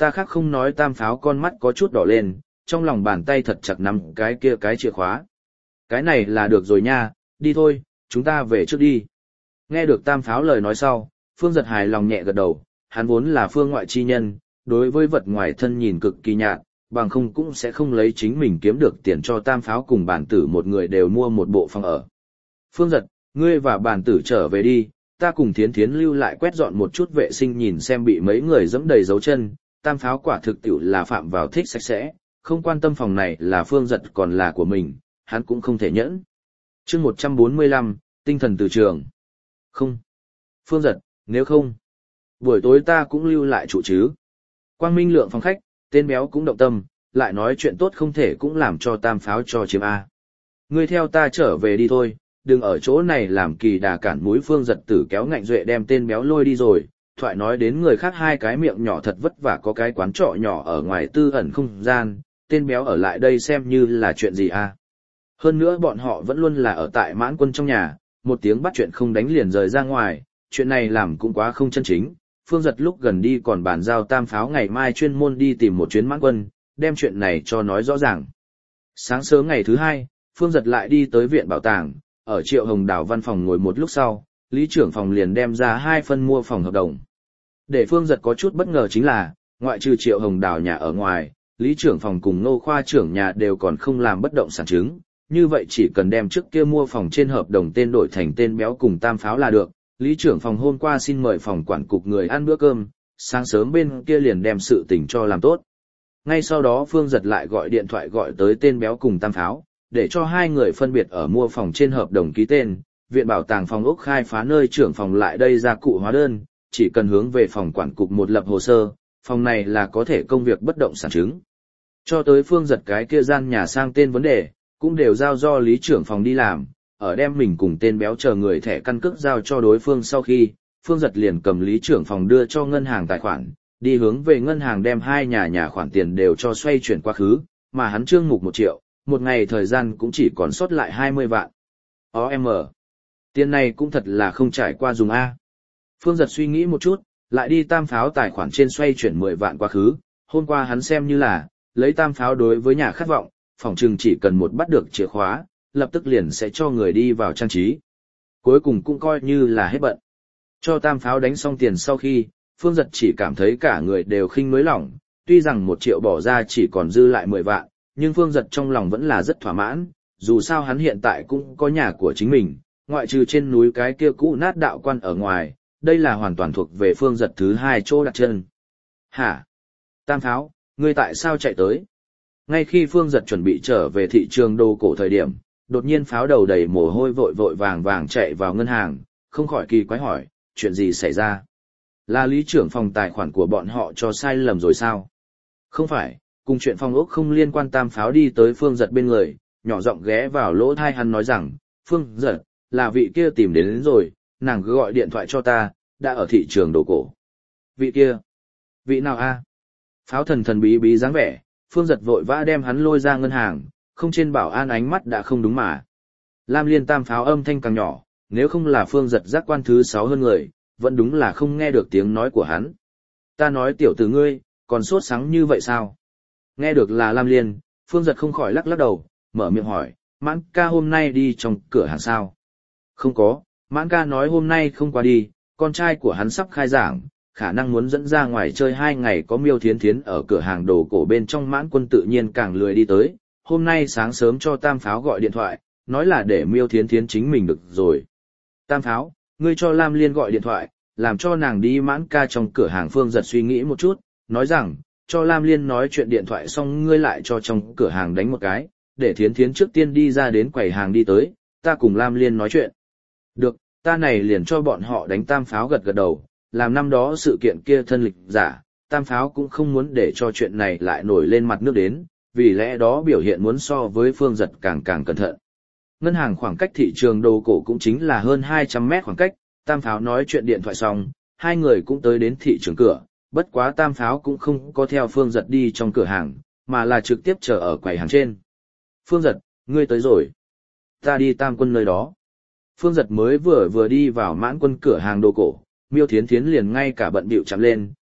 [SPEAKER 1] ta khác không nói tam pháo con mắt có chút đỏ lên, trong lòng bàn tay thật chặt nắm cái kia cái chìa khóa. Cái này là được rồi nha, đi thôi, chúng ta về trước đi. Nghe được tam pháo lời nói sau, Phương Giật hài lòng nhẹ gật đầu, hắn vốn là phương ngoại chi nhân, đối với vật ngoài thân nhìn cực kỳ nhạt, bằng không cũng sẽ không lấy chính mình kiếm được tiền cho tam pháo cùng bản tử một người đều mua một bộ phòng ở. Phương Giật, ngươi và bản tử trở về đi, ta cùng Thiến Thiến lưu lại quét dọn một chút vệ sinh nhìn xem bị mấy người dẫm đầy dấu chân, tam pháo quả thực tiểu là phạm vào thích sạch sẽ, không quan tâm phòng này là Phương Giật còn là của mình, hắn cũng không thể nhẫn. Chương một trăm bốn mươi lăm, tinh thần từ trường. Không. Phương Giật, nếu không, buổi tối ta cũng lưu lại trụ chứ. Quang Minh lượng phòng khách, tên béo cũng động tâm, lại nói chuyện tốt không thể cũng làm cho tam pháo cho chiếm A. Ngươi theo ta trở về đi thôi, đừng ở chỗ này làm kỳ đà cản mũi. Phương Giật tử kéo ngạnh duệ đem tên béo lôi đi rồi, thoại nói đến người khác hai cái miệng nhỏ thật vất vả có cái quán trọ nhỏ ở ngoài tư ẩn không gian, tên béo ở lại đây xem như là chuyện gì a? Hơn nữa bọn họ vẫn luôn là ở tại Mãn Quân trong nhà, một tiếng bắt chuyện không đánh liền rời ra ngoài, chuyện này làm cũng quá không chân chính. Phương Giật lúc gần đi còn bàn giao tam pháo ngày mai chuyên môn đi tìm một chuyến Mãn Quân, đem chuyện này cho nói rõ ràng. Sáng sớm ngày thứ hai, Phương Giật lại đi tới viện bảo tàng, ở Triệu Hồng Đào văn phòng ngồi một lúc sau, lý trưởng phòng liền đem ra hai phân mua phòng hợp đồng. Để Phương Giật có chút bất ngờ chính là, ngoại trừ Triệu Hồng Đào nhà ở ngoài, lý trưởng phòng cùng Nô khoa trưởng nhà đều còn không làm bất động sản chứng, như vậy chỉ cần đem trước kia mua phòng trên hợp đồng tên đổi thành tên béo cùng tam pháo là được. Lý trưởng phòng hôm qua xin mời phòng quản cục người ăn bữa cơm, sáng sớm bên kia liền đem sự tình cho làm tốt. Ngay sau đó Phương Giật lại gọi điện thoại gọi tới tên béo cùng tam pháo, để cho hai người phân biệt ở mua phòng trên hợp đồng ký tên, viện bảo tàng phòng ốc khai phá nơi trưởng phòng lại đây ra cụ hóa đơn, chỉ cần hướng về phòng quản cục một lập hồ sơ, phòng này là có thể công việc bất động sản chứng. Cho tới Phương Giật cái kia gian nhà sang tên vấn đề, cũng đều giao do lý trưởng phòng đi làm, ở đem mình cùng tên béo chờ người thẻ căn cước giao cho đối phương sau khi, Phương Giật liền cầm lý trưởng phòng đưa cho ngân hàng tài khoản, đi hướng về ngân hàng đem hai nhà nhà khoản tiền đều cho xoay chuyển quá khứ, mà hắn trương mục một triệu, một ngày thời gian cũng chỉ còn sót lại hai mươi vạn. o em Tiền này cũng thật là không trải qua dùng A. Phương Giật suy nghĩ một chút, lại đi tam pháo tài khoản trên xoay chuyển mười vạn quá khứ, hôm qua hắn xem như là, lấy tam pháo đối với nhà khát vọng, phòng trừng chỉ cần một bắt được chìa khóa, lập tức liền sẽ cho người đi vào trang trí. Cuối cùng cũng coi như là hết bận. Cho tam pháo đánh xong tiền sau khi, Phương Giật chỉ cảm thấy cả người đều khinh nới lỏng, tuy rằng một triệu bỏ ra chỉ còn dư lại mười vạn, nhưng Phương Giật trong lòng vẫn là rất thỏa mãn, dù sao hắn hiện tại cũng có nhà của chính mình, ngoại trừ trên núi cái kia cũ nát đạo quan ở ngoài, đây là hoàn toàn thuộc về Phương Giật thứ hai chỗ đặt chân. Hả? Tam pháo, ngươi tại sao chạy tới? Ngay khi Phương Giật chuẩn bị trở về thị trường đồ cổ thời điểm, đột nhiên pháo đầu đầy mồ hôi vội vội vàng vàng chạy vào ngân hàng, không khỏi kỳ quái hỏi, chuyện gì xảy ra? Là lý trưởng phòng tài khoản của bọn họ cho sai lầm rồi sao? Không phải, cùng chuyện phòng ốc không liên quan. Tam pháo đi tới Phương Giật bên người, nhỏ giọng ghé vào lỗ tai hắn nói rằng, Phương Giật, là vị kia tìm đến, đến rồi, nàng cứ gọi điện thoại cho ta, đã ở thị trường đồ cổ. Vị kia? Vị nào a? Pháo thần thần bí bí dáng vẻ, Phương Giật vội vã đem hắn lôi ra ngân hàng, không trên bảo an ánh mắt đã không đúng mà. Lam Liên. Tam pháo âm thanh càng nhỏ, nếu không là Phương Giật giác quan thứ sáu hơn người, vẫn đúng là không nghe được tiếng nói của hắn. Ta nói tiểu tử ngươi, còn sốt sáng như vậy sao? Nghe được là Lam Liên, Phương Giật không khỏi lắc lắc đầu, mở miệng hỏi, Mãn ca hôm nay đi trong cửa hàng sao? Không có, Mãn ca nói hôm nay không qua đi, con trai của hắn sắp khai giảng, khả năng muốn dẫn ra ngoài chơi hai ngày, có Miêu Thiến Thiến ở cửa hàng đồ cổ bên trong. Mãn Quân tự nhiên càng lười đi tới, hôm nay sáng sớm cho Tam pháo gọi điện thoại, nói là để Miêu Thiến Thiến chính mình được rồi. Tam pháo, ngươi cho Lam Liên gọi điện thoại, làm cho nàng đi Mãn ca trong cửa hàng. Phương Giật suy nghĩ một chút, nói rằng, cho Lam Liên nói chuyện điện thoại xong ngươi lại cho trong cửa hàng đánh một cái, để Thiến Thiến trước tiên đi ra đến quầy hàng đi tới, ta cùng Lam Liên nói chuyện. Được, ta này liền cho bọn họ đánh. Tam pháo gật gật đầu, làm năm đó sự kiện kia thân lịch giả, Tam pháo cũng không muốn để cho chuyện này lại nổi lên mặt nước đến, vì lẽ đó biểu hiện muốn so với Phương Giật càng càng cẩn thận. Ngân hàng khoảng cách thị trường đồ cổ cũng chính là hơn hai trăm mét khoảng cách. Tam pháo nói chuyện điện thoại xong, hai người cũng tới đến thị trường cửa, bất quá Tam pháo cũng không có theo Phương Giật đi trong cửa hàng, mà là trực tiếp chờ ở quầy hàng trên. Phương Giật, ngươi tới rồi. Ta đi Tam Quân nơi đó. Phương Giật mới vừa vừa đi vào Mãn Quân cửa hàng đồ cổ, Miêu Thiến Thiến liền ngay cả bận bịu chạm lên,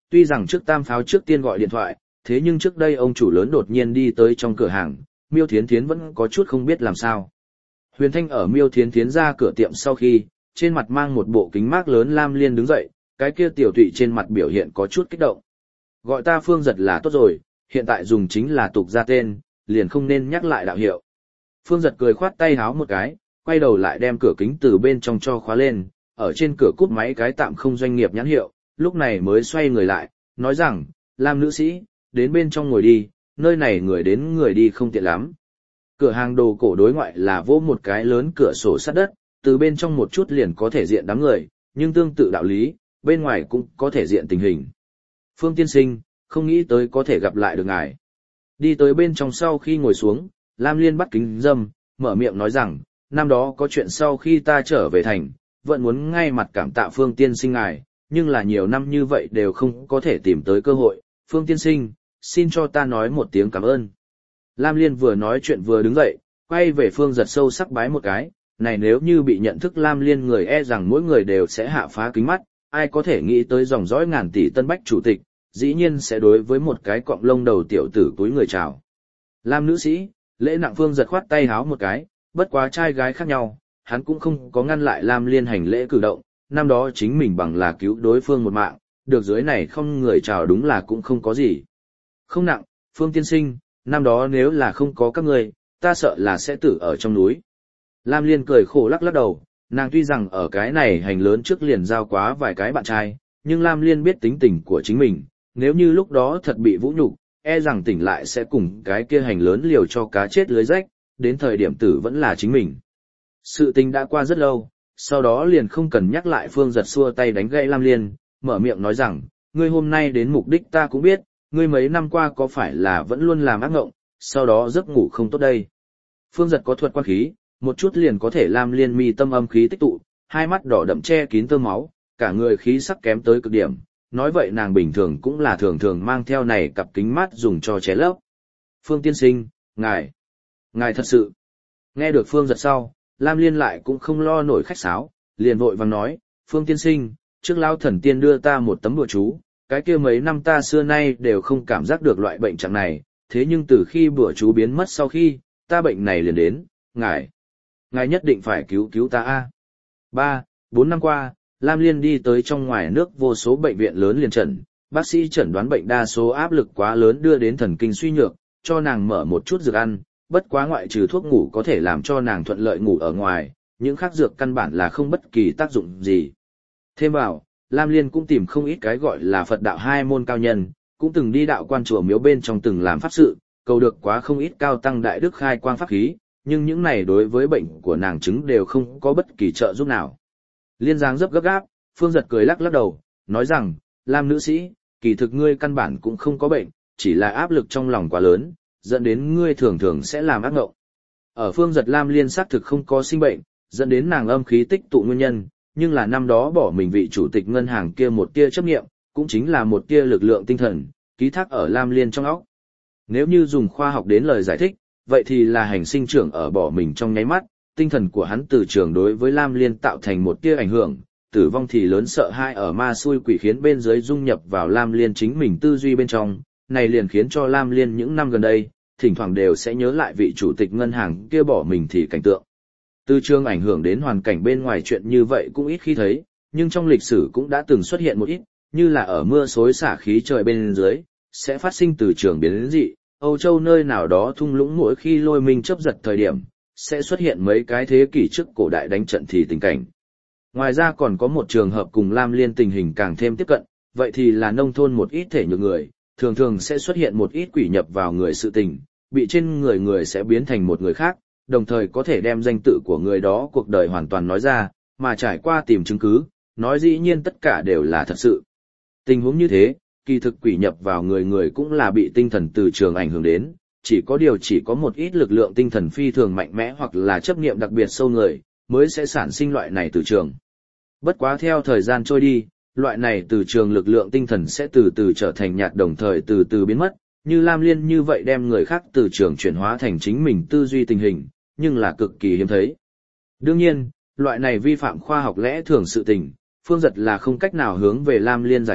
[SPEAKER 1] tuy rằng trước Tam Pháo trước tiên gọi điện thoại, thế nhưng trước đây ông chủ lớn đột nhiên đi tới trong cửa hàng, Miêu Thiến Thiến vẫn có chút không biết làm sao. Huyền Thanh ở Miêu Thiến Thiến ra cửa tiệm sau khi, trên mặt mang một bộ kính mác lớn Lam Liên đứng dậy, cái kia tiểu tụy trên mặt biểu hiện có chút kích động. Gọi ta Phương Giật là tốt rồi, hiện tại dùng chính là tục ra tên, liền không nên nhắc lại đạo hiệu. Phương Giật cười khoát tay háo một cái, quay đầu lại đem cửa kính từ bên trong cho khóa lên, ở trên cửa cút máy cái tạm không doanh nghiệp nhãn hiệu, lúc này mới xoay người lại, nói rằng, Lam nữ sĩ, đến bên trong ngồi đi, nơi này người đến người đi không tiện lắm. Cửa hàng đồ cổ đối ngoại là vô một cái lớn cửa sổ sắt đất, từ bên trong một chút liền có thể diện đám người, nhưng tương tự đạo lý, bên ngoài cũng có thể diện tình hình. Phương tiên sinh, không nghĩ tới có thể gặp lại được ngài. Đi tới bên trong sau khi ngồi xuống, Lam Liên bắt kính dâm, mở miệng nói rằng, năm đó có chuyện sau khi ta trở về thành, vẫn muốn ngay mặt cảm tạ Phương tiên sinh ngài, nhưng là nhiều năm như vậy đều không có thể tìm tới cơ hội. Phương tiên sinh, xin cho ta nói một tiếng cảm ơn. Lam Liên vừa nói chuyện vừa đứng dậy, quay về Phương Giật sâu sắc bái một cái, này nếu như bị nhận thức Lam Liên người e rằng mỗi người đều sẽ hạ phá kính mắt, ai có thể nghĩ tới dòng dõi ngàn tỷ tân bách chủ tịch, dĩ nhiên sẽ đối với một cái cọng lông đầu tiểu tử túi người chào. Lam nữ sĩ, lễ nặng. Phương Giật khoát tay háo một cái, bất quá trai gái khác nhau, hắn cũng không có ngăn lại Lam Liên hành lễ cử động, năm đó chính mình bằng là cứu đối phương một mạng, được dưới này không người chào đúng là cũng không có gì. Không nặng, Phương tiên sinh, năm đó nếu là không có các ngươi, ta sợ là sẽ tử ở trong núi. Lam Liên cười khổ lắc lắc đầu, nàng tuy rằng ở cái này hành lớn trước liền giao quá vài cái bạn trai, nhưng Lam Liên biết tính tình của chính mình, nếu như lúc đó thật bị vũ nhục, e rằng tỉnh lại sẽ cùng cái kia hành lớn liều cho cá chết lưới rách, đến thời điểm tử vẫn là chính mình. Sự tình đã qua rất lâu, sau đó liền không cần nhắc lại. Phương Giật xua tay đánh gãy Lam Liên, mở miệng nói rằng, ngươi hôm nay đến mục đích ta cũng biết, ngươi mấy năm qua có phải là vẫn luôn làm ác ngộng, sau đó giấc ngủ không tốt đây. Phương Giật có thuật quan khí, một chút liền có thể Lam Liên mi tâm âm khí tích tụ, hai mắt đỏ đậm che kín tơ máu, cả người khí sắc kém tới cực điểm, nói vậy nàng bình thường cũng là thường thường mang theo này cặp kính mát dùng cho che lấp. Phương tiên sinh, ngài, ngài thật sự. Nghe được Phương Giật sau, Lam Liên lại cũng không lo nổi khách sáo, liền vội vàng nói, Phương tiên sinh, trước lão thần tiên đưa ta một tấm bùa chú, cái kia mấy năm ta xưa nay đều không cảm giác được loại bệnh trạng này, thế nhưng từ khi bùa chú biến mất sau khi, ta bệnh này liền đến, ngài, ngài nhất định phải cứu cứu ta a. Ba, bốn năm qua, Lam Liên đi tới trong ngoài nước vô số bệnh viện lớn liền trần, bác sĩ chẩn đoán bệnh đa số áp lực quá lớn đưa đến thần kinh suy nhược, cho nàng mở một chút dược ăn, bất quá ngoại trừ thuốc ngủ có thể làm cho nàng thuận lợi ngủ ở ngoài, những khác dược căn bản là không bất kỳ tác dụng gì. Thêm vào, Lam Liên cũng tìm không ít cái gọi là Phật đạo hai môn cao nhân, cũng từng đi đạo quan chùa miếu bên trong từng làm pháp sự, cầu được quá không ít cao tăng đại đức khai quang pháp khí, nhưng những này đối với bệnh của nàng chứng đều không có bất kỳ trợ giúp nào. Liên dáng dấp gấp gáp, Phương Giật cười lắc lắc đầu, nói rằng, Lam nữ sĩ, kỳ thực ngươi căn bản cũng không có bệnh, chỉ là áp lực trong lòng quá lớn, dẫn đến ngươi thường thường sẽ làm ác ngộng. Ở Phương Giật Lam Liên xác thực không có sinh bệnh, dẫn đến nàng âm khí tích tụ nguyên nhân, nhưng là năm đó bỏ mình vị chủ tịch ngân hàng kia một tia chấp nghiệm, cũng chính là một tia lực lượng tinh thần, ký thác ở Lam Liên trong óc. Nếu như dùng khoa học đến lời giải thích, vậy thì là hành sinh trưởng ở bỏ mình trong nháy mắt, tinh thần của hắn từ trường đối với Lam Liên tạo thành một tia ảnh hưởng, tử vong thì lớn sợ hãi ở ma xui quỷ khiến bên dưới dung nhập vào Lam Liên chính mình tư duy bên trong, này liền khiến cho Lam Liên những năm gần đây, thỉnh thoảng đều sẽ nhớ lại vị chủ tịch ngân hàng kia bỏ mình thì cảnh tượng. Từ trường ảnh hưởng đến hoàn cảnh bên ngoài chuyện như vậy cũng ít khi thấy, nhưng trong lịch sử cũng đã từng xuất hiện một ít, như là ở mưa xối xả khí trời bên dưới, sẽ phát sinh từ trường biến dị, Âu Châu nơi nào đó thung lũng mỗi khi lôi minh chớp giật thời điểm, sẽ xuất hiện mấy cái thế kỷ trước cổ đại đánh trận thì tình cảnh. Ngoài ra còn có một trường hợp cùng Lam Liên tình hình càng thêm tiếp cận, vậy thì là nông thôn một ít thể nhược người, thường thường sẽ xuất hiện một ít quỷ nhập vào người sự tình, bị trên người người sẽ biến thành một người khác, đồng thời có thể đem danh tự của người đó cuộc đời hoàn toàn nói ra, mà trải qua tìm chứng cứ, nói dĩ nhiên tất cả đều là thật sự. Tình huống như thế, kỳ thực quỷ nhập vào người người cũng là bị tinh thần từ trường ảnh hưởng đến, chỉ có điều chỉ có một ít lực lượng tinh thần phi thường mạnh mẽ hoặc là chấp niệm đặc biệt sâu người, mới sẽ sản sinh loại này từ trường. Bất quá theo thời gian trôi đi, loại này từ trường lực lượng tinh thần sẽ từ từ trở thành nhạt đồng thời từ từ biến mất, như Lam Liên như vậy đem người khác từ trường chuyển hóa thành chính mình tư duy tình hình, nhưng là cực kỳ hiếm thấy. Đương nhiên, loại này vi phạm khoa học lẽ thường sự tình, Phương Giật là không cách nào hướng về Lam Liên giải thích,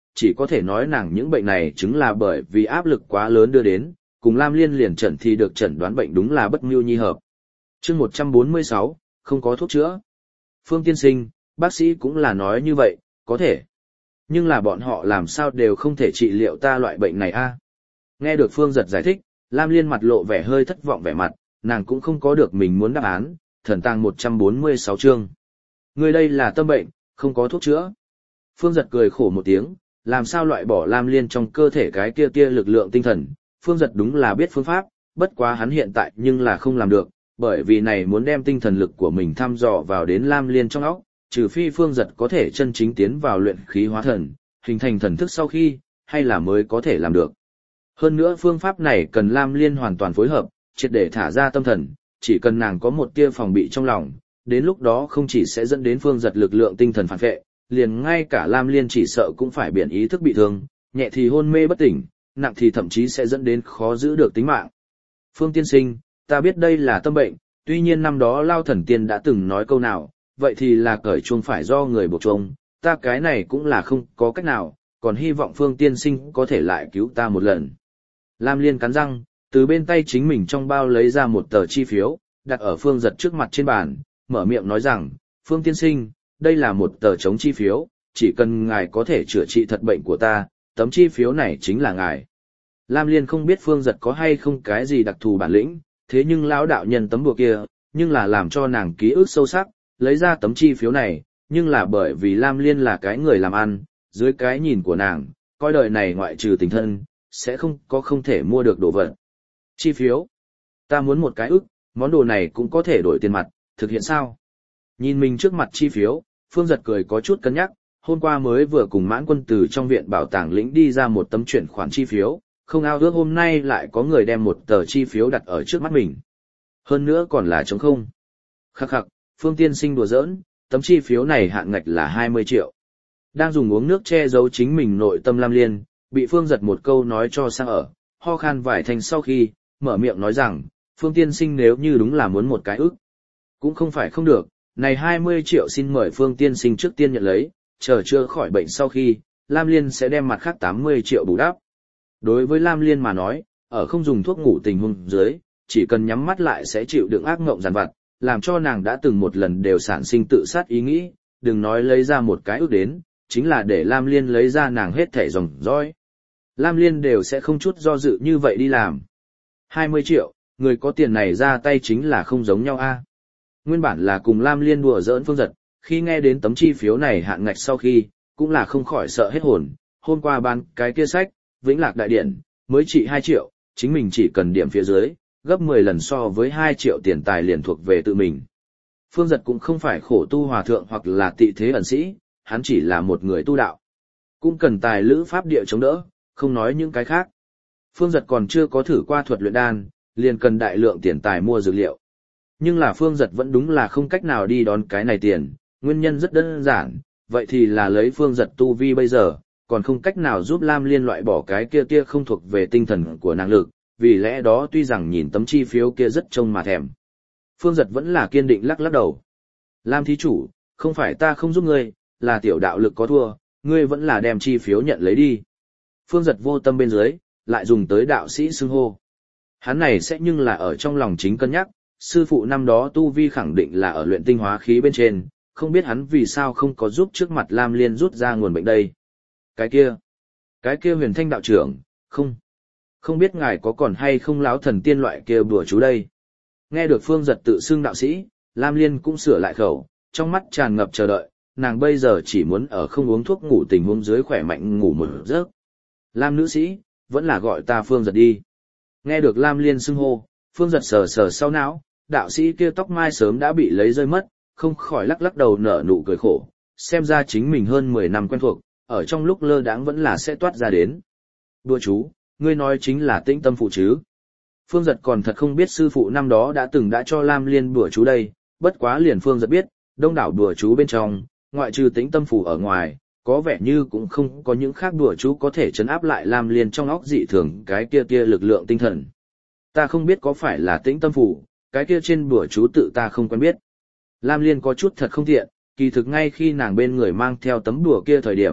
[SPEAKER 1] chỉ có thể nói nàng những bệnh này chứng là bởi vì áp lực quá lớn đưa đến, cùng Lam Liên liền chẩn thì được chẩn đoán bệnh đúng là bất mưu nhi hợp. Chương một trăm bốn mươi sáu, không có thuốc chữa. Phương tiên sinh, bác sĩ cũng là nói như vậy, có thể. Nhưng là bọn họ làm sao đều không thể trị liệu ta loại bệnh này a? Nghe được Phương Giật giải thích, Lam Liên mặt lộ vẻ hơi thất vọng vẻ mặt, nàng cũng không có được mình muốn đáp án, thần tàng một trăm bốn mươi sáu chương. Người đây là tâm bệnh, không có thuốc chữa. Phương Giật cười khổ một tiếng, làm sao loại bỏ Lam Liên trong cơ thể cái kia kia lực lượng tinh thần, Phương Giật đúng là biết phương pháp, bất quá hắn hiện tại nhưng là không làm được, bởi vì này muốn đem tinh thần lực của mình thăm dò vào đến Lam Liên trong óc, trừ phi Phương Giật có thể chân chính tiến vào luyện khí hóa thần, hình thành thần thức sau khi, hay là mới có thể làm được. Hơn nữa phương pháp này cần Lam Liên hoàn toàn phối hợp, triệt để thả ra tâm thần, chỉ cần nàng có một tia phòng bị trong lòng, đến lúc đó không chỉ sẽ dẫn đến Phương Giật lực lượng tinh thần phản vệ, liền ngay cả Lam Liên chỉ sợ cũng phải biển ý thức bị thương, nhẹ thì hôn mê bất tỉnh, nặng thì thậm chí sẽ dẫn đến khó giữ được tính mạng. Phương tiên sinh, ta biết đây là tâm bệnh, tuy nhiên năm đó Lao Thần Tiên đã từng nói câu nào, vậy thì là cởi chuông phải do người buộc chuông, ta cái này cũng là không có cách nào, còn hy vọng Phương tiên sinh có thể lại cứu ta một lần. Lam Liên cắn răng, từ bên tay chính mình trong bao lấy ra một tờ chi phiếu, đặt ở Phương Giật trước mặt trên bàn, mở miệng nói rằng, Phương tiên sinh, đây là một tờ chống chi phiếu, chỉ cần ngài có thể chữa trị thật bệnh của ta, tấm chi phiếu này chính là ngài. Lam Liên không biết Phương Giật có hay không cái gì đặc thù bản lĩnh, thế nhưng lão đạo nhân tấm bùa kia, nhưng là làm cho nàng ký ức sâu sắc, lấy ra tấm chi phiếu này, nhưng là bởi vì Lam Liên là cái người làm ăn, dưới cái nhìn của nàng, coi đời này ngoại trừ tình thân, sẽ không có không thể mua được đồ vật. Chi phiếu. Ta muốn một cái ức, món đồ này cũng có thể đổi tiền mặt, thực hiện sao? Nhìn mình trước mặt chi phiếu, Phương Giật cười có chút cân nhắc, hôm qua mới vừa cùng Mãn Quân từ trong viện bảo tàng lĩnh đi ra một tấm chuyển khoản chi phiếu, không ao ước hôm nay lại có người đem một tờ chi phiếu đặt ở trước mắt mình. Hơn nữa còn là trống không. Khắc khắc, Phương tiên sinh đùa giỡn, tấm chi phiếu này hạn ngạch là hai mươi triệu. Đang dùng uống nước che giấu chính mình nội tâm Lam Liên, bị Phương Giật một câu nói cho sang ở, ho khan vài thành sau khi, mở miệng nói rằng, Phương tiên sinh nếu như đúng là muốn một cái ức. Cũng không phải không được, này hai mươi triệu xin mời Phương tiên sinh trước tiên nhận lấy, chờ chưa khỏi bệnh sau khi, Lam Liên sẽ đem mặt khác tám mươi triệu bù đắp. Đối với Lam Liên mà nói, ở không dùng thuốc ngủ tình huống dưới, chỉ cần nhắm mắt lại sẽ chịu đựng ác ngộng dằn vặt, làm cho nàng đã từng một lần đều sản sinh tự sát ý nghĩ, đừng nói lấy ra một cái ước đến, chính là để Lam Liên lấy ra nàng hết thảy dòng dõi. Lam Liên đều sẽ không chút do dự như vậy đi làm. hai mươi triệu, người có tiền này ra tay chính là không giống nhau a. Nguyên bản là cùng Lam Liên đùa giỡn Phương Giật, khi nghe đến tấm chi phiếu này hạn ngạch sau khi, cũng là không khỏi sợ hết hồn, hôm qua bán cái kia sách, Vĩnh Lạc Đại Điển, mới chỉ hai triệu, chính mình chỉ cần điểm phía dưới, gấp mười lần so với hai triệu tiền tài liền thuộc về tự mình. Phương Giật cũng không phải khổ tu hòa thượng hoặc là tị thế ẩn sĩ, hắn chỉ là một người tu đạo. Cũng cần tài lữ pháp địa chống đỡ, không nói những cái khác. Phương Giật còn chưa có thử qua thuật luyện đan, liền cần đại lượng tiền tài mua dược liệu. Nhưng là Phương Giật vẫn đúng là không cách nào đi đón cái này tiền, nguyên nhân rất đơn giản, vậy thì là lấy Phương Giật tu vi bây giờ, còn không cách nào giúp Lam Liên loại bỏ cái kia kia không thuộc về tinh thần của năng lực, vì lẽ đó tuy rằng nhìn tấm chi phiếu kia rất trông mà thèm. Phương Giật vẫn là kiên định lắc lắc đầu. Lam thí chủ, không phải ta không giúp ngươi, là tiểu đạo lực có thua, ngươi vẫn là đem chi phiếu nhận lấy đi. Phương Giật vô tâm bên dưới, lại dùng tới đạo sĩ xưng hô. Hắn này sẽ nhưng là ở trong lòng chính cân nhắc, sư phụ năm đó tu vi khẳng định là ở luyện tinh hóa khí bên trên, không biết hắn vì sao không có giúp trước mặt Lam Liên rút ra nguồn bệnh đây. Cái kia, cái kia Huyền Thanh đạo trưởng, không, không biết ngài có còn hay không láo thần tiên loại kia bùa chú đây. Nghe được Phương Giật tự xưng đạo sĩ, Lam Liên cũng sửa lại khẩu, trong mắt tràn ngập chờ đợi, nàng bây giờ chỉ muốn ở không uống thuốc ngủ tình huống dưới khỏe mạnh ngủ một giấc. Lam nữ sĩ, vẫn là gọi ta Phương Giật đi. Nghe được Lam Liên xưng hô, Phương Giật sờ sờ sau não, đạo sĩ kia tóc mai sớm đã bị lấy rơi mất, không khỏi lắc lắc đầu nở nụ cười khổ, xem ra chính mình hơn mười năm quen thuộc, ở trong lúc lơ đãng vẫn là sẽ toát ra đến. Đùa chú, ngươi nói chính là Tĩnh Tâm Phụ chứ? Phương Giật còn thật không biết sư phụ năm đó đã từng đã cho Lam Liên đùa chú đây, bất quá liền Phương Giật biết, đông đảo đùa chú bên trong, ngoại trừ Tĩnh Tâm Phủ ở ngoài, có vẻ như cũng không có những khác đùa chú có thể trấn áp lại Lam Liên trong óc dị thường cái kia kia lực lượng tinh thần. Ta không biết có phải là Tĩnh Tâm Phủ, cái kia trên đùa chú tự ta không quen biết. Lam Liên có chút thật không tiện, kỳ thực ngay khi nàng bên người mang theo tấm đùa kia thời điểm,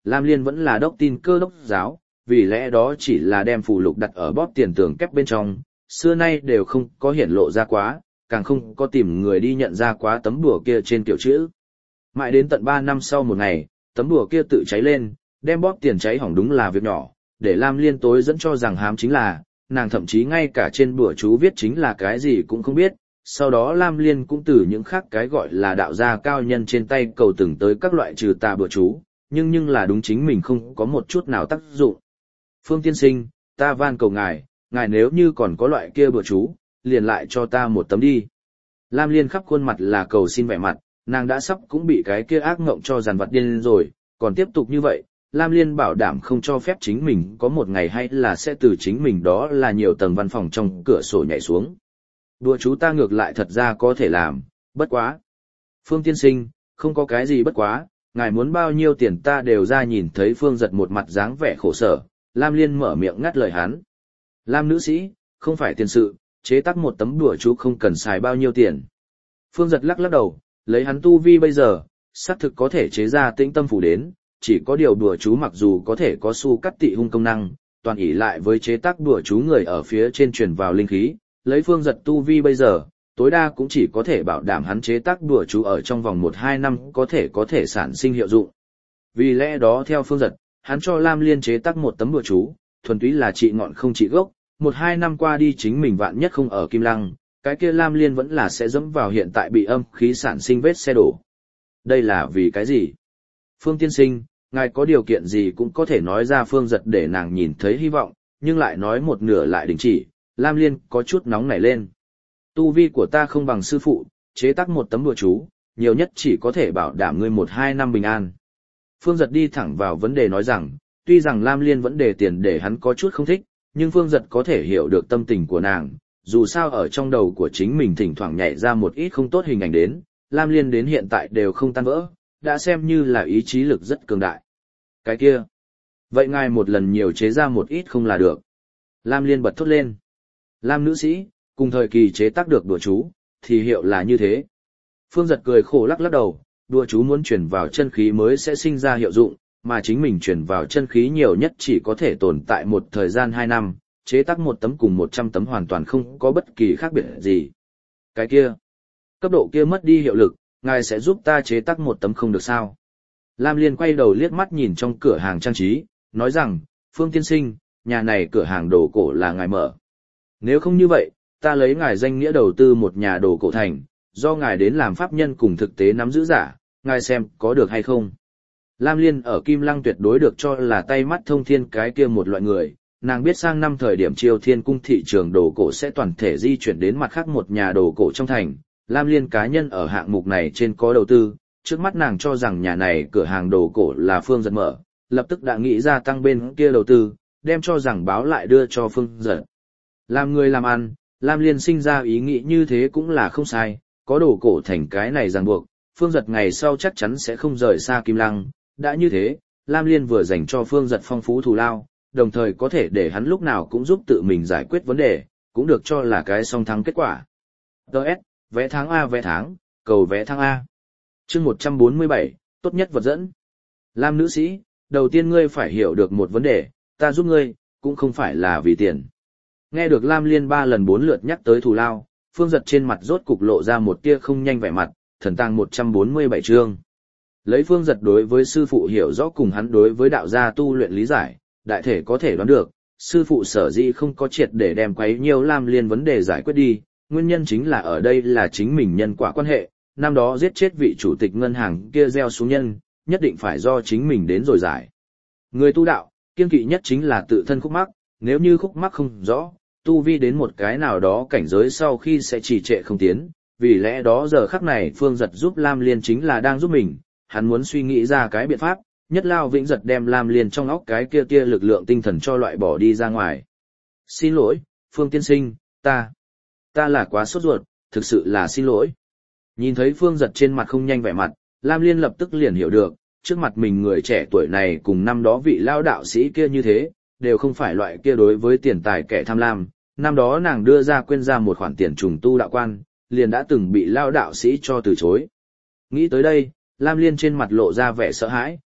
[SPEAKER 1] Lam Liên vẫn là đốc tin Cơ Đốc giáo, vì lẽ đó chỉ là đem phù lục đặt ở bóp tiền tường kép bên trong, xưa nay đều không có hiển lộ ra quá, càng không có tìm người đi nhận ra quá tấm đùa kia trên kiểu chữ. Mãi đến tận ba năm sau một ngày, tấm đùa kia tự cháy lên, đem bóp tiền cháy hỏng đúng là việc nhỏ, để Lam Liên tối dẫn cho rằng hám chính là, nàng thậm chí ngay cả trên đùa chú viết chính là cái gì cũng không biết. Sau đó Lam Liên cũng từ những khác cái gọi là đạo gia cao nhân trên tay cầu từng tới các loại trừ tà bùa chú, nhưng nhưng là đúng chính mình không có một chút nào tác dụng. Phương tiên sinh, ta van cầu ngài, ngài nếu như còn có loại kia bùa chú, liền lại cho ta một tấm đi. Lam Liên khắp khuôn mặt là cầu xin vẻ mặt, nàng đã sắp cũng bị cái kia ác ngộng cho dằn vặt điên rồi, còn tiếp tục như vậy, Lam Liên bảo đảm không cho phép chính mình có một ngày hay là sẽ từ chính mình đó là nhiều tầng văn phòng trong cửa sổ nhảy xuống. Đùa chú ta ngược lại thật ra có thể làm, bất quá. Phương tiên sinh, không có cái gì bất quá, ngài muốn bao nhiêu tiền ta đều ra. Nhìn thấy Phương Giật một mặt dáng vẻ khổ sở, Lam Liên mở miệng ngắt lời hắn. Lam nữ sĩ, không phải tiền sự, chế tác một tấm đùa chú không cần xài bao nhiêu tiền. Phương Giật lắc lắc đầu, lấy hắn tu vi bây giờ, xác thực có thể chế ra tĩnh tâm phủ đến, chỉ có điều đùa chú mặc dù có thể có su cắt tị hung công năng, toàn ỷ lại với chế tác đùa chú người ở phía trên truyền vào linh khí, lấy Phương Giật tu vi bây giờ, tối đa cũng chỉ có thể bảo đảm hắn chế tác đùa chú ở trong vòng một hai năm có thể có thể sản sinh hiệu dụng. Vì lẽ đó theo Phương Giật, hắn cho Lam Liên chế tác một tấm đùa chú, thuần túy là trị ngọn không trị gốc, một hai năm qua đi chính mình vạn nhất không ở Kim Lăng, cái kia Lam Liên vẫn là sẽ dẫm vào hiện tại bị âm khí sản sinh vết xe đổ. Đây là vì cái gì? Phương tiên sinh, ngài có điều kiện gì cũng có thể nói ra. Phương Giật để nàng nhìn thấy hy vọng, nhưng lại nói một nửa lại đình chỉ. Lam Liên có chút nóng nảy lên. Tu vi của ta không bằng sư phụ, chế tác một tấm đùa chú, nhiều nhất chỉ có thể bảo đảm ngươi một hai năm bình an. Phương Giật đi thẳng vào vấn đề nói rằng, tuy rằng Lam Liên vẫn đề tiền để hắn có chút không thích, nhưng Phương Giật có thể hiểu được tâm tình của nàng, dù sao ở trong đầu của chính mình thỉnh thoảng nhảy ra một ít không tốt hình ảnh đến, Lam Liên đến hiện tại đều không tan vỡ, đã xem như là ý chí lực rất cường đại. Cái kia, vậy ngài một lần nhiều chế ra một ít không là được. Lam Liên bật thốt lên. Lam nữ sĩ, cùng thời kỳ chế tác được đùa chú, thì hiệu là như thế. Phương Giật cười khổ lắc lắc đầu, đùa chú muốn chuyển vào chân khí mới sẽ sinh ra hiệu dụng, mà chính mình chuyển vào chân khí nhiều nhất chỉ có thể tồn tại một thời gian hai năm, chế tác một tấm cùng một trăm tấm hoàn toàn không có bất kỳ khác biệt gì. Cái kia, cấp độ kia mất đi hiệu lực, ngài sẽ giúp ta chế tác một tấm không được sao? Lam Liên quay đầu liếc mắt nhìn trong cửa hàng trang trí, nói rằng, Phương tiên sinh, nhà này cửa hàng đồ cổ là ngài mở. Nếu không như vậy, ta lấy ngài danh nghĩa đầu tư một nhà đồ cổ thành, do ngài đến làm pháp nhân cùng thực tế nắm giữ giả, ngài xem có được hay không? Lam Liên ở Kim Lăng tuyệt đối được cho là tay mắt thông thiên cái kia một loại người, nàng biết sang năm thời điểm Triều Thiên cung thị trường đồ cổ sẽ toàn thể di chuyển đến mặt khác một nhà đồ cổ trong thành. Lam Liên cá nhân ở hạng mục này trên có đầu tư, trước mắt nàng cho rằng nhà này cửa hàng đồ cổ là Phương Giật mở, lập tức đã nghĩ ra tăng bên kia đầu tư, đem cho rằng báo lại đưa cho Phương Giật. Làm người làm ăn, Lam Liên sinh ra ý nghĩ như thế cũng là không sai, có đồ cổ thành cái này ràng buộc, Phương Giật ngày sau chắc chắn sẽ không rời xa Kim Lăng. Đã như thế, Lam Liên vừa dành cho Phương Giật phong phú thù lao, đồng thời có thể để hắn lúc nào cũng giúp tự mình giải quyết vấn đề, cũng được cho là cái song thắng kết quả. đê ét, vé tháng A vé tháng, cầu vé tháng A. Chương một trăm bốn mươi bảy, tốt nhất vật dẫn. Lam nữ sĩ, đầu tiên ngươi phải hiểu được một vấn đề, ta giúp ngươi, cũng không phải là vì tiền. Nghe được Lam Liên ba lần bốn lượt nhắc tới thù lao, Phương Giật trên mặt rốt cục lộ ra một tia không nhanh vẻ mặt, thần tàng một trăm bốn mươi bảy chương. Lấy Phương Giật đối với sư phụ hiểu rõ cùng hắn đối với đạo gia tu luyện lý giải, đại thể có thể đoán được, sư phụ sở dĩ không có triệt để đem quấy nhiều Lam Liên vấn đề giải quyết đi, nguyên nhân chính là ở đây là chính mình nhân quả quan hệ, năm đó giết chết vị chủ tịch ngân hàng kia gieo xuống nhân, nhất định phải do chính mình đến rồi giải. Người tu đạo, kiêng kỵ nhất chính là tự thân khúc mắc, nếu như khúc mắc không rõ, tu vi đến một cái nào đó cảnh giới sau khi sẽ trì trệ không tiến, vì lẽ đó giờ khắc này Phương Giật giúp Lam Liên chính là đang giúp mình, hắn muốn suy nghĩ ra cái biện pháp, nhất lao vĩnh giật đem Lam Liên trong óc cái kia kia lực lượng tinh thần cho loại bỏ đi ra ngoài. Xin lỗi, Phương tiên sinh, ta, ta là quá sốt ruột, thực sự là xin lỗi. Nhìn thấy Phương Giật trên mặt không nhanh vẻ mặt, Lam Liên lập tức liền hiểu được, trước mặt mình người trẻ tuổi này cùng năm đó vị lao đạo sĩ kia như thế, đều không phải loại kia đối với tiền tài kẻ tham lam. Năm đó nàng đưa ra quên ra một khoản tiền trùng tu đạo quan, liền đã từng bị lao đạo sĩ cho từ chối. Nghĩ tới đây, Lam Liên trên mặt lộ ra vẻ sợ hãi,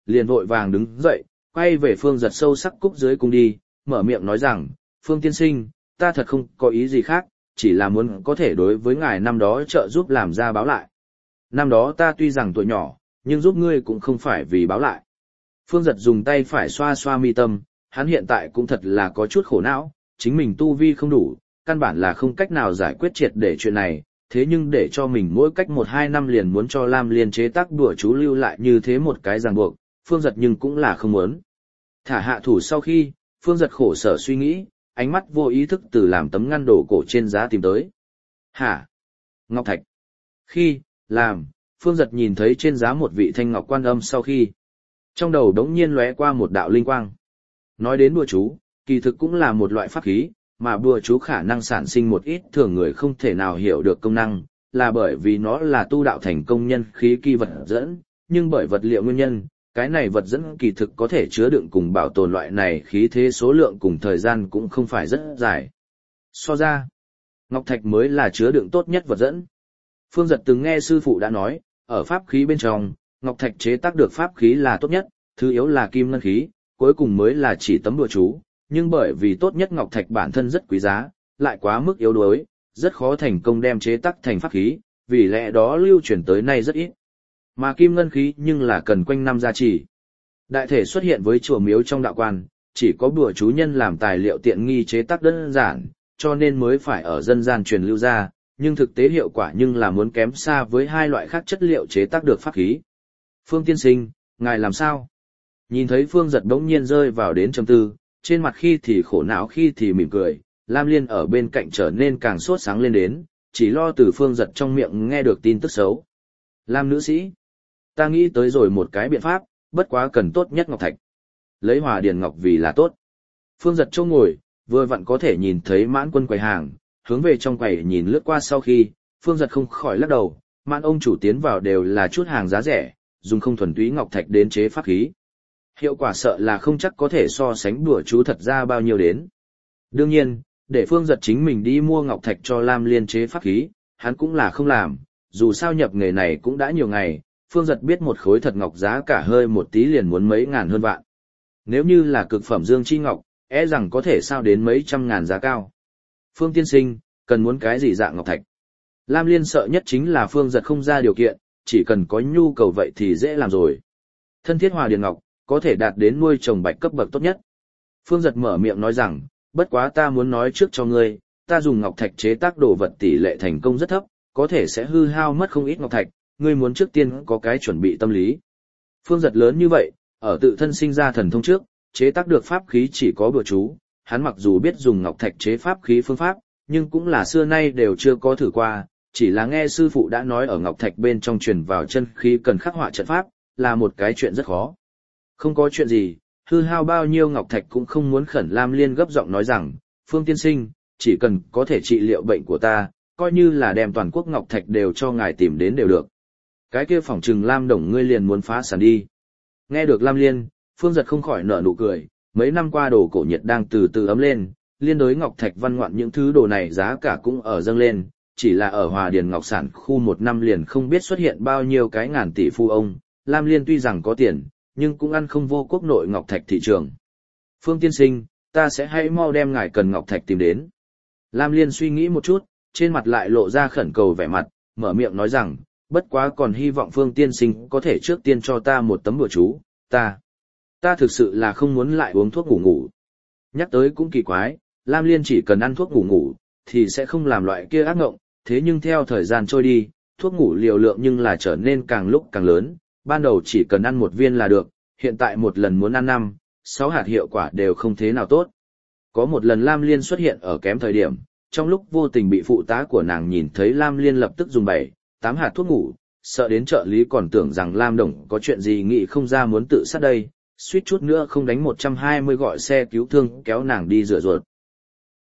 [SPEAKER 1] liền vội vàng đứng dậy, quay về Phương Giật sâu sắc cúc dưới cung đi, mở miệng nói rằng, Phương tiên sinh, ta thật không có ý gì khác, chỉ là muốn có thể đối với ngài năm đó trợ giúp làm ra báo lại. Năm đó ta tuy rằng tuổi nhỏ, nhưng giúp ngươi cũng không phải vì báo lại. Phương Giật dùng tay phải xoa xoa mi tâm, hắn hiện tại cũng thật là có chút khổ não, chính mình tu vi không đủ, căn bản là không cách nào giải quyết triệt để chuyện này, thế nhưng để cho mình mỗi cách một hai năm liền muốn cho Lam Liên chế tác đùa chú lưu lại như thế một cái ràng buộc, Phương Giật nhưng cũng là không muốn. Thả hạ thủ sau khi, Phương Giật khổ sở suy nghĩ, ánh mắt vô ý thức từ làm tấm ngăn đổ cổ trên giá tìm tới. Hả? Ngọc thạch. Khi, làm, Phương Giật nhìn thấy trên giá một vị thanh ngọc quan âm sau khi, trong đầu đống nhiên lóe qua một đạo linh quang. Nói đến bùa chú, kỳ thực cũng là một loại pháp khí, mà bùa chú khả năng sản sinh một ít thường người không thể nào hiểu được công năng, là bởi vì nó là tu đạo thành công nhân khí kỳ vật dẫn, nhưng bởi vật liệu nguyên nhân, cái này vật dẫn kỳ thực có thể chứa đựng cùng bảo tồn loại này khí thế số lượng cùng thời gian cũng không phải rất dài. So ra, ngọc thạch mới là chứa đựng tốt nhất vật dẫn. Phương Giật từng nghe sư phụ đã nói, ở pháp khí bên trong, ngọc thạch chế tác được pháp khí là tốt nhất, thứ yếu là kim ngân khí, cuối cùng mới là chỉ tấm đùa chú, nhưng bởi vì tốt nhất ngọc thạch bản thân rất quý giá, lại quá mức yếu đuối, rất khó thành công đem chế tác thành pháp khí, vì lẽ đó lưu truyền tới nay rất ít. Mà kim ngân khí nhưng là cần quanh năm gia trì. Đại thể xuất hiện với chùa miếu trong đạo quan, chỉ có đùa chú nhân làm tài liệu tiện nghi chế tác đơn giản, cho nên mới phải ở dân gian truyền lưu ra, nhưng thực tế hiệu quả nhưng là muốn kém xa với hai loại khác chất liệu chế tác được pháp khí. Phương tiên sinh, ngài làm sao? Nhìn thấy Phương Giật bỗng nhiên rơi vào đến trầm tư, trên mặt khi thì khổ não khi thì mỉm cười, Lam Liên ở bên cạnh trở nên càng sốt sáng lên đến, chỉ lo từ Phương Giật trong miệng nghe được tin tức xấu. Lam nữ sĩ, ta nghĩ tới rồi một cái biện pháp, bất quá cần tốt nhất ngọc thạch. Lấy Hòa Điền ngọc vì là tốt. Phương Giật châu ngồi, vừa vặn có thể nhìn thấy Mãn Quân quầy hàng, hướng về trong quầy nhìn lướt qua sau khi, Phương Giật không khỏi lắc đầu, Mãn ông chủ tiến vào đều là chút hàng giá rẻ, dùng không thuần túy ngọc thạch đến chế pháp khí. Hiệu quả sợ là không chắc có thể so sánh đùa chú thật ra bao nhiêu đến. Đương nhiên, để Phương Giật chính mình đi mua ngọc thạch cho Lam Liên chế pháp khí, hắn cũng là không làm, dù sao nhập nghề này cũng đã nhiều ngày, Phương Giật biết một khối thật ngọc giá cả hơi một tí liền muốn mấy ngàn hơn vạn. Nếu như là cực phẩm dương chi ngọc, e rằng có thể sao đến mấy trăm ngàn giá cao. Phương tiên sinh, cần muốn cái gì dạng ngọc thạch? Lam Liên sợ nhất chính là Phương Giật không ra điều kiện, chỉ cần có nhu cầu vậy thì dễ làm rồi. Thân thiết Hòa Điền ngọc, có thể đạt đến nuôi trồng bạch cấp bậc tốt nhất. Phương Giật mở miệng nói rằng, bất quá ta muốn nói trước cho ngươi, ta dùng ngọc thạch chế tác đồ vật tỷ lệ thành công rất thấp, có thể sẽ hư hao mất không ít ngọc thạch, ngươi muốn trước tiên có cái chuẩn bị tâm lý. Phương Giật lớn như vậy, ở tự thân sinh ra thần thông trước, chế tác được pháp khí chỉ có bùa chú, hắn mặc dù biết dùng ngọc thạch chế pháp khí phương pháp, nhưng cũng là xưa nay đều chưa có thử qua, chỉ là nghe sư phụ đã nói ở ngọc thạch bên trong truyền vào chân khí cần khắc họa trận pháp, là một cái chuyện rất khó. Không có chuyện gì, hư hao bao nhiêu ngọc thạch cũng không muốn khẩn. Lam Liên gấp giọng nói rằng, Phương tiên sinh, chỉ cần có thể trị liệu bệnh của ta, coi như là đem toàn quốc ngọc thạch đều cho ngài tìm đến đều được. Cái kia phỏng trừng Lam Đồng ngươi liền muốn phá sản đi. Nghe được Lam Liên, Phương Giật không khỏi nở nụ cười, mấy năm qua đồ cổ Nhật đang từ từ ấm lên, liên đối ngọc thạch văn ngoạn những thứ đồ này giá cả cũng ở dâng lên, chỉ là ở Hòa Điền Ngọc Sản khu một năm liền không biết xuất hiện bao nhiêu cái ngàn tỷ phu ông. Lam Liên tuy rằng có tiền, nhưng cũng ăn không vô quốc nội ngọc thạch thị trường. Phương tiên sinh, ta sẽ hãy mau đem ngài cần ngọc thạch tìm đến. Lam Liên suy nghĩ một chút, trên mặt lại lộ ra khẩn cầu vẻ mặt, mở miệng nói rằng, bất quá còn hy vọng Phương tiên sinh có thể trước tiên cho ta một tấm bùa chú, ta, ta thực sự là không muốn lại uống thuốc ngủ ngủ. Nhắc tới cũng kỳ quái, Lam Liên chỉ cần ăn thuốc ngủ ngủ, thì sẽ không làm loại kia ác ngộng, thế nhưng theo thời gian trôi đi, thuốc ngủ liều lượng nhưng là trở nên càng lúc càng lớn, ban đầu chỉ cần ăn một viên là được, hiện tại một lần muốn ăn năm, sáu hạt hiệu quả đều không thế nào tốt. Có một lần Lam Liên xuất hiện ở kém thời điểm, trong lúc vô tình bị phụ tá của nàng nhìn thấy Lam Liên lập tức dùng bảy, tám hạt thuốc ngủ, sợ đến trợ lý còn tưởng rằng Lam Đồng có chuyện gì nghĩ không ra muốn tự sát đây, suýt chút nữa không đánh một trăm hai mươi gọi xe cứu thương kéo nàng đi rửa ruột.